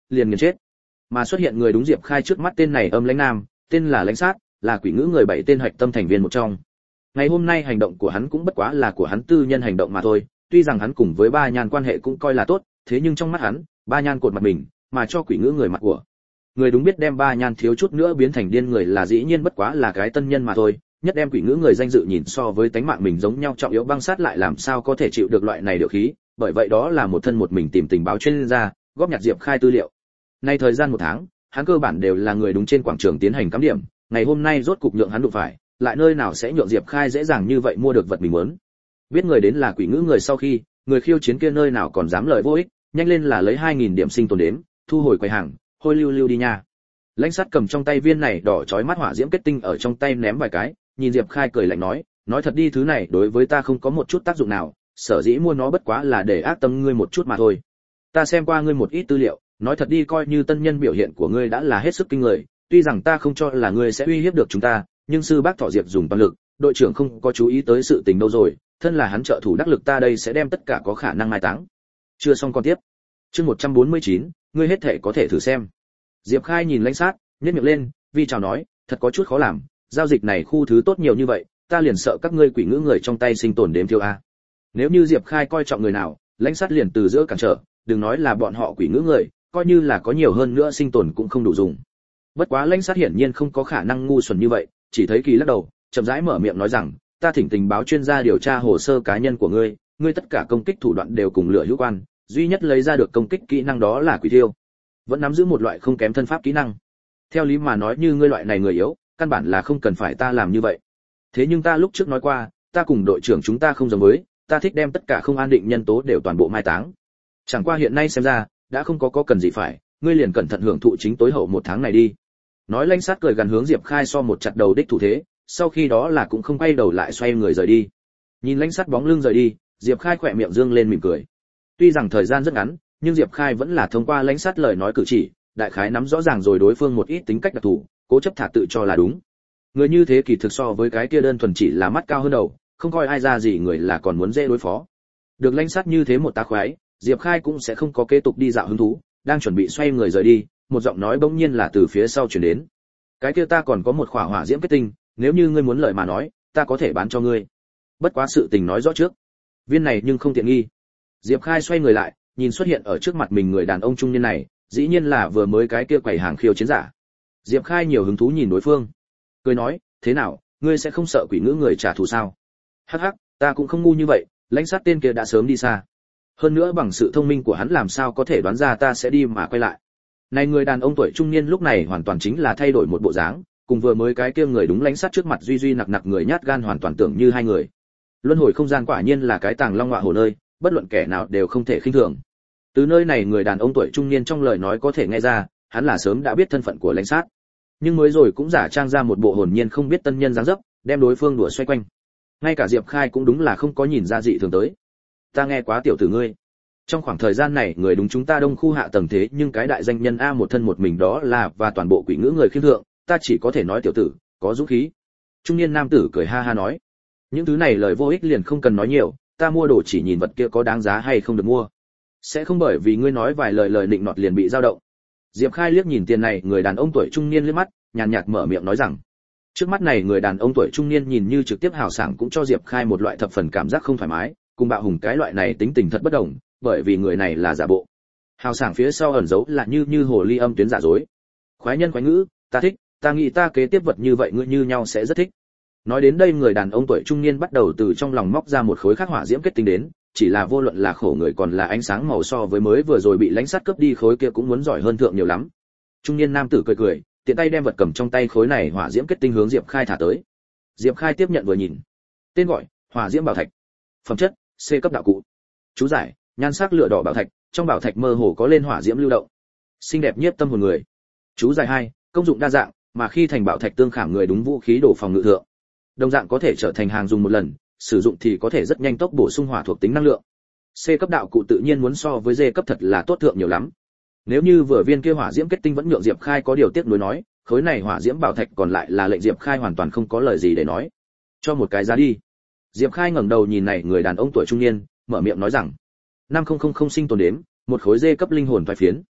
liền nghiền chết. Mà xuất hiện người đúng Diệp Khai trước mắt tên này âm lãnh nam, tên là Lãnh Sát, là quỷ ngữ người 7 tên hạch tâm thành viên một trong. Ngày hôm nay hành động của hắn cũng bất quá là của hắn tư nhân hành động mà thôi, tuy rằng hắn cùng với Ba Nhan quan hệ cũng coi là tốt, thế nhưng trong mắt hắn, Ba Nhan cột mặt mình, mà cho quỷ ngữ người mặt của. Người đúng biết đem Ba Nhan thiếu chút nữa biến thành điên người là dĩ nhiên bất quá là cái tân nhân mà thôi, nhất đem quỷ ngữ người danh dự nhìn so với tánh mạng mình giống nhau trọng yếu băng sát lại làm sao có thể chịu được loại này điều khí, bởi vậy đó là một thân một mình tìm tình báo chuyên gia, góp nhặt Diệp Khai tư liệu. Nay thời gian 1 tháng, hắn cơ bản đều là người đúng trên quảng trường tiến hành cắm điểm, ngày hôm nay rốt cục nhượng hắn đụng phải, lại nơi nào sẽ nhượng Diệp Khai dễ dàng như vậy mua được vật mình muốn. Biết người đến là quỷ ngữ người sau khi, người khiêu chiến kia nơi nào còn dám lời vô ích, nhanh lên là lấy 2000 điểm sinh tồn đếm, thu hồi quầy hàng, hôi lưu lưu đi nha. Lãnh Sát cầm trong tay viên này đỏ chói mắt hỏa diễm kết tinh ở trong tay ném vài cái, nhìn Diệp Khai cười lạnh nói thật đi, thứ này đối với ta không có một chút tác dụng nào, sở dĩ mua nó bất quá là để ác tâm ngươi một chút mà thôi. Ta xem qua ngươi một ít tư liệu, nói thật đi, coi như tân nhân biểu hiện của ngươi đã là hết sức kinh người, tuy rằng ta không cho là ngươi sẽ uy hiếp được chúng ta, nhưng sư bác Thọ Diệp dùng toàn lực, đội trưởng không có chú ý tới sự tình đâu rồi, thân là hắn trợ thủ đắc lực ta đây sẽ đem tất cả có khả năng mai táng. Chưa xong con tiếp. Chương 149, ngươi hết thể có thể thử xem. Diệp Khai nhìn Lãnh Sát, nhếch miệng lên, vi chào nói, thật có chút khó làm, giao dịch này khu thứ tốt nhiều như vậy, ta liền sợ các ngươi quỷ ngữ người trong tay sinh tồn đếm thiếu a. Nếu như Diệp Khai coi trọng người nào, Lãnh Sát liền từ giữa cản trở, đừng nói là bọn họ quỷ ngữ người, coi như là có nhiều hơn nữa sinh tồn cũng không đủ dùng. Bất quá Lãnh Sát hiển nhiên không có khả năng ngu xuẩn như vậy, chỉ thấy Kỳ lắc đầu, chậm rãi mở miệng nói rằng, ta thỉnh tình báo chuyên gia điều tra hồ sơ cá nhân của ngươi, ngươi tất cả công kích thủ đoạn đều cùng lửa hữu quan, duy nhất lấy ra được công kích kỹ năng đó là quỷ thiêu. Vẫn nắm giữ một loại không kém thân pháp kỹ năng. Theo lý mà nói như ngươi loại này người yếu, căn bản là không cần phải ta làm như vậy. Thế nhưng ta lúc trước nói qua, ta cùng đội trưởng chúng ta không giống với, ta thích đem tất cả không an định nhân tố đều toàn bộ mai táng. Chẳng qua hiện nay xem ra, đã không có cần gì phải, ngươi liền cẩn thận hưởng thụ chính tối hậu 1 tháng này đi. Nói Lãnh Sát cười gần hướng Diệp Khai so một chặt đầu đích thủ thế, sau khi đó là cũng không quay đầu lại xoay người rời đi. Nhìn Lãnh Sát bóng lưng rời đi, Diệp Khai khỏe miệng dương lên mỉm cười. Tuy rằng thời gian rất ngắn, nhưng Diệp Khai vẫn là thông qua Lãnh Sát lời nói cử chỉ, đại khái nắm rõ ràng rồi đối phương một ít tính cách đặc thù, cố chấp thả tự cho là đúng. Người như thế kỳ thực so với cái kia đơn thuần chỉ là mắt cao hơn đầu, không coi ai ra gì người là còn muốn dễ đối phó. Được Lãnh Sát như thế một tá khoái, Diệp Khai cũng sẽ không có kế tục đi dạo hứng thú, đang chuẩn bị xoay người rời đi, một giọng nói bỗng nhiên là từ phía sau truyền đến. Cái kia ta còn có một khỏa hỏa diễm kết tinh, nếu như ngươi muốn lợi mà nói, ta có thể bán cho ngươi. Bất quá sự tình nói rõ trước, viên này nhưng không tiện nghi. Diệp Khai xoay người lại, nhìn xuất hiện ở trước mặt mình người đàn ông trung niên này, dĩ nhiên là vừa mới cái kia quầy hàng khiêu chiến giả. Diệp Khai nhiều hứng thú nhìn đối phương, cười nói, thế nào, ngươi sẽ không sợ quỷ ngữ người trả thù sao? Hắc hắc, ta cũng không ngu như vậy, Lãnh Sát tên kia đã sớm đi xa. Hơn nữa bằng sự thông minh của hắn làm sao có thể đoán ra ta sẽ đi mà quay lại. Này người đàn ông tuổi trung niên lúc này hoàn toàn chính là thay đổi một bộ dáng, cùng vừa mới cái kia người đúng Lãnh Sát trước mặt duy duy nặc nặc người nhát gan hoàn toàn tưởng như hai người. Luân hồi không gian quả nhiên là cái tàng long ngọa hổ nơi, bất luận kẻ nào đều không thể khinh thường. Từ nơi này người đàn ông tuổi trung niên trong lời nói có thể nghe ra, hắn là sớm đã biết thân phận của Lãnh Sát, nhưng mới rồi cũng giả trang ra một bộ hồn nhiên không biết tân nhân dáng dấp, đem đối phương đùa xoay quanh. Ngay cả Diệp Khai cũng đúng là không có nhìn ra dị thường tới. Ta nghe quá tiểu tử ngươi. Trong khoảng thời gian này người đúng chúng ta đông khu hạ tầng thế nhưng cái đại danh nhân a một thân một mình đó là và toàn bộ quỷ ngữ người khiêm thượng, ta chỉ có thể nói tiểu tử, có dũng khí. Trung niên nam tử cười ha ha nói, những thứ này lời vô ích liền không cần nói nhiều, ta mua đồ chỉ nhìn vật kia có đáng giá hay không được mua. Sẽ không bởi vì ngươi nói vài lời định nọt liền bị dao động. Diệp Khai liếc nhìn tiền này người đàn ông tuổi trung niên liếc mắt, nhàn nhạt mở miệng nói rằng, trước mắt này người đàn ông tuổi trung niên nhìn như trực tiếp hào sảng cũng cho Diệp Khai một loại thập phần cảm giác không thoải mái, cùng Bạo Hùng cái loại này tính tình thật bất đồng, bởi vì người này là giả bộ. Hào sảng phía sau ẩn giấu là như hồ ly âm tuyến giả dối. Khoái nhân khoái ngữ, ta thích, ta nghĩ ta kế tiếp vật như vậy ngươi như nhau sẽ rất thích. Nói đến đây người đàn ông tuổi trung niên bắt đầu từ trong lòng móc ra một khối khắc hỏa diễm kết tinh đến, chỉ là vô luận là khổ người còn là ánh sáng màu so với mới vừa rồi bị Lãnh Sát cướp đi khối kia cũng muốn giỏi hơn thượng nhiều lắm. Trung niên nam tử cười cười, tiện tay đem vật cầm trong tay khối này hỏa diễm kết tinh hướng Diệp Khai thả tới. Diệp Khai tiếp nhận vừa nhìn, tên gọi hỏa diễm bảo thạch, phẩm chất C cấp đạo cụ, chú giải nhan sắc lửa đỏ bảo thạch, trong bảo thạch mơ hồ có lên hỏa diễm lưu động, xinh đẹp nhiếp tâm hồn người. Chú giải 2, công dụng đa dạng, mà khi thành bảo thạch tương khảm người đúng vũ khí đồ phòng ngự thượng, đồng dạng có thể trở thành hàng dùng một lần, sử dụng thì có thể rất nhanh tốc bổ sung hỏa thuộc tính năng lượng. C cấp đạo cụ tự nhiên muốn so với D cấp thật là tốt thượng nhiều lắm. Nếu như vừa viên kia hỏa diễm kết tinh vẫn nhượng Diệp Khai có điều tiếc nuối nói, khối này hỏa diễm bảo thạch còn lại là lệnh Diệp Khai hoàn toàn không có lời gì để nói. Cho một cái giá đi. Diệp Khai ngẩng đầu nhìn này người đàn ông tuổi trung niên, mở miệng nói rằng, 5000 sinh tồn đếm, một khối D cấp linh hồn thoái phiến.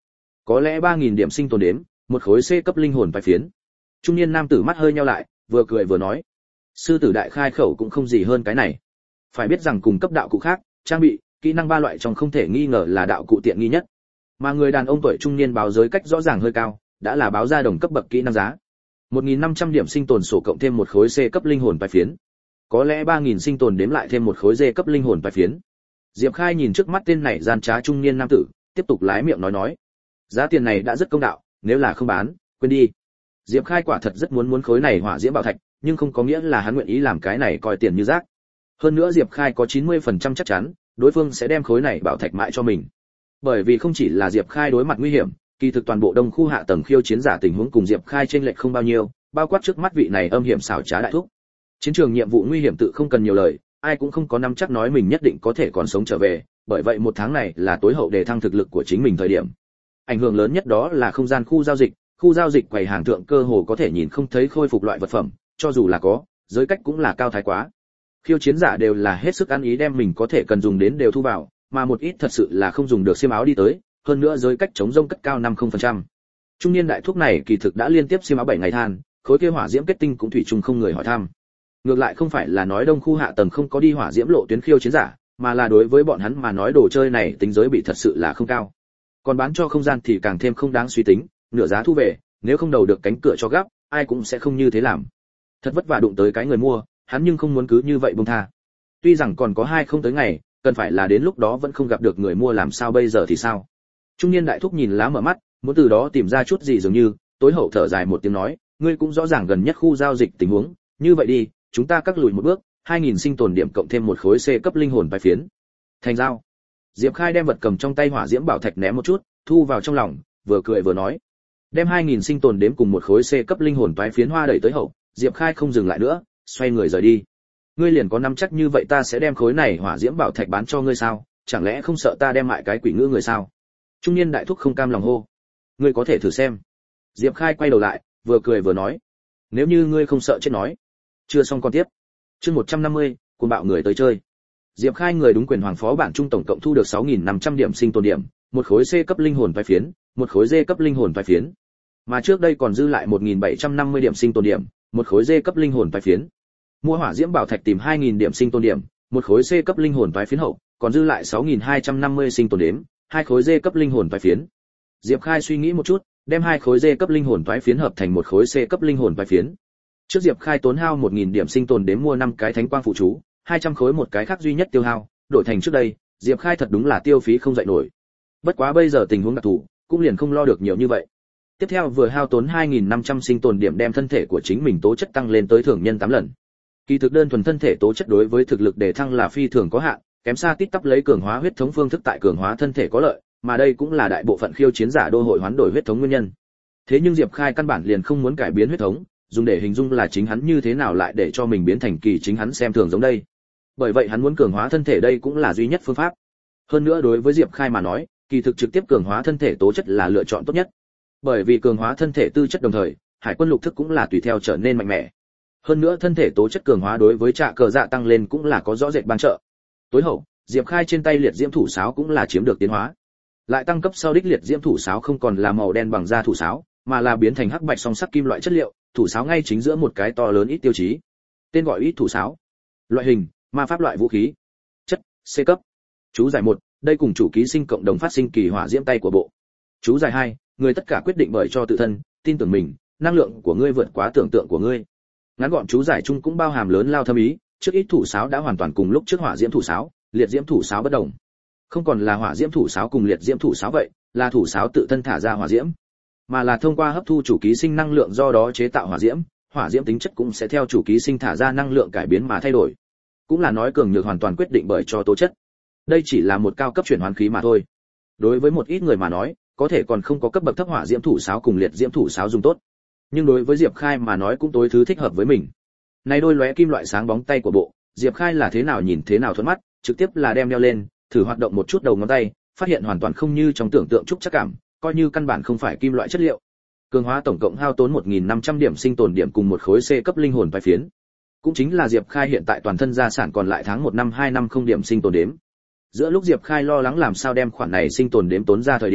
Có lẽ 3000 điểm sinh tồn đếm, một khối C cấp linh hồn bài phiến. Trung niên nam tử mắt hơi nheo lại, vừa cười vừa nói, sư tử đại khai khẩu cũng không gì hơn cái này. Phải biết rằng cùng cấp đạo cụ khác, trang bị, kỹ năng ba loại trong không thể nghi ngờ là đạo cụ tiện nghi nhất. Mà người đàn ông tuổi trung niên báo giới cách rõ ràng hơi cao, đã là báo ra đồng cấp bậc kỹ năng giá. 1500 điểm sinh tồn sổ cộng thêm một khối C cấp linh hồn bài phiến. Có lẽ 3000 sinh tồn đếm lại thêm một khối D cấp linh hồn bài phiến. Diệp Khai nhìn trước mắt tên này gian trá trung niên nam tử, tiếp tục lái miệng nói, giá tiền này đã rất công đạo, nếu là không bán, quên đi. Diệp Khai quả thật rất muốn khối này hỏa diễm bảo thạch, nhưng không có nghĩa là hắn nguyện ý làm cái này coi tiền như rác. Hơn nữa Diệp Khai có 90% chắc chắn, đối phương sẽ đem khối này bảo thạch mãi cho mình. Bởi vì không chỉ là Diệp Khai đối mặt nguy hiểm, kỳ thực toàn bộ đông khu hạ tầng khiêu chiến giả tình huống cùng Diệp Khai chênh lệch không bao nhiêu, bao quát trước mắt vị này âm hiểm xảo trá đại thúc. Chiến trường nhiệm vụ nguy hiểm tự không cần nhiều lời, ai cũng không có nắm chắc nói mình nhất định có thể còn sống trở về, bởi vậy một tháng này là tối hậu đề thăng thực lực của chính mình thời điểm. Ảnh hưởng lớn nhất đó là không gian khu giao dịch quầy hàng thượng cơ hồ có thể nhìn không thấy khôi phục loại vật phẩm, cho dù là có, giới cách cũng là cao thái quá. Khiêu chiến giả đều là hết sức ăn ý đem mình có thể cần dùng đến đều thu vào, mà một ít thật sự là không dùng được xiêm áo đi tới, hơn nữa giới cách chống rông cất cao 50%. Trung niên đại thúc này kỳ thực đã liên tiếp xiêm áo 7 ngày than, khối kia hỏa diễm kết tinh cũng thủy chung không người hỏi thăm. Ngược lại không phải là nói đông khu hạ tầng không có đi hỏa diễm lộ tuyến khiêu chiến giả, mà là đối với bọn hắn mà nói đồ chơi này tính giới bị thật sự là không cao. Còn bán cho không gian thì càng thêm không đáng suy tính, nửa giá thu về, nếu không đầu được cánh cửa cho gấp, ai cũng sẽ không như thế làm. Thật vất vả đụng tới cái người mua, hắn nhưng không muốn cứ như vậy buông tha. Tuy rằng còn có 2 không tới ngày, cần phải là đến lúc đó vẫn không gặp được người mua làm sao bây giờ thì sao? Trung niên đại thúc nhìn lá mở mắt, muốn từ đó tìm ra chút gì dường như, tối hậu thở dài một tiếng nói, ngươi cũng rõ ràng gần nhất khu giao dịch tình huống, như vậy đi, chúng ta cắt lùi một bước, 2000 sinh tồn điểm cộng thêm một khối C cấp linh hồn bài phiến. Thành giao. Diệp Khai đem vật cầm trong tay hỏa diễm bảo thạch ném một chút, thu vào trong lòng, vừa cười vừa nói, đem 2000 sinh tồn đếm cùng một khối C cấp linh hồn toái phiến hoa đẩy tới hậu, Diệp Khai không dừng lại nữa, xoay người rời đi. Ngươi liền có nắm chắc như vậy ta sẽ đem khối này hỏa diễm bảo thạch bán cho ngươi sao? Chẳng lẽ không sợ ta đem lại cái quỷ ngữ người sao? Trung niên đại thúc không cam lòng hô. Ngươi có thể thử xem. Diệp Khai quay đầu lại, vừa cười vừa nói, nếu như ngươi không sợ chết nói. Chưa xong con tiếp. Chương 150, cuồng bạo người tới chơi. Diệp Khai người đúng quyền hoàng phó bảng trung tổng cộng thu được 6500 điểm sinh tồn điểm, một khối C cấp linh hồn toái phiến, một khối D cấp linh hồn toái phiến. Mà trước đây còn dư lại 1750 điểm sinh tồn điểm, một khối D cấp linh hồn toái phiến. Mua hỏa diễm bảo thạch tìm 2000 điểm sinh tồn điểm, một khối C cấp linh hồn toái phiến hậu, còn dư lại 6250 sinh tồn điểm, hai khối D cấp linh hồn toái phiến. Diệp Khai suy nghĩ một chút, đem hai khối D cấp linh hồn toái phiến hợp thành một khối C cấp linh hồn toái phiến. Trước Diệp Khai tốn hao 1000 điểm sinh tồn đến mua 5 cái thánh quang phụ chú, 200 khối một cái khác duy nhất tiêu hao, đổi thành trước đây, Diệp Khai thật đúng là tiêu phí không dậy nổi. Bất quá bây giờ tình huống đặc thù, cũng liền không lo được nhiều như vậy. Tiếp theo vừa hao tốn 2500 sinh tồn điểm đem thân thể của chính mình tố chất tăng lên tới thường nhân 8 lần. Kỳ thực đơn thuần thân thể tố chất đối với thực lực đề thăng là phi thường có hạn, kém xa tít tắp lấy cường hóa huyết thống phương thức tại cường hóa thân thể có lợi, mà đây cũng là đại bộ phận khiêu chiến giả đô hội hoán đổi huyết thống nguyên nhân. Thế nhưng Diệp Khai căn bản liền không muốn cải biến huyết thống, dùng để hình dung là chính hắn như thế nào lại để cho mình biến thành kỳ chính hắn xem thường giống đây. Bởi vậy hắn muốn cường hóa thân thể đây cũng là duy nhất phương pháp. Hơn nữa đối với Diệp Khai mà nói, kỳ thực trực tiếp cường hóa thân thể tố chất là lựa chọn tốt nhất. Bởi vì cường hóa thân thể tư chất đồng thời, hải quân lục thức cũng là tùy theo trở nên mạnh mẽ. Hơn nữa thân thể tố chất cường hóa đối với trạ cờ dạ tăng lên cũng là có rõ rệt ban trợ. Tối hậu, Diệp Khai trên tay liệt diễm thủ sáo cũng là chiếm được tiến hóa. Lại tăng cấp sau đích liệt diễm thủ sáo không còn là màu đen bằng da thủ sáo, mà là biến thành hắc bạch song sắc kim loại chất liệu, thủ sáo ngay chính giữa một cái to lớn ít tiêu chí. Tên gọi ít thủ sáo. Loại hình: ma pháp loại vũ khí. Chất: C cấp. Chú giải 1, đây cùng chủ ký sinh cộng đồng phát sinh kỳ hỏa diễm tay của bộ. Chú giải 2, người tất cả quyết định bởi cho tự thân, tin tưởng mình, năng lượng của ngươi vượt quá tưởng tượng của ngươi. Ngắn gọn chú giải chung cũng bao hàm lớn lao thâm ý, trước ít thủ sáo đã hoàn toàn cùng lúc trước hỏa diễm thủ sáo, liệt diễm thủ sáo bất đồng. Không còn là hỏa diễm thủ sáo cùng liệt diễm thủ sáo vậy, là thủ sáo tự thân thả ra hỏa diễm, mà là thông qua hấp thu chủ ký sinh năng lượng do đó chế tạo hỏa diễm tính chất cũng sẽ theo chủ ký sinh thả ra năng lượng cải biến mà thay đổi. Cũng là nói cường nhược hoàn toàn quyết định bởi cho tố chất. Đây chỉ là một cao cấp chuyển hoán khí mà thôi. Đối với một ít người mà nói, có thể còn không có cấp bậc thấp hỏa diễm thủ sáo cùng liệt diễm thủ sáo dùng tốt. Nhưng đối với Diệp Khai mà nói cũng tối thứ thích hợp với mình. Này đôi lóe kim loại sáng bóng tay của bộ, Diệp Khai là thế nào nhìn thế nào thuận mắt, trực tiếp là đem đeo lên, thử hoạt động một chút đầu ngón tay, phát hiện hoàn toàn không như trong tưởng tượng trúc chắc cảm, coi như căn bản không phải kim loại chất liệu. Cường hóa tổng cộng hao tốn 1500 điểm sinh tồn điểm cùng một khối C cấp linh hồn phái phiến. Cũng chính là Diệp Khai hiện tại toàn thân gia sản còn lại tháng 1 năm 2 năm không điểm sinh tồn đếm. Giữa lúc Diệp Khai lo lắng làm sao đem khoản này sinh tồn đếm tốn ra thời điểm,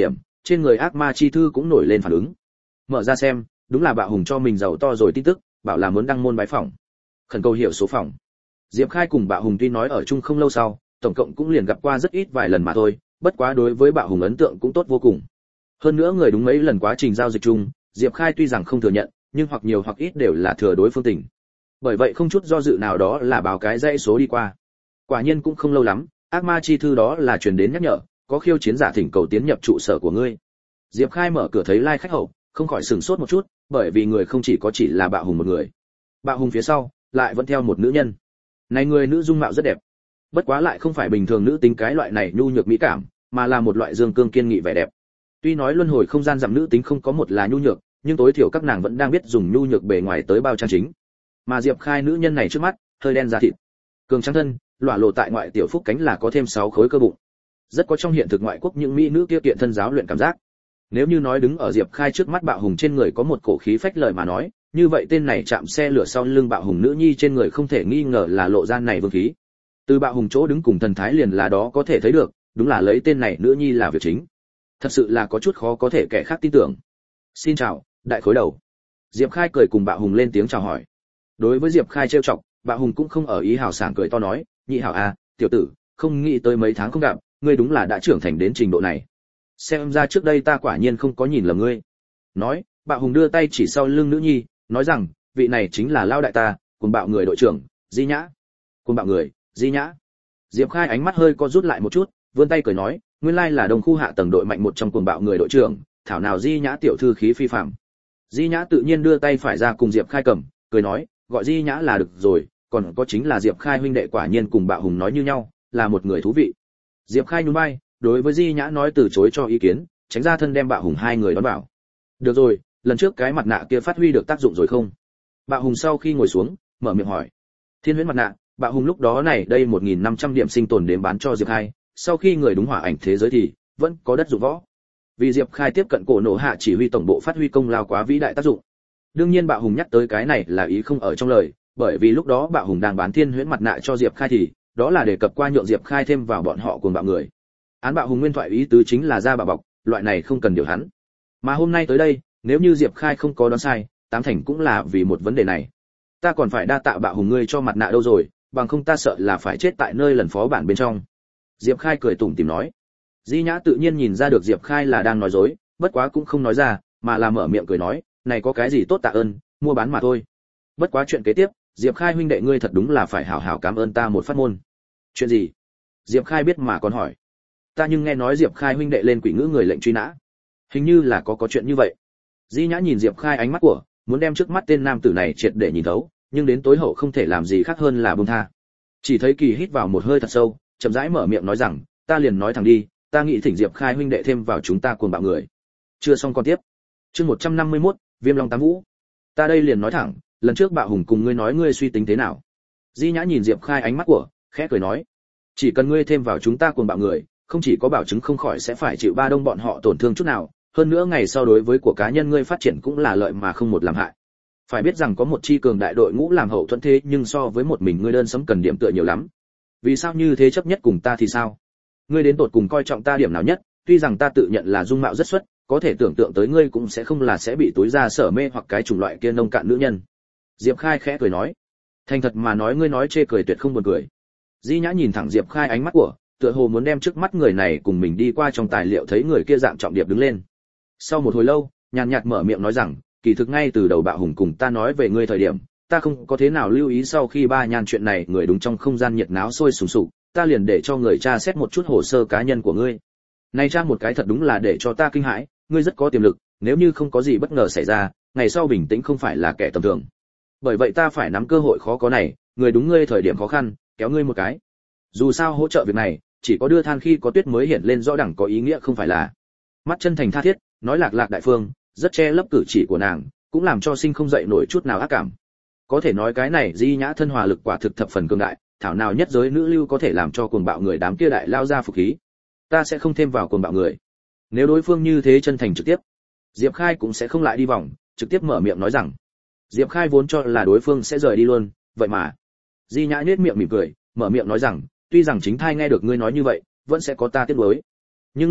trên người ác ma chi thư cũng nổi lên phản ứng. Mở ra xem, đúng là Bạo Hùng cho mình giàu to rồi tin tức, bảo là muốn đăng môn bái phỏng. Khẩn cầu hiểu số phòng. Diệp Khai cùng Bạo Hùng tuy nói ở chung không lâu sau, tổng cộng cũng liền gặp qua rất ít vài lần mà thôi, bất quá đối với Bạo Hùng ấn tượng cũng tốt vô cùng. Hơn nữa người đúng mấy lần quá trình giao dịch chung, Diệp Khai tuy rằng không thừa nhận, nhưng hoặc nhiều hoặc ít đều là thừa đối phương tình. Bởi vậy không chút do dự nào đó là báo cái dãy số đi qua. Quả nhiên cũng không lâu lắm, ác ma chi thư đó là truyền đến nhắc nhở, có khiêu chiến giả thỉnh cầu tiến nhập trụ sở của ngươi. Diệp Khai mở cửa thấy lai khách hậu, không khỏi sửng sốt một chút, bởi vì người không chỉ là Bạo Hùng một người. Bạo Hùng phía sau lại vẫn theo một nữ nhân. Này người nữ dung mạo rất đẹp, bất quá lại không phải bình thường nữ tính cái loại này nhu nhược mỹ cảm, mà là một loại dương cương kiên nghị vẻ đẹp. Tuy nói luân hồi không gian giảm nữ tính không có một là nhu nhược, nhưng tối thiểu các nàng vẫn đang biết dùng nhu nhược bề ngoài tới bao trang chính. Mà Diệp Khai nữ nhân này trước mắt, hơi đen da thịt, cường trắng thân, lỏa lộ tại ngoại tiểu phúc cánh là có thêm 6 khối cơ bụng. Rất có trong hiện thực ngoại quốc những mỹ nữ kia kiện thân giáo luyện cảm giác. Nếu như nói đứng ở Diệp Khai trước mắt Bạo Hùng trên người có một cổ khí phách lợi mà nói, như vậy tên này chạm xe lửa sau lưng Bạo Hùng nữ nhi trên người không thể nghi ngờ là lộ ra này vương khí. Từ Bạo Hùng chỗ đứng cùng thần thái liền là đó có thể thấy được, đúng là lấy tên này nữ nhi là việc chính. Thật sự là có chút khó có thể kẻ khác tin tưởng. Xin chào, đại khối đầu. Diệp Khai cười cùng Bạo Hùng lên tiếng chào hỏi. Đối với Diệp Khai trêu chọc, Bạo Hùng cũng không ở ý hào sảng cười to nói, nhị hảo à, tiểu tử, không nghĩ tới mấy tháng không gặp, ngươi đúng là đã trưởng thành đến trình độ này. Xem ra trước đây ta quả nhiên không có nhìn lầm ngươi. Nói, Bạo Hùng đưa tay chỉ sau lưng nữ nhi, nói rằng, vị này chính là lao đại ta, cùng Bạo người đội trưởng, Di Nhã. Cùng Bạo người, Di Nhã. Diệp Khai ánh mắt hơi co rút lại một chút, vươn tay cười nói, nguyên lai là đồng khu hạ tầng đội mạnh một trong Cuồng Bạo người đội trưởng, thảo nào Di Nhã tiểu thư khí phi phàm. Di Nhã tự nhiên đưa tay phải ra cùng Diệp Khai cầm, cười nói, gọi Di Nhã là được rồi, còn có chính là Diệp Khai huynh đệ quả nhiên cùng Bạo Hùng nói như nhau, là một người thú vị. Diệp Khai nhún vai, đối với Di Nhã nói từ chối cho ý kiến, tránh ra thân đem Bạo Hùng hai người đón vào. Được rồi, lần trước cái mặt nạ kia phát huy được tác dụng rồi không? Bạo Hùng sau khi ngồi xuống, mở miệng hỏi. Thiên huyễn mặt nạ, Bạo Hùng lúc đó này đây 1.500 điểm sinh tồn đến bán cho Diệp Khai, sau khi người đúng hỏa ảnh thế giới thì vẫn có đất dụng võ. Vì Diệp Khai tiếp cận cổ nổ hạ chỉ huy tổng bộ phát huy công lao quá vĩ đại tác dụng. Đương nhiên Bạo Hùng nhắc tới cái này là ý không ở trong lời, bởi vì lúc đó Bạo Hùng đang bán thiên huyễn mặt nạ cho Diệp Khai thì đó là đề cập qua nhượng Diệp Khai thêm vào bọn họ cùng Bạo người. Án Bạo Hùng nguyên thoại ý tứ chính là ra bạo bọc, loại này không cần điều hắn. Mà hôm nay tới đây, nếu như Diệp Khai không có đoán sai, tám thành cũng là vì một vấn đề này. Ta còn phải đa tạ Bạo Hùng ngươi cho mặt nạ đâu rồi, bằng không ta sợ là phải chết tại nơi lần phó bản bên trong. Diệp Khai cười tủm tỉm nói. Di Nhã tự nhiên nhìn ra được Diệp Khai là đang nói dối, bất quá cũng không nói ra, mà là mở miệng cười nói, này có cái gì tốt tạ ơn, mua bán mà thôi. Bất quá chuyện kế tiếp, Diệp Khai huynh đệ ngươi thật đúng là phải hảo hảo cảm ơn ta một phát môn. Chuyện gì? Diệp Khai biết mà còn hỏi. Ta nhưng nghe nói Diệp Khai huynh đệ lên quỷ ngữ người lệnh truy nã. Hình như là có chuyện như vậy. Di Nhã nhìn Diệp Khai ánh mắt của, muốn đem trước mắt tên nam tử này triệt để nhìn thấu, nhưng đến tối hậu không thể làm gì khác hơn là buông tha. Chỉ thấy Kỳ hít vào một hơi thật sâu, chậm rãi mở miệng nói rằng, ta liền nói thẳng đi, ta nghĩ thỉnh Diệp Khai huynh đệ thêm vào chúng ta cuồng bạo người. Chưa xong con tiếp. Chương 151, Viêm Long Tám Vũ. Ta đây liền nói thẳng, lần trước Bạo Hùng cùng ngươi nói ngươi suy tính thế nào? Di Nhã nhìn Diệp Khai ánh mắt của, khẽ cười nói, chỉ cần ngươi thêm vào chúng ta cuồng bạo người, không chỉ có bảo chứng không khỏi sẽ phải chịu ba đông bọn họ tổn thương chút nào, hơn nữa ngày sau đối với của cá nhân ngươi phát triển cũng là lợi mà không một làm hại. Phải biết rằng có một chi cường đại đội ngũ làm hậu thuẫn thế, nhưng so với một mình ngươi đơn sấm cần điểm tựa nhiều lắm. Vì sao như thế chấp nhất cùng ta thì sao? Ngươi đến tột cùng coi trọng ta điểm nào nhất? Tuy rằng ta tự nhận là dung mạo rất xuất, có thể tưởng tượng tới ngươi cũng sẽ không là sẽ bị túi ra sở mê hoặc cái chủng loại kia nông cạn nữ nhân. Diệp Khai khẽ cười nói, thành thật mà nói ngươi nói chê cười tuyệt không buồn cười. Di Nhã nhìn thẳng Diệp Khai ánh mắt của, tựa hồ muốn đem trước mắt người này cùng mình đi qua trong tài liệu thấy người kia dạng trọng điệp đứng lên. Sau một hồi lâu, nhàn nhạt mở miệng nói rằng, kỳ thực ngay từ đầu Bạo Hùng cùng ta nói về ngươi thời điểm, ta không có thế nào lưu ý sau khi ba nhan chuyện này người đúng trong không gian nhiệt náo sôi sùng sục, ta liền để cho người tra xét một chút hồ sơ cá nhân của ngươi. Này tra một cái thật đúng là để cho ta kinh hãi, ngươi rất có tiềm lực, nếu như không có gì bất ngờ xảy ra, ngày sau bình tĩnh không phải là kẻ tầm thường. Bởi vậy ta phải nắm cơ hội khó có này, người đúng ngươi thời điểm khó khăn, kéo ngươi một cái. Dù sao hỗ trợ việc này, chỉ có đưa than khi có tuyết mới hiện lên rõ đẳng có ý nghĩa không phải là. Mắt chân thành tha thiết, nói lạc lạc đại phương, rất che lấp cử chỉ của nàng, cũng làm cho sinh không dậy nổi chút nào ác cảm. Có thể nói cái này Di Nhã thân hòa lực quả thực thập phần cường đại, thảo nào nhất giới nữ lưu có thể làm cho cuồng bạo người đám kia đại lao ra phục khí. Ta sẽ không thêm vào cuồng bạo người. Nếu đối phương như thế chân thành trực tiếp, Diệp Khai cũng sẽ không lại đi vòng, trực tiếp mở miệng nói rằng. Diệp Khai vốn cho là đối phương sẽ rời đi luôn, vậy mà Di Nhã nhếch miệng mỉm cười, mở miệng nói rằng, tuy rằng chính thai nghe được ngươi nói như vậy, vẫn sẽ có ta tiếc nuối. Nhưng lúc tới,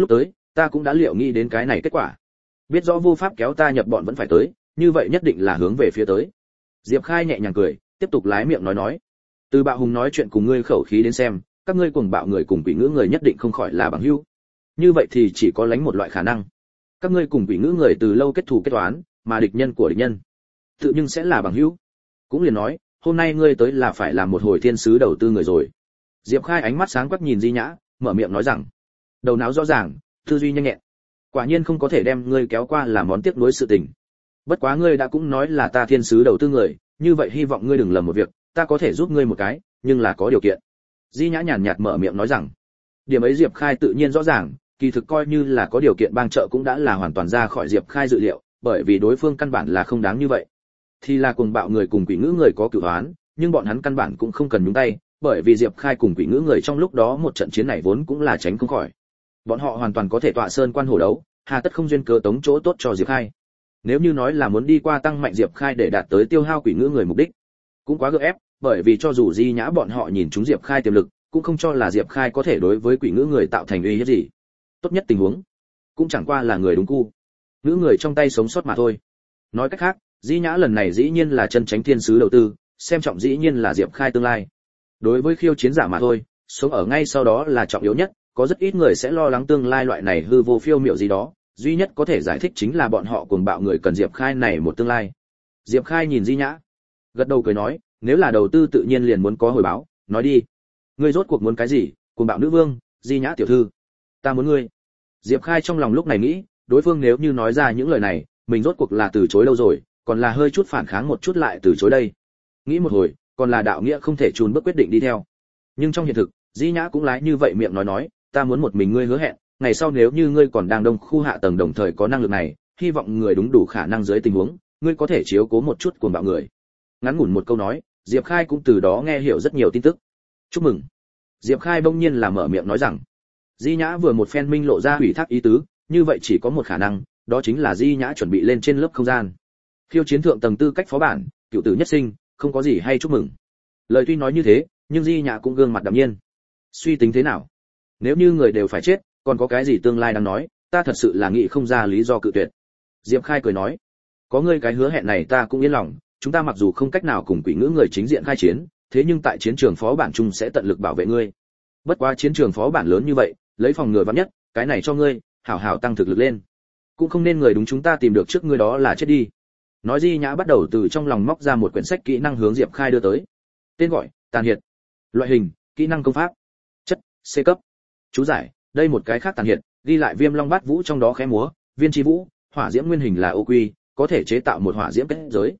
ta cũng đã liệu nghĩ đến cái này kết quả. Biết rõ vô pháp kéo ta nhập bọn vẫn phải tới, như vậy nhất định là hướng về phía tới. Diệp Khai nhẹ nhàng cười, tiếp tục lái miệng nói. Từ Bạo Hùng nói chuyện cùng ngươi khẩu khí đến xem, các ngươi cuồng bạo người cùng quỷ ngữ người nhất định không khỏi là bằng hữu. Như vậy thì chỉ có lánh một loại khả năng. Các ngươi cùng quỷ ngữ người từ lâu kết thù kết toán, mà địch nhân của địch nhân tự nhưng sẽ là bằng hữu. Cũng liền nói, hôm nay ngươi tới là phải làm một hồi thiên sứ đầu tư người rồi. Diệp Khai ánh mắt sáng quắc nhìn Di Nhã, mở miệng nói rằng, đầu não rõ ràng, tư duy nhanh nhẹn. Quả nhiên không có thể đem ngươi kéo qua làm món tiếc nuối sự tình. Bất quá ngươi đã cũng nói là ta thiên sứ đầu tư người, như vậy hy vọng ngươi đừng lầm một việc, ta có thể giúp ngươi một cái, nhưng là có điều kiện. Di Nhã nhàn nhạt mở miệng nói rằng, điểm ấy Diệp Khai tự nhiên rõ ràng, kỳ thực coi như là có điều kiện bang trợ cũng đã là hoàn toàn ra khỏi Diệp Khai dự liệu, bởi vì đối phương căn bản là không đáng như vậy. Thì là cuồng bạo người cùng quỷ ngữ người có cửu oán, nhưng bọn hắn căn bản cũng không cần nhúng tay, bởi vì Diệp Khai cùng quỷ ngữ người trong lúc đó một trận chiến này vốn cũng là tránh không khỏi. Bọn họ hoàn toàn có thể tọa sơn quan hổ đấu, hà tất không duyên cớ tống chỗ tốt cho Diệp Khai. Nếu như nói là muốn đi qua tăng mạnh Diệp Khai để đạt tới tiêu hao quỷ ngữ người mục đích, cũng quá gượng ép, bởi vì cho dù Di Nhã bọn họ nhìn chúng Diệp Khai tiềm lực, cũng không cho là Diệp Khai có thể đối với quỷ ngữ người tạo thành uy hiếp gì. Tốt nhất tình huống, cũng chẳng qua là người đúng cu, ngữ người trong tay sống sót mà thôi. Nói cách khác, Di Nhã lần này dĩ nhiên là chân tránh thiên sứ đầu tư, xem trọng dĩ nhiên là Diệp Khai tương lai. Đối với khiêu chiến giả mà thôi, sống ở ngay sau đó là trọng yếu nhất, có rất ít người sẽ lo lắng tương lai loại này hư vô phiêu miểu gì đó, duy nhất có thể giải thích chính là bọn họ cuồng bạo người cần Diệp Khai này một tương lai. Diệp Khai nhìn Di Nhã, gật đầu cười nói, nếu là đầu tư tự nhiên liền muốn có hồi báo, nói đi. Ngươi rốt cuộc muốn cái gì? Cuồng bạo nữ vương, Di Nhã tiểu thư. Ta muốn ngươi. Diệp Khai trong lòng lúc này nghĩ, đối phương nếu như nói ra những lời này, mình rốt cuộc là từ chối lâu rồi, còn là hơi chút phản kháng một chút lại từ chối đây. Nghĩ một hồi, còn là đạo nghĩa không thể chùn bước quyết định đi theo. Nhưng trong hiện thực, Di Nhã cũng lái như vậy miệng nói, ta muốn một mình ngươi hứa hẹn, ngày sau nếu như ngươi còn đang đông khu hạ tầng đồng thời có năng lực này, hy vọng người đúng đủ khả năng dưới tình huống, ngươi có thể chiếu cố một chút cuồng bạo người. Ngắn ngủn một câu nói, Diệp Khai cũng từ đó nghe hiểu rất nhiều tin tức. Chúc mừng. Diệp Khai bỗng nhiên là mở miệng nói rằng, Di Nhã vừa một phen minh lộ ra ủy thác ý tứ, như vậy chỉ có một khả năng, đó chính là Di Nhã chuẩn bị lên trên lớp không gian. Khiêu chiến thượng tầng tư cách phó bản, cựu tử nhất sinh, không có gì hay chúc mừng. Lời tuy nói như thế, nhưng Di Nhã cũng gương mặt đạm nhiên. Suy tính thế nào? Nếu như người đều phải chết, còn có cái gì tương lai đang nói, ta thật sự là nghĩ không ra lý do cự tuyệt. Diệp Khai cười nói, có ngươi cái hứa hẹn này ta cũng yên lòng, chúng ta mặc dù không cách nào cùng quỷ ngữ người chính diện khai chiến, thế nhưng tại chiến trường phó bản chung sẽ tận lực bảo vệ ngươi. Bất quá chiến trường phó bản lớn như vậy, lấy phòng ngừa vạn nhất, cái này cho ngươi, hảo hảo tăng thực lực lên. Cũng không nên người đúng chúng ta tìm được trước ngươi đó là chết đi. Nói Di Nhã bắt đầu từ trong lòng móc ra một quyển sách kỹ năng hướng Diệp Khai đưa tới. Tên gọi: Tàn Hiệt. Loại hình: kỹ năng công pháp. Chất: C cấp. Chú giải: đây một cái khác tàn hiệt, ghi lại Viêm Long Bát Vũ trong đó khẽ múa, Viên Chi Vũ, hỏa diễm nguyên hình là ô quy, có thể chế tạo một hỏa diễm kết giới.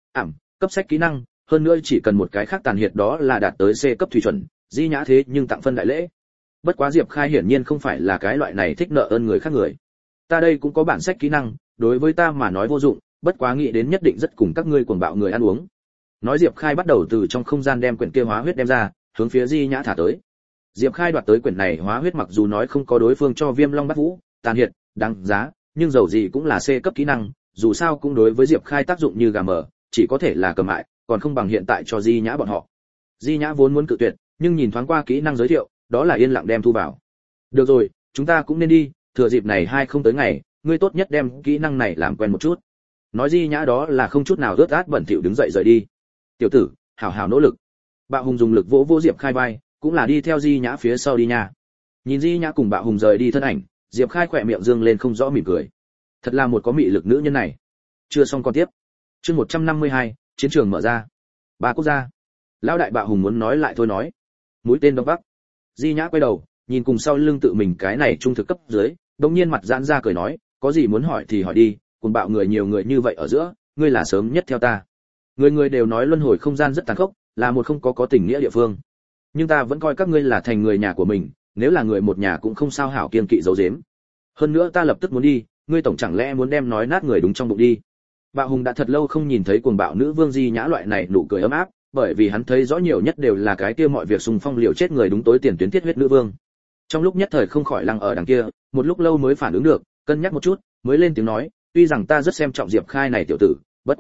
Cấp sách kỹ năng, hơn nữa chỉ cần một cái khác tàn hiệt đó là đạt tới C cấp thủy chuẩn, Di Nhã thế nhưng tặng phân đại lễ. Bất quá Diệp Khai hiển nhiên không phải là cái loại này thích nợ ơn người khác người. Ta đây cũng có bản sách kỹ năng, đối với ta mà nói vô dụng, bất quá nghĩ đến nhất định rất cùng các ngươi cuồng bạo người ăn uống. Nói Diệp Khai bắt đầu từ trong không gian đem quyển kia hóa huyết đem ra, hướng phía Di Nhã thả tới. Diệp Khai đoạt tới quyển này hóa huyết mặc dù nói không có đối phương cho Viêm Long Bát Vũ, tàn hiệt, đáng giá, nhưng dầu gì cũng là C cấp kỹ năng, dù sao cũng đối với Diệp Khai tác dụng như gà mờ, chỉ có thể là cầm mại, còn không bằng hiện tại cho Di Nhã bọn họ. Di Nhã vốn muốn cự tuyệt, nhưng nhìn thoáng qua kỹ năng giới thiệu, đó là yên lặng đem thu vào. Được rồi, chúng ta cũng nên đi, thừa dịp này hai không tới ngày, ngươi tốt nhất đem kỹ năng này làm quen một chút. Nói Di Nhã đó là không chút nào rớt át bẩn thỉu đứng dậy rời đi. Tiểu tử, hảo hảo nỗ lực. Bạo Hùng dùng lực vỗ vỗ Diệp Khai vai, cũng là đi theo Di Nhã phía sau đi nha. Nhìn Di Nhã cùng Bạo Hùng rời đi thân ảnh, Diệp Khai khỏe miệng dương lên không rõ mỉm cười. Thật là một có mị lực nữ nhân này. Chưa xong con tiếp. Chương 152, chiến trường mở ra. Ba quốc gia. Lão đại Bạo Hùng muốn nói lại thôi nói. Mũi tên đông bắc. Di Nhã quay đầu, nhìn cùng sau lưng tự mình cái này trung thực cấp dưới, đống nhiên mặt giãn ra cười nói, có gì muốn hỏi thì hỏi đi, cùng bạo người nhiều người như vậy ở giữa, ngươi là sớm nhất theo ta. Người người đều nói luân hồi không gian rất tàn khốc, là một không có tình nghĩa địa phương. Nhưng ta vẫn coi các ngươi là thành người nhà của mình, nếu là người một nhà cũng không sao hảo kiên kỵ giấu giếm. Hơn nữa ta lập tức muốn đi, ngươi tổng chẳng lẽ muốn đem nói nát người đúng trong bụng đi. Bạo Hùng đã thật lâu không nhìn thấy cuồng bạo nữ vương Di Nhã loại này nụ cười ấm áp, bởi vì hắn thấy rõ nhiều nhất đều là cái kia mọi việc xung phong liều chết người đúng tối tiền tuyến thiết huyết nữ vương. Trong lúc nhất thời không khỏi lăng ở đằng kia, một lúc lâu mới phản ứng được, cân nhắc một chút, mới lên tiếng nói, tuy rằng ta rất xem trọng Diệp Khai này tiểu tử, bất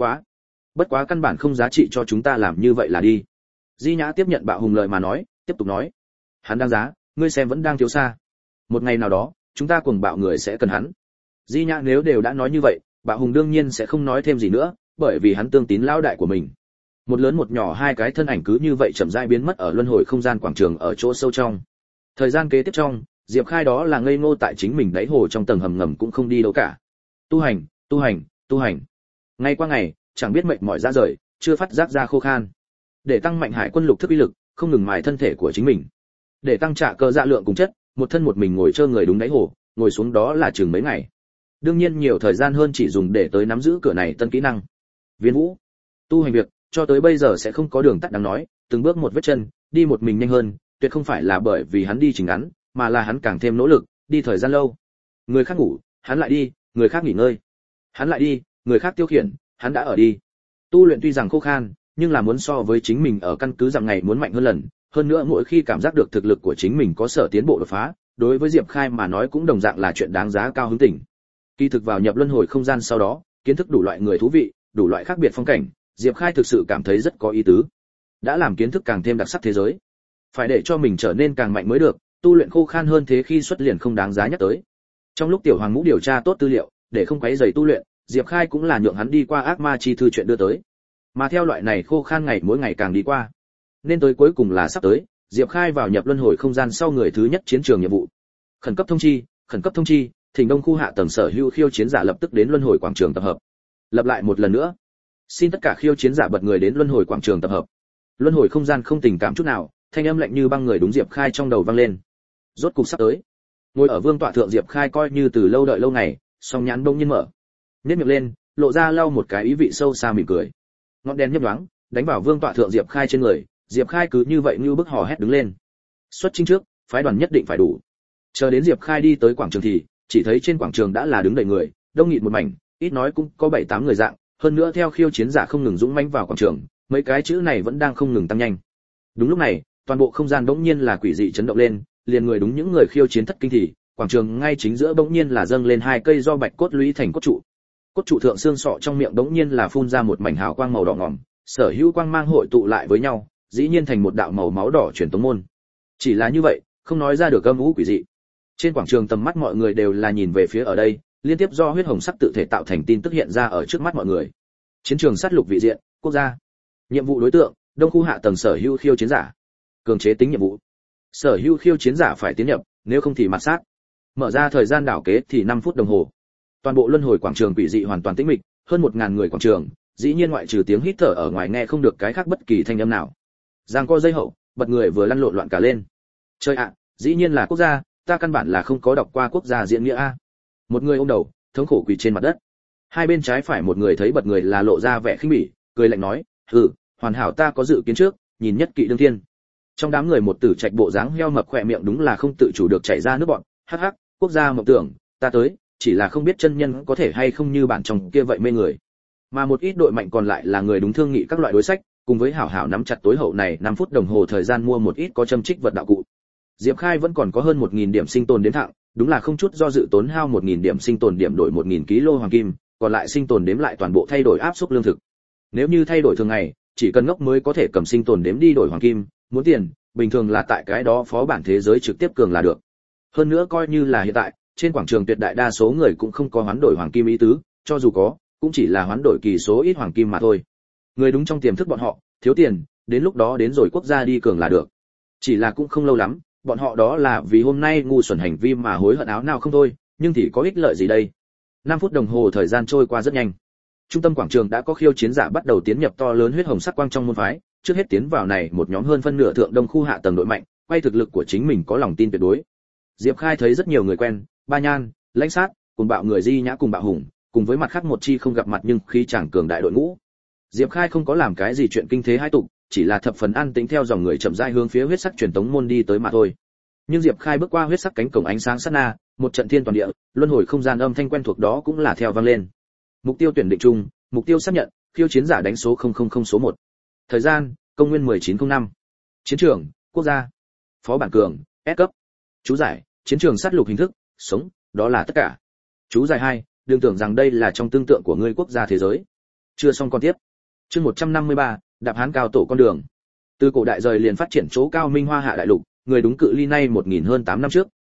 quá căn bản không giá trị cho chúng ta làm như vậy là đi. Di Nhã tiếp nhận Bạo Hùng lời mà nói, tiếp tục nói, hắn đáng giá, ngươi xem vẫn đang thiếu xa. Một ngày nào đó, chúng ta cuồng bạo người sẽ cần hắn. Di Nhã nếu đều đã nói như vậy, Bạo Hùng đương nhiên sẽ không nói thêm gì nữa, bởi vì hắn tương tín lão đại của mình. Một lớn một nhỏ hai cái thân ảnh cứ như vậy chậm rãi biến mất ở luân hồi không gian quảng trường ở chỗ sâu trong. Thời gian kế tiếp trong, Diệp Khai đó là ngây ngô tại chính mình đáy hồ trong tầng hầm ngầm cũng không đi đâu cả. Tu hành, tu hành, tu hành. Ngày qua ngày, chẳng biết mệt mỏi ra rời, chưa phát giác ra khô khan. Để tăng mạnh hải quân lục thức uy lực, không ngừng mài thân thể của chính mình. Để tăng trả cơ dạ lượng cùng chất, một thân một mình ngồi chơi người đúng đáy hồ, ngồi xuống đó là chừng mấy ngày. Đương nhiên nhiều thời gian hơn chỉ dùng để tới nắm giữ cửa này tân kỹ năng. Viên Vũ, tu hành việc, cho tới bây giờ sẽ không có đường tắt đáng nói, từng bước một vết chân, đi một mình nhanh hơn, tuyệt không phải là bởi vì hắn đi chỉnh ngắn, mà là hắn càng thêm nỗ lực, đi thời gian lâu. Người khác ngủ, hắn lại đi, người khác nghỉ ngơi. Hắn lại đi, người khác tiêu khiển, hắn đã ở đi. Tu luyện tuy rằng khô khan, nhưng là muốn so với chính mình ở căn cứ rằng ngày muốn mạnh hơn lần, hơn nữa mỗi khi cảm giác được thực lực của chính mình có sở tiến bộ đột phá, đối với Diệp Khai mà nói cũng đồng dạng là chuyện đáng giá cao hứng tỉnh. Kỳ thực vào nhập luân hồi không gian sau đó, kiến thức đủ loại người thú vị, đủ loại khác biệt phong cảnh, Diệp Khai thực sự cảm thấy rất có ý tứ. Đã làm kiến thức càng thêm đặc sắc thế giới, phải để cho mình trở nên càng mạnh mới được, tu luyện khô khan hơn thế khi xuất liền không đáng giá nhắc tới. Trong lúc Tiểu Hoàng Ngũ điều tra tốt tư liệu, để không quấy rầy tu luyện, Diệp Khai cũng là nhượng hắn đi qua ác ma chi thư chuyện đưa tới. Mà theo loại này khô khan ngày mỗi ngày càng đi qua, nên tới cuối cùng là sắp tới, Diệp Khai vào nhập luân hồi không gian sau người thứ nhất chiến trường nhiệm vụ. Khẩn cấp thông chi, Thỉnh Đông khu hạ tầng sở hữu khiêu chiến giả lập tức đến luân hồi quảng trường tập hợp. Lặp lại một lần nữa, xin tất cả khiêu chiến giả bật người đến luân hồi quảng trường tập hợp. Luân hồi không gian không tình cảm chút nào, thanh âm lạnh như băng người đúng Diệp Khai trong đầu vang lên. Rốt cục sắp tới. Ngồi ở vương tọa thượng Diệp Khai coi như từ lâu đợi lâu ngày, song nhãn bỗng nhiên mở, nhếch miệng lên, lộ ra lau một cái ý vị sâu xa mỉm cười. Ngọn đèn nhấp nhoáng, đánh vào vương tọa thượng Diệp Khai trên người, Diệp Khai cứ như vậy như bức hò hét đứng lên. Xuất chinh trước, phái đoàn nhất định phải đủ. Chờ đến Diệp Khai đi tới quảng trường thì, chỉ thấy trên quảng trường đã là đứng đầy người, đông nghịt một mảnh, ít nói cũng có 7-8 người dạng, hơn nữa theo khiêu chiến giả không ngừng dũng mãnh vào quảng trường, mấy cái chữ này vẫn đang không ngừng tăng nhanh. Đúng lúc này, toàn bộ không gian bỗng nhiên là quỷ dị chấn động lên, liền người đúng những người khiêu chiến thất kinh thì, quảng trường ngay chính giữa bỗng nhiên là dâng lên hai cây do bạch cốt lũy thành cốt trụ. Cốt trụ thượng xương sọ trong miệng bỗng nhiên là phun ra một mảnh hào quang màu đỏ ngòm, sở hữu quang mang hội tụ lại với nhau, dĩ nhiên thành một đạo màu máu đỏ truyền tống môn. Chỉ là như vậy, không nói ra được âm u quỷ dị. Trên quảng trường tầm mắt mọi người đều là nhìn về phía ở đây, liên tiếp do huyết hồng sắc tự thể tạo thành tin tức hiện ra ở trước mắt mọi người. Chiến trường sát lục vị diện, quốc gia. Nhiệm vụ đối tượng, Đông khu hạ tầng sở hữu khiêu chiến giả. Cường chế tính nhiệm vụ. Sở hữu khiêu chiến giả phải tiến nhập, nếu không thì mặt sát. Mở ra thời gian đảo kế thì 5 phút đồng hồ. Toàn bộ luân hồi quảng trường quỷ dị hoàn toàn tĩnh mịch, hơn 1000 người quảng trường, dĩ nhiên ngoại trừ tiếng hít thở ở ngoài nghe không được cái khác bất kỳ thanh âm nào. Giang co dây hậu, bật người vừa lăn lộn loạn cả lên. Chơi ạ, dĩ nhiên là quốc gia, ta căn bản là không có đọc qua quốc gia diễn nghĩa a. Một người ôm đầu, thống khổ quỳ trên mặt đất. Hai bên trái phải một người thấy bật người là lộ ra vẻ khinh bỉ, cười lạnh nói, hoàn hảo ta có dự kiến trước, nhìn nhất kỵ đương thiên. Trong đám người một tử trạch bộ dáng heo mập khỏe miệng đúng là không tự chủ được chảy ra nước bọt, hắc hắc, quốc gia mộng tưởng, ta tới, chỉ là không biết chân nhân có thể hay không như bản trong kia vậy mê người. Mà một ít đội mạnh còn lại là người đúng thương nghị các loại đối sách, cùng với hảo hảo nắm chặt tối hậu này 5 phút đồng hồ thời gian mua một ít có châm trích vật đạo cụ. Diệp Khai vẫn còn có hơn 1000 điểm sinh tồn đến thặng, đúng là không chút do dự tốn hao 1000 điểm sinh tồn điểm đổi 1000 kg hoàng kim, còn lại sinh tồn đếm lại toàn bộ thay đổi áp suất lương thực. Nếu như thay đổi thường ngày, chỉ cần ngốc mới có thể cầm sinh tồn đếm đi đổi hoàng kim, muốn tiền, bình thường là tại cái đó phó bản thế giới trực tiếp cường là được. Hơn nữa coi như là hiện tại, trên quảng trường tuyệt đại đa số người cũng không có hoán đổi hoàng kim ý tứ, cho dù có, cũng chỉ là hoán đổi kỳ số ít hoàng kim mà thôi. Người đúng trong tiềm thức bọn họ, thiếu tiền, đến lúc đó đến rồi quốc gia đi cường là được. Chỉ là cũng không lâu lắm, bọn họ đó là vì hôm nay ngu xuẩn hành vi mà hối hận áo nào không thôi, nhưng thì có ích lợi gì đây. 5 phút đồng hồ thời gian trôi qua rất nhanh. Trung tâm quảng trường đã có khiêu chiến giả bắt đầu tiến nhập to lớn huyết hồng sắc quang trong môn phái, trước hết tiến vào này một nhóm hơn phân nửa thượng đông khu hạ tầng đội mạnh, quay thực lực của chính mình có lòng tin tuyệt đối. Diệp Khai thấy rất nhiều người quen, Ba Nhan, Lãnh Sát, cùng bạo người Di Nhã cùng bạo hùng, cùng với mặt khác một chi không gặp mặt nhưng khí chàng cường đại đội ngũ. Diệp Khai không có làm cái gì chuyện kinh thế hai tục, chỉ là thập phần an tĩnh theo dòng người chậm rãi hướng phía huyết sắc truyền tống môn đi tới mà thôi. Nhưng Diệp Khai bước qua huyết sắc cánh cổng ánh sáng sát na, một trận thiên toàn địa, luân hồi không gian âm thanh quen thuộc đó cũng là theo vang lên. Mục tiêu tuyển định chung, mục tiêu xác nhận, khiêu chiến giả đánh số 000 số 1. Thời gian, công nguyên 1905. Chiến trường, quốc gia. Phó bản cường, S cấp. Chú giải, chiến trường sát lục hình thức, sống, đó là tất cả. Chú giải 2, đừng tưởng rằng đây là trong tương tượng của ngươi quốc gia thế giới. Chưa xong con tiếp. Chương 153, đạp hán cao tổ con đường. Từ cổ đại rời liền phát triển chỗ cao Minh Hoa hạ đại lục, người đúng cự ly nay 1000 hơn 8 năm trước,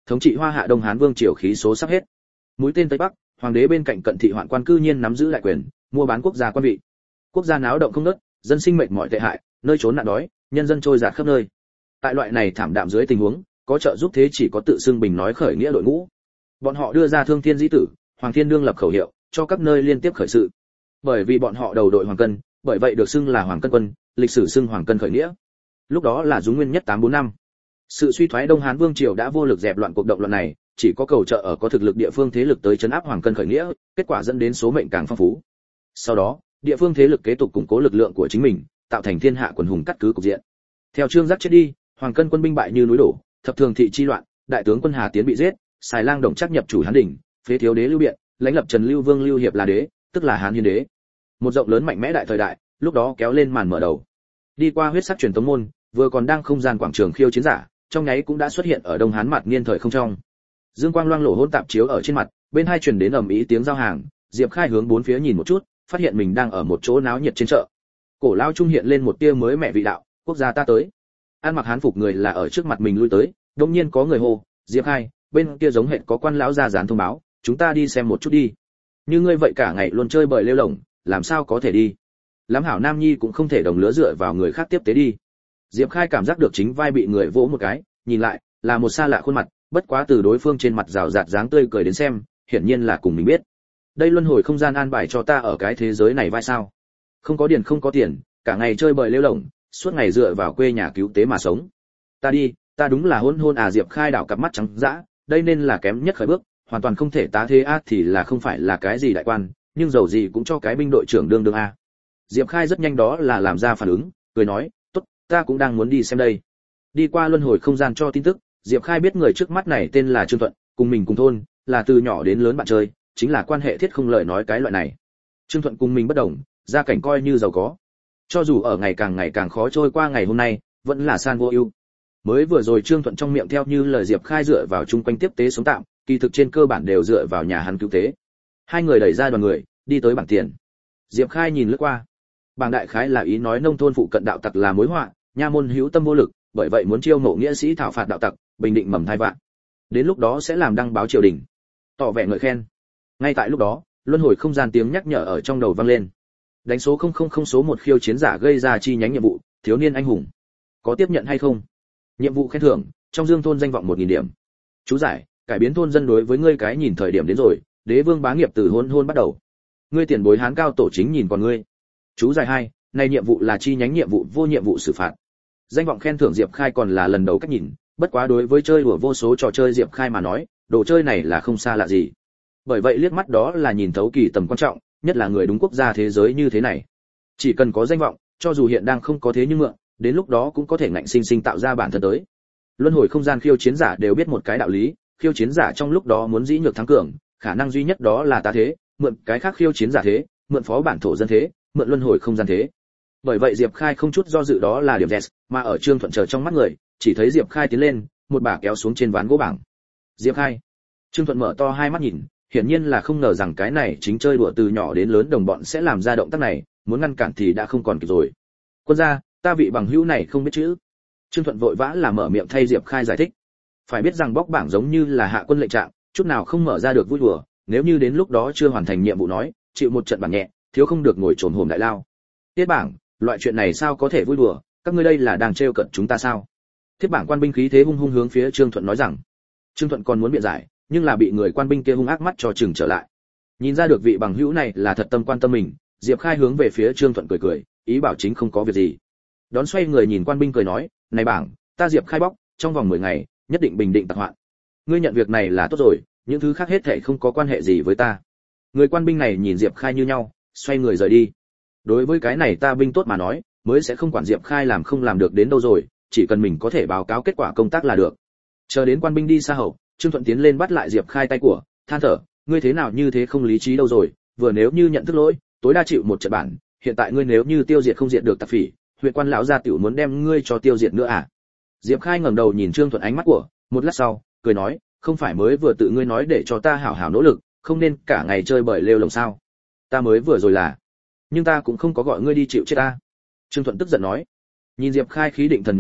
thống trị Hoa Hạ Đông Hán Vương triều khí số sắp hết. Mũi tên Tây Bắc, hoàng đế bên cạnh cận thị hoạn quan cư nhiên nắm giữ đại quyền, mua bán quốc gia quan vị. Quốc gia náo động không ngớt, dân sinh mệnh mọi tệ hại, nơi trốn nạn đói, nhân dân trôi dạt khắp nơi. Tại loại này thảm đạm dưới tình huống, có trợ giúp thế chỉ có tự xưng bình nói khởi nghĩa đội ngũ. Bọn họ đưa ra Thương Thiên Dĩ Tử, Hoàng Thiên Đương lập khẩu hiệu, cho các nơi liên tiếp khởi sự. Bởi vì bọn họ đầu đội Hoàng Cân, bởi vậy được xưng là Hoàng Cân quân, lịch sử xưng Hoàng Cân khởi nghĩa. Lúc đó là Dung Nguyên nhất 845. Sự suy thoái Đông Hán Vương triều đã vô lực dẹp loạn cuộc động loạn này, chỉ có cầu trợ ở có thực lực địa phương thế lực tới trấn áp Hoàng Cân khởi nghĩa, kết quả dẫn đến số mệnh càng phong phú. Sau đó, địa phương thế lực kế tục củng cố lực lượng của chính mình, tạo thành thiên hạ quần hùng cắt cứ cục diện. Theo Trương Giác chết đi, Hoàng Cân quân binh bại như núi đổ, thập thường thị chi loạn, đại tướng quân Hà Tiến bị giết, Xài Lang Đồng chắc nhập chủ Hán đỉnh, phế thiếu đế Lưu Biện, lãnh lập Trần Lưu Vương Lưu Hiệp là đế, tức là Hán Hiến đế. Một rộng lớn mạnh mẽ đại thời đại, lúc đó kéo lên màn mở đầu. Đi qua huyết sắc truyền tống môn, vừa còn đang không gian quảng trường khiêu chiến giả, trong nháy cũng đã xuất hiện ở Đông Hán mặt niên thời không trong. Dương quang loang lổ hỗn tạp chiếu ở trên mặt, bên hai truyền đến ầm ĩ tiếng giao hàng, Diệp Khai hướng bốn phía nhìn một chút, phát hiện mình đang ở một chỗ náo nhiệt trên chợ. Cổ lao trung hiện lên một tia mới mẹ vị đạo, quốc gia ta tới. Ăn mặc hán phục người là ở trước mặt mình lui tới, đột nhiên có người hô, Diệp Khai, bên kia giống hệt có quan lão ra dán thông báo, chúng ta đi xem một chút đi. Như ngươi vậy cả ngày luôn chơi bời lêu lổng, làm sao có thể đi? Lắm hảo nam nhi cũng không thể đồng lứa dựa vào người khác tiếp tế đi. Diệp Khai cảm giác được chính vai bị người vỗ một cái, nhìn lại, là một xa lạ khuôn mặt, bất quá từ đối phương trên mặt rào rạt dáng tươi cười đến xem, hiển nhiên là cùng mình biết. Đây luân hồi không gian an bài cho ta ở cái thế giới này vai sao? Không có điền không có tiền, cả ngày chơi bời lêu lổng, suốt ngày dựa vào quê nhà cứu tế mà sống. Ta đi, ta đúng là hôn à. Diệp Khai đảo cặp mắt trắng dã, đây nên là kém nhất khởi bước, hoàn toàn không thể tá thế a thì là không phải là cái gì đại quan, nhưng dầu gì cũng cho cái binh đội trưởng đương a. Diệp Khai rất nhanh đó là làm ra phản ứng, cười nói, tốt, ta cũng đang muốn đi xem đây. Đi qua luân hồi không gian cho tin tức, Diệp Khai biết người trước mắt này tên là Trương Thuận, cùng mình cùng thôn, là từ nhỏ đến lớn bạn chơi, chính là quan hệ thiết không lời nói cái loại này. Trương Thuận cùng mình bất đồng, gia cảnh coi như giàu có. Cho dù ở ngày càng khó trôi qua ngày hôm nay, vẫn là san vô ưu. Mới vừa rồi Trương Thuận trong miệng theo như lời Diệp Khai dựa vào chung quanh tiếp tế sống tạm, kỳ thực trên cơ bản đều dựa vào nhà hắn cứu tế. Hai người đẩy ra đoàn người, đi tới bảng tiền. Diệp Khai nhìn lướt qua. Bảng đại khái là ý nói nông thôn phụ cận đạo tặc là mối họa, nha môn hữu tâm vô lực, bởi vậy muốn chiêu mộ nghĩa sĩ thảo phạt đạo tặc, bình định mầm thai vạn. Đến lúc đó sẽ làm đăng báo triều đình, tỏ vẻ ngợi khen. Ngay tại lúc đó, luân hồi không gian tiếng nhắc nhở ở trong đầu vang lên. Đánh số 000 số 1 khiêu chiến giả gây ra chi nhánh nhiệm vụ, thiếu niên anh hùng. Có tiếp nhận hay không? Nhiệm vụ khen thưởng, trong Dương thôn danh vọng 1000 điểm. Chú giải, cải biến thôn dân đối với ngươi cái nhìn thời điểm đến rồi, đế vương bá nghiệp từ hôn bắt đầu. Ngươi tiền bối Hán cao tổ chính nhìn còn ngươi. Chú giải 2, này nhiệm vụ là chi nhánh nhiệm vụ vô nhiệm vụ xử phạt. Danh vọng khen thưởng Diệp Khai còn là lần đầu cách nhìn, bất quá đối với chơi đùa vô số trò chơi Diệp Khai mà nói, đồ chơi này là không xa lạ gì. Bởi vậy liếc mắt đó là nhìn thấu kỳ tầm quan trọng, nhất là người đúng quốc gia thế giới như thế này. Chỉ cần có danh vọng, cho dù hiện đang không có thế nhưng mượn, đến lúc đó cũng có thể ngạnh sinh sinh tạo ra bản thân tới. Luân hồi không gian khiêu chiến giả đều biết một cái đạo lý, khiêu chiến giả trong lúc đó muốn dĩ nhược thắng cường, khả năng duy nhất đó là tá thế, mượn cái khác khiêu chiến giả thế, mượn phó bản thổ dân thế, mượn luân hồi không gian thế. Bởi vậy Diệp Khai không chút do dự đó là điểm yes, mà ở Trương Thuận chờ trong mắt người, chỉ thấy Diệp Khai tiến lên, một bà kéo xuống trên ván gỗ bảng. Diệp Khai. Trương Thuận mở to hai mắt nhìn, hiển nhiên là không ngờ rằng cái này chính chơi đùa từ nhỏ đến lớn đồng bọn sẽ làm ra động tác này, muốn ngăn cản thì đã không còn kịp rồi. Quân gia, ta vị bằng hữu này không biết chữ. Trương Thuận vội vã là mở miệng thay Diệp Khai giải thích. Phải biết rằng bóc bảng giống như là hạ quân lệnh trạng, chút nào không mở ra được vui đùa, nếu như đến lúc đó chưa hoàn thành nhiệm vụ nói, chịu một trận bảng nhẹ, thiếu không được ngồi trồn hổm đại lao. Tiết bảng, loại chuyện này sao có thể vui đùa, các ngươi đây là đang trêu cợt chúng ta sao? Thiết bảng quan binh khí thế hung hung hướng phía Trương Thuận nói rằng. Trương Thuận còn muốn biện giải, nhưng là bị người quan binh kia hung ác mắt cho chừng trở lại. Nhìn ra được vị bằng hữu này là thật tâm quan tâm mình, Diệp Khai hướng về phía Trương Thuận cười cười, ý bảo chính không có việc gì. Đón xoay người nhìn quan binh cười nói, này bảng, ta Diệp Khai bóc, trong vòng 10 ngày, nhất định bình định tặc hoạn. Ngươi nhận việc này là tốt rồi, những thứ khác hết thảy không có quan hệ gì với ta. Người quan binh này nhìn Diệp Khai như nhau, xoay người rời đi. Đối với cái này ta binh tốt mà nói, mới sẽ không quản Diệp Khai làm không làm được đến đâu rồi, chỉ cần mình có thể báo cáo kết quả công tác là được. Chờ đến quan binh đi xa hậu, Trương Thuận tiến lên bắt lại Diệp Khai tay của, than thở, ngươi thế nào như thế không lý trí đâu rồi, vừa nếu như nhận thức lỗi, tối đa chịu một trận bản, hiện tại ngươi nếu như tiêu diệt không diệt được tặc phỉ, huyện quan lão gia tiểu muốn đem ngươi cho tiêu diệt nữa à? Diệp Khai ngẩng đầu nhìn Trương Thuận ánh mắt của, một lát sau, cười nói, không phải mới vừa tự ngươi nói để cho ta hảo hảo nỗ lực, không nên cả ngày chơi bời lêu lồng sao? Ta mới vừa rồi là, nhưng ta cũng không có gọi ngươi đi chịu chết ta. Trương Thuận tức giận nói. Nhìn Diệp Khai khí định thần nhàn dạng,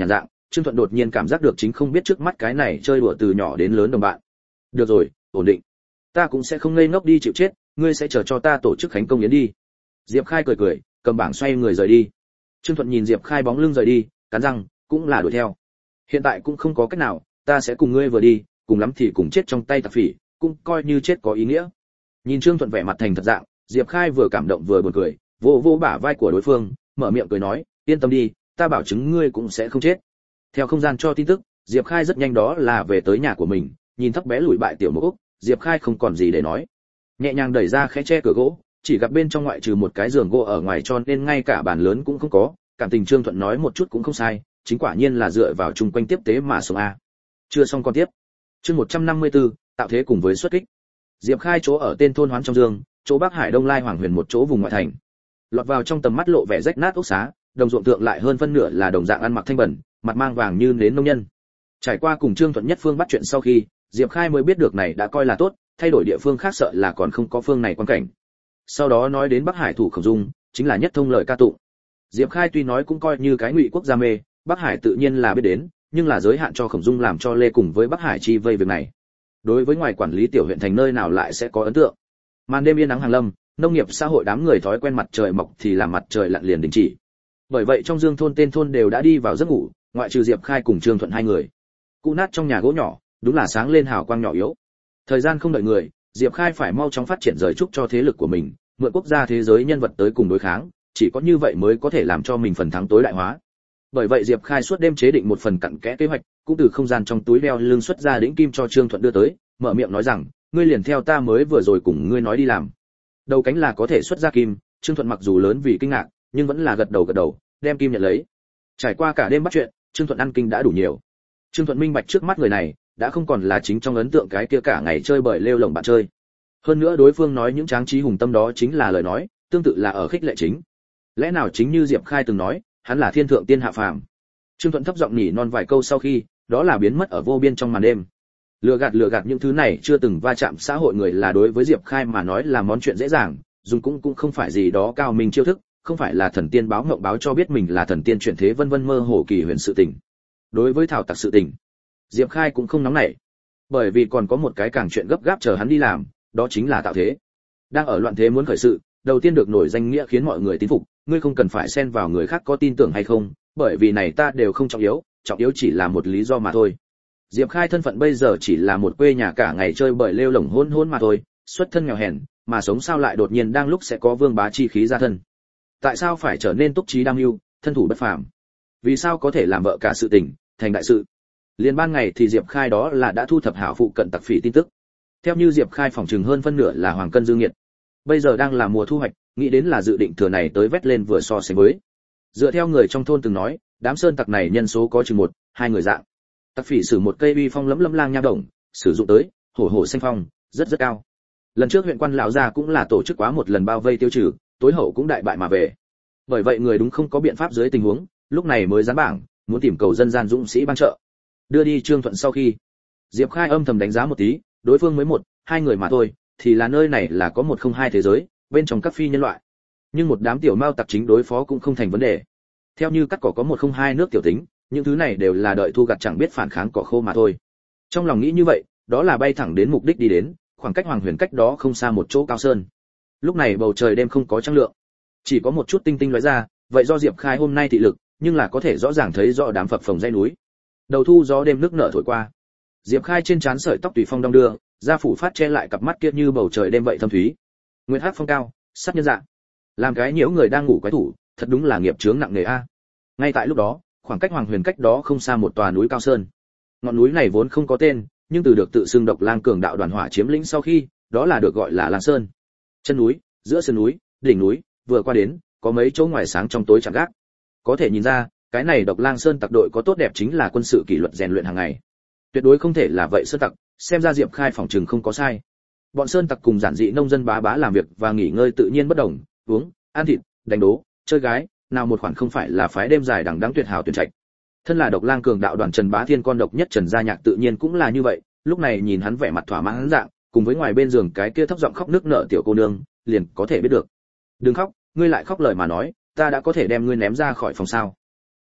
Trương Thuận đột nhiên cảm giác được chính không biết trước mắt cái này chơi đùa từ nhỏ đến lớn đồng bạn. Được rồi, ổn định. Ta cũng sẽ không ngây ngốc đi chịu chết, ngươi sẽ chờ cho ta tổ chức khánh công yến đi. Diệp Khai cười cười, cầm bảng xoay người rời đi. Trương Thuận nhìn Diệp Khai bóng lưng rời đi, cắn răng, cũng là đuổi theo. Hiện tại cũng không có cách nào, ta sẽ cùng ngươi vừa đi, cùng lắm thì cùng chết trong tay tặc phỉ, cũng coi như chết có ý nghĩa. Nhìn Trương Thuận vẻ mặt thành thật dạng, Diệp Khai vừa cảm động vừa buồn cười, vô vô bả vai của đối phương, mở miệng cười nói, yên tâm đi, ta bảo chứng ngươi cũng sẽ không chết. Theo không gian cho tin tức, Diệp Khai rất nhanh đó là về tới nhà của mình, nhìn thấp bé lùi bại tiểu Mộc Úc, Diệp Khai không còn gì để nói. Nhẹ nhàng đẩy ra khẽ che cửa gỗ, chỉ gặp bên trong ngoại trừ một cái giường gỗ ở ngoài cho nên ngay cả bàn lớn cũng không có, cảm tình Trương Thuận nói một chút cũng không sai, chính quả nhiên là dựa vào chung quanh tiếp tế mà sống a. Chưa xong con tiếp. Chương 154, tạo thế cùng với xuất kích. Diệp Khai chỗ ở tên thôn Hoán trong Dương, chỗ Bắc Hải Đông Lai Hoàng Huyền một chỗ vùng ngoại thành. Lọt vào trong tầm mắt lộ vẻ rách nát ốc xá, đồng ruộng tượng lại hơn phân nửa là đồng dạng ăn mặc thanh bẩn, mặt mang vàng như nến nông nhân. Trải qua cùng Trương Thuận nhất phương bắt chuyện sau khi, Diệp Khai mới biết được này đã coi là tốt, thay đổi địa phương khác sợ là còn không có phương này quan cảnh. Sau đó nói đến Bắc Hải thủ Khổng Dung, chính là nhất thông lời ca tụng. Diệp Khai tuy nói cũng coi như cái ngụy quốc gia mê, Bắc Hải tự nhiên là biết đến, nhưng là giới hạn cho Khổng Dung làm cho Lê cùng với Bắc Hải chi vây việc này. Đối với ngoài quản lý tiểu huyện thành nơi nào lại sẽ có ấn tượng. Màn đêm yên nắng hàng lâm, nông nghiệp xã hội đám người thói quen mặt trời mọc thì làm mặt trời lặn liền đình chỉ. Bởi vậy trong Dương thôn tên thôn đều đã đi vào giấc ngủ, ngoại trừ Diệp Khai cùng Trương Thuận hai người. Cụ nát trong nhà gỗ nhỏ, đúng là sáng lên hào quang nhỏ yếu. Thời gian không đợi người, Diệp Khai phải mau chóng phát triển rời trúc cho thế lực của mình, mượn quốc gia thế giới nhân vật tới cùng đối kháng, chỉ có như vậy mới có thể làm cho mình phần thắng tối đại hóa. Bởi vậy Diệp Khai suốt đêm chế định một phần cặn kẽ kế hoạch, cũng từ không gian trong túi đeo lưng xuất ra đĩnh kim cho Trương Thuận đưa tới, mở miệng nói rằng, ngươi liền theo ta mới vừa rồi cùng ngươi nói đi làm. Đầu cánh là có thể xuất ra kim, Trương Thuận mặc dù lớn vì kinh ngạc, nhưng vẫn là gật đầu, đem kim nhận lấy. Trải qua cả đêm bắt chuyện, Trương Thuận ăn kinh đã đủ nhiều. Trương Thuận minh bạch trước mắt người này, đã không còn là chính trong ấn tượng cái kia cả ngày chơi bời lêu lổng bạn chơi. Hơn nữa đối phương nói những tráng trí hùng tâm đó chính là lời nói, tương tự là ở khích lệ chính. Lẽ nào chính như Diệp Khai từng nói, hắn là thiên thượng tiên hạ phàm. Trương Thuận thấp giọng nhỉ non vài câu sau khi, đó là biến mất ở vô biên trong màn đêm. Lừa gạt những thứ này chưa từng va chạm xã hội người là đối với Diệp Khai mà nói là món chuyện dễ dàng, dùng cũng không phải gì đó cao minh chiêu thức, không phải là thần tiên báo ngộng báo cho biết mình là thần tiên chuyển thế vân vân mơ hồ kỳ huyền sự tình. Đối với thảo tặc sự tình, Diệp Khai cũng không nóng nảy, bởi vì còn có một cái càng chuyện gấp gáp chờ hắn đi làm, đó chính là tạo thế. Đang ở loạn thế muốn khởi sự, đầu tiên được nổi danh nghĩa khiến mọi người tín phục, ngươi không cần phải xen vào người khác có tin tưởng hay không, bởi vì này ta đều không trọng yếu chỉ là một lý do mà thôi. Diệp Khai thân phận bây giờ chỉ là một quê nhà cả ngày chơi bời lêu lổng hôn mà thôi, xuất thân nghèo hèn, mà sống sao lại đột nhiên đang lúc sẽ có vương bá chi khí ra thân. Tại sao phải trở nên túc trí đam mưu, thân thủ bất phàm? Vì sao có thể làm vợ cả sự tình, thành đại sự? Liên ban ngày thì Diệp Khai đó là đã thu thập hảo phụ cận tặc phỉ tin tức. Theo như Diệp Khai phỏng chừng hơn phân nửa là hoàng cân dương nghiệt. Bây giờ đang là mùa thu hoạch, nghĩ đến là dự định thừa này tới vét lên vừa so sánh với. Dựa theo người trong thôn từng nói, đám sơn tặc này nhân số có chừng 1-2 người dạng. Tặc phỉ sử một cây uy phong lẫm lẫm lang nha đồng, sử dụng tới, hổ xanh phong, rất cao. Lần trước huyện quan lão gia cũng là tổ chức quá một lần bao vây tiêu trừ, tối hậu cũng đại bại mà về. Bởi vậy người đúng không có biện pháp dưới tình huống, lúc này mới dán bảng, muốn tìm cầu dân gian dũng sĩ ban trợ. Đưa đi Trương Thuận sau khi, Diệp Khai âm thầm đánh giá một tí, đối phương mới 1-2 người mà thôi, thì là nơi này là có 102 thế giới, bên trong các phi nhân loại. Nhưng một đám tiểu mao tặc chính đối phó cũng không thành vấn đề. Theo như cắt cỏ có 102 nước tiểu tính, những thứ này đều là đợi thu gặt chẳng biết phản kháng cỏ khô mà thôi. Trong lòng nghĩ như vậy, đó là bay thẳng đến mục đích đi đến, khoảng cách Hoàng Huyền cách đó không xa một chỗ cao sơn. Lúc này bầu trời đêm không có trăng lượng, chỉ có một chút tinh tinh lóe ra, vậy do Diệp Khai hôm nay thị lực, nhưng là có thể rõ ràng thấy rõ đám phập phồng dãy núi. Đầu thu gió đêm nước nở thổi qua, Diệp Khai trên trán sợi tóc tùy phong đong đưa, da phủ phát che lại cặp mắt kia như bầu trời đêm vậy thâm thúy. Nguyệt hắc phong cao, sát nhân dạng, làm cái nhiễu người đang ngủ quái thủ, thật đúng là nghiệp chướng nặng nề a. Ngay tại lúc đó, khoảng cách Hoàng Huyền cách đó không xa một tòa núi cao sơn. Ngọn núi này vốn không có tên, nhưng từ được tự xưng độc lang cường đạo đoàn hỏa chiếm lĩnh sau khi, đó là được gọi là Lang Sơn. Chân núi, giữa sườn núi, đỉnh núi, vừa qua đến, có mấy chỗ ngoài sáng trong tối chạm gác. Có thể nhìn ra, cái này độc lang sơn tặc đội có tốt đẹp chính là quân sự kỷ luật rèn luyện hàng ngày. Tuyệt đối không thể là vậy sơn tặc, xem ra Diệp Khai phỏng chừng không có sai. Bọn sơn tặc cùng giản dị nông dân bá bá làm việc và nghỉ ngơi tự nhiên bất đồng, uống, ăn thịt, đánh đố, chơi gái, nào một khoản không phải là phái đêm dài đằng đẵng tuyệt hảo tuyển trạch. Thân là độc lang cường đạo đoàn Trần Bá Thiên con độc nhất Trần Gia Nhạc tự nhiên cũng là như vậy, lúc này nhìn hắn vẻ mặt thỏa mãn dạng, cùng với ngoài bên giường cái kia thấp giọng khóc nức nở tiểu cô nương, liền có thể biết được. Đừng khóc, ngươi lại khóc lời mà nói, ta đã có thể đem ngươi ném ra khỏi phòng sao?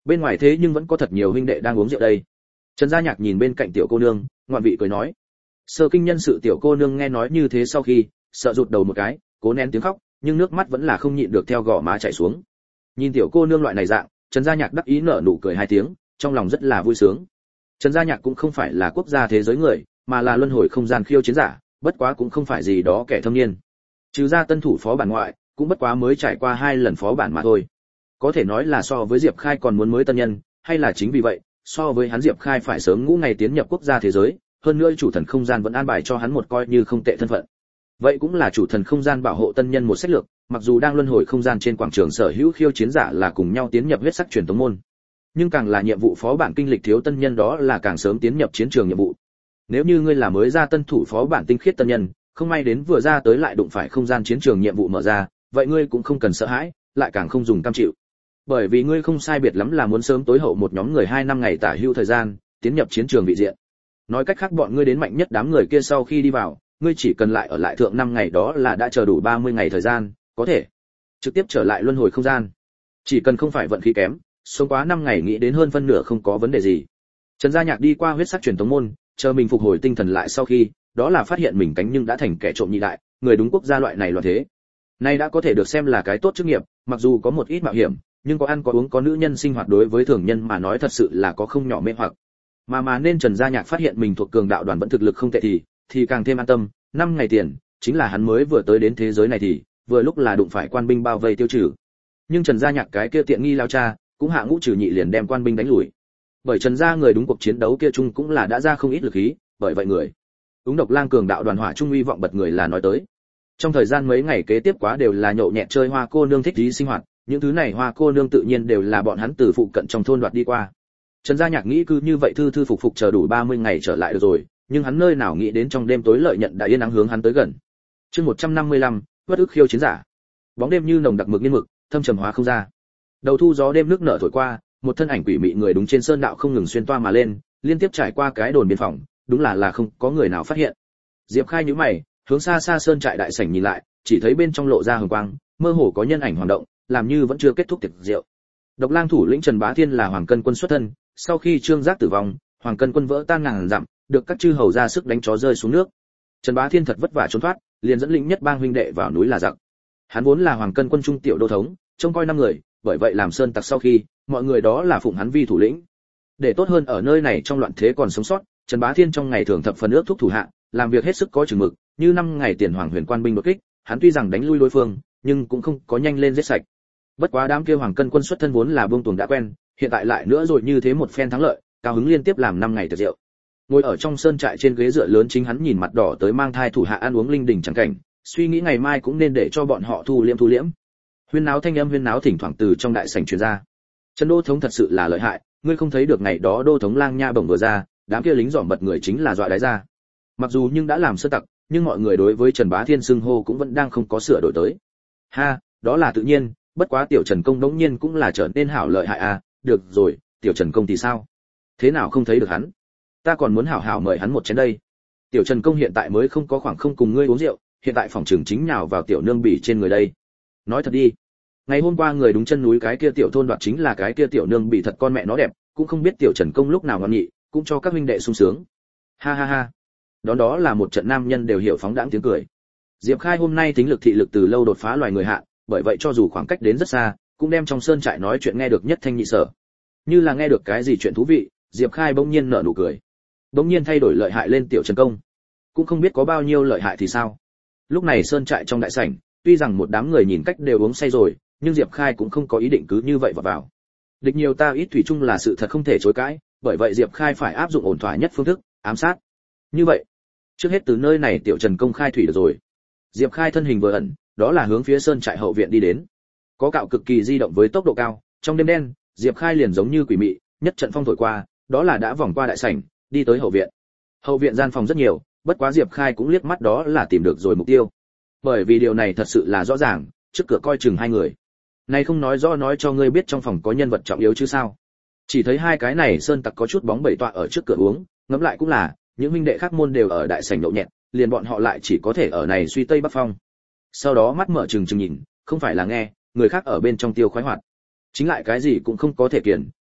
bên ngoài thế nhưng vẫn có thật nhiều huynh đệ đang uống rượu đây. Trần Gia Nhạc nhìn bên cạnh tiểu cô nương, ngoạn vị cười nói. Sơ kinh nhân sự tiểu cô nương nghe nói như thế sau khi sợ rụt đầu một cái, cố nén tiếng khóc, nhưng nước mắt vẫn là không nhịn được theo gò má chảy xuống. Nhìn tiểu cô nương loại này dạng, Trần Gia Nhạc đắc ý nở nụ cười hai tiếng, trong lòng rất là vui sướng. Trần Gia Nhạc cũng không phải là quốc gia thế giới người, mà là luân hồi không gian khiêu chiến giả, bất quá cũng không phải gì đó kẻ thâm niên. Trừ ra tân thủ phó bản ngoại, cũng bất quá mới trải qua 2 lần phó bản mà thôi. Có thể nói là so với Diệp Khai còn muốn mới tân nhân, hay là chính vì vậy, so với hắn Diệp Khai phải sớm ngũ ngày tiến nhập quốc gia thế giới, hơn nữa chủ thần không gian vẫn an bài cho hắn một coi như không tệ thân phận. Vậy cũng là chủ thần không gian bảo hộ tân nhân một sách lược, mặc dù đang luân hồi không gian trên quảng trường sở hữu khiêu chiến giả là cùng nhau tiến nhập huyết sắc truyền tống môn, nhưng càng là nhiệm vụ phó bản kinh lịch thiếu tân nhân đó là càng sớm tiến nhập chiến trường nhiệm vụ. Nếu như ngươi là mới ra tân thủ phó bản tinh khiết tân nhân, không may đến vừa ra tới lại đụng phải không gian chiến trường nhiệm vụ mở ra, vậy ngươi cũng không cần sợ hãi, lại càng không dùng cam chịu. Bởi vì ngươi không sai biệt lắm là muốn sớm tối hậu một nhóm người 2 năm ngày tả hữu thời gian, tiến nhập chiến trường vị diện. Nói cách khác bọn ngươi đến mạnh nhất đám người kia sau khi đi vào, ngươi chỉ cần lại ở lại thượng 5 ngày đó là đã chờ đủ 30 ngày thời gian, có thể trực tiếp trở lại luân hồi không gian. Chỉ cần không phải vận khí kém, sống quá 5 ngày nghĩ đến hơn phân nửa không có vấn đề gì. Trần Gia Nhạc đi qua huyết sắc truyền tống môn, chờ mình phục hồi tinh thần lại sau khi, đó là phát hiện mình cánh nhưng đã thành kẻ trộm nhị đại, người đúng quốc gia loại này loạn thế. Nay đã có thể được xem là cái tốt chức nghiệp, mặc dù có một ít mạo hiểm, nhưng có ăn có uống có nữ nhân sinh hoạt đối với thường nhân mà nói thật sự là có không nhỏ mê hoặc. Mà nên Trần Gia Nhạc phát hiện mình thuộc cường đạo đoàn vẫn thực lực không tệ thì càng thêm an tâm. 5 ngày tiền, chính là hắn mới vừa tới đến thế giới này thì vừa lúc là đụng phải quan binh bao vây tiêu trừ. Nhưng Trần Gia Nhạc cái kia tiện nghi lao cha, cũng hạ ngũ trừ nhị liền đem quan binh đánh lùi. Bởi Trần gia người đúng cuộc chiến đấu kia chung cũng là đã ra không ít lực khí, bởi vậy người Úng Độc Lang cường đạo đoàn hỏa trung uy vọng bật người là nói tới. Trong thời gian mấy ngày kế tiếp quá đều là nhậu nhẹt chơi hoa cô nương thích trí sinh hoạt, những thứ này hoa cô nương tự nhiên đều là bọn hắn từ phụ cận trong thôn đoạt đi qua. Trần Gia Nhạc nghĩ cứ như vậy thư thư phục phục chờ đủ 30 ngày trở lại được rồi, nhưng hắn nơi nào nghĩ đến trong đêm tối lợi nhận đã yên ắng hướng hắn tới gần. Chương 155, bất ức khiêu chiến giả. Bóng đêm như nồng đặc mực nghiên mực, thâm trầm hóa không ra. Đầu thu gió đêm nước nở thổi qua, một thân ảnh quỷ mị người đúng trên sơn đạo không ngừng xuyên toa mà lên, liên tiếp trải qua cái đồn biên phòng, đúng là không có người nào phát hiện. Diệp Khai nhíu mày, hướng xa xa sơn trại đại sảnh nhìn lại, chỉ thấy bên trong lộ ra hồng quang, mơ hồ có nhân ảnh hoạt động, làm như vẫn chưa kết thúc tiệc rượu. Độc Lang thủ lĩnh Trần Bá Thiên là Hoàng Cân quân xuất thân, sau khi Trương Giác tử vong, Hoàng Cân quân vỡ tan ngàn dặm, được các chư hầu ra sức đánh chó rơi xuống nước. Trần Bá Thiên thật vất vả trốn thoát, liền dẫn lĩnh nhất bang huynh đệ vào núi là giặc. Hắn vốn là Hoàng Cân quân trung tiểu đô thống, trông coi 5 người, bởi vậy làm sơn tặc sau khi, mọi người đó là phụng hắn vi thủ lĩnh. Để tốt hơn ở nơi này trong loạn thế còn sống sót, Trần Bá Thiên trong ngày thường thập phần ước thúc thủ hạ, làm việc hết sức có chừng mực, như 5 ngày tiền Hoàng Huyền quan binh đột kích, hắn tuy rằng đánh lui đối phương, nhưng cũng không có nhanh lên giết sạch. Bất quá đám kia Hoàng Cân quân xuất thân vốn là buông tuồng đã quen, hiện tại lại nữa rồi như thế một phen thắng lợi, cao hứng liên tiếp làm 5 ngày tiệc rượu. Ngồi ở trong sơn trại trên ghế dựa lớn chính hắn nhìn mặt đỏ tới mang thai thủ hạ ăn uống linh đình chẳng cảnh, suy nghĩ ngày mai cũng nên để cho bọn họ thu liễm. Huyên náo thanh âm huyên náo thỉnh thoảng từ trong đại sảnh truyền ra. Trần đô thống thật sự là lợi hại, ngươi không thấy được ngày đó đô thống Lang Nha bổng vừa ra, đám kia lính dòm bật người chính là dọa đái ra. Mặc dù nhưng đã làm sơ tặc, nhưng mọi người đối với Trần Bá Thiên xưng hô cũng vẫn đang không có sửa đổi tới. Ha, đó là tự nhiên, bất quá tiểu Trần công đống nhiên cũng là trở nên hảo lợi hại à, được rồi, tiểu Trần công thì sao? Thế nào không thấy được hắn? Ta còn muốn hảo hảo mời hắn một chén đây. Tiểu Trần công hiện tại mới không có khoảng không cùng ngươi uống rượu, hiện tại phòng trường chính nhào vào tiểu nương bỉ trên người đây. Nói thật đi, ngày hôm qua người đúng chân núi cái kia tiểu thôn đoạt chính là cái kia tiểu nương bị thật con mẹ nó đẹp, cũng không biết tiểu Trần công lúc nào ngon nhị, cũng cho các huynh đệ sung sướng. Ha ha ha. Đó là một trận nam nhân đều hiểu phóng đãng tiếng cười. Diệp Khai hôm nay tính lực thị lực từ lâu đột phá loài người hạ, bởi vậy cho dù khoảng cách đến rất xa, cũng đem trong sơn trại nói chuyện nghe được nhất thanh nhị sở. Như là nghe được cái gì chuyện thú vị, Diệp Khai bỗng nhiên nở nụ cười. Bỗng nhiên thay đổi lợi hại lên tiểu Trần công. Cũng không biết có bao nhiêu lợi hại thì sao. Lúc này sơn trại trong đại sảnh, tuy rằng một đám người nhìn cách đều uống say rồi, nhưng Diệp Khai cũng không có ý định cứ như vậy vào. Địch nhiều ta ít thủy chung là sự thật không thể chối cãi, bởi vậy Diệp Khai phải áp dụng ổn thỏa nhất phương thức, ám sát. Như vậy, trước hết từ nơi này tiểu Trần công khai thủy được rồi. Diệp Khai thân hình vừa ẩn, đó là hướng phía sơn trại hậu viện đi đến. Có cạo cực kỳ di động với tốc độ cao, trong đêm đen, Diệp Khai liền giống như quỷ mị, nhất trận phong thổi qua, đó là đã vòng qua đại sảnh, đi tới hậu viện. Hậu viện gian phòng rất nhiều, bất quá Diệp Khai cũng liếc mắt đó là tìm được rồi mục tiêu. Bởi vì điều này thật sự là rõ ràng, trước cửa coi chừng 2 người. Này không nói rõ nói cho ngươi biết trong phòng có nhân vật trọng yếu chứ sao? Chỉ thấy 2 cái này sơn tặc có chút bóng bẩy tọa ở trước cửa uống, ngẫm lại cũng là, những huynh đệ khác môn đều ở đại sảnh nhậu nhẹt, liền bọn họ lại chỉ có thể ở này suy tây bắc phong. Sau đó mắt mở trừng trừng nhìn, không phải là nghe, người khác ở bên trong tiêu khoái hoạt. Chính lại cái gì cũng không có thể kiền,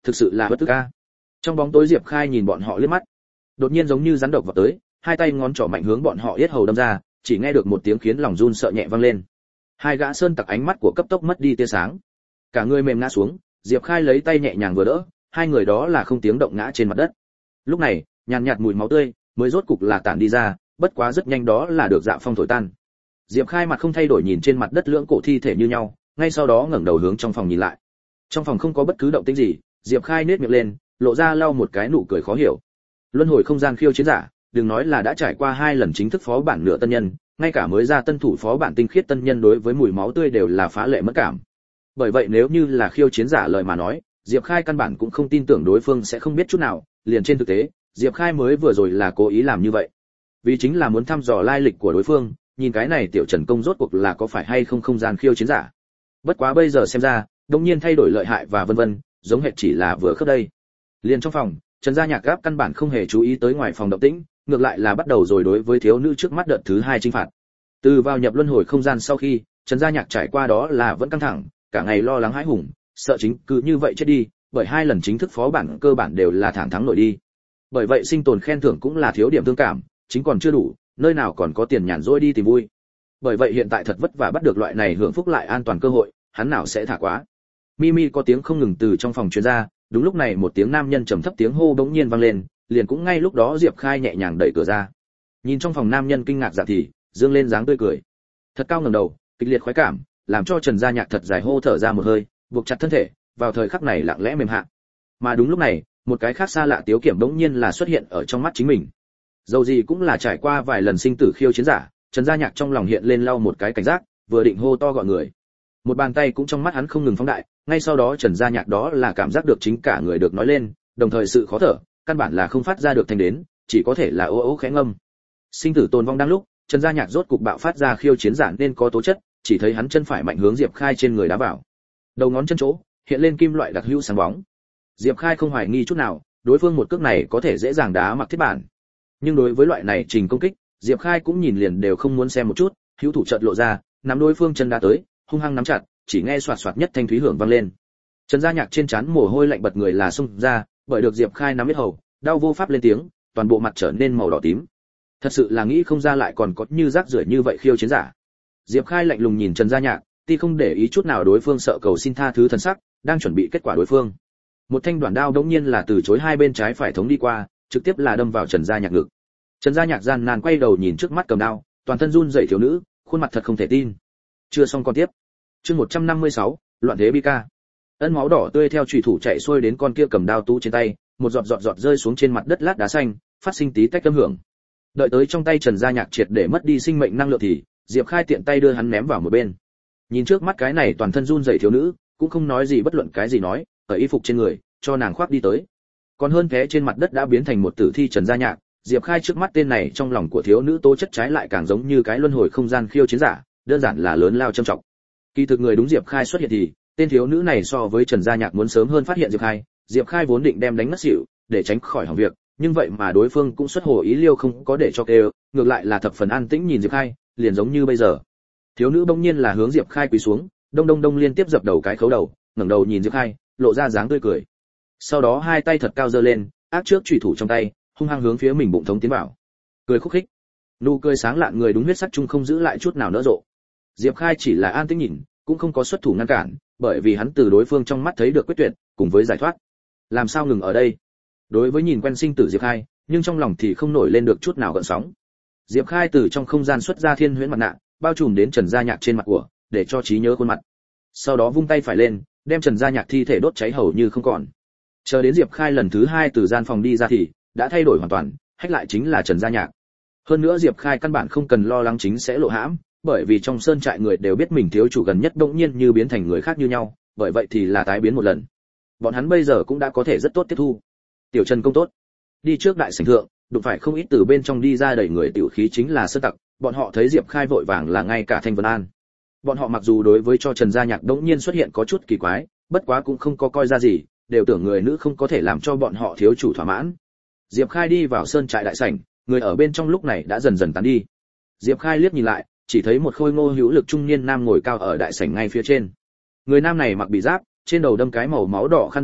thực sự là bất tức a. Trong bóng tối Diệp Khai nhìn bọn họ liếc mắt, đột nhiên giống như rắn độc vào tới, hai tay ngón trỏ mạnh hướng bọn họ yết hầu đâm ra, chỉ nghe được một tiếng khiến lòng run sợ nhẹ vang lên. Hai gã sơn tặc ánh mắt của cấp tốc mất đi tia sáng, cả người mềm ngã xuống. Diệp Khai lấy tay nhẹ nhàng vừa đỡ, hai người đó là không tiếng động ngã trên mặt đất. Lúc này, nhàn nhạt mùi máu tươi mới rốt cục là tản đi ra, bất quá rất nhanh đó là được Dạ Phong thổi tan. Diệp Khai mặt không thay đổi nhìn trên mặt đất lưỡng cổ thi thể như nhau, ngay sau đó ngẩng đầu hướng trong phòng nhìn lại. Trong phòng không có bất cứ động tĩnh gì, Diệp Khai nhếch miệng lên, lộ ra lau một cái nụ cười khó hiểu. Luân hồi không gian khiêu chiến giả, đừng nói là đã trải qua 2 lần chính thức phó bản nửa tân nhân, ngay cả mới ra tân thủ phó bản tinh khiết tân nhân đối với mùi máu tươi đều là phá lệ mất cảm. Bởi vậy nếu như là khiêu chiến giả lời mà nói, Diệp Khai căn bản cũng không tin tưởng đối phương sẽ không biết chút nào, liền trên thực tế, Diệp Khai mới vừa rồi là cố ý làm như vậy. Vì chính là muốn thăm dò lai lịch của đối phương, nhìn cái này tiểu Trần công rốt cuộc là có phải hay không không gian khiêu chiến giả. Bất quá bây giờ xem ra, đột nhiên thay đổi lợi hại và vân vân, giống hệt chỉ là vừa khớp đây. Liền trong phòng, Trần Gia Nhạc gáp căn bản không hề chú ý tới ngoài phòng động tĩnh, ngược lại là bắt đầu rồi đối với thiếu nữ trước mắt đợt thứ 2 chinh phạt. Từ vào nhập luân hồi không gian sau khi, Trần Gia Nhạc trải qua đó là vẫn căng thẳng, cả ngày lo lắng hãi hùng, sợ chính cứ như vậy chết đi, bởi 2 lần chính thức phó bản cơ bản đều là thẳng thắng nổi đi. Bởi vậy sinh tồn khen thưởng cũng là thiếu điểm thương cảm, chính còn chưa đủ, nơi nào còn có tiền nhàn rỗi đi tìm vui. Bởi vậy hiện tại thật vất vả bắt được loại này hưởng phúc lại an toàn cơ hội, hắn nào sẽ thả quá. Mimi có tiếng không ngừng từ trong phòng truyền ra, đúng lúc này một tiếng nam nhân trầm thấp tiếng hô bỗng nhiên vang lên, liền cũng ngay lúc đó Diệp Khai nhẹ nhàng đẩy cửa ra. Nhìn trong phòng nam nhân kinh ngạc dạ thì, dương lên dáng tươi cười. Thật cao ngẩng đầu, kịch liệt khoái cảm, làm cho Trần Gia Nhạc thật dài hô thở ra một hơi, buộc chặt thân thể, vào thời khắc này lặng lẽ mềm hạ. Mà đúng lúc này, một cái khác xa lạ tiếu kiểm bỗng nhiên là xuất hiện ở trong mắt chính mình. Dầu gì cũng là trải qua vài lần sinh tử khiêu chiến giả, Trần Gia Nhạc trong lòng hiện lên lau một cái cảnh giác, vừa định hô to gọi người. Một bàn tay cũng trong mắt hắn không ngừng phóng đại, ngay sau đó Trần Gia Nhạc đó là cảm giác được chính cả người được nói lên, đồng thời sự khó thở, căn bản là không phát ra được thanh đến, chỉ có thể là ố ố khẽ ngâm. Sinh tử tồn vong đang lúc, Trần Gia Nhạc rốt cục bạo phát ra khiêu chiến giả nên có tố chất, chỉ thấy hắn chân phải mạnh hướng Diệp Khai trên người đá vào. Đầu ngón chân chỗ hiện lên kim loại đặc hữu sáng bóng. Diệp Khai không hoài nghi chút nào, đối phương một cước này có thể dễ dàng đá mặc thiết bản. Nhưng đối với loại này trình công kích, Diệp Khai cũng nhìn liền đều không muốn xem một chút, hữu thủ chợt lộ ra, nắm đối phương chân đá tới, hung hăng nắm chặt, chỉ nghe xoạt xoạt nhất thanh thúy hưởng vang lên. Trần Gia Nhạc trên trán mồ hôi lạnh bật người là xông ra, bởi được Diệp Khai nắm hết hầu, đau vô pháp lên tiếng, toàn bộ mặt trở nên màu đỏ tím. Thật sự là nghĩ không ra lại còn có như rác rưởi như vậy khiêu chiến giả. Diệp Khai lạnh lùng nhìn Trần Gia Nhạc, tuy không để ý chút nào đối phương sợ cầu xin tha thứ thần sắc, đang chuẩn bị kết quả đối phương. Một thanh đoạn đao đống nhiên là từ chối hai bên trái phải thống đi qua, trực tiếp là đâm vào Trần Gia Nhạc ngực. Trần Gia Nhạc gian nan quay đầu nhìn trước mắt cầm đao, toàn thân run rẩy thiếu nữ, khuôn mặt thật không thể tin. Chưa xong con tiếp. Chương 156, loạn thế bi ca. Ân máu đỏ tươi theo chủy thủ chạy xuôi đến con kia cầm đao tú trên tay, một giọt giọt giọt rơi xuống trên mặt đất lát đá xanh, phát sinh tí tách âm hưởng. Đợi tới trong tay Trần Gia Nhạc triệt để mất đi sinh mệnh năng lượng thì, Diệp Khai tiện tay đưa hắn ném vào một bên. Nhìn trước mắt cái này toàn thân run rẩy thiếu nữ, cũng không nói gì bất luận cái gì nói, ở y phục trên người, cho nàng khoác đi tới. Còn hơn thế trên mặt đất đã biến thành một tử thi Trần Gia Nhạc, Diệp Khai trước mắt tên này trong lòng của thiếu nữ tố chất trái lại càng giống như cái luân hồi không gian khiêu chiến giả, đơn giản là lớn lao trầm trọng. Kỳ thực người đúng Diệp Khai xuất hiện thì, tên thiếu nữ này so với Trần Gia Nhạc muốn sớm hơn phát hiện Diệp Khai, Diệp Khai vốn định đem đánh ngất xỉu, để tránh khỏi hỏng việc, nhưng vậy mà đối phương cũng xuất hồ ý liêu không có để cho kêu, ngược lại là thập phần an tĩnh nhìn Diệp Khai, liền giống như bây giờ. Thiếu nữ bỗng nhiên là hướng Diệp Khai quỳ xuống, đông đông đông liên tiếp dập đầu cái khấu đầu, ngẩng đầu nhìn Diệp Khai, lộ ra dáng tươi cười. Sau đó hai tay thật cao giơ lên, áp trước chủy thủ trong tay, hung hăng hướng phía mình bụng thống tiến vào. Cười khúc khích. Nụ cười sáng lạn người đúng huyết sắc chung không giữ lại chút nào nỡ rộ. Diệp Khai chỉ là an tĩnh nhìn, cũng không có xuất thủ ngăn cản, bởi vì hắn từ đối phương trong mắt thấy được quyết tuyệt, cùng với giải thoát. Làm sao ngừng ở đây? Đối với nhìn quen sinh tử Diệp Khai, nhưng trong lòng thì không nổi lên được chút nào gợn sóng. Diệp Khai từ trong không gian xuất ra thiên huyễn mặt nạ, bao trùm đến Trần Gia Nhạc trên mặt của, để cho trí nhớ khuôn mặt. Sau đó vung tay phải lên, đem Trần Gia Nhạc thi thể đốt cháy hầu như không còn. Chờ đến Diệp Khai lần thứ 2 từ gian phòng đi ra thì đã thay đổi hoàn toàn, hách lại chính là Trần Gia Nhạc. Hơn nữa Diệp Khai căn bản không cần lo lắng chính sẽ lộ hãm, bởi vì trong sơn trại người đều biết mình thiếu chủ gần nhất bỗng nhiên như biến thành người khác như nhau, bởi vậy thì là tái biến một lần. Bọn hắn bây giờ cũng đã có thể rất tốt tiếp thu. Tiểu Trần công tốt. Đi trước đại sảnh thượng, đụng phải không ít từ bên trong đi ra đầy người tiểu khí chính là sơn tặc, bọn họ thấy Diệp Khai vội vàng là ngay cả Thanh Vân An. Bọn họ mặc dù đối với cho Trần Gia Nhạc đống nhiên xuất hiện có chút kỳ quái, bất quá cũng không có coi ra gì, đều tưởng người nữ không có thể làm cho bọn họ thiếu chủ thỏa mãn. Diệp Khai đi vào sơn trại đại sảnh, người ở bên trong lúc này đã dần dần tán đi. Diệp Khai liếc nhìn lại, chỉ thấy một khôi ngô hữu lực trung niên nam ngồi cao ở đại sảnh ngay phía trên. Người nam này mặc bị giáp, trên đầu đâm cái màu máu đỏ khăn đội đầu,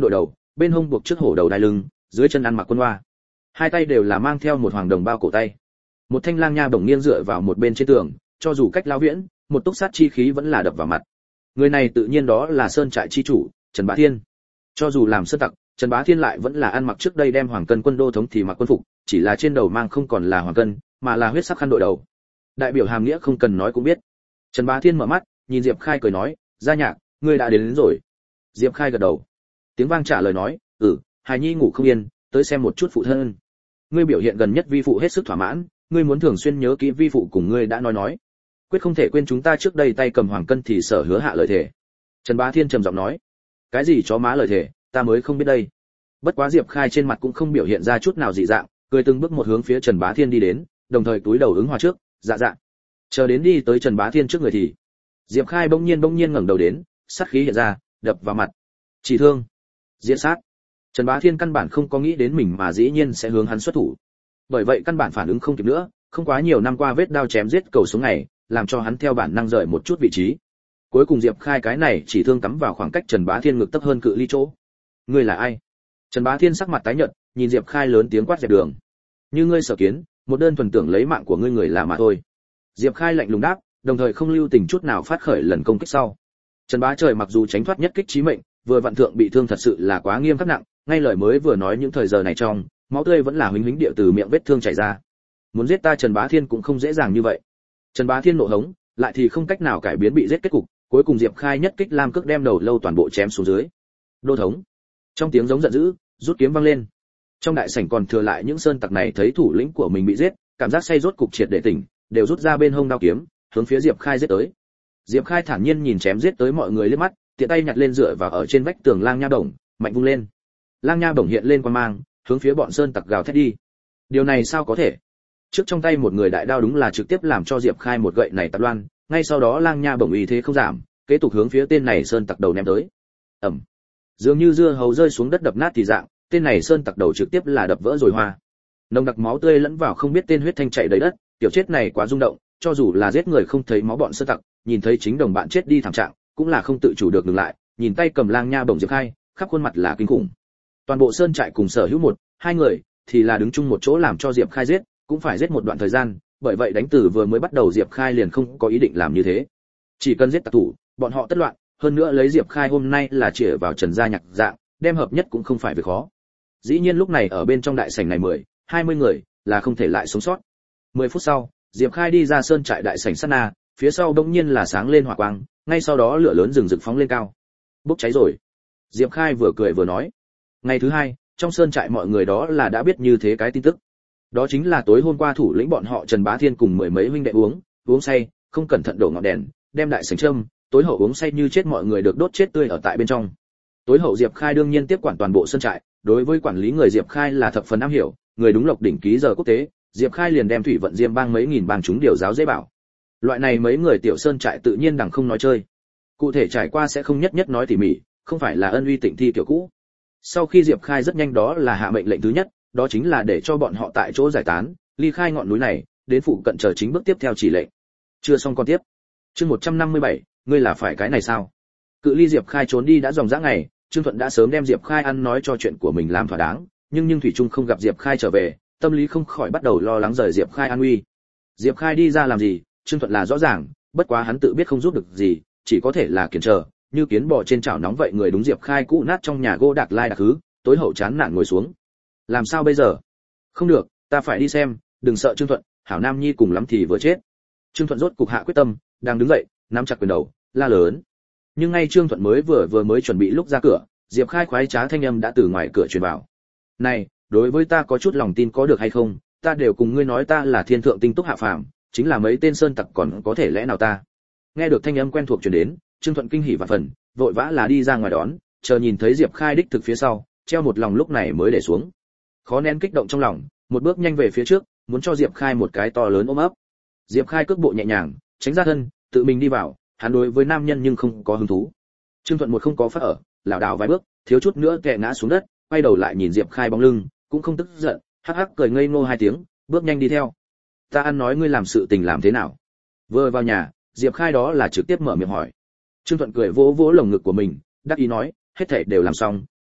bên hông buộc trước hổ đầu đai lưng, dưới chân ăn mặc quân hoa. Hai tay đều là mang theo một hoàng đồng bao cổ tay. Một thanh lang nha bổng nghiêng dựa vào một bên trên tường, cho dù cách lao viễn, một túc sát chi khí vẫn là đập vào mặt. Người này tự nhiên đó là sơn trại chi chủ, Trần Bá Thiên. Cho dù làm sơn tặc, Trần Bá Thiên lại vẫn là ăn mặc trước đây đem hoàng cân quân đô thống thì mặc quân phục, chỉ là trên đầu mang không còn là hoàng cân, mà là huyết sắc khăn đội đầu. Đại biểu hàm nghĩa không cần nói cũng biết. Trần Bá Thiên mở mắt, nhìn Diệp Khai cười nói, "Gia Nhạc, ngươi đã đến rồi." Diệp Khai gật đầu. Tiếng vang trả lời nói, Hài Nhi ngủ không yên, tới xem một chút phụ thân. Ngươi biểu hiện gần nhất vi phụ hết sức thỏa mãn, ngươi muốn thường xuyên nhớ kỹ vi phụ cùng ngươi đã nói, quyết không thể quên chúng ta trước đây tay cầm hoàng cân thì sở hứa hạ lời thề." Trần Bá Thiên trầm giọng nói, "Cái gì chó má lời thề, ta mới không biết đây." Bất quá Diệp Khai trên mặt cũng không biểu hiện ra chút nào dị dạng, cười từng bước một hướng phía Trần Bá Thiên đi đến, đồng thời túi đầu ứng hòa trước, "Dạ dạ." Chờ đến đi tới Trần Bá Thiên trước người thì Diệp Khai bỗng nhiên ngẩng đầu đến, sát khí hiện ra, đập vào mặt. "Chỉ thương, diễn sát." Trần Bá Thiên căn bản không có nghĩ đến mình mà dĩ nhiên sẽ hướng hắn xuất thủ. Bởi vậy căn bản phản ứng không kịp nữa, không quá nhiều năm qua vết đao chém giết cầu xuống này, làm cho hắn theo bản năng rời một chút vị trí. Cuối cùng Diệp Khai cái này chỉ thương cắm vào khoảng cách Trần Bá Thiên ngực tấp hơn cự ly chỗ. "Ngươi là ai?" Trần Bá Thiên sắc mặt tái nhợt, nhìn Diệp Khai lớn tiếng quát dẹp đường. "Như ngươi sở kiến, một đơn thuần tưởng lấy mạng của ngươi người là mà thôi." Diệp Khai lạnh lùng đáp, đồng thời không lưu tình chút nào phát khởi lần công kích sau. Trần Bá Trời mặc dù tránh thoát nhất kích chí mệnh, vừa vặn thượng bị thương thật sự là quá nghiêm khắc nặng, ngay lời mới vừa nói những thời giờ này trong, máu tươi vẫn là huỳnh huỳnh địa từ miệng vết thương chảy ra. Muốn giết ta Trần Bá Thiên cũng không dễ dàng như vậy. Trần Bá Thiên nộ hống, lại thì không cách nào cải biến bị giết kết cục, cuối cùng Diệp Khai nhất kích lam cước đem đầu lâu toàn bộ chém xuống dưới. "Đô thống!" Trong tiếng giống giận dữ, rút kiếm vang lên. Trong đại sảnh còn thừa lại những sơn tặc này thấy thủ lĩnh của mình bị giết, cảm giác say rốt cục triệt để tỉnh, đều rút ra bên hông đao kiếm, hướng phía Diệp Khai giết tới. Diệp Khai thản nhiên nhìn chém giết tới mọi người liếc mắt, tiện tay nhặt lên dựa vào ở trên vách tường lang nha bổng, mạnh vung lên. Lang nha bổng hiện lên quang mang, hướng phía bọn sơn tặc gào thét đi. Điều này sao có thể? Trước trong tay một người đại đao đúng là trực tiếp làm cho Diệp Khai một gậy này tạt loan, ngay sau đó lang nha bổng uy thế không giảm, kế tục hướng phía tên này sơn tặc đầu ném tới. Ầm. Dường như dưa hấu rơi xuống đất đập nát thì dạng, tên này sơn tặc đầu trực tiếp là đập vỡ rồi hoa. Nồng đặc máu tươi lẫn vào không biết tên huyết thanh chảy đầy đất, tiểu chết này quá rung động, cho dù là giết người không thấy máu bọn sơn tặc, nhìn thấy chính đồng bạn chết đi thảm trạng, cũng là không tự chủ được dừng lại, nhìn tay cầm lang nha bổng Diệp Khai, khắp khuôn mặt là kinh khủng. Toàn bộ sơn trại cùng sở hữu một, hai người thì là đứng chung một chỗ làm cho Diệp Khai giết, cũng phải giết một đoạn thời gian, bởi vậy đánh từ vừa mới bắt đầu Diệp Khai liền không có ý định làm như thế. Chỉ cần giết tặc thủ, bọn họ tất loạn, hơn nữa lấy Diệp Khai hôm nay là chĩa vào Trần gia nhạc dạng, đem hợp nhất cũng không phải việc khó. Dĩ nhiên lúc này ở bên trong đại sảnh này 20 người là không thể lại sống sót. 10 phút sau, Diệp Khai đi ra sơn trại đại sảnh sát na, phía sau bỗng nhiên là sáng lên hỏa quang, ngay sau đó lửa lớn rừng rực phóng lên cao. Bốc cháy rồi. Diệp Khai vừa cười vừa nói. Ngày thứ hai, trong sơn trại mọi người đó là đã biết như thế cái tin tức. Đó chính là tối hôm qua thủ lĩnh bọn họ Trần Bá Thiên cùng mười mấy huynh đệ uống say, không cẩn thận đổ ngọn đèn, đem đại sảnh châm, tối hậu uống say như chết mọi người được đốt chết tươi ở tại bên trong. Tối hậu Diệp Khai đương nhiên tiếp quản toàn bộ sơn trại, đối với quản lý người Diệp Khai là thập phần am hiểu, người đúng lộc đỉnh ký giờ quốc tế, Diệp Khai liền đem thủy vận diêm bang mấy nghìn bang chúng điều giáo dễ bảo. Loại này mấy người tiểu sơn trại tự nhiên đằng không nói chơi. Cụ thể trải qua sẽ không nhất nhất nói tỉ mỉ, không phải là ân uy tịnh thi kiểu cũ. Sau khi Diệp Khai rất nhanh đó là hạ mệnh lệnh thứ nhất, đó chính là để cho bọn họ tại chỗ giải tán, ly khai ngọn núi này, đến phụ cận chờ chính bước tiếp theo chỉ lệnh. Chưa xong con tiếp. Chương 157, ngươi là phải cái này sao? Cự ly Diệp Khai trốn đi đã dòng dã ngày, Trương Thuận đã sớm đem Diệp Khai ăn nói cho chuyện của mình làm thỏa đáng, nhưng thủy chung không gặp Diệp Khai trở về, tâm lý không khỏi bắt đầu lo lắng rời Diệp Khai an nguy. Diệp Khai đi ra làm gì, Trương Thuận là rõ ràng, bất quá hắn tự biết không giúp được gì, chỉ có thể là kiềm chờ, như kiến bò trên chảo nóng vậy người đúng Diệp Khai cũ nát trong nhà gỗ đạc lai đặc hứ, tối hậu chán nản ngồi xuống. Làm sao bây giờ? Không được, ta phải đi xem, đừng sợ Trương Thuận, hảo nam nhi cùng lắm thì vừa chết. Trương Thuận rốt cục hạ quyết tâm, đang đứng dậy, nắm chặt quyền đầu, la lớn. Nhưng ngay Trương Thuận vừa mới chuẩn bị lúc ra cửa, Diệp Khai khoái trá thanh âm đã từ ngoài cửa truyền vào. Này, đối với ta có chút lòng tin có được hay không, ta đều cùng ngươi nói ta là thiên thượng tinh túc hạ phàm, chính là mấy tên sơn tặc còn có thể lẽ nào ta. Nghe được thanh âm quen thuộc truyền đến, Trương Thuận kinh hỉ và phần, vội vã là đi ra ngoài đón, chờ nhìn thấy Diệp Khai đích thực phía sau, treo một lòng lúc này mới để xuống. Khó nén kích động trong lòng, một bước nhanh về phía trước, muốn cho Diệp Khai một cái to lớn ôm ấp. Diệp Khai cước bộ nhẹ nhàng, tránh ra thân, tự mình đi vào, hắn đối với nam nhân nhưng không có hứng thú. Trương Thuận một không có phát ở, lảo đảo vài bước, thiếu chút nữa kẹ ngã xuống đất, quay đầu lại nhìn Diệp Khai bóng lưng, cũng không tức giận, hắc hắc cười ngây ngô hai tiếng, bước nhanh đi theo. Ta ăn nói ngươi làm sự tình làm thế nào? Vừa vào nhà, Diệp Khai đó là trực tiếp mở miệng hỏi. Trương Thuận cười vỗ vỗ lồng ngực của mình, đắc ý nói, hết thảy đều làm xong,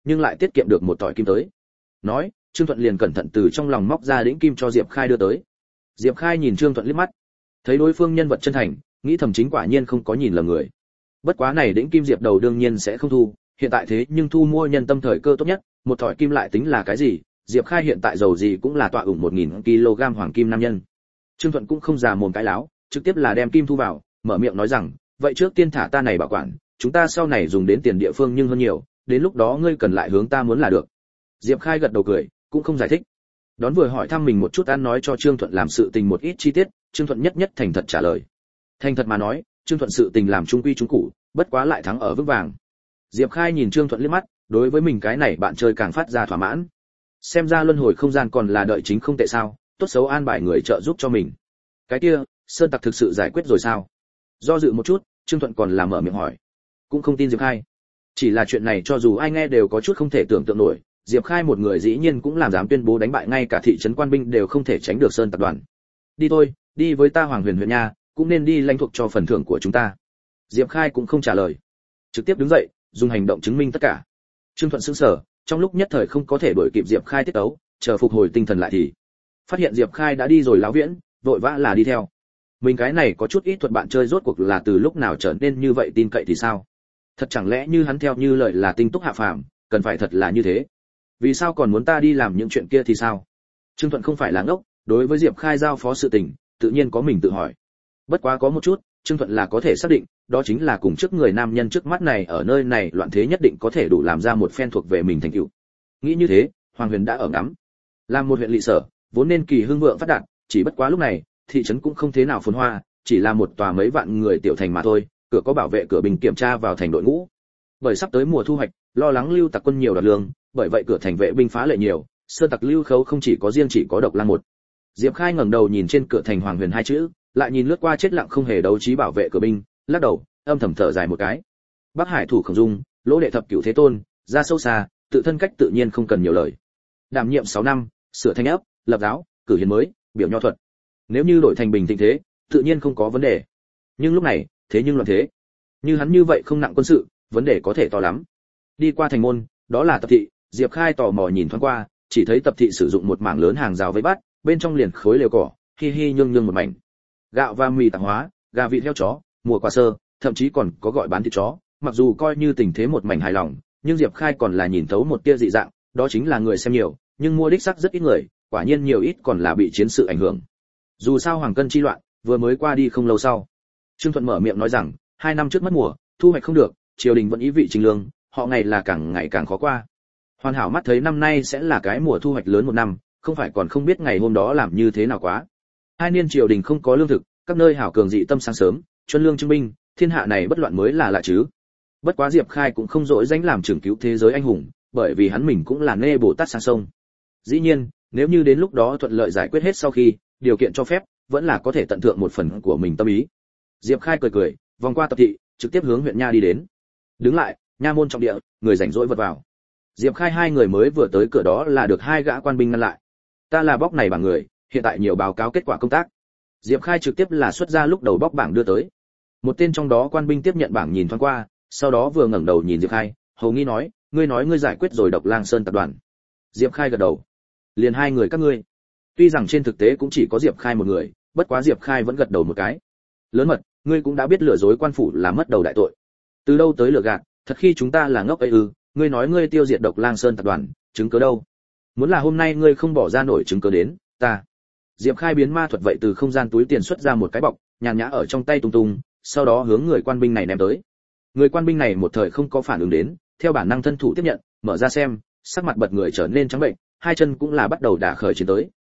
nhưng lại tiết kiệm được một tỏi kim tới. Nói, Trương Thuận liền cẩn thận từ trong lòng móc ra đĩnh kim cho Diệp Khai đưa tới. Diệp Khai nhìn Trương Thuận liếc mắt, thấy đối phương nhân vật chân thành, nghĩ thầm chính quả nhiên không có nhìn lầm người. Bất quá này đĩnh kim Diệp đầu đương nhiên sẽ không thu, hiện tại thế nhưng thu mua nhân tâm thời cơ tốt nhất, một thỏi kim lại tính là cái gì, Diệp Khai hiện tại giàu gì cũng là tọa ủng 1000 kg hoàng kim nam nhân. Trương Thuận cũng không già mồm cái láo, trực tiếp là đem kim thu vào, mở miệng nói rằng, vậy trước tiên thả ta này bảo quản, chúng ta sau này dùng đến tiền địa phương nhưng hơn nhiều, đến lúc đó ngươi cần lại hướng ta muốn là được. Diệp Khai gật đầu cười, cũng không giải thích. Đón vừa hỏi thăm mình một chút ăn nói cho Trương Thuận làm sự tình một ít chi tiết, Trương Thuận nhất nhất thành thật trả lời. Thành thật mà nói, Trương Thuận sự tình làm trung quy trung cụ, bất quá lại thắng ở vững vàng. Diệp Khai nhìn Trương Thuận liếc mắt, đối với mình cái này bạn chơi càng phát ra thỏa mãn. Xem ra luân hồi không gian còn là đợi chính không tệ sao, tốt xấu an bài người trợ giúp cho mình. Cái kia, Sơn Tặc thực sự giải quyết rồi sao? Do dự một chút, Trương Thuận còn là mở miệng hỏi. Cũng không tin Diệp Khai. Chỉ là chuyện này cho dù ai nghe đều có chút không thể tưởng tượng nổi, Diệp Khai một người dĩ nhiên cũng làm dám tuyên bố đánh bại ngay cả thị trấn quan binh đều không thể tránh được Sơn Tặc đoàn. Đi thôi, đi với ta Hoàng Huyền huyện nha, cũng nên đi lãnh thuộc cho phần thưởng của chúng ta. Diệp Khai cũng không trả lời, trực tiếp đứng dậy, dùng hành động chứng minh tất cả. Trương Thuận sững sờ, trong lúc nhất thời không có thể đuổi kịp Diệp Khai tiết tấu, chờ phục hồi tinh thần lại thì phát hiện Diệp Khai đã đi rồi lão viễn, vội vã là đi theo. Mình cái này có chút ít thuật bạn chơi rốt cuộc là từ lúc nào trở nên như vậy tin cậy thì sao? Thật chẳng lẽ như hắn theo như lời là tinh túc hạ phàm, cần phải thật là như thế? Vì sao còn muốn ta đi làm những chuyện kia thì sao? Trương Thuận không phải là ngốc, đối với Diệp Khai giao phó sự tình, tự nhiên có mình tự hỏi. Bất quá có một chút, Trương Thuận là có thể xác định, đó chính là cùng trước người nam nhân trước mắt này ở nơi này loạn thế nhất định có thể đủ làm ra một phen thuộc về mình thành tựu. Nghĩ như thế, Hoàng Huyền đã ở ngắm. Làm một huyện lỵ sở, vốn nên kỳ hưng vượng phát đạt, chỉ bất quá lúc này, thị trấn cũng không thế nào phồn hoa, chỉ là một tòa mấy vạn người tiểu thành mà thôi, cửa có bảo vệ cửa bình kiểm tra vào thành đội ngũ. Bởi sắp tới mùa thu hoạch, lo lắng lưu tặc quân nhiều đoạt lương, bởi vậy cửa thành vệ binh phá lệ nhiều, sơn tặc lưu khấu không chỉ có riêng chỉ có độc lang một. Diệp Khai ngẩng đầu nhìn trên cửa thành Hoàng Huyền hai chữ, lại nhìn lướt qua chết lặng không hề đấu trí bảo vệ cửa binh, lắc đầu, âm thầm thở dài một cái. Bắc Hải thủ Khổng Dung, Lỗ Đệ thập cửu thế tôn, ra sâu xa, tự thân cách tự nhiên không cần nhiều lời. Đảm nhiệm 6 năm, sửa thành ấp, lập giáo, cử hiến mới, biểu nho thuật. Nếu như đổi thành bình thịnh thế, tự nhiên không có vấn đề. Nhưng lúc này, thế nhưng loạn thế. Như hắn như vậy không nặng quân sự, vấn đề có thể to lắm. Đi qua thành môn, đó là tập thị, Diệp Khai tò mò nhìn thoáng qua, chỉ thấy tập thị sử dụng một mảng lớn hàng rào vây bắt, bên trong liền khối lều cỏ, hi hi nhương nhương một mảnh. Gạo và mì tạp hóa, gà vịt heo chó, mùa quả sơ, thậm chí còn có gọi bán thịt chó, mặc dù coi như tình thế một mảnh hài lòng, nhưng Diệp Khai còn là nhìn thấu một tia dị dạng, đó chính là người xem nhiều, nhưng mua đích sắc rất ít người, quả nhiên nhiều ít còn là bị chiến sự ảnh hưởng. Dù sao Hoàng Cân chi loạn vừa mới qua đi không lâu sau, Trương Thuận mở miệng nói rằng, 2 năm trước mất mùa, thu hoạch không được, triều đình vẫn ý vị trình lương, họ ngày là càng ngày càng khó qua. Hoàn Hảo mắt thấy năm nay sẽ là cái mùa thu hoạch lớn một năm, không phải còn không biết ngày hôm đó làm như thế nào quá. 2 niên triều đình không có lương thực, các nơi hảo cường dị tâm sáng sớm, chuân lương chứng binh, thiên hạ này bất loạn mới là lạ chứ. Bất quá Diệp Khai cũng không dỗi danh làm trưởng cứu thế giới anh hùng, bởi vì hắn mình cũng là nê Bồ Tát sang sông. Dĩ nhiên, nếu như đến lúc đó thuận lợi giải quyết hết sau khi, điều kiện cho phép, vẫn là có thể tận thượng một phần của mình tâm ý. Diệp Khai cười cười, vòng qua tập thị, trực tiếp hướng huyện nha đi đến. Đứng lại, nha môn trọng địa, người rảnh rỗi vật vào. Diệp Khai hai người mới vừa tới cửa đó là được 2 gã quan binh ngăn lại. Ta là bóc này bảng người, hiện tại nhiều báo cáo kết quả công tác. Diệp Khai trực tiếp là xuất ra lúc đầu bóc bảng đưa tới. Một tên trong đó quan binh tiếp nhận bảng nhìn thoáng qua, sau đó vừa ngẩng đầu nhìn Diệp Khai, hầu nghi nói ngươi giải quyết rồi Độc Lang Sơn tập đoàn. Diệp Khai gật đầu. Liền 2 người các ngươi. Tuy rằng trên thực tế cũng chỉ có Diệp Khai một người, bất quá Diệp Khai vẫn gật đầu một cái. Lớn mật, ngươi cũng đã biết lừa dối quan phủ là mất đầu đại tội. Từ đâu tới lừa gạt, thật khi chúng ta là ngốc ấy ư? Ngươi nói ngươi tiêu diệt Độc Lang Sơn tập đoàn, chứng cứ đâu? Muốn là hôm nay ngươi không bỏ ra nổi chứng cứ đến, ta. Diệp Khai biến ma thuật vậy từ không gian túi tiền xuất ra một cái bọc, nhàn nhã ở trong tay tung tung, sau đó hướng người quan binh này ném tới. Người quan binh này một thời không có phản ứng đến, theo bản năng thân thủ tiếp nhận, mở ra xem, sắc mặt bật người trở nên trắng bệnh, 2 chân cũng là bắt đầu đả khởi chiến tới.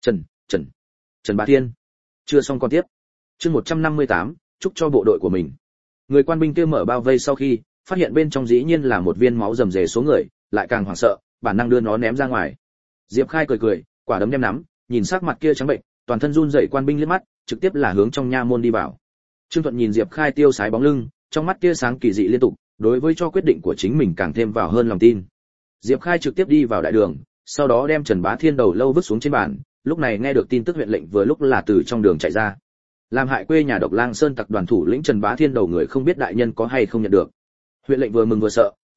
Trần Bá Thiên. Chưa xong con tiếp. Chương 158, chúc cho bộ đội của mình. Người quan binh kia mở bao vây sau khi, phát hiện bên trong dĩ nhiên là một viên máu rầm rề số người, lại càng hoảng sợ, bản năng đưa nó ném ra ngoài. Diệp Khai cười cười, quả đấm đem nắm, nhìn sắc mặt kia trắng bệnh, toàn thân run rẩy quan binh liếc mắt, trực tiếp là hướng trong nha môn đi vào. Trương Thuận nhìn Diệp Khai tiêu sái bóng lưng, trong mắt tia sáng kỳ dị liên tục, đối với cho quyết định của chính mình càng thêm vào hơn lòng tin. Diệp Khai trực tiếp đi vào đại đường, sau đó đem Trần Bá Thiên đầu lâu vứt xuống trên bàn, lúc này nghe được tin tức huyện lệnh vừa lúc là từ trong đường chạy ra. Làm hại quê nhà Độc Lang Sơn tặc đoàn thủ lĩnh Trần Bá Thiên đầu người không biết đại nhân có hay không nhận được. Huyện lệnh vừa mừng vừa sợ,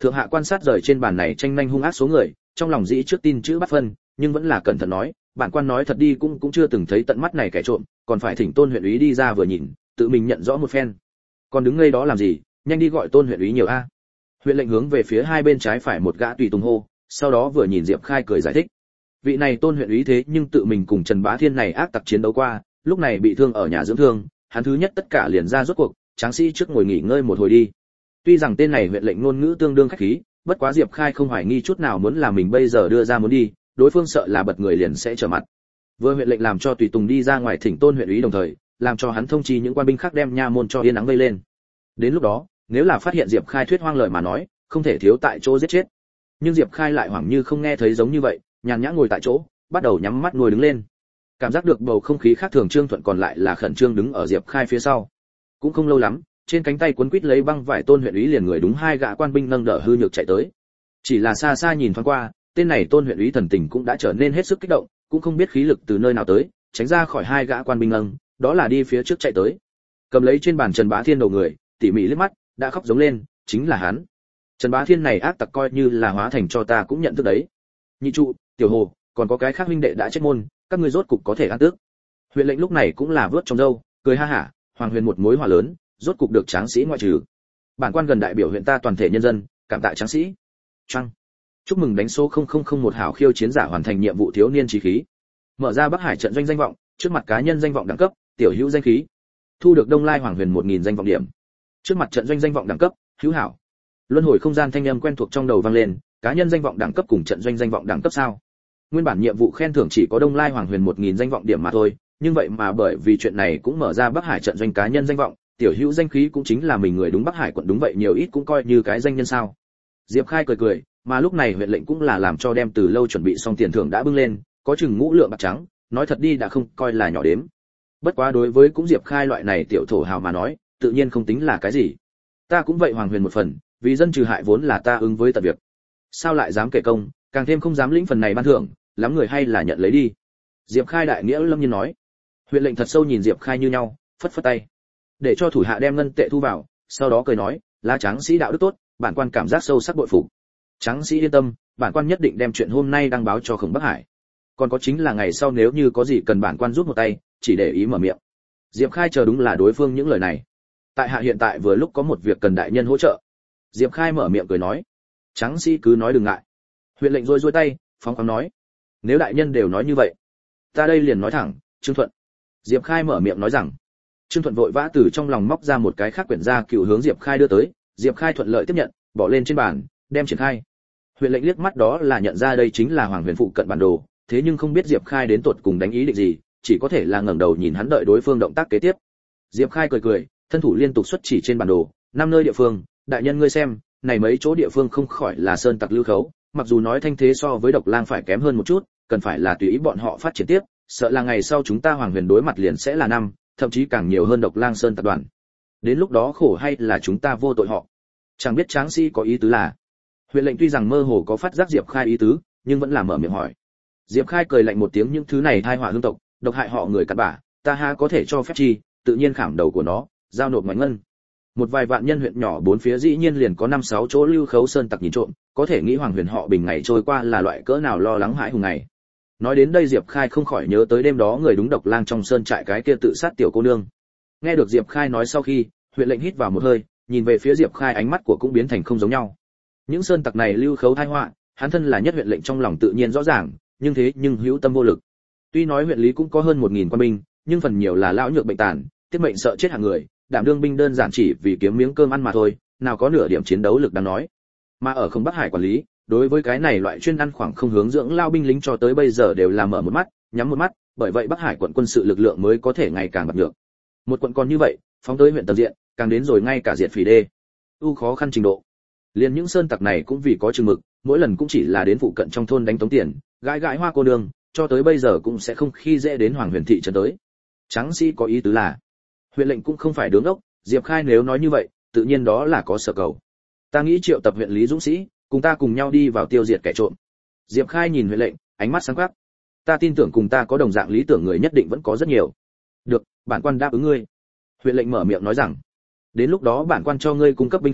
Thượng hạ quan sát rời trên bàn này tranh nhanh hung ác số người, trong lòng dĩ trước tin chữ bắt phân, nhưng vẫn là cẩn thận nói, bản quan nói thật đi cũng chưa từng thấy tận mắt này kẻ trộm, còn phải thỉnh Tôn huyện úy đi ra vừa nhìn, tự mình nhận rõ một phen. Còn đứng ngây đó làm gì, nhanh đi gọi Tôn huyện úy nhiều a. Huyện lệnh hướng về phía hai bên trái phải một gã tùy tùng hô, sau đó vừa nhìn Diệp Khai cười giải thích. Vị này Tôn huyện úy thế nhưng tự mình cùng Trần Bá Thiên này ác tặc chiến đấu qua, lúc này bị thương ở nhà dưỡng thương, hắn thứ nhất tất cả liền ra rốt cuộc, tráng sĩ trước ngồi nghỉ ngơi một hồi đi. Tuy rằng tên này huyện lệnh ngôn ngữ tương đương khách khí, bất quá Diệp Khai không hoài nghi chút nào muốn là mình bây giờ đưa ra muốn đi, đối phương sợ là bật người liền sẽ trở mặt. Vừa huyện lệnh làm cho tùy tùng đi ra ngoài thỉnh Tôn huyện úy đồng thời, làm cho hắn thông chi những quan binh khác đem nha môn cho yên ắng vây lên. Đến lúc đó, nếu là phát hiện Diệp Khai thuyết hoang lời mà nói, không thể thiếu tại chỗ giết chết. Nhưng Diệp Khai lại hoảng như không nghe thấy giống như vậy, nhàn nhã ngồi tại chỗ, bắt đầu nhắm mắt ngồi đứng lên. Cảm giác được bầu không khí khác thường, Trương Thuận còn lại là khẩn trương đứng ở Diệp Khai phía sau. Cũng không lâu lắm, trên cánh tay quấn quít lấy băng vải Tôn huyện úy liền người đúng hai gã quan binh nâng đỡ hư nhược chạy tới. Chỉ là xa xa nhìn thoáng qua, tên này Tôn huyện úy thần tình cũng đã trở nên hết sức kích động, cũng không biết khí lực từ nơi nào tới, tránh ra khỏi hai gã quan binh nâng, đó là đi phía trước chạy tới. Cầm lấy trên bàn Trần Bá Thiên đầu người, tỉ mỉ liếc mắt, đã khóc giống lên, chính là hắn. Trần Bá Thiên này ác tặc coi như là hóa thành cho ta cũng nhận thức đấy. Nhị trụ, Tiểu Hồ, còn có cái khác huynh đệ đã chết môn, các ngươi rốt cục có thể an tước. Huyện lệnh lúc này cũng là vớt trong râu, cười ha hả, Hoàng Huyền một mối hỏa lớn, rốt cục được tráng sĩ ngoại trừ. Bản quan gần đại biểu huyện ta toàn thể nhân dân, cảm tạ tráng sĩ. Trăng. Chúc mừng đánh số 0001 hảo khiêu chiến giả hoàn thành nhiệm vụ thiếu niên chí khí. Mở ra Bắc Hải trận doanh danh vọng, trước mặt cá nhân danh vọng đẳng cấp, tiểu hữu danh khí. Thu được Đông Lai Hoàng Huyền 1000 danh vọng điểm. Trước mặt trận doanh danh vọng đẳng cấp, hữu hảo. Luân hồi không gian thanh âm quen thuộc trong đầu vang lên, cá nhân danh vọng đẳng cấp cùng trận doanh danh vọng đẳng cấp sao? Nguyên bản nhiệm vụ khen thưởng chỉ có Đông Lai Hoàng Huyền 1000 danh vọng điểm mà thôi, nhưng vậy mà bởi vì chuyện này cũng mở ra Bắc Hải trận doanh cá nhân danh vọng, tiểu hữu danh khí cũng chính là mình người đúng Bắc Hải quận đúng vậy nhiều ít cũng coi như cái danh nhân sao? Diệp Khai cười cười, mà lúc này huyện lệnh cũng là làm cho đem từ lâu chuẩn bị xong tiền thưởng đã bưng lên, có chừng ngũ lượng bạc trắng, nói thật đi đã không coi là nhỏ đếm. Bất quá đối với cũng Diệp Khai loại này tiểu thổ hào mà nói, tự nhiên không tính là cái gì. Ta cũng vậy Hoàng Huyền một phần, vì dân trừ hại vốn là ta ứng với tận việc. Sao lại dám kể công, càng thêm không dám lĩnh phần này ban thưởng, lắm người hay là nhận lấy đi. Diệp Khai đại nghĩa lâm nhiên nói. Huyện lệnh thật sâu nhìn Diệp Khai như nhau, phất phất tay, để cho thủ hạ đem ngân tệ thu vào, sau đó cười nói, lá tráng sĩ đạo đức tốt, bản quan cảm giác sâu sắc bội phục. Tráng sĩ yên tâm, bản quan nhất định đem chuyện hôm nay đăng báo cho Khổng Bắc Hải. Còn có chính là ngày sau nếu như có gì cần bản quan giúp một tay, chỉ để ý mở miệng. Diệp Khai chờ đúng là đối phương những lời này. Tại hạ hiện tại vừa lúc có một việc cần đại nhân hỗ trợ. Diệp Khai mở miệng cười nói. Tráng sĩ cứ nói đừng ngại. Huyện lệnh rôi tay, phóng khoáng nói. Nếu đại nhân đều nói như vậy, ta đây liền nói thẳng, Trương Thuận. Diệp Khai mở miệng nói rằng. Trương Thuận vội vã từ trong lòng móc ra một cái khác quyển gia cựu hướng Diệp Khai đưa tới, Diệp Khai thuận lợi tiếp nhận, bỏ lên trên bàn, đem triển khai. Huyện lệnh liếc mắt đó là nhận ra đây chính là Hoàng Huyền phụ cận bản đồ, thế nhưng không biết Diệp Khai đến tột cùng đánh ý định gì, chỉ có thể là ngẩng đầu nhìn hắn đợi đối phương động tác kế tiếp. Diệp Khai cười cười, thân thủ liên tục xuất chỉ trên bản đồ, 5 nơi địa phương, đại nhân ngươi xem, này mấy chỗ địa phương không khỏi là sơn tặc lưu khấu, mặc dù nói thanh thế so với Độc Lang phải kém hơn một chút, cần phải là tùy ý bọn họ phát triển tiếp, sợ là ngày sau chúng ta Hoàng Huyền đối mặt liền sẽ là năm, thậm chí càng nhiều hơn Độc Lang sơn tập đoàn. Đến lúc đó khổ hay là chúng ta vô tội họ. Chẳng biết tráng sĩ có ý tứ là. Huyện lệnh tuy rằng mơ hồ có phát giác Diệp Khai ý tứ, nhưng vẫn là mở miệng hỏi. Diệp Khai cười lạnh một tiếng, những thứ này tai họa hương tộc, độc hại họ người cặn bã, ta ha có thể cho phép chi, tự nhiên khảm đầu của nó, giao nộp ngoại ngân. Một vài vạn nhân huyện nhỏ bốn phía dĩ nhiên liền có 5-6 chỗ lưu khấu sơn tặc nhìn trộm, có thể nghĩ Hoàng Huyền họ bình ngày trôi qua là loại cỡ nào lo lắng hãi hùng ngày. Nói đến đây Diệp Khai không khỏi nhớ tới đêm đó người đúng Độc Lang trong sơn trại cái kia tự sát tiểu cô nương. Nghe được Diệp Khai nói sau khi, huyện lệnh hít vào một hơi, nhìn về phía Diệp Khai ánh mắt của cũng biến thành không giống nhau. Những sơn tặc này lưu khấu tai họa, hắn thân là nhất huyện lệnh trong lòng tự nhiên rõ ràng, nhưng hữu tâm vô lực. Tuy nói huyện lý cũng có hơn 1000 quân binh, nhưng phần nhiều là lão nhược bệnh tàn, tiết mệnh sợ chết hạng người, đảm đương binh đơn giản chỉ vì kiếm miếng cơm ăn mà thôi, nào có nửa điểm chiến đấu lực đáng nói. Mà ở Không Bắc Hải quản lý, đối với cái này loại chuyên ăn khoảng không hướng dưỡng lao binh lính cho tới bây giờ đều là mở một mắt, nhắm một mắt, bởi vậy Bắc Hải quận quân sự lực lượng mới có thể ngày càng bạc nhược. Một quận còn như vậy, phóng tới huyện tầm diện, càng đến rồi ngay cả diện phỉ đê. Khó khăn trình độ. Liền những sơn tặc này cũng vì có chừng mực, mỗi lần cũng chỉ là đến phụ cận trong thôn đánh tống tiền, gãi hoa cô nương, cho tới bây giờ cũng sẽ không khi dễ đến Hoàng Huyền thị trấn tới. Tráng sĩ có ý tứ là, huyện lệnh cũng không phải đứng ốc, Diệp Khai nếu nói như vậy, tự nhiên đó là có sở cầu. Ta nghĩ triệu tập huyện lý dũng sĩ, cùng ta cùng nhau đi vào tiêu diệt kẻ trộm. Diệp Khai nhìn huyện lệnh, ánh mắt sáng quắc. Ta tin tưởng cùng ta có đồng dạng lý tưởng người nhất định vẫn có rất nhiều. Được, bản quan đáp ứng ngươi. Huyện lệnh mở miệng nói rằng, đến lúc đó bản quan cho ngươi cung cấp binh khí,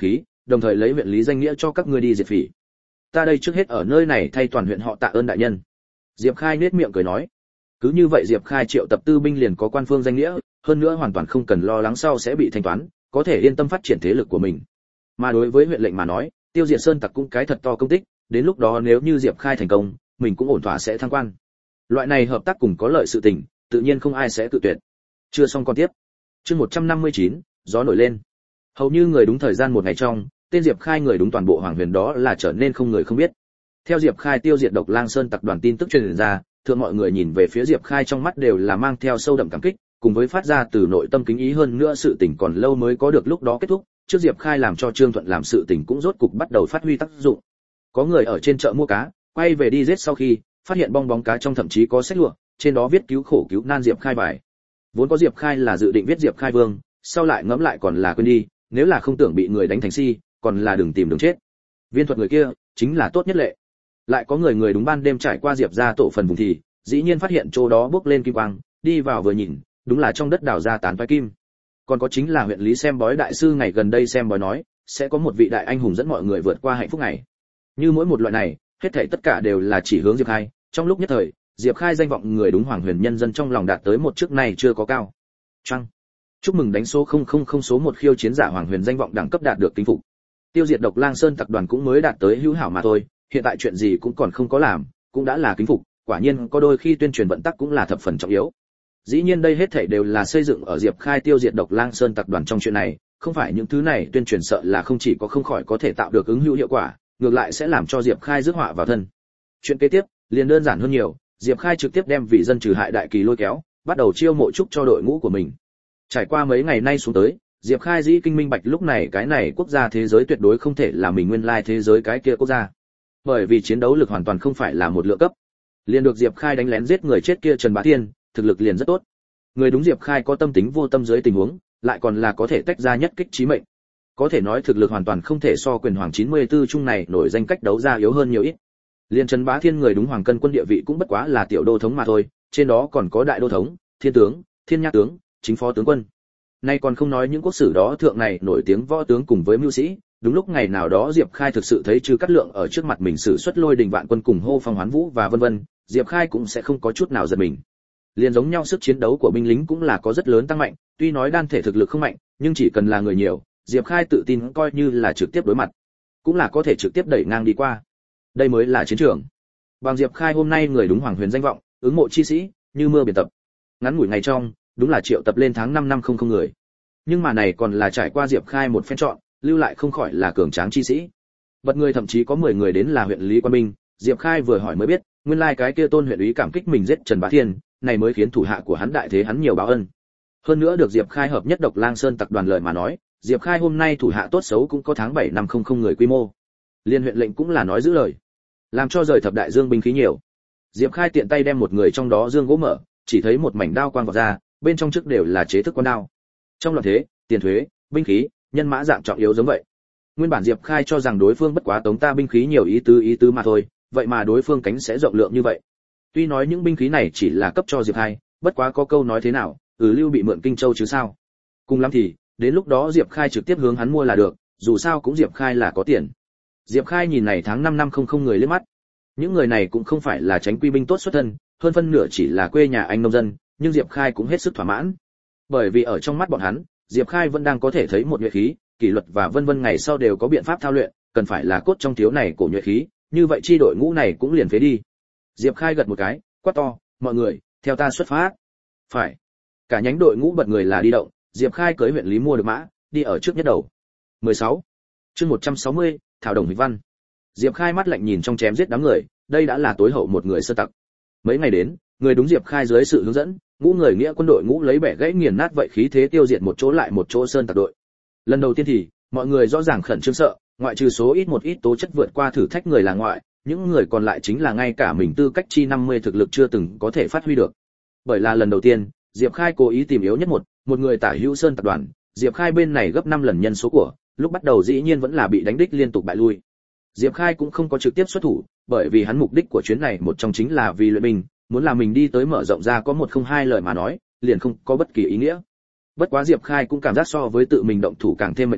đồng thời lấy huyện lý danh nghĩa cho các ngươi đi diệt phỉ. Ta đây trước hết ở nơi này thay toàn huyện họ tạ ơn đại nhân. Diệp Khai nhếch miệng cười nói. Cứ như vậy Diệp Khai triệu tập tư binh liền có quan phương danh nghĩa, hơn nữa hoàn toàn không cần lo lắng sau sẽ bị thanh toán, có thể yên tâm phát triển thế lực của mình. Mà đối với huyện lệnh mà nói, tiêu diệt sơn tặc cũng cái thật to công tích, đến lúc đó nếu như Diệp Khai thành công, mình cũng ổn thỏa sẽ thăng quan. Loại này hợp tác cùng có lợi sự tình, tự nhiên không ai sẽ tự tuyệt. Chưa xong con tiếp. Chương 159, gió nổi lên. Hầu như người đúng thời gian một ngày trong, tên Diệp Khai người đúng toàn bộ Hoàng Huyền đó là trở nên không người không biết. Theo Diệp Khai tiêu diệt Độc Lang Sơn tặc đoàn tin tức truyền ra, thường mọi người nhìn về phía Diệp Khai trong mắt đều là mang theo sâu đậm cảm kích, cùng với phát ra từ nội tâm kính ý hơn nữa sự tình còn lâu mới có được lúc đó kết thúc, trước Diệp Khai làm cho Trương Thuận làm sự tình cũng rốt cục bắt đầu phát huy tác dụng. Có người ở trên chợ mua cá, quay về đi giết sau khi, phát hiện bong bóng cá trong thậm chí có sách lụa, trên đó viết cứu khổ cứu nan Diệp Khai bài. Vốn có Diệp Khai là dự định viết Diệp Khai Vương, sau lại ngẫm lại còn là quên đi, nếu là không tưởng bị người đánh thành si, còn là đừng tìm đường chết. Viên thuật người kia chính là tốt nhất lệ. Lại có người đúng ban đêm trải qua Diệp gia tổ phần vùng thì, dĩ nhiên phát hiện chỗ đó bốc lên kim quang, đi vào vừa nhìn, đúng là trong đất đào ra tán toái kim. Còn có chính là huyện lý xem bói đại sư ngày gần đây xem bói nói, sẽ có một vị đại anh hùng dẫn mọi người vượt qua hạnh phúc này. Như mỗi một loại này, hết thảy tất cả đều là chỉ hướng Diệp Khai, trong lúc nhất thời, Diệp Khai danh vọng người đúng Hoàng Huyền nhân dân trong lòng đạt tới một trước này chưa có cao. Trăng. Chúc mừng đánh số 000 số 1 khiêu chiến giả Hoàng Huyền danh vọng đẳng cấp đạt được kính phục. Tiêu diệt Độc Lang Sơn tập đoàn cũng mới đạt tới hữu hảo mà thôi, hiện tại chuyện gì cũng còn không có làm, cũng đã là kính phục, quả nhiên có đôi khi tuyên truyền vận tắc cũng là thập phần trọng yếu. Dĩ nhiên đây hết thảy đều là xây dựng ở Diệp Khai tiêu diệt Độc Lang Sơn tập đoàn trong chuyện này, không phải những thứ này tuyên truyền sợ là không chỉ có không khỏi có thể tạo được ứng hữu hiệu quả, ngược lại sẽ làm cho Diệp Khai rước họa vào thân. Chuyện kế tiếp liền đơn giản hơn nhiều, Diệp Khai trực tiếp đem vị dân trừ hại đại kỳ lôi kéo, bắt đầu chiêu mộ trúc cho đội ngũ của mình. Trải qua mấy ngày nay xuống tới, Diệp Khai dĩ kinh minh bạch lúc này cái này quốc gia thế giới tuyệt đối không thể là mình nguyên lai thế giới cái kia quốc gia. Bởi vì chiến đấu lực hoàn toàn không phải là một lượng cấp. Liền được Diệp Khai đánh lén giết người chết kia Trần Bá Thiên, thực lực liền rất tốt. Người đúng Diệp Khai có tâm tính vô tâm dưới tình huống, lại còn là có thể tách ra nhất kích chí mệnh. Có thể nói thực lực hoàn toàn không thể so quyền hoàng 94 chung này nổi danh cách đấu ra yếu hơn nhiều ít. Liên Trần Bá Thiên người đúng hoàng cân quân địa vị cũng bất quá là tiểu đô thống mà thôi, trên đó còn có đại đô thống, thiên tướng, thiên nha tướng, chính phó tướng quân. Nay còn không nói những quốc sử đó thượng này nổi tiếng võ tướng cùng với mưu sĩ, đúng lúc ngày nào đó Diệp Khai thực sự thấy Trư Cát Lượng ở trước mặt mình sử xuất lôi đình vạn quân cùng hô phong hoán vũ và vân vân, Diệp Khai cũng sẽ không có chút nào giật mình. Liên giống nhau sức chiến đấu của binh lính cũng là có rất lớn tăng mạnh, tuy nói đan thể thực lực không mạnh, nhưng chỉ cần là người nhiều, Diệp Khai tự tin coi như là trực tiếp đối mặt, cũng là có thể trực tiếp đẩy ngang đi qua. Đây mới là chiến trường. Bằng Diệp Khai hôm nay người đúng Hoàng Huyền danh vọng, ứng mộ chi sĩ, như mưa biển tập. Ngắn ngủi ngày trong, đúng là triệu tập lên tháng 5 năm không người. Nhưng mà này còn là trải qua Diệp Khai một phen chọn, lưu lại không khỏi là cường tráng chi sĩ. Bật người thậm chí có 10 người đến là huyện lý quan binh, Diệp Khai vừa hỏi mới biết, nguyên lai cái kia Tôn huyện úy cảm kích mình giết Trần Bá Thiên, này mới khiến thủ hạ của hắn đại thế hắn nhiều báo ân. Hơn nữa được Diệp Khai hợp nhất Độc Lang Sơn tập đoàn lời mà nói, Diệp Khai hôm nay thủ hạ tốt xấu cũng có tháng 7 năm không người quy mô. Liên huyện lệnh cũng là nói giữ lời, làm cho rời thập đại dương binh khí nhiều. Diệp Khai tiện tay đem một người trong đó dương gỗ mở, chỉ thấy một mảnh đao quang vọt ra, bên trong trước đều là chế thức con đao. Trong loạn thế, tiền thuế, binh khí, nhân mã dạng trọng yếu giống vậy. Nguyên bản Diệp Khai cho rằng đối phương bất quá tống ta binh khí nhiều ý tứ mà thôi, vậy mà đối phương cánh sẽ rộng lượng như vậy. Tuy nói những binh khí này chỉ là cấp cho Diệp Khai, bất quá có câu nói thế nào, Lưu bị mượn Kinh Châu chứ sao. Cùng lắm thì, đến lúc đó Diệp Khai trực tiếp hướng hắn mua là được, dù sao cũng Diệp Khai là có tiền. Diệp Khai nhìn này tháng 5 năm không người liếc mắt. Những người này cũng không phải là tránh quy binh tốt xuất thân, hơn phân nửa chỉ là quê nhà anh nông dân, nhưng Diệp Khai cũng hết sức thỏa mãn. Bởi vì ở trong mắt bọn hắn, Diệp Khai vẫn đang có thể thấy một nhuệ khí, kỷ luật và vân vân ngày sau đều có biện pháp thao luyện, cần phải là cốt trong thiếu này cổ nhuệ khí, như vậy chi đội ngũ này cũng liền phế đi. Diệp Khai gật một cái, quát to, mọi người, theo ta xuất phát. Phải. Cả nhánh đội ngũ bật người là đi động, Diệp Khai cưỡi huyện lý mua được mã, đi ở trước nhất đầu. 16. Chương 160, Thảo Đồng Hịch Văn. Diệp Khai mắt lạnh nhìn trong chém giết đám người, đây đã là tối hậu một người sơ tặc. Mấy ngày đến, người đúng Diệp Khai dưới sự hướng dẫn, ngũ người nghĩa quân đội ngũ lấy bẻ gãy nghiền nát vậy khí thế tiêu diệt một chỗ lại một chỗ sơn tặc đội. Lần đầu tiên thì, mọi người rõ ràng khẩn trương sợ, ngoại trừ số ít một ít tố chất vượt qua thử thách người là ngoại, những người còn lại chính là ngay cả mình tư cách chi 50 thực lực chưa từng có thể phát huy được. Bởi là lần đầu tiên, Diệp Khai cố ý tìm yếu nhất một người tả hữu sơn tập đoàn, Diệp Khai bên này gấp 5 lần nhân số của, lúc bắt đầu dĩ nhiên vẫn là bị đánh đích liên tục bại lui. Diệp Khai cũng không có trực tiếp xuất thủ, bởi vì hắn mục đích của chuyến này một trong chính là vì luyện binh, muốn là mình đi tới mở rộng ra có 102 lời mà nói, liền không có bất kỳ ý nghĩa. Bất quá Diệp Khai cũng cảm giác so với tự mình động thủ càng thêm mệt mỏi,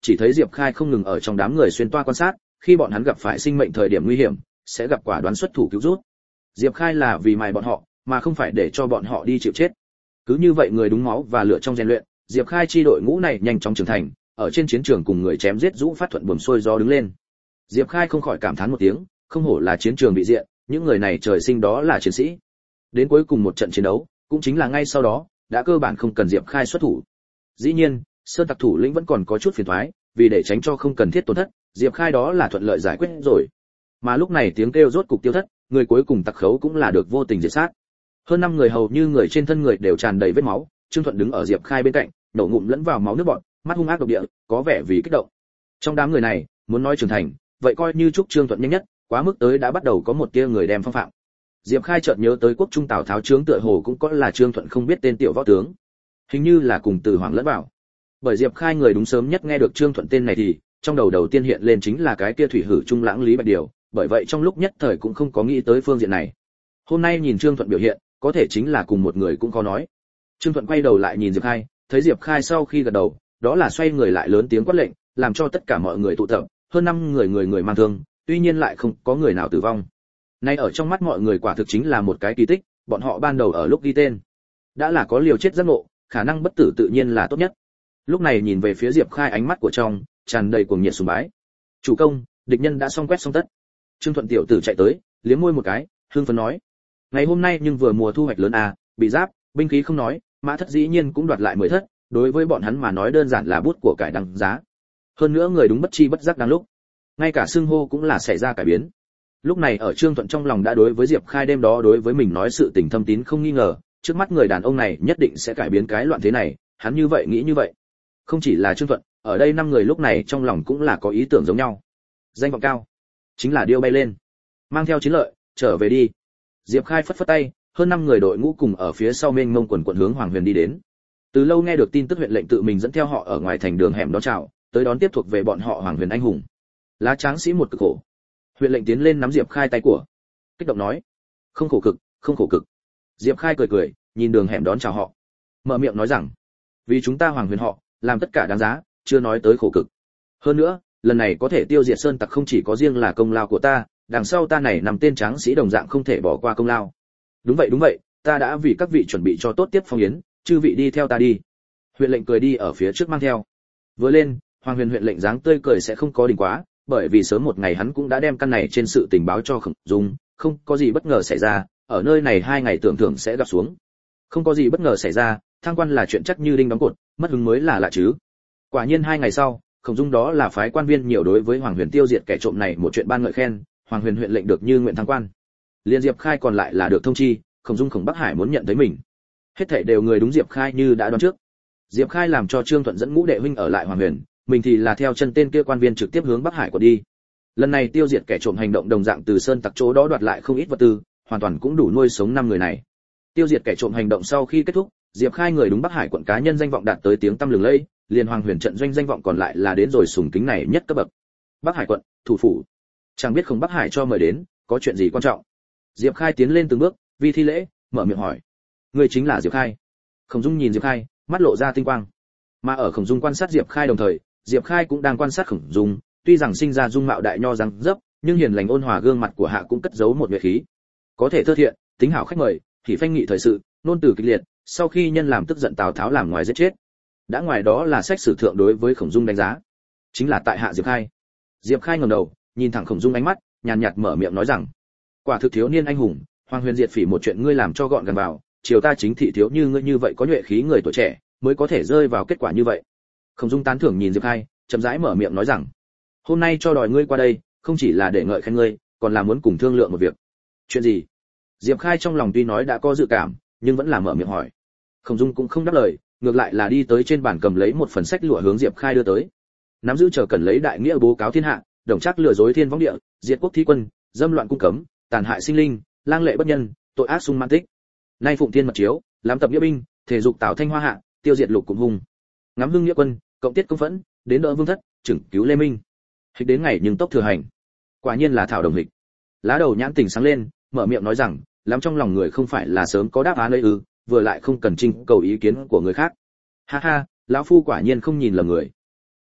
chỉ thấy Diệp Khai không ngừng ở trong đám người xuyên toa quan sát, khi bọn hắn gặp phải sinh mệnh thời điểm nguy hiểm, sẽ gặp quả đoán xuất thủ cứu rút. Diệp Khai là vì mài bọn họ, mà không phải để cho bọn họ đi chịu chết. Cứ như vậy người đúng máu và lửa trong rèn luyện, Diệp Khai chi đội ngũ này nhanh chóng trưởng thành, ở trên chiến trường cùng người chém giết rũ phát thuận buồm xuôi gió đứng lên. Diệp Khai không khỏi cảm thán một tiếng, không hổ là chiến trường bị diện, những người này trời sinh đó là chiến sĩ. Đến cuối cùng một trận chiến đấu, cũng chính là ngay sau đó, đã cơ bản không cần Diệp Khai xuất thủ. Dĩ nhiên, Sơn Tặc thủ lĩnh vẫn còn có chút phiền toái, vì để tránh cho không cần thiết tổn thất, Diệp Khai đó là thuận lợi giải quyết rồi. Mà lúc này tiếng kêu rốt cục tiêu thất, người cuối cùng Tặc Khấu cũng là được vô tình diệt sát. Hơn 5 người hầu như người trên thân người đều tràn đầy vết máu, Trương Thuận đứng ở Diệp Khai bên cạnh, nổ ngụm lẫn vào máu nước bọt, mắt hung ác độc địa, có vẻ vì kích động. Trong đám người này, muốn nói trưởng thành, vậy coi như chúc Trương Thuận nhanh nhất, quá mức tới đã bắt đầu có một tia người đem phong phạm. Diệp Khai chợt nhớ tới quốc trung Tào Tháo trướng tựa hồ cũng có là Trương Thuận không biết tên tiểu võ tướng, hình như là cùng từ Hoàng lẫn vào. Bởi Diệp Khai người đúng sớm nhất nghe được Trương Thuận tên này thì trong đầu tiên hiện lên chính là cái kia thủy hử trung lãng Lý Bạch Điều, bởi vậy trong lúc nhất thời cũng không có nghĩ tới phương diện này. Hôm nay nhìn Trương Thuận biểu hiện, có thể chính là cùng một người cũng có nói. Trương Thuận quay đầu lại nhìn Diệp Khai, thấy Diệp Khai sau khi gật đầu, đó là xoay người lại lớn tiếng quát lệnh, làm cho tất cả mọi người tụ tập, hơn 5 người mang thương, tuy nhiên lại không có người nào tử vong. Nay ở trong mắt mọi người quả thực chính là một cái kỳ tích, bọn họ ban đầu ở lúc ghi tên, đã là có liều chết giác ngộ, khả năng bất tử tự nhiên là tốt nhất. Lúc này nhìn về phía Diệp Khai ánh mắt của trong tràn đầy cuồng nhiệt sùng bái. Chủ công, địch nhân đã xong quét xong tất. Trương Thuận tiểu tử chạy tới, liếm môi một cái, hưng phấn nói: ngày hôm nay nhưng vừa mùa thu hoạch lớn à, bị giáp, binh khí không nói, mã thất dĩ nhiên cũng đoạt lại 10 thất, đối với bọn hắn mà nói đơn giản là bút của cải đăng giá. Hơn nữa người đúng bất chi bất giác đang lúc, ngay cả xưng hô cũng là xảy ra cải biến. Lúc này ở Trương Thuận trong lòng đã đối với Diệp Khai đêm đó đối với mình nói sự tình thâm tín không nghi ngờ, trước mắt người đàn ông này nhất định sẽ cải biến cái loạn thế này, hắn như vậy nghĩ như vậy. Không chỉ là Trương Thuận, ở đây 5 người lúc này trong lòng cũng là có ý tưởng giống nhau. Danh vọng cao, chính là điêu bay lên, mang theo chiến lợi, trở về đi. Diệp Khai phất phất tay, hơn 5 người đội ngũ cùng ở phía sau mênh mông quần quần hướng Hoàng Huyền đi đến. Từ lâu nghe được tin tức huyện lệnh tự mình dẫn theo họ ở ngoài thành đường hẻm đó chào, tới đón tiếp thuộc về bọn họ Hoàng Huyền anh hùng. Lá tráng sĩ một cực khổ. Huyện lệnh tiến lên nắm Diệp Khai tay của, kích động nói: không khổ cực, không khổ cực. Diệp Khai cười cười, nhìn đường hẻm đón chào họ, mở miệng nói rằng: vì chúng ta Hoàng Huyền họ, làm tất cả đáng giá, chưa nói tới khổ cực. Hơn nữa, lần này có thể tiêu diệt Sơn Tặc không chỉ có riêng là công lao của ta, đằng sau ta này nằm tên tráng sĩ đồng dạng không thể bỏ qua công lao. Đúng vậy, ta đã vì các vị chuẩn bị cho tốt tiếp phong yến, chư vị đi theo ta đi. Huyện lệnh cười đi ở phía trước mang theo. Vừa lên, Hoàng Huyền huyện lệnh dáng tươi cười sẽ không có đỉnh quá, bởi vì sớm một ngày hắn cũng đã đem căn này trên sự tình báo cho Khổng Dung, không có gì bất ngờ xảy ra, ở nơi này 2 ngày tưởng thưởng sẽ gặp xuống. Không có gì bất ngờ xảy ra, thăng quan là chuyện chắc như đinh đóng cột, mất hứng mới là lạ chứ. Quả nhiên 2 ngày sau, Khổng Dung đó là phái quan viên nhiều đối với Hoàng Huyền tiêu diệt kẻ trộm này một chuyện ban ngợi khen, Hoàng Huyền huyện lệnh được như nguyện thăng quan. Liên Diệp Khai còn lại là được thông chi, Khổng Dung Khổng Bắc Hải muốn nhận thấy mình. Hết thảy đều người đúng Diệp Khai như đã đoán trước. Diệp Khai làm cho Trương Thuận dẫn ngũ đệ huynh ở lại Hoàng Huyền, mình thì là theo chân tên kia quan viên trực tiếp hướng Bắc Hải của đi. Lần này tiêu diệt kẻ trộm hành động đồng dạng từ Sơn Tặc chỗ đó đoạt lại không ít vật tư, hoàn toàn cũng đủ nuôi sống 5 người này. Tiêu diệt kẻ trộm hành động sau khi kết thúc, Diệp Khai người đúng Bắc Hải quận cá nhân danh vọng đạt tới tiếng tăm lừng lẫy, liền Hoàng Huyền trận doanh danh vọng còn lại là đến rồi sùng kính này nhất cấp bậc. Bắc Hải quận, thủ phủ. Chẳng biết Khổng Bắc Hải cho mời đến, có chuyện gì quan trọng? Diệp Khai tiến lên từng bước, vi thi lễ, mở miệng hỏi: người chính là Diệp Khai? Khổng Dung nhìn Diệp Khai, mắt lộ ra tinh quang. Mà ở Khổng Dung quan sát Diệp Khai đồng thời, Diệp Khai cũng đang quan sát Khổng Dung, tuy rằng sinh ra dung mạo đại nho răng dấp, nhưng hiền lành ôn hòa gương mặt của hạ cũng cất giấu một nhuệ khí. Có thể thơ thiện, tính hảo khách mời, thì phanh nghị thời sự, nôn từ kịch liệt, sau khi nhân làm tức giận Tào Tháo làm ngoài giết chết. Đã ngoài đó là sách sử thượng đối với Khổng Dung đánh giá, chính là tại hạ Diệp Khai. Diệp Khai ngẩng đầu, nhìn thẳng Khổng Dung ánh mắt, nhàn nhạt mở miệng nói rằng: quả thực thiếu niên anh hùng, Hoàng Huyền diệt phỉ một chuyện ngươi làm cho gọn gàng vào, triều ta chính thị thiếu như ngươi như vậy có nhuệ khí người tuổi trẻ, mới có thể rơi vào kết quả như vậy. Khổng Dung tán thưởng nhìn Diệp Khai, chậm rãi mở miệng nói rằng: hôm nay cho đòi ngươi qua đây, không chỉ là để ngợi khen ngươi, còn là muốn cùng thương lượng một việc. Chuyện gì? Diệp Khai trong lòng tuy nói đã có dự cảm, nhưng vẫn là mở miệng hỏi. Khổng Dung cũng không đáp lời, ngược lại là đi tới trên bàn cầm lấy một phần sách lụa hướng Diệp Khai đưa tới. Nắm giữ chờ cần lấy đại nghĩa bố cáo thiên hạ, đồng trác lừa dối thiên võng địa, diệt quốc thi quân, dâm loạn cung cấm, tàn hại sinh linh, lang lệ bất nhân, tội ác sung man tích. Nay phụng thiên mật chiếu, làm tập nghĩa binh, thể dục tạo thanh hoa hạ, tiêu diệt lục cùng hùng. Ngắm hưng nghĩa quân, cộng tiết công phẫn, đến đỡ vương thất, chừng cứu lê minh. Hịch đến ngày nhưng tốc thừa hành. Quả nhiên là thảo đồng hịch. Lá đầu nhãn tỉnh sáng lên, mở miệng nói rằng, lắm trong lòng người không phải là sớm có đáp án ấy ư, vừa lại không cần trinh cầu ý kiến của người khác. Ha ha, lão phu quả nhiên không nhìn lầm người.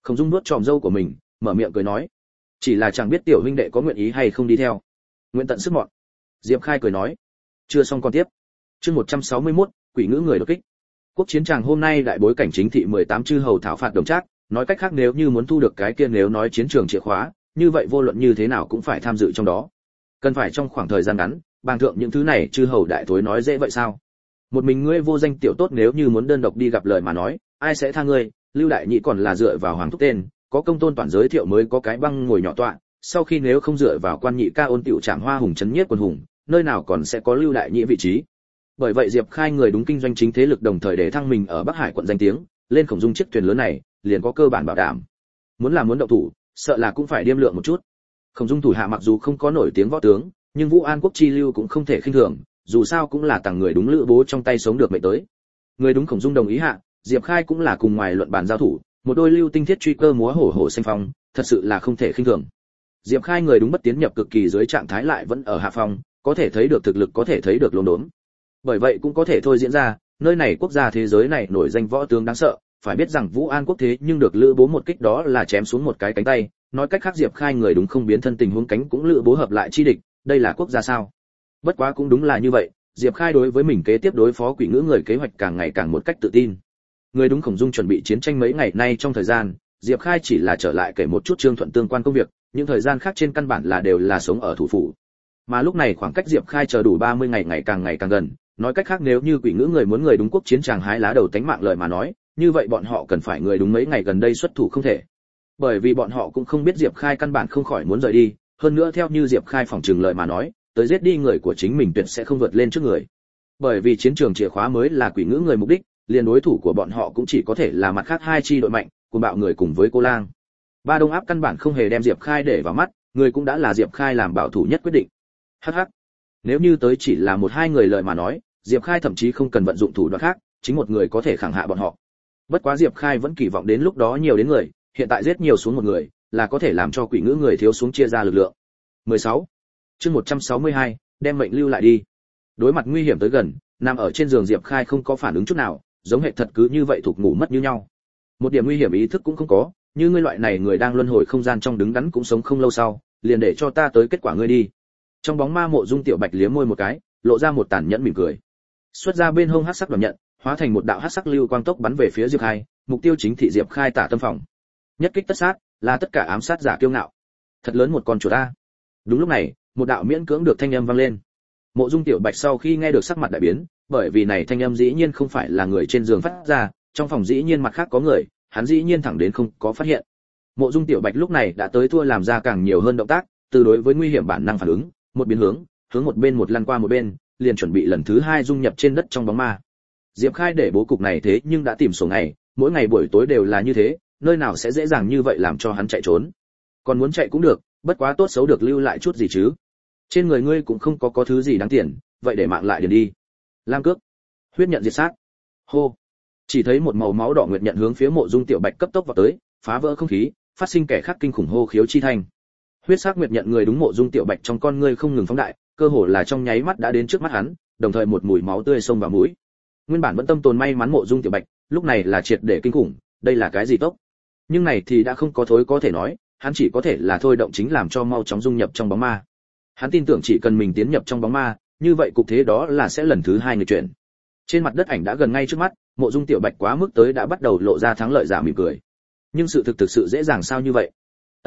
Khổng Dung nuốt tròm râu của mình, mở miệng cười nói, chỉ là chẳng biết tiểu huynh đệ có nguyện ý hay không đi theo. Nguyện tận sức mọn. Diệp Khai cười nói, chưa xong còn tiếp. Chương 161, quỷ ngữ người đột kích. Quốc chiến tràng hôm nay đại bối cảnh chính thị 18 chư hầu thảo phạt Đồng Trác, nói cách khác nếu như muốn thu được cái kia nếu nói chiến trường chìa khóa, như vậy vô luận như thế nào cũng phải tham dự trong đó. Cần phải trong khoảng thời gian ngắn, bàng thượng những thứ này chư hầu đại thối nói dễ vậy sao? Một mình ngươi vô danh tiểu tốt nếu như muốn đơn độc đi gặp lời mà nói, ai sẽ tha ngươi? Lưu Đại Nhĩ còn là dựa vào hoàng thúc tên, có công tôn toàn giới thiệu mới có cái băng ngồi nhỏ tọa, sau khi nếu không dựa vào quan nhị ca ôn tiểu trảm hoa hùng chấn nhiếp quân hùng, nơi nào còn sẽ có Lưu Đại Nhĩ vị trí. Bởi vậy Diệp Khai người đúng kinh doanh chính thế lực đồng thời để thăng mình ở Bắc Hải quận danh tiếng, lên Khổng Dung chiếc thuyền lớn này, liền có cơ bản bảo đảm. Muốn động thủ, sợ là cũng phải điêm lượng một chút. Khổng Dung thủ hạ mặc dù không có nổi tiếng võ tướng, nhưng Vũ An quốc chi lưu cũng không thể khinh thường, dù sao cũng là tầng người đúng Lữ Bố trong tay sống được mệnh tới. Người đúng Khổng Dung đồng ý hạ, Diệp Khai cũng là cùng ngoài luận bàn giao thủ, một đôi lưu tinh thiết truy cơ múa hổ hổ xanh phong, thật sự là không thể khinh thường. Diệp Khai người đúng bất tiến nhập cực kỳ dưới trạng thái lại vẫn ở hạ phong, có thể thấy được thực lực, có thể thấy được lồn đốn. Bởi vậy cũng có thể thôi diễn ra, nơi này quốc gia thế giới này nổi danh võ tướng đáng sợ, phải biết rằng Vũ An quốc thế nhưng được Lữ Bố một kích đó là chém xuống một cái cánh tay, nói cách khác Diệp Khai người đúng không biến thân tình huống cánh cũng Lữ Bố hợp lại chi địch, đây là quốc gia sao? Bất quá cũng đúng là như vậy, Diệp Khai đối với mình kế tiếp đối phó quỷ ngữ người kế hoạch càng ngày càng một cách tự tin. Người đúng Khổng Dung chuẩn bị chiến tranh mấy ngày nay trong thời gian, Diệp Khai chỉ là trở lại kể một chút Trương Thuận tương quan công việc, những thời gian khác trên căn bản là đều là sống ở thủ phủ. Mà lúc này khoảng cách Diệp Khai chờ đủ 30 ngày ngày càng gần, nói cách khác nếu như quỷ ngữ người muốn người đúng quốc chiến tràng hái lá đầu tánh mạng lời mà nói, như vậy bọn họ cần phải người đúng mấy ngày gần đây xuất thủ không thể. Bởi vì bọn họ cũng không biết Diệp Khai căn bản không khỏi muốn rời đi, hơn nữa theo như Diệp Khai phỏng chừng lời mà nói, tới giết đi người của chính mình tuyệt sẽ không vượt lên trước người. Bởi vì chiến trường chìa khóa mới là quỷ ngữ người mục đích, liền đối thủ của bọn họ cũng chỉ có thể là mặt khác hai chi đội mạnh, cùng bạo người cùng với cô lang. Ba Đông Áp căn bản không hề đem Diệp Khai để vào mắt, người cũng đã là Diệp Khai làm bảo thủ nhất quyết định. Hắc hắc. Nếu như tới chỉ là một hai người lời mà nói, Diệp Khai thậm chí không cần vận dụng thủ đoạn khác, chính một người có thể khẳng hạ bọn họ. Bất quá Diệp Khai vẫn kỳ vọng đến lúc đó nhiều đến người, hiện tại giết nhiều xuống một người, là có thể làm cho quỷ ngữ người thiếu xuống chia ra lực lượng. 16. Chương 162, đem mệnh lưu lại đi. Đối mặt nguy hiểm tới gần, nằm ở trên giường Diệp Khai không có phản ứng chút nào, giống hệ thật cứ như vậy thuộc ngủ mất như nhau. Một điểm nguy hiểm ý thức cũng không có, như ngươi loại này người đang luân hồi không gian trong đứng đắn cũng sống không lâu sau, liền để cho ta tới kết quả ngươi đi. Trong bóng ma Mộ Dung Tiểu Bạch liếm môi một cái, lộ ra một tàn nhẫn mỉm cười. Xuất ra bên hông hắc sắc đoản nhận, hóa thành một đạo hắc sắc lưu quang tốc bắn về phía Diệp Khai, mục tiêu chính thị Diệp Khai tả tâm phòng. Nhất kích tất sát, là tất cả ám sát giả kiêu ngạo. Thật lớn một con chuột a. Đúng lúc này, một đạo miễn cưỡng được thanh âm vang lên. Mộ Dung Tiểu Bạch sau khi nghe được sắc mặt đại biến, bởi vì này thanh âm dĩ nhiên không phải là người trên giường phát ra, trong phòng dĩ nhiên mặt khác có người, hắn dĩ nhiên thẳng đến không có phát hiện. Mộ Dung Tiểu Bạch lúc này đã tới thua làm ra càng nhiều hơn động tác, từ đối với nguy hiểm bản năng phản ứng, một biến hướng một bên một lăn qua một bên, liền chuẩn bị lần thứ hai dung nhập trên đất trong bóng ma. Diệp Khai để bố cục này thế nhưng đã tìm số ngày, mỗi ngày buổi tối đều là như thế, nơi nào sẽ dễ dàng như vậy làm cho hắn chạy trốn. Còn muốn chạy cũng được, bất quá tốt xấu được lưu lại chút gì chứ. Trên người ngươi cũng không có thứ gì đáng tiền, vậy để mạng lại điền đi. Lam cước, huyết nhận diệt sát. Hô. Chỉ thấy một màu máu đỏ nguyệt nhận hướng phía Mộ Dung Tiểu Bạch cấp tốc vào tới, phá vỡ không khí, phát sinh kẻ khác kinh khủng hô khiếu chi thành. Huyết sắc nguyệt nhận người đúng Mộ Dung Tiểu Bạch trong con ngươi không ngừng phóng đại, cơ hồ là trong nháy mắt đã đến trước mắt hắn, đồng thời một mùi máu tươi xông vào mũi. Nguyên bản vẫn tâm tồn may mắn Mộ Dung Tiểu Bạch, lúc này là triệt để kinh khủng, đây là cái gì tốc? Nhưng này thì đã không có thối có thể nói, hắn chỉ có thể là thôi động chính làm cho mau chóng dung nhập trong bóng ma. Hắn tin tưởng chỉ cần mình tiến nhập trong bóng ma, như vậy cục thế đó là sẽ lần thứ hai người chuyển. Trên mặt đất ảnh đã gần ngay trước mắt, Mộ Dung Tiểu Bạch quá mức tới đã bắt đầu lộ ra thắng lợi giả mỉm cười. Nhưng sự thực sự dễ dàng sao như vậy?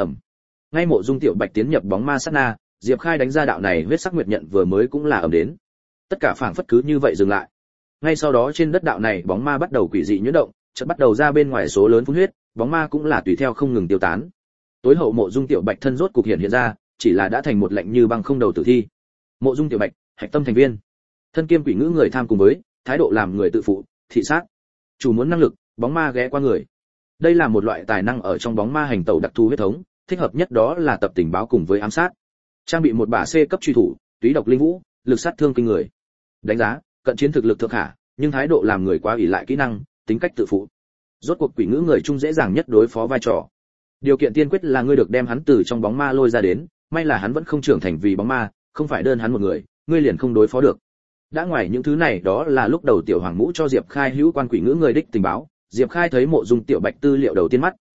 Ngay Mộ Dung Tiểu Bạch tiến nhập bóng ma sát na, Diệp Khai đánh ra đạo này huyết sắc nguyệt nhận vừa mới cũng là ầm đến. Tất cả phảng phất cứ như vậy dừng lại. Ngay sau đó trên đất đạo này bóng ma bắt đầu quỷ dị nhuyễn động, chợt bắt đầu ra bên ngoài số lớn phun huyết, bóng ma cũng là tùy theo không ngừng tiêu tán. Tối hậu Mộ Dung Tiểu Bạch thân rốt cục hiện ra, chỉ là đã thành một lạnh như băng không đầu tử thi. Mộ Dung Tiểu Bạch, hạch tâm thành viên, thân kiêm quỷ ngữ người tham cùng với thái độ làm người tự phụ, thị sát. Chủ muốn năng lực, bóng ma ghé qua người. Đây là một loại tài năng ở trong bóng ma hành tẩu đặc thù huyết thống, thích hợp nhất đó là tập tình báo cùng với ám sát. Trang bị một bả C cấp truy thủ, túy độc linh vũ, lực sát thương kinh người. Đánh giá, cận chiến thực lực thượng hạ, nhưng thái độ làm người quá ỷ lại kỹ năng, tính cách tự phụ. Rốt cuộc quỷ ngữ người chung dễ dàng nhất đối phó vai trò. Điều kiện tiên quyết là ngươi được đem hắn từ trong bóng ma lôi ra đến, may là hắn vẫn không trưởng thành vì bóng ma, không phải đơn hắn một người, ngươi liền không đối phó được. Đã ngoài những thứ này đó là lúc đầu Tiểu Hoàng Mũ cho Diệp Khai hữu quan quỷ ngữ người đích tình báo, Diệp Khai thấy Mộ Dung Tiểu Bạch tư liệu đầu tiên mắt,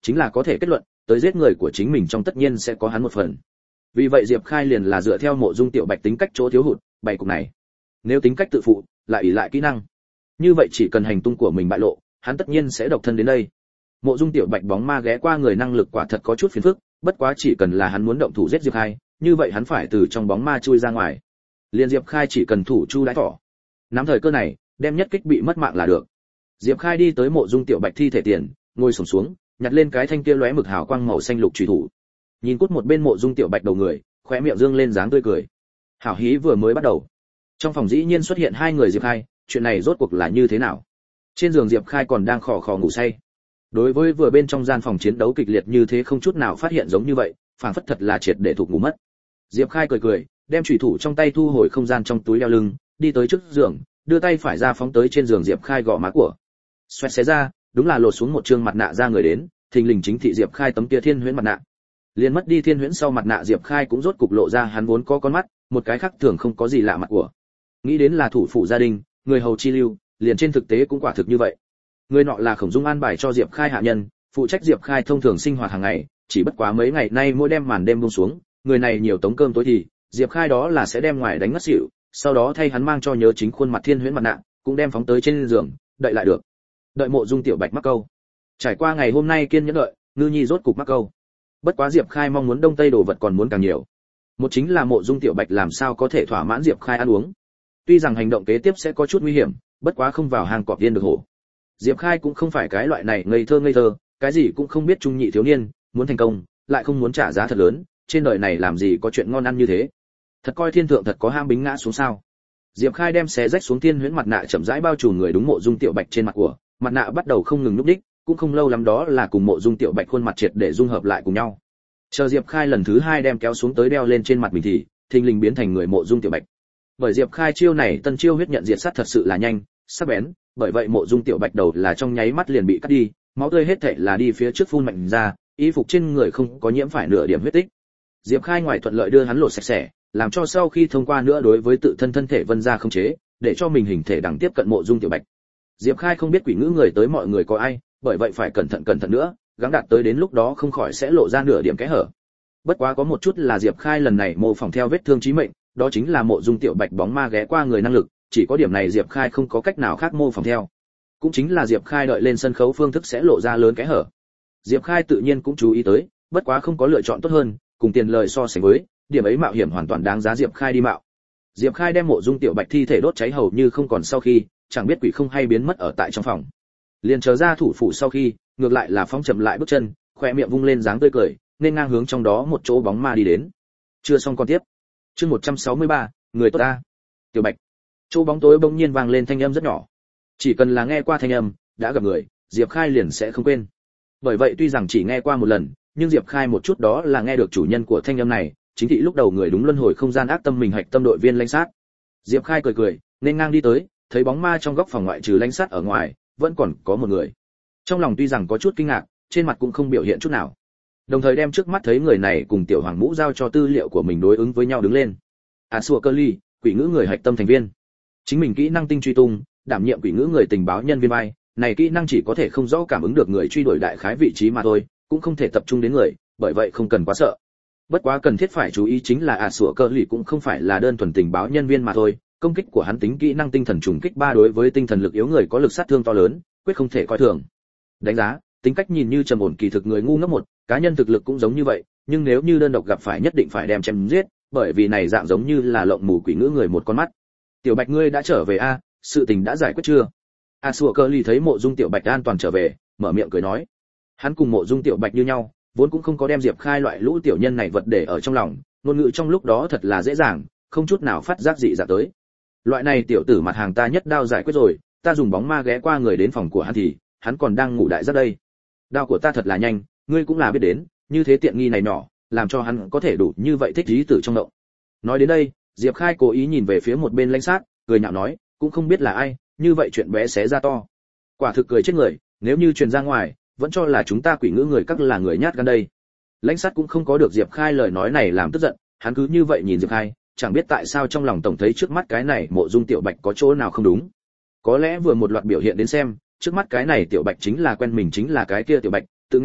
chính là có thể kết luận tới giết người của chính mình trong tất nhiên sẽ có hắn một phần. Vì vậy Diệp Khai liền là dựa theo Mộ Dung Tiểu Bạch tính cách chỗ thiếu hụt bày cục này. Nếu tính cách tự phụ lại ỷ lại kỹ năng, như vậy chỉ cần hành tung của mình bại lộ, hắn tất nhiên sẽ độc thân đến đây. Mộ Dung Tiểu Bạch bóng ma ghé qua người năng lực quả thật có chút phiền phức, bất quá chỉ cần là hắn muốn động thủ giết Diệp Khai, như vậy hắn phải từ trong bóng ma chui ra ngoài. Liên Diệp Khai chỉ cần thủ chu đái thỏ, nắm thời cơ này, đem nhất kích bị mất mạng là được. Diệp Khai đi tới Mộ Dung Tiểu Bạch thi thể tiền, ngồi xổm xuống, nhặt lên cái thanh kia lóe mực hào quang màu xanh lục chủy thủ. Nhìn cút một bên Mộ Dung Tiểu Bạch đầu người, khóe miệng dương lên dáng tươi cười. Hảo hí vừa mới bắt đầu. Trong phòng dĩ nhiên xuất hiện hai người Diệp Khai, chuyện này rốt cuộc là như thế nào? Trên giường Diệp Khai còn đang khò khò ngủ say. Đối với vừa bên trong gian phòng chiến đấu kịch liệt như thế không chút nào phát hiện giống như vậy, phảng phất thật là triệt để thuộc ngủ mất. Diệp Khai cười cười, đem chủy thủ trong tay thu hồi không gian trong túi đeo lưng, đi tới trước giường, đưa tay phải ra phóng tới trên giường Diệp Khai gõ má của. Xoẹt xé ra, đúng là lột xuống một trương mặt nạ ra người đến, thình lình chính thị Diệp Khai tấm kia thiên huyễn mặt nạ. Liền mất đi thiên huyễn sau mặt nạ Diệp Khai cũng rốt cục lộ ra hắn vốn có con mắt, một cái khác thường không có gì lạ mặt của. Nghĩ đến là thủ phủ gia đình, người hầu chi lưu, liền trên thực tế cũng quả thực như vậy. Người nọ là Khổng Dung an bài cho Diệp Khai hạ nhân, phụ trách Diệp Khai thông thường sinh hoạt hàng ngày, chỉ bất quá mấy ngày nay mỗi đêm màn đêm buông xuống, người này nhiều tống cơm tối thì, Diệp Khai đó là sẽ đem ngoài đánh ngất xỉu, sau đó thay hắn mang cho nhớ chính khuôn mặt thiên huyễn mặt nạ, cũng đem phóng tới trên giường, đợi lại được. Đợi Mộ Dung Tiểu Bạch mắc câu. Trải qua ngày hôm nay kiên nhẫn đợi, Ngư Nhi rốt cục mắc câu. Bất quá Diệp Khai mong muốn đông tây đồ vật còn muốn càng nhiều. Một chính là Mộ Dung Tiểu Bạch làm sao có thể thỏa mãn Diệp Khai ăn uống. Tuy rằng hành động kế tiếp sẽ có chút nguy hiểm, bất quá không vào hang cọp tiên được hổ. Diệp Khai cũng không phải cái loại này ngây thơ, cái gì cũng không biết trung nhị thiếu niên, muốn thành công, lại không muốn trả giá thật lớn, trên đời này làm gì có chuyện ngon ăn như thế. Thật coi thiên thượng thật có ham bính ngã xuống sao? Diệp Khai đem xé rách xuống thiên huyễn mặt nạ chậm rãi bao trùm người đúng Mộ Dung Tiểu Bạch trên mặt của, mặt nạ bắt đầu không ngừng lúc đích, cũng không lâu lắm đó là cùng Mộ Dung Tiểu Bạch khuôn mặt triệt để dung hợp lại cùng nhau. Chờ Diệp Khai lần thứ hai đem kéo xuống tới đeo lên trên mặt mình thì, thình lình biến thành người Mộ Dung Tiểu Bạch. Bởi Diệp Khai chiêu này tân chiêu huyết nhận diệt sát thật sự là nhanh, sắc bén, bởi vậy Mộ Dung Tiểu Bạch đầu là trong nháy mắt liền bị cắt đi, máu tươi hết thảy là đi phía trước phun mạnh ra, y phục trên người không có nhiễm phải nửa điểm huyết tích. Diệp Khai ngoài thuận lợi đưa hắn lột sạch sẽ, làm cho sau khi thông qua nữa đối với tự thân thân thể vân ra không chế, để cho mình hình thể đẳng tiếp cận Mộ Dung Tiểu Bạch. Diệp Khai không biết quỷ ngữ người tới mọi người có ai, bởi vậy phải cẩn thận nữa, gắng đạt tới đến lúc đó không khỏi sẽ lộ ra nửa điểm kẽ hở. Bất quá có một chút là Diệp Khai lần này mô phỏng theo vết thương chí mệnh, đó chính là Mộ Dung Tiểu Bạch bóng ma ghé qua người năng lực, chỉ có điểm này Diệp Khai không có cách nào khác mô phỏng theo. Cũng chính là Diệp Khai đợi lên sân khấu phương thức sẽ lộ ra lớn kẽ hở. Diệp Khai tự nhiên cũng chú ý tới, bất quá không có lựa chọn tốt hơn, cùng tiền lời so sánh với, điểm ấy mạo hiểm hoàn toàn đáng giá Diệp Khai đi mạo. Diệp Khai đem Mộ Dung Tiểu Bạch thi thể đốt cháy hầu như không còn sau khi, chẳng biết quỷ không hay biến mất ở tại trong phòng. Liền chờ ra thủ phủ sau khi, ngược lại là phóng chậm lại bước chân, khóe miệng vung lên dáng tươi cười, nên ngang hướng trong đó một chỗ bóng ma đi đến. Chưa xong con tiếp. Chương 163, người tốt ta. Tiểu Bạch. Chỗ bóng tối bỗng nhiên vang lên thanh âm rất nhỏ. Chỉ cần là nghe qua thanh âm, đã gặp người, Diệp Khai liền sẽ không quên. Bởi vậy tuy rằng chỉ nghe qua một lần, nhưng Diệp Khai một chút đó là nghe được chủ nhân của thanh âm này, chính thị lúc đầu người đúng luân hồi không gian ác tâm mình hạch tâm đội viên lãnh sát. Diệp Khai cười cười, nên ngang đi tới, thấy bóng ma trong góc phòng ngoại trừ lãnh sát ở ngoài, vẫn còn có một người. Trong lòng tuy rằng có chút kinh ngạc, trên mặt cũng không biểu hiện chút nào. Đồng thời đem trước mắt thấy người này cùng tiểu hoàng mũ giao cho tư liệu của mình đối ứng với nhau đứng lên. Sủa Cơ Ly, quỷ ngữ người hạch tâm thành viên. Chính mình kỹ năng tinh truy tung, đảm nhiệm quỷ ngữ người tình báo nhân viên vai, này kỹ năng chỉ có thể không rõ cảm ứng được người truy đuổi đại khái vị trí mà thôi, cũng không thể tập trung đến người, bởi vậy không cần quá sợ. Bất quá cần thiết phải chú ý chính là Sủa Cơ Ly cũng không phải là đơn thuần tình báo nhân viên mà thôi, công kích của hắn tính kỹ năng tinh thần trùng kích 3 đối với tinh thần lực yếu người có lực sát thương to lớn, quyết không thể coi thường. Đánh giá, tính cách nhìn như trầm ổn kỳ thực người ngu ngốc một, cá nhân thực lực cũng giống như vậy, nhưng nếu như đơn độc gặp phải nhất định phải đem chém giết, bởi vì này dạng giống như là lộng mù quỷ ngữ người một con mắt. Tiểu Bạch ngươi đã trở về a, sự tình đã giải quyết chưa? Sủa Cơ Ly thấy Mộ Dung Tiểu Bạch an toàn trở về, mở miệng cười nói. Hắn cùng Mộ Dung Tiểu Bạch như nhau, vốn cũng không có đem Diệp Khai loại lũ tiểu nhân này vật để ở trong lòng, ngôn ngữ trong lúc đó thật là dễ dàng, không chút nào phát giác dị dạng tới. Loại này tiểu tử mặt hàng ta nhất đao giải quyết rồi, ta dùng bóng ma ghé qua người đến phòng của hắn thì, hắn còn đang ngủ đại giấc đây. Đao của ta thật là nhanh, ngươi cũng là biết đến, như thế tiện nghi này nhỏ, làm cho hắn có thể đủ như vậy thích ý tử trong động. Nói đến đây, Diệp Khai cố ý nhìn về phía một bên lãnh sát, cười nhạo nói, cũng không biết là ai, như vậy chuyện bé xé ra to. Quả thực cười chết người, nếu như truyền ra ngoài, vẫn cho là chúng ta quỷ ngữ người các là người nhát gan đây. Lãnh sát cũng không có được Diệp Khai lời nói này làm tức giận, hắn cứ như vậy nhìn Diệp Khai, chẳng biết tại sao trong lòng tổng thấy trước mắt cái này Mộ Dung Tiểu Bạch có chỗ nào không đúng. Có lẽ vừa một loạt biểu hiện đến xem, trước mắt cái này Tiểu Bạch chính là quen mình chính là cái kia Tiểu Bạch, tự ngạo,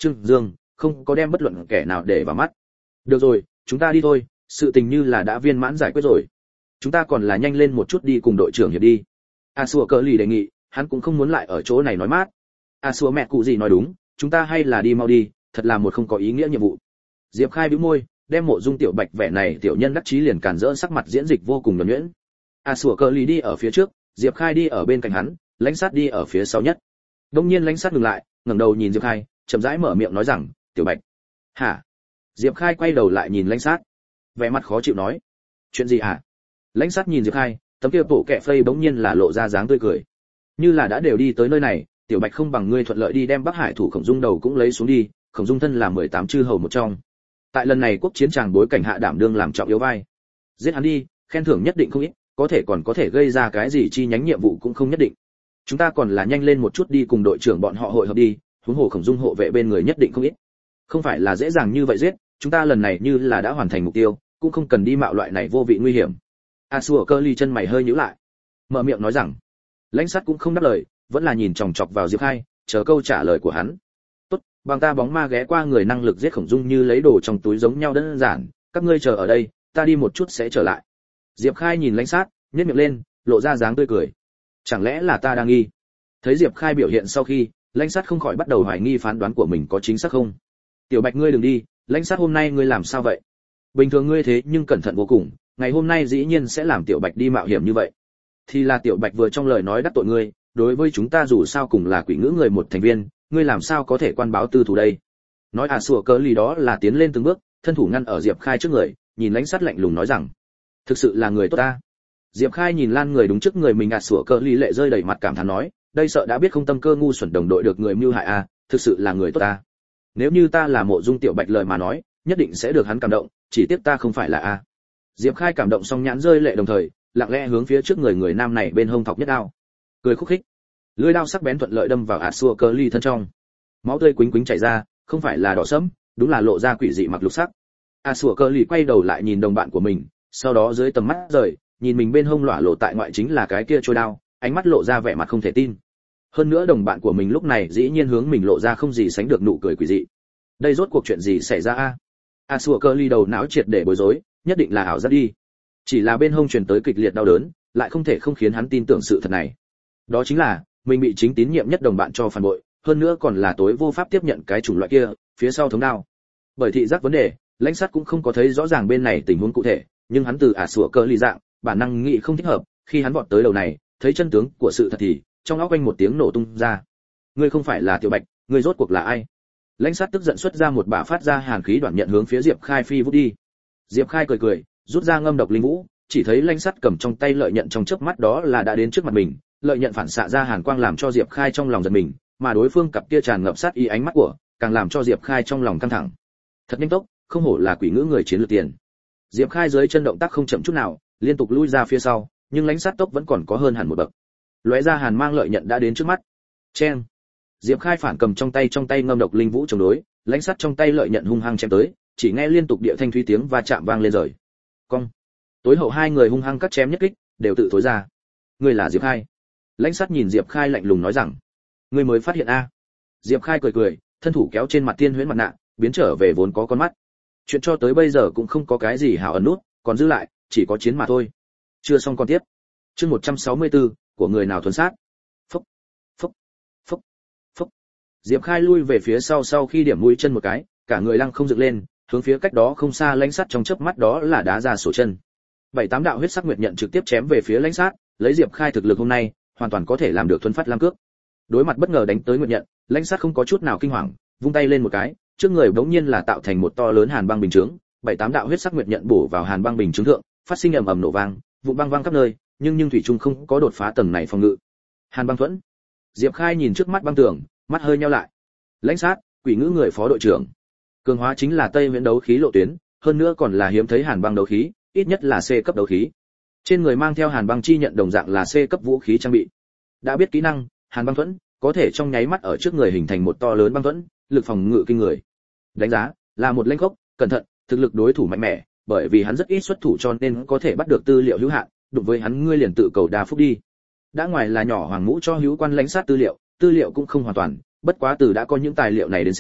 Trương Dương không có đem bất luận kẻ nào để vào mắt. Được rồi, chúng ta đi thôi, sự tình như là đã viên mãn giải quyết rồi. Chúng ta còn là nhanh lên một chút đi cùng đội trưởng hiệp đi. Sủa Cờ Lì đề nghị, hắn cũng không muốn lại ở chỗ này nói mát. Sủa mẹ cụ gì nói đúng, chúng ta hay là đi mau đi, thật là một không có ý nghĩa nhiệm vụ. Diệp Khai bĩu môi, đem Mộ Dung Tiểu Bạch vẻ này tiểu nhân đắc chí liền càn rỡ sắc mặt diễn dịch vô cùng nhuần nhuyễn. Sủa Cờ Lì đi ở phía trước, Diệp Khai đi ở bên cạnh hắn, Lãnh Sát đi ở phía sau nhất. Đột nhiên Lãnh Sát ngừng lại, ngẩng đầu nhìn Diệp Khai, chậm rãi mở miệng nói rằng, "Tiểu Bạch." "Hả?" Diệp Khai quay đầu lại nhìn Lãnh Sát, vẻ mặt khó chịu nói, "Chuyện gì hả?" Lãnh Sát nhìn Diệp Khai, tấm kia bộ kệ phây bỗng nhiên là lộ ra dáng tươi cười. Như là đã đều đi tới nơi này, Tiểu Bạch không bằng ngươi thuận lợi đi đem Bắc Hải thủ Khổng Dung đầu cũng lấy xuống đi, Khổng Dung thân là 18 chư hầu một trong. Tại lần này quốc chiến tràng bối cảnh hạ đảm đương làm trọng yếu vai. Giết hắn đi, khen thưởng nhất định không ít, có thể còn có thể gây ra cái gì chi nhánh nhiệm vụ cũng không nhất định. Chúng ta còn là nhanh lên một chút đi cùng đội trưởng bọn họ hội hợp đi, huống hồ Khổng Dung hộ vệ bên người nhất định không ít. Không phải là dễ dàng như vậy giết, chúng ta lần này như là đã hoàn thành mục tiêu, cũng không cần đi mạo loại này vô vị nguy hiểm. Sủa Cơ Ly chân mày hơi nhíu lại, mở miệng nói rằng, Lãnh Sát cũng không đáp lời, vẫn là nhìn chòng chọc vào Diệp Khai, chờ câu trả lời của hắn. Tốt, bằng ta bóng ma ghé qua người năng lực giết Khổng Dung như lấy đồ trong túi giống nhau đơn giản, các ngươi chờ ở đây, ta đi một chút sẽ trở lại. Diệp Khai nhìn Lãnh Sát, nhếch miệng lên, lộ ra dáng tươi cười. Chẳng lẽ là ta đang nghi? Thấy Diệp Khai biểu hiện sau khi, Lãnh Sát không khỏi bắt đầu hoài nghi phán đoán của mình có chính xác không. Tiểu Bạch ngươi đừng đi, Lãnh Sát hôm nay ngươi làm sao vậy? Bình thường ngươi thế nhưng cẩn thận vô cùng, ngày hôm nay dĩ nhiên sẽ làm Tiểu Bạch đi mạo hiểm như vậy. Thì là Tiểu Bạch vừa trong lời nói đắc tội ngươi, đối với chúng ta dù sao cùng là quỷ ngữ người một thành viên, ngươi làm sao có thể quan báo tư thủ đây? Nói Sủa Cớ Lì đó là tiến lên từng bước, thân thủ ngăn ở Diệp Khai trước người, nhìn Lãnh Sát lạnh lùng nói rằng, thực sự là người tốt ta. Diệp Khai nhìn Lan người đúng trước người mình Sủa Cớ Lì lệ rơi đầy mặt cảm thán nói, đây sợ đã biết không tâm cơ ngu xuẩn đồng đội được người mưu hại a, thực sự là người tốt ta. Nếu như ta là Mộ Dung Tiểu Bạch lời mà nói, nhất định sẽ được hắn cảm động, chỉ tiếc ta không phải là a. Diệp Khai cảm động xong nhãn rơi lệ đồng thời, lặng lẽ hướng phía trước người nam này bên hông thọc nhất đao, cười khúc khích, lưỡi đao sắc bén thuận lợi đâm vào Sủa Cớ Lì thân trong, máu tươi quýnh quýnh chảy ra, không phải là đỏ sẫm, đúng là lộ ra quỷ dị mặc lục sắc. Sủa Cớ Lì quay đầu lại nhìn đồng bạn của mình, sau đó dưới tầm mắt rời, nhìn mình bên hông lỏa lộ tại ngoại chính là cái kia trôi đao, ánh mắt lộ ra vẻ mặt không thể tin. Hơn nữa đồng bạn của mình lúc này dĩ nhiên hướng mình lộ ra không gì sánh được nụ cười quỷ dị. Đây rốt cuộc chuyện gì xảy ra a? Sủa Cớ Lì đầu não triệt để bối rối, nhất định là ảo giác đi. Chỉ là bên hông truyền tới kịch liệt đau đớn, lại không thể không khiến hắn tin tưởng sự thật này. Đó chính là, mình bị chính tín nhiệm nhất đồng bạn cho phản bội, hơn nữa còn là tối vô pháp tiếp nhận cái chủng loại kia, phía sau thống đao. Bởi thị giác vấn đề, Lãnh Sát cũng không có thấy rõ ràng bên này tình huống cụ thể, nhưng hắn từ Sủa Cớ Lì dạng, bản năng nghĩ không thích hợp, khi hắn vọt tới đầu này, thấy chân tướng của sự thật thì, trong óc anh một tiếng nổ tung ra. Ngươi không phải là Tiểu Bạch, ngươi rốt cuộc là ai? Lãnh Sát tức giận xuất ra một bả phát ra hàn khí đoạn nhận hướng phía Diệp Khai phi vút đi. Diệp Khai cười cười, rút ra ngâm độc linh vũ, chỉ thấy Lãnh Sát cầm trong tay lợi nhận trong chớp mắt đó là đã đến trước mặt mình, lợi nhận phản xạ ra hàn quang làm cho Diệp Khai trong lòng giật mình, mà đối phương cặp kia tràn ngập sát ý ánh mắt của, càng làm cho Diệp Khai trong lòng căng thẳng. Thật nhanh tốc, không hổ là quỷ ngữ người chiến lược tiền. Diệp Khai dưới chân động tác không chậm chút nào, liên tục lui ra phía sau, nhưng Lãnh Sát tốc vẫn còn có hơn hẳn một bậc. Lóe ra hàn mang lợi nhận đã đến trước mắt. Chen. Diệp Khai phản cầm trong tay ngâm độc linh vũ chống đối, Lãnh Sát trong tay lợi nhận hung hăng chém tới, chỉ nghe liên tục địa thanh thúy tiếng va chạm vang lên rời. Cong. Tối hậu hai người hung hăng cắt chém nhất kích, đều tự thối ra. Ngươi là Diệp Khai? Lãnh Sát nhìn Diệp Khai lạnh lùng nói rằng, ngươi mới phát hiện a? Diệp Khai cười cười, thân thủ kéo trên mặt tiên huyễn mặt nạ, biến trở về vốn có con mắt. Chuyện cho tới bây giờ cũng không có cái gì hảo ẩn nút, còn giữ lại, chỉ có chiến mà thôi. Chưa xong còn tiếp. Chương 164, của người nào thuần sát. Phốc, phốc, phốc, phốc. Diệp Khai lui về phía sau khi điểm mũi chân một cái, cả người lăng không dựng lên, hướng phía cách đó không xa Lãnh Sát trong chớp mắt đó là đá ra sổ chân. 7-8 đạo huyết sắc nguyệt nhận trực tiếp chém về phía Lãnh Sát, lấy Diệp Khai thực lực hôm nay, hoàn toàn có thể làm được thuần phát lam cước. Đối mặt bất ngờ đánh tới nguyệt nhận, Lãnh Sát không có chút nào kinh hoàng, vung tay lên một cái, trước người bỗng nhiên là tạo thành một to lớn hàn băng bình chướng, 7-8 đạo huyết sắc nguyệt nhận bổ vào hàn băng bình chướng thượng, phát sinh ầm ầm nổ vang, vụ băng vang khắp nơi, nhưng thủy chung không có đột phá tầng này phòng ngự. Hàn băng thuẫn. Diệp Khai nhìn trước mắt băng tường, mắt hơi nheo lại. Lãnh Sát, quỷ ngữ người phó đội trưởng. Cường hóa chính là Tây Viễn đấu khí lộ tuyến, hơn nữa còn là hiếm thấy hàn băng đấu khí, ít nhất là C cấp đấu khí. Trên người mang theo hàn băng chi nhận đồng dạng là C cấp vũ khí trang bị. Đã biết kỹ năng, hàn băng thuẫn, có thể trong nháy mắt ở trước người hình thành một to lớn băng thuẫn, lực phòng ngự kinh người. Đánh giá là một lãnh gốc, cẩn thận, thực lực đối thủ mạnh mẽ, bởi vì hắn rất ít xuất thủ cho nên có thể bắt được tư liệu hữu hạn, đụng với hắn ngươi liền tự cầu đa phúc đi. Đã ngoài là nhỏ hoàng ngũ cho hữu quan Lãnh Sát tư liệu cũng không hoàn toàn, bất quá từ đã có những tài liệu này đến xem,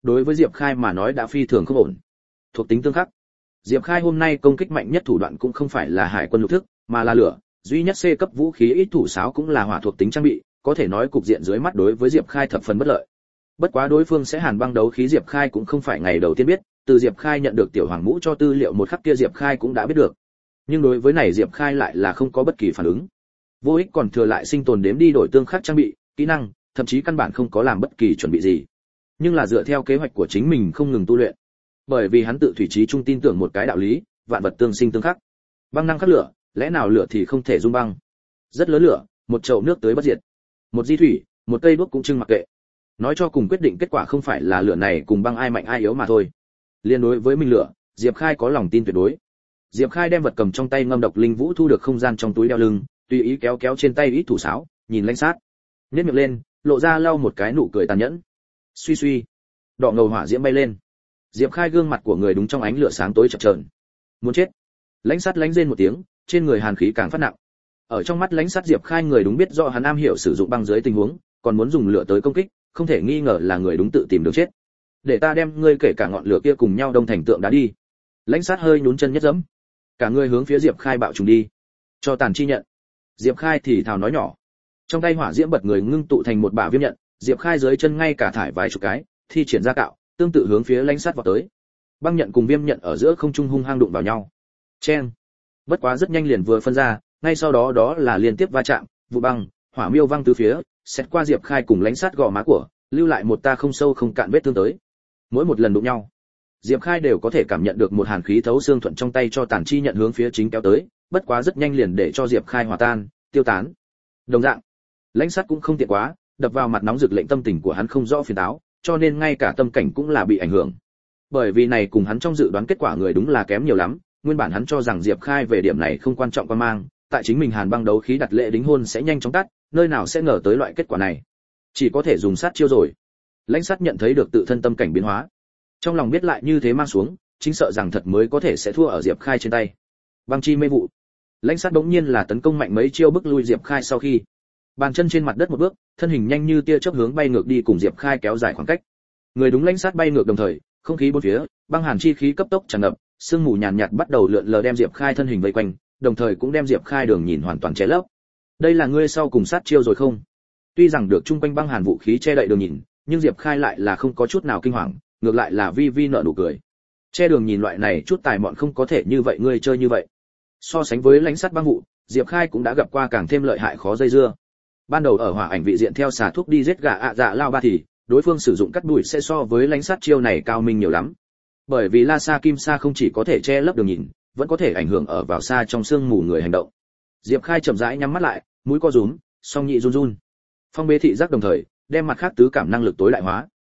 đối với Diệp Khai mà nói đã phi thường không ổn. Thuộc tính tương khắc. Diệp Khai hôm nay công kích mạnh nhất thủ đoạn cũng không phải là hải quân lục thức, mà là lửa, duy nhất C cấp vũ khí ít thủ sáo cũng là hỏa thuộc tính trang bị, có thể nói cục diện dưới mắt đối với Diệp Khai thập phần bất lợi. Bất quá đối phương sẽ hàn băng đấu khí Diệp Khai cũng không phải ngày đầu tiên biết, từ Diệp Khai nhận được tiểu hoàng mũ cho tư liệu một khắc kia Diệp Khai cũng đã biết được. Nhưng đối với này Diệp Khai lại là không có bất kỳ phản ứng. Vô ích còn thừa lại sinh tồn đếm đi đổi tương khắc trang bị, kỹ năng, thậm chí căn bản không có làm bất kỳ chuẩn bị gì. Nhưng là dựa theo kế hoạch của chính mình không ngừng tu luyện. Bởi vì hắn tự thủy chí trung tin tưởng một cái đạo lý, vạn vật tương sinh tương khắc. Băng năng khắc lửa, lẽ nào lửa thì không thể dung băng? Rất lớn lửa, một chậu nước tới bất diệt. Một di thủy, một cây đuốc cũng trưng mặc kệ. Nói cho cùng quyết định kết quả không phải là lửa này cùng băng ai mạnh ai yếu mà thôi. Liên đối với mình lửa, Diệp Khai có lòng tin tuyệt đối. Diệp Khai đem vật cầm trong tay ngâm độc linh vũ thu được không gian trong túi đeo lưng, tùy ý kéo kéo trên tay ít thủ sáo, nhìn Lãnh Sát, nhếch miệng lên, lộ ra lau một cái nụ cười tàn nhẫn. Suy suy, đỏ ngầu hỏa diễm bay lên. Diệp Khai gương mặt của người đúng trong ánh lửa sáng tối chập chờn. Muốn chết. Lãnh Sát lánh rên một tiếng, trên người hàn khí càng phát nặng. Ở trong mắt Lãnh Sát Diệp Khai người đúng biết rõ hắn am hiểu sử dụng băng dưới tình huống, còn muốn dùng lửa tới công kích, không thể nghi ngờ là người đúng tự tìm đường chết. Để ta đem ngươi kể cả ngọn lửa kia cùng nhau đông thành tượng đá đi. Lãnh Sát hơi nhún chân nhất dẫm, cả người hướng phía Diệp Khai bạo trùng đi. Cho tàn chi nhận. Diệp Khai thì thào nói nhỏ. Trong tay hỏa diễm bật người ngưng tụ thành một bả viêm nhận, Diệp Khai dưới chân ngay cả thải vài chục cái, thi triển ra cạo, tương tự hướng phía Lãnh Sát vọt tới. Băng nhận cùng viêm nhận ở giữa không trung hung hăng đụng vào nhau. Chen. Bất quá rất nhanh liền vừa phân ra, ngay sau đó đó là liên tiếp va chạm, vụ băng, hỏa miêu văng từ phía, xét qua Diệp Khai cùng Lãnh Sát gò má của, lưu lại một ta không sâu không cạn vết thương tới. Mỗi một lần đụng nhau, Diệp Khai đều có thể cảm nhận được một hàn khí thấu xương thuận trong tay cho tàn chi nhận hướng phía chính kéo tới, bất quá rất nhanh liền để cho Diệp Khai hòa tan, tiêu tán. Đồng dạng, Lãnh Sát cũng không tiện quá, đập vào mặt nóng rực lệnh tâm tình của hắn không rõ phiền táo, cho nên ngay cả tâm cảnh cũng là bị ảnh hưởng. Bởi vì này cùng hắn trong dự đoán kết quả người đúng là kém nhiều lắm, nguyên bản hắn cho rằng Diệp Khai về điểm này không quan trọng quan mang, tại chính mình hàn băng đấu khí đặt lệ đính hôn sẽ nhanh chóng tắt, nơi nào sẽ ngờ tới loại kết quả này. Chỉ có thể dùng sát chiêu rồi. Lãnh Sát nhận thấy được tự thân tâm cảnh biến hóa. Trong lòng biết lại như thế mang xuống, chính sợ rằng thật mới có thể sẽ thua ở Diệp Khai trên tay. Băng chi mê vụ. Lãnh Sát bỗng nhiên là tấn công mạnh mấy chiêu bức lui Diệp Khai sau khi bàn chân trên mặt đất một bước, thân hình nhanh như tia chớp hướng bay ngược đi cùng Diệp Khai kéo dài khoảng cách. Người đúng Lãnh Sát bay ngược đồng thời, không khí bốn phía, băng hàn chi khí cấp tốc tràn ngập, sương mù nhàn nhạt bắt đầu lượn lờ đem Diệp Khai thân hình vây quanh, đồng thời cũng đem Diệp Khai đường nhìn hoàn toàn che lấp. Đây là ngươi sau cùng sát chiêu rồi không? Tuy rằng được chung quanh băng hàn vũ khí che đậy đường nhìn, nhưng Diệp Khai lại là không có chút nào kinh hoàng, ngược lại là vi vi nở nụ cười. Che đường nhìn loại này chút tài mọn không có thể như vậy ngươi chơi như vậy. So sánh với Lãnh Sát băng vụ, Diệp Khai cũng đã gặp qua càng thêm lợi hại khó dây dưa. Ban đầu ở hỏa ảnh vị diện theo xà thuốc đi giết gà dạ lao ba thì, đối phương sử dụng cắt đuổi sẽ so với Lãnh Sát chiêu này cao minh nhiều lắm. Bởi vì La Sa Kim Sa không chỉ có thể che lấp đường nhìn, vẫn có thể ảnh hưởng ở vào xa trong sương mù người hành động. Diệp Khai chậm rãi nhắm mắt lại, mũi co rúm, song nhị run run. Phong bế thị giác đồng thời, đem mặt khác tứ cảm năng lực tối đại hóa.